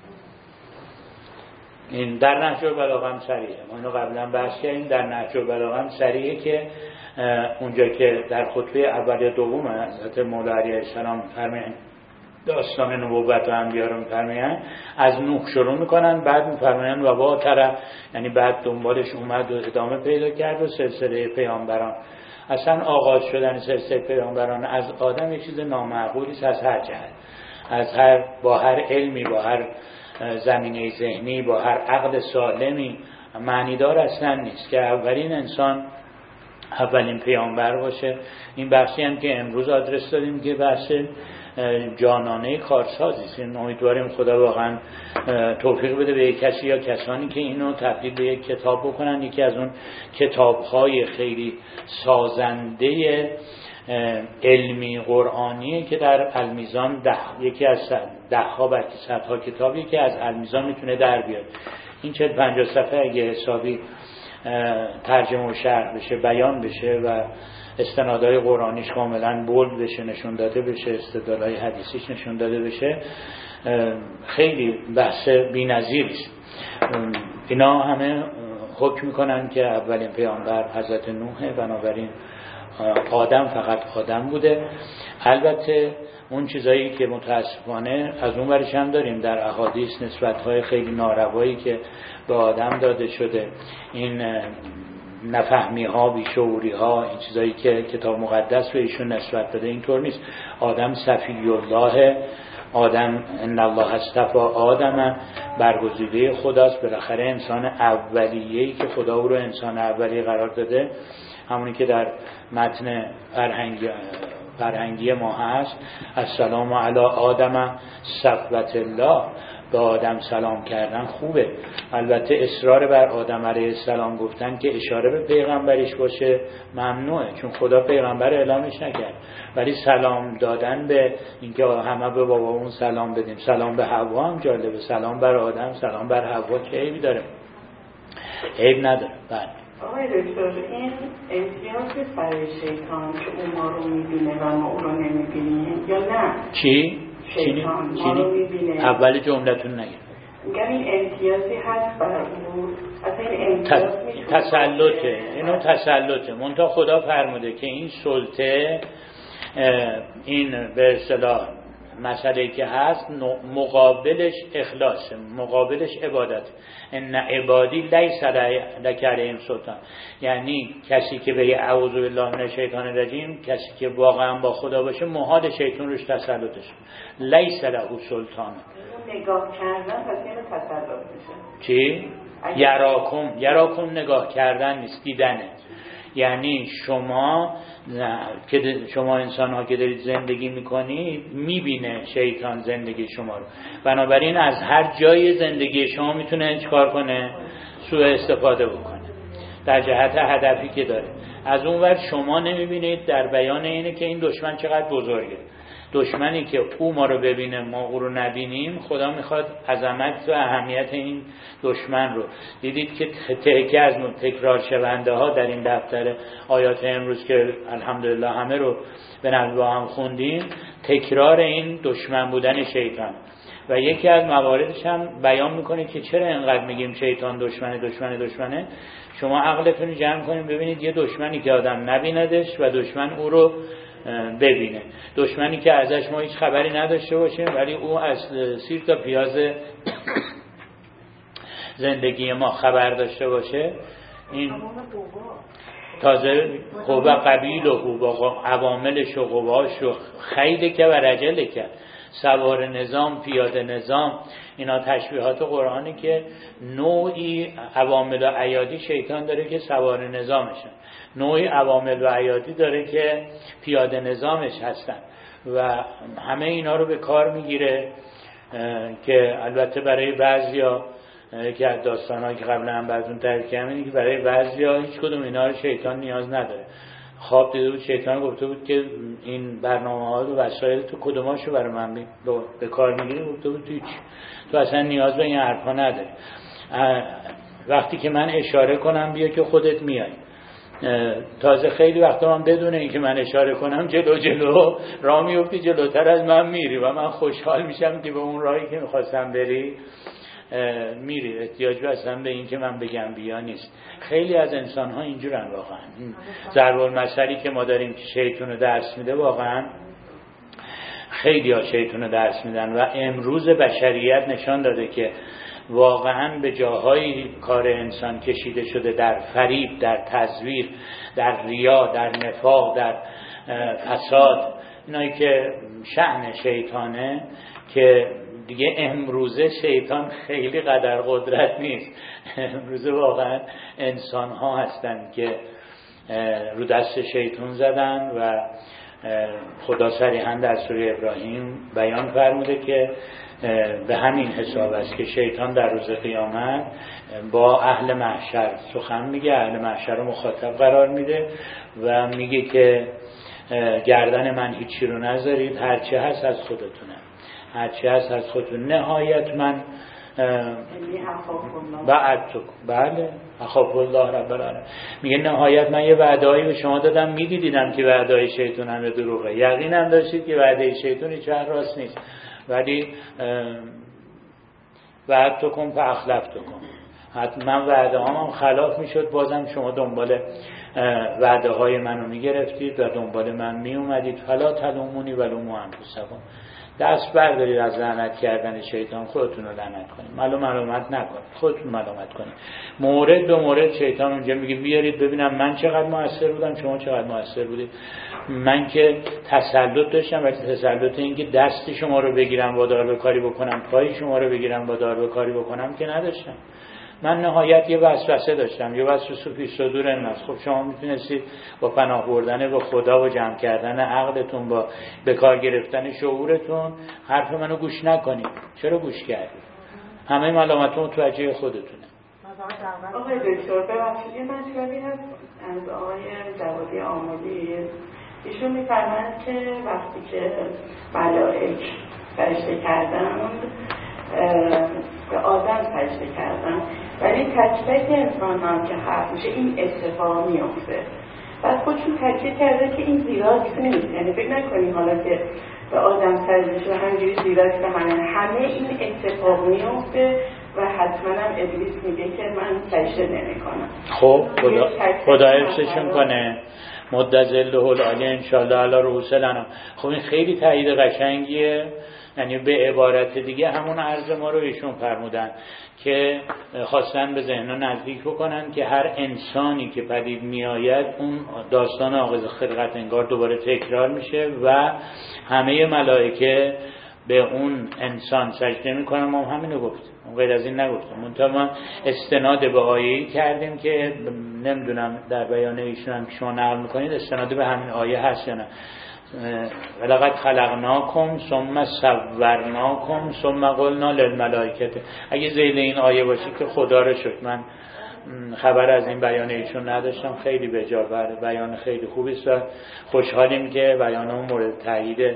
این در نهج البلاغه هم صریحه، ما اینو قبلا بحث کردیم. در نهج البلاغه هم صریحه که اونجا که در خطبه اول یا دوم حضرت مولا علیه السلام فرمایند داستان نبوت و انبیا رو می‌فرمایند، از نوح شروع میکنن، بعد می‌فرمایند و با تر، یعنی بعد دنبالش اومد و ادامه پیدا کرد و سلسله پیامبران. اصلا آغاز شدن سلسله پیامبران از آدم یک چیز نامعقولی است از هر جهت، از هر با هر علمی، با هر زمینه ذهنی، با هر عقل سالمی معنیدار اصلا نیست که اولین انسان اولین پیامبر باشه. این بحثی هم که امروز آدرس دادیم که بحث جانانه کارسازی است. این امیدواریم خدا واقعا توفیق بده به کسی یا کسانی که اینو تبدیل به یک کتاب بکنن، یکی از اون کتاب‌های خیلی سازنده علمی قرآنیه که در المیزان ده یکی از ده ها بلکه صدها کتابی که از المیزان میتونه در بیاد. این چهل پنجاه صفحه اگه حسابی ترجمه و شرح بشه، بیان بشه و استنادهای قرآنیش کاملا بولد بشه، نشون داده بشه، استدلالهای حدیثیش نشون داده بشه، خیلی بحث بی‌نظیری است. اینا همه حکم میکنن که اولین پیامبر حضرت نوح، بنابراین آدم فقط آدم بوده. البته اون چیزایی که متاسفانه از اون ورش هم داریم در احادیث، نسبت‌های خیلی ناروایی که به آدم داده شده، این نفهمی ها، بیشعوری ها، این چیزایی که کتاب مقدس به ایشون نسبت داده اینطور نیست. آدم صفی الله، آدم ان الله اصطفى آدم، برگزیده خداست. بالاخره انسان اولیه‌ای که خدا او رو انسان اولیه قرار داده، همونی که در متن فرهنگی فرهنگی ما هست، السلام علی آدم صفوة الله، به آدم سلام کردن خوبه. البته اصرار بر آدم علیه السلام گفتن که اشاره به پیغمبرش باشه ممنوعه، چون خدا پیغمبر اعلامش نکرد. ولی سلام دادن به اینکه همه به بابامون سلام بدیم، سلام به حوا هم جالبه، سلام بر آدم، سلام بر حوا که عیبی داره؟ عیب نداره. بله آقای دکتر، این امتیاز برای شیطان که اون ما رو میبینه و ما اون رو نمیبینیم یا نه؟ چی؟ شیطان ما رو میبینه. اول جملتون نگید. میگم این امتیازی هست برای اون، اصلا این امتیاز میشه تسلطه، اینو تسلطه. منتها خدا فرموده که این سلطه، این به اصطلاح مسئله که هست مقابلش اخلاصه، مقابلش عبادت. ان عبادی لیس لک علیهم سلطان، یعنی کسی که به اعوذ بالله من الشیطان الرجیم، کسی که واقعا با خدا باشه محال شیطان روش تسلطش. لیس له سلطان. نگاه کردن پس یه تسلط میشه. چی؟ یراکم، یراکم نگاه کردن نیست، دیدنه. یعنی شما که شما انسان ها که دارید زندگی میکنید میبینه شیطان زندگی شما رو، بنابراین از هر جای زندگی شما میتونه چیکار کنه؟ سوء استفاده بکنه در جهت هدفی که داره. از اون ور شما نمیبینید، در بیان اینه که این دشمن چقدر بزرگه. دشمنی که او ما رو ببینه ما او رو نبینیم، خدا میخواد عظمت و اهمیت این دشمن رو. دیدید که تکه از تکرار شونده ها در این دفتر آیات امروز که الحمدلله همه رو به نحو با هم خوندیم، تکرار این دشمن بودن شیطان و یکی از مواردش هم بیان میکنه که چرا اینقدر میگیم شیطان دشمنه دشمنه دشمنه. شما عقلتون رو جمع کنید ببینید یه دشمنی که آدم نبیندش و دشمن او رو ببینه، دشمنی که ازش ما هیچ خبری نداشته باشیم ولی او از سیر تا پیاز زندگی ما خبر داشته باشه. این تازه قوه قبیل و قوه عواملش و قوهاش و خیلی که و رجله که سوار نظام، پیاده نظام، اینا تشبیهات قرآنی که نوعی عوامل و ایادی شیطان داره که سوار نظامشن، نوعی عوامل و ایادی داره که پیاده نظامش هستن و همه اینا رو به کار میگیره که البته برای بعضیا که از داستان‌هایی که قبلا هم براتون تعریف کردم اینه که برای بعضیا هیچ کدوم اینا رو شیطان نیاز نداره. خواب دیده بود شیطان گفته بود که این برنامه‌ها و وسایل تو کدوماشو برای من به کار میگیری؟ گفته بود تو هیچ، تو اصلا نیاز به این حرفا نداری. وقتی که من اشاره کنم بیا که خودت میای. تازه خیلی وقتا من بدون اینکه من اشاره کنم جلو جلو راه میفتی، جلوتر از من میری و من خوشحال میشم که به اون راهی که میخواستم بری میری. احتیاج اصلا به این که من بگم بیا نیست. خیلی از انسان ها اینجورن واقعا. ضرب المثلی که ما داریم که شیطان رو درس میده، واقعا خیلی ها شیطان رو درس میدن و امروز بشریت نشان داده که واقعا به جاهای کار انسان کشیده شده، در فریب، در تزویر، در ریا، در نفاق، در فساد، اینایی که شأن شیطانه که دیگه امروزه شیطان خیلی قدر قدرت نیست. امروزه واقعا انسان ها هستن که رو دست شیطان زدن و خدا صریحا در سوره ابراهیم بیان فرموده که به همین حساب است که شیطان در روز قیامت با اهل محشر سخن میگه، اهل محشر رو مخاطب قرار میده و میگه که گردن من هیچی رو نذارید، هرچی هست از خودتونه، هرچی هست از خودتون. نهایت من بعد تو بله اخاف الله رب العالمین میگه نهایت من یه وعده‌ای به شما دادم، میدیدیدم که وعده‌های شیطان همه دروغه، یقینم داشتید که وعده شیطان هیچ وقت راست نیست، ولی وعد تو کن فاخلف تو کن. حتما وعده هام خلاف میشد، بازم شما دنبال وعده های منو میگرفتید و دنبال من میومدید. فلا تلومونی ولوموا انفسکم. دست بردارید از لعنت کردن شیطان، خودتون رو لعنت کنید، معلوم ملامت نکنید، خودتون ملامت کنید. مورد به مورد شیطان اونجا میگه بیارید ببینم من چقدر موثر بودم، شما چقدر موثر بودید. من که تسلط داشتم، ولی تسلط این که دست شما رو بگیرم وادار به کاری بکنم، پای شما رو بگیرم وادار به کاری بکنم که نداشتم. من نهایت یه وسوسه داشتم، یه وسوسه فی صدور الناس. خب شما میتونستید با پناه بردن به خدا و جمع کردن عقلتون، با به کار گرفتن شعورتون حرف منو گوش نکنید. چرا گوش کردید؟ همه ملامتون متوجه خودتونه. آقای دکتر ببخشید یه مطلبی هست از آقای جوادی آملی، ایشون میفرمایند که وقتی که ملائک فرشته کردن به آدم فرشته کردن، ولی تک تک انسان هم که حرف میشه این اتفاق میفته. بعد خودشون تکیه کرده که این زیراکس نیست، یعنی فکر نکنیم حالا که به آدم فرشته شده همجوری زیراکس همه همه این اتفاق میفته و حتما هم ابلیس میگه که من فرشته نمی کنم. خب خدا خدا حفظشون کنه. مد ظله العالی ان شاء الله علی رؤوس الانام. خب این خیلی تایید قشنگیه، یعنی به عبارت دیگه همون عرض ما رو ایشون فرمودن که خواستن به ذهن‌ها نزدیک بکنن که هر انسانی که پدید میآید اون داستان آغاز خلقت انگار دوباره تکرار میشه و همه ملائکه به اون انسان سجده میکنن. ما هم همینو گفتیم، غیر از این نگفتیم. منتها ما استناد به آیه‌ای کردیم که نمیدونم در بیان ایشون هم که شما نقل میکنید استناد به همین آیه هست یا نه. ولقد خلقناکم ثم صورناکم ثم قلنا للملائکه. اگه ذیل این آیه باشه که خدا رو شکر من خبر از این بیان ایشون نداشتم، خیلی بجا بیان خیلی خوبی است و خوشحالیم که بیان اون مورد تایید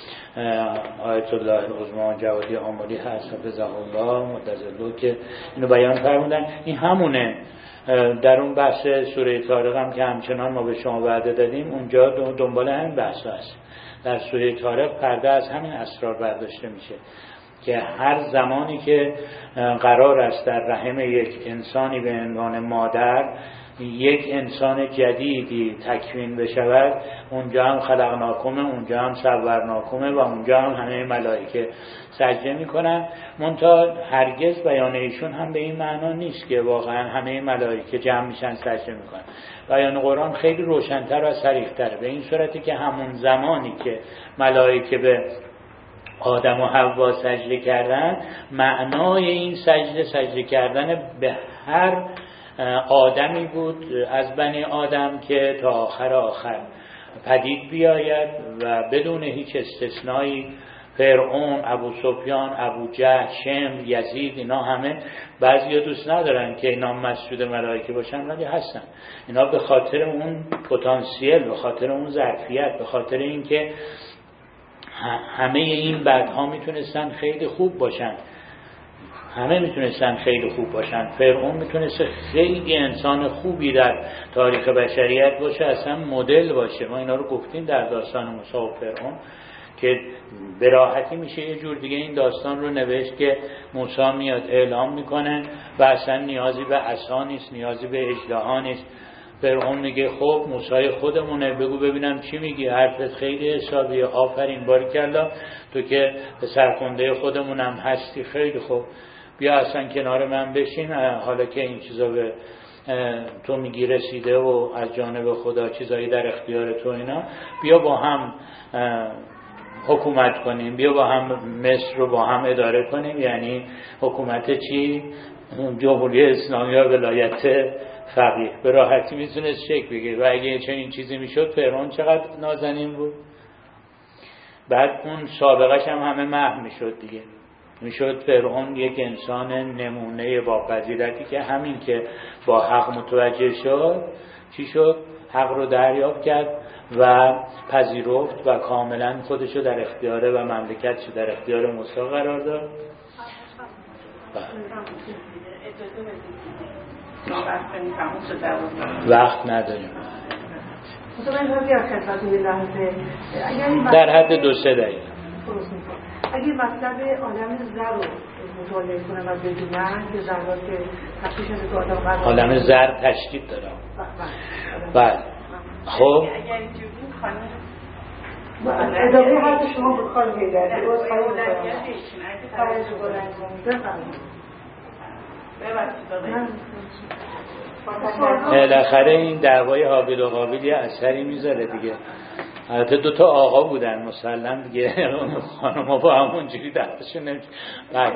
آیت الله العظمی جوادی آملی هست حفظه الله مدظله که اینو بیان فرمودن. این همونه. در اون بحث سوره طارق هم که همچنان ما به شما وعده دادیم اونجا دنبال همین بحث هست. در سوره طارق پرده از همین اسرار برداشته میشه که هر زمانی که قرار است در رحم یک انسانی به عنوان مادر یک انسان جدیدی تکوین بشود، اونجا هم خلقناکم، اونجا هم صورناکم و اونجا هم همه ملائکه سجده میکنن. منتها هرگز بیان ایشون هم به این معنا نیست که واقعا همه ملائکه جمع میشن سجده میکنن. بیان قرآن خیلی روشن‌تر و صریح‌تر به این صورتی که همون زمانی که ملائکه به آدم و حوا سجده کردن، معنای این سجده سجده کردن به هر آدمی بود از بنی آدم که تا آخر آخر پدید بیاید و بدون هیچ استثنایی فرعون، ابو سفیان، ابو جهل، شم، یزید، اینا همه بعضیا دوست ندارن که اینا مسجود ملائکه باشن ولی هستن. اینا به خاطر اون پتانسیل، به خاطر اون ظرفیت، به خاطر اینکه همه این بدها میتونستن خیلی خوب باشن، همه میتونستن خیلی خوب باشن. فرعون میتونست خیلی انسان خوبی در تاریخ بشریت باشه، اصلا مدل باشه. ما اینا رو گفتیم در داستان موسی و فرعون که به راحتی میشه یه جور دیگه این داستان رو نوشت که موسی میاد اعلام میکنه و اصلا نیازی به عصا نیست، نیازی به اژدها نیست. فرعون میگه خب موسی خودمونه، بگو ببینم چی میگی، حرفت خیلی حسابیه، آفرین باریکلا، تو که به سرخونده خودمونم هستی، خیلی خوب، بیا اصلا کنار من بشین، حالا که این چیزا به تو میگی رسیده و از جانب خدا چیزایی در اختیار تو اینا، بیا با هم حکومت کنیم، بیا با هم مصر رو با هم اداره کنیم. یعنی حکومت چی؟ جمهوری اسلامی و ولایت فقیه. به راحتی میتونست شکل بگیره و اگه چنین چیزی میشد فرعون چقدر نازنین بود. بعد اون سابقش هم همه محو میشد دیگه. میشد فرعون یک انسان نمونه با فضیلتی که همین که با حق متوجه شد چی شد؟ حق رو دریافت کرد و پذیرفت و کاملا خودشو در اختیار و مملکتشو در اختیار موسی قرار داد. وقت نداریم. در حد دو سه دقیقه. اگه مطلب عالم زر رو مطالعه کنم و بدونم که ذرات که تشکیل شده تو آدم قرار عالم زر تشکیل داره. بله. خب اگر اینجوری خانم اضافه حرف شما بود خانم هیدری باز خیلی بالاخره این دعوای حابیل و قابیل یه اثری میذاره دیگه. البته دو تا آقا بودن مسلم دیگه، خانم ها با همون جوری دستشون نمیشه. بله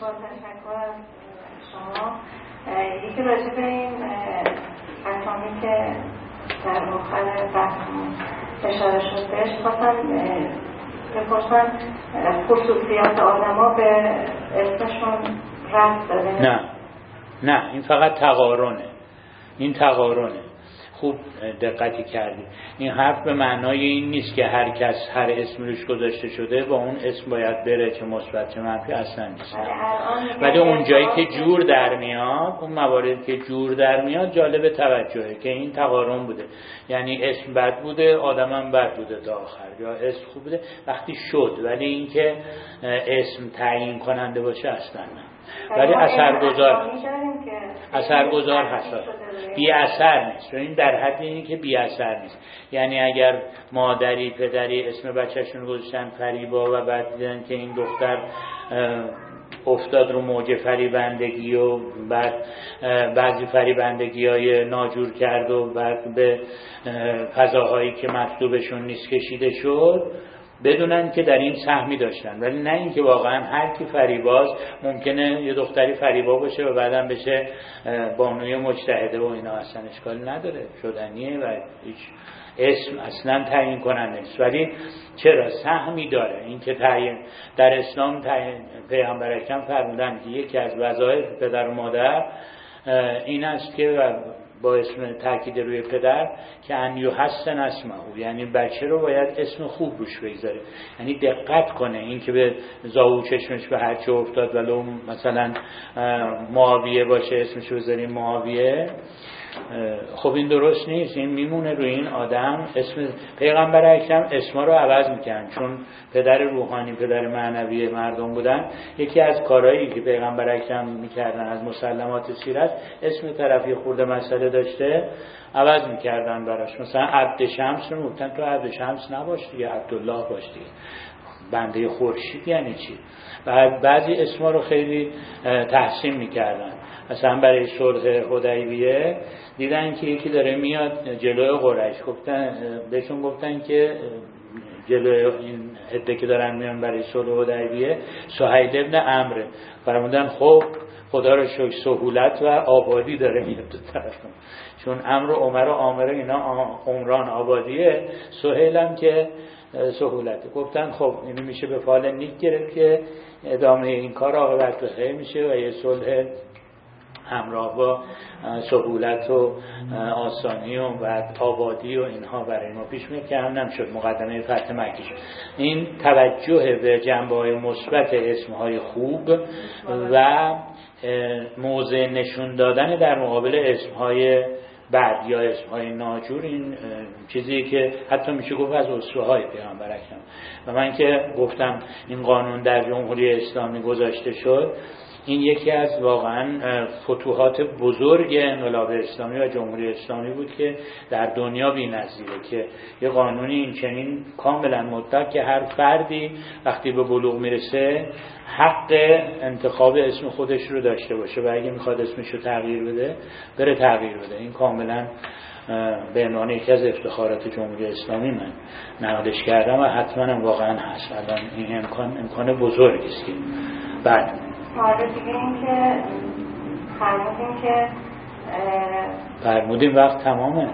شما یکی راجع به این اسامی که در آخر بحثمون اشاره شد بهش خواستم بپرسم خصوصیات آدم ها به اسمشون رفت داره؟ نه نه، این فقط تقارنه. این تقارنه. خوب دقتی کردی. این حرف به معنای این نیست که هر کس هر اسمی روش گذاشته شده با اون اسم باید بره، چه مثبت چه منفی، اصلا نیست. ولی اون جایی که جور در میاد، اون مواردی که جور در میاد جالب توجهه که این تقارن بوده. یعنی اسم بد بوده، آدمم بد بوده تا آخر، یا اسم خوب بوده وقتی شد، ولی این که اسم تعیین کننده باشه اصلا نه. ولی اثرگذار اثرگذار هست، بی اثر نیست. این در حد اینی که بی اثر نیست. یعنی اگر مادری پدری اسم بچه‌شون گذاشتن فریبا و بعد دیدن که این دختر افتاد رو موج فریبندگی و بعد بعضی فریبندگی های ناجور کرد و بعد به فضاهایی که مطلوبشون نیست کشیده شد، بدونن که در این سهمی داشتن. ولی نه اینکه واقعا هر کی فریباز ممکنه یه دختری فریبا باشه و بعدم بشه بانوی مجتهده و اینا، اصلا اشکال نداره، شدنیه و هیچ اسم اصلا تعیین کننده نیست. ولی چرا سهمی داره؟ این که تعیین در اسلام تعیین پیامبر اکرم فرمودن که یکی از وظایف پدر و مادر این است که با اسم تاکید روی پدر که ان یحسن اسمه، یعنی بچه رو باید اسم خوب روش بگذاره، یعنی دقت کنه. این که به زاو چشمش به هرچه افتاد ولو مثلا معاویه باشه اسمش رو بذاریم معاویه، خب این درست نیست. این میمونه روی این آدم. اسم پیغمبر اکرم اسما رو عوض میکنن چون پدر روحانی پدر معنوی مردم بودن. یکی از کارهایی که پیغمبر اکرم میکردن از مسلمات سیرت، اسم طرفی خورده مسئله داشته عوض میکردن براش. مثلا عبد شمس رو گفتن تو عبد شمس نباش دیگه، عبدالله باش دیگه. بنده خورشید یعنی چی؟ بعد بعضی اسما رو خیلی تحسین میکردن. مثلا برای صلح حدیبیه دیدن که یکی داره میاد جلوی قریش، گفتن بهشون گفتن که جلوی این عده که دارن میان برای صلح حدیبیه سهیل ابن عمرو، فرمودن خب خدا رو شکر سهولت و آبادی داره میاد تو طرفون، چون عمرو و عمر و عامر اینا عمران آبادیه، سهیل هم که سهولت. گفتن خب اینو میشه به فال نیک گرفت که ادامه این کار عاقبت به خیر میشه و یه صلح همراه با سهولت و آسانی و بعد آبادی و اینها برای ما پیش میاد که هم نمیشد مقدمه فتح مکه شد. این توجه به جنبه‌های مثبت اسمهای خوب و موضع نشون دادن در مقابل اسمهای بد یا اسمهای ناجور، این چیزی که حتی میشه گفت از اسوه‌های پیامبر اکرم. و من که گفتم این قانون در جمهوری اسلامی گذاشته شد، این یکی از واقعا فتوحات بزرگ انقلاب اسلامی و جمهوری اسلامی بود که در دنیا بی‌نظیره که یه قانونی این چنین کاملا مطلق که هر فردی وقتی به بلوغ میرسه حق انتخاب اسم خودش رو داشته باشه و اگه میخواد اسمش رو تغییر بده بره تغییر بده. این کاملا به عنوان یکی از افتخارات جمهوری اسلامی من نقدش کردم و حتما واقعا هست. الان این امکان امکان بزرگی است. بعد حالا دیگه این که فرمودیم که فرمودیم وقت تمامه.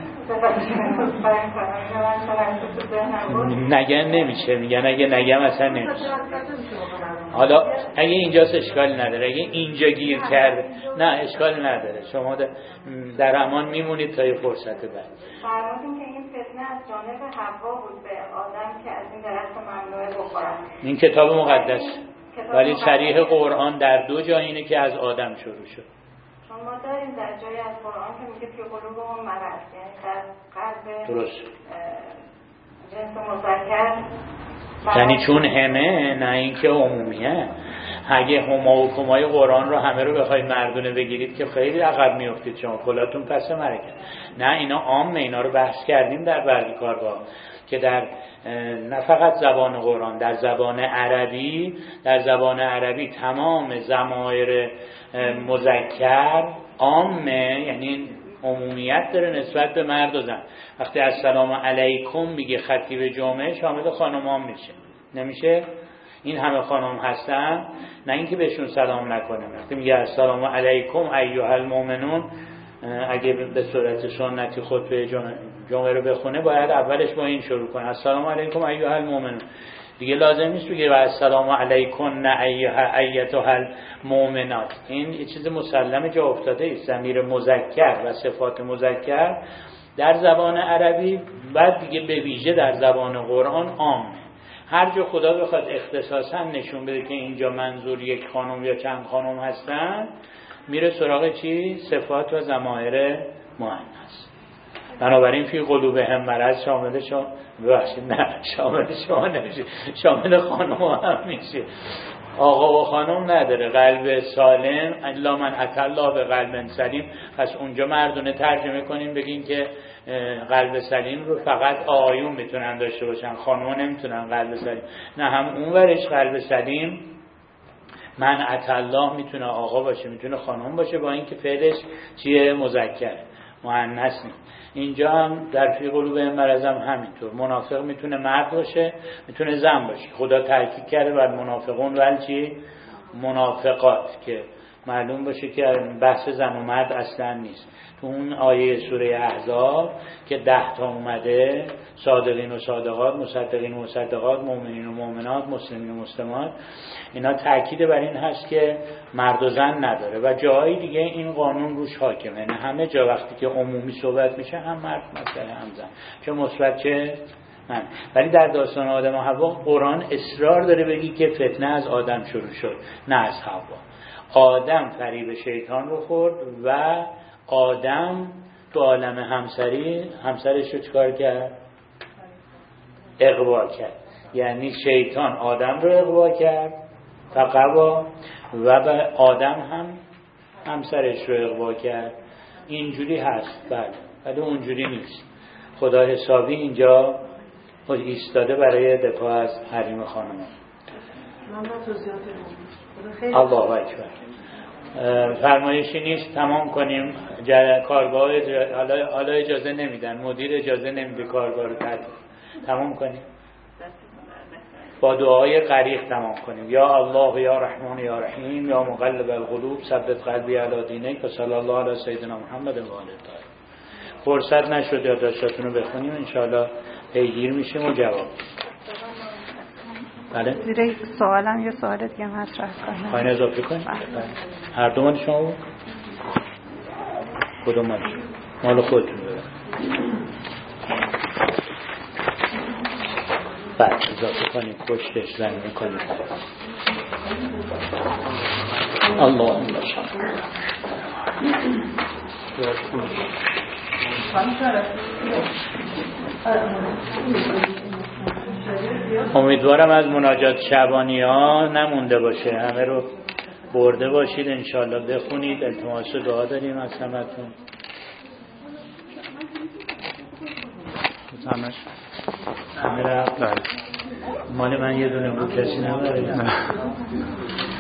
نگن نمیشه، میگن اگه نگم اصلا نمیشه. حالا اگه اینجاست اشکال نداره، اگه اینجا گیر کرده نه اشکال نداره، شما در امان میمونید تا یه فرصت بعد. فرمودیم که این فتنه از جانب حوا بود به آدم که از این درخت ممنوعه بخورن. این کتاب مقدس، ولی صریح قرآن در دو جا اینه که از آدم شروع شد. چون ما داریم در جای از قرآن که میگه فی قلوبهم مرض، یعنی در قلب درست جنس مذکر، یعنی چون همه، نه اینکه عمومیه. اگه هما و کمای قرآن رو همه رو بخواید مردونه بگیرید که خیلی عقب میافتید، شما کلاتون پس مرکه. نه اینا عامه، اینا رو بحث کردیم در بعضی کارگاه که در نه فقط زبان قرآن، در زبان عربی در زبان عربی تمام ضمایر مذکر عامه، یعنی عمومیت داره نسبت به مرد و زن. وقتی السلام علیکم میگه خطیب جمعه شامل خانم‌ها میشه، نمیشه این همه خانم هستن نه اینکه بهشون سلام نکنه. وقتی میگه السلام علیکم ایها المؤمنون، اگه به صورت سنتی خطبه جمعه رو بخونه باید اولش با این شروع کنه، السلام علیکم ایها المؤمنون. دیگه لازم نیست بگه و السلام علیکم ایها ایتها المؤمنات. این یه چیز مسلمه جا افتاده است. ضمیر مذکر و صفات مذکر در زبان عربی بعد دیگه به ویژه در زبان قرآن عامه. هر جا خدا بخواد اختصاصا نشون بده که اینجا منظور یک خانم یا چند خانم هستن، میره سراغ چی؟ صفات و ضمایر مؤنث. بنابراین فی قلوبهم مرض شامل شما ببخشید نه شامل شما نمیشه، شامل خانم هم میشه. آقا و خانم نداره، قلب سالم الا من اتى الله به قلب سلیم. پس اونجا مردونه ترجمه کنیم بگیم که قلب سلیم رو فقط آقایون میتونن داشته باشن، خانم‌ها نمیتونن قلب سلیم. نه، هم اون ورش قلب سلیم من اتى الله میتونه آقا باشه میتونه خانم باشه، با اینکه فعلش چیه؟ مذکر، مؤنث نیست. اینجا هم در فی قلوب مرض هم همینطور، منافق میتونه مرد باشه میتونه زن باشه. خدا تاکید کرده بر منافقون ول چی؟ منافقات، که معلوم باشه که بحث زن و مرد اصلا نیست. تو اون آیه سوره احزاب که ده تا اومده، صادقین و صادقات، مصدقین و مصدقات، مؤمنین و مؤمنات، مسلمین و مسلمات، اینا تاکید بر این هست که مرد و زن نداره و جاهای دیگه این قانون روش حاکمه. یعنی همه جا وقتی که عمومی صحبت میشه هم مرد مثلا هم زن، چه مثبت چه من. ولی در داستان آدم و حوا قرآن اصرار داره بگی که فتنه از آدم شروع شد نه از حوا. آدم فریب شیطان رو خورد و آدم تو عالم همسری همسرش رو چکار کرد؟ اغوا کرد. یعنی شیطان آدم رو اغوا کرد فقوا و به آدم هم همسرش رو اغوا کرد. اینجوری هست بله، ولی اونجوری نیست. خدا حسابی اینجا ایستاده برای دفاع از حریم خانم. الله اکبر. فرمایشی نیست، تمام کنیم. کارگاه حالا حالا اجازه نمیدن، مدیر اجازه نمیده کارگاه رو تمام کنیم. با دعای غریق تمام کنیم. یا الله یا رحمان یا رحیم یا مقلب القلوب ثبت قلبی علی دینک و صلی الله علی سیدنا محمد و آله الطاهرین. فرصت نشد یادداشتاتون رو بخونیم، ان شاء الله پیگیر میشیم و جواب. بله. زیر سوالم یه سوال دیگه مطرح کنم. خواهین اضافه کنیم؟ هر دو مال شما بود؟ کدوم مال شما؟ مال خودتون ببرد. بعد اضافه کنیم پشتش زنگ میکنیم. اللهم صل. امیدوارم از مناجات شبانی ها نمونده باشه، همه رو برده باشید انشالله بخونید. التماس دعا داریم از همتون. همش همه رفت. مال من یه دونه بود، کسی نبره.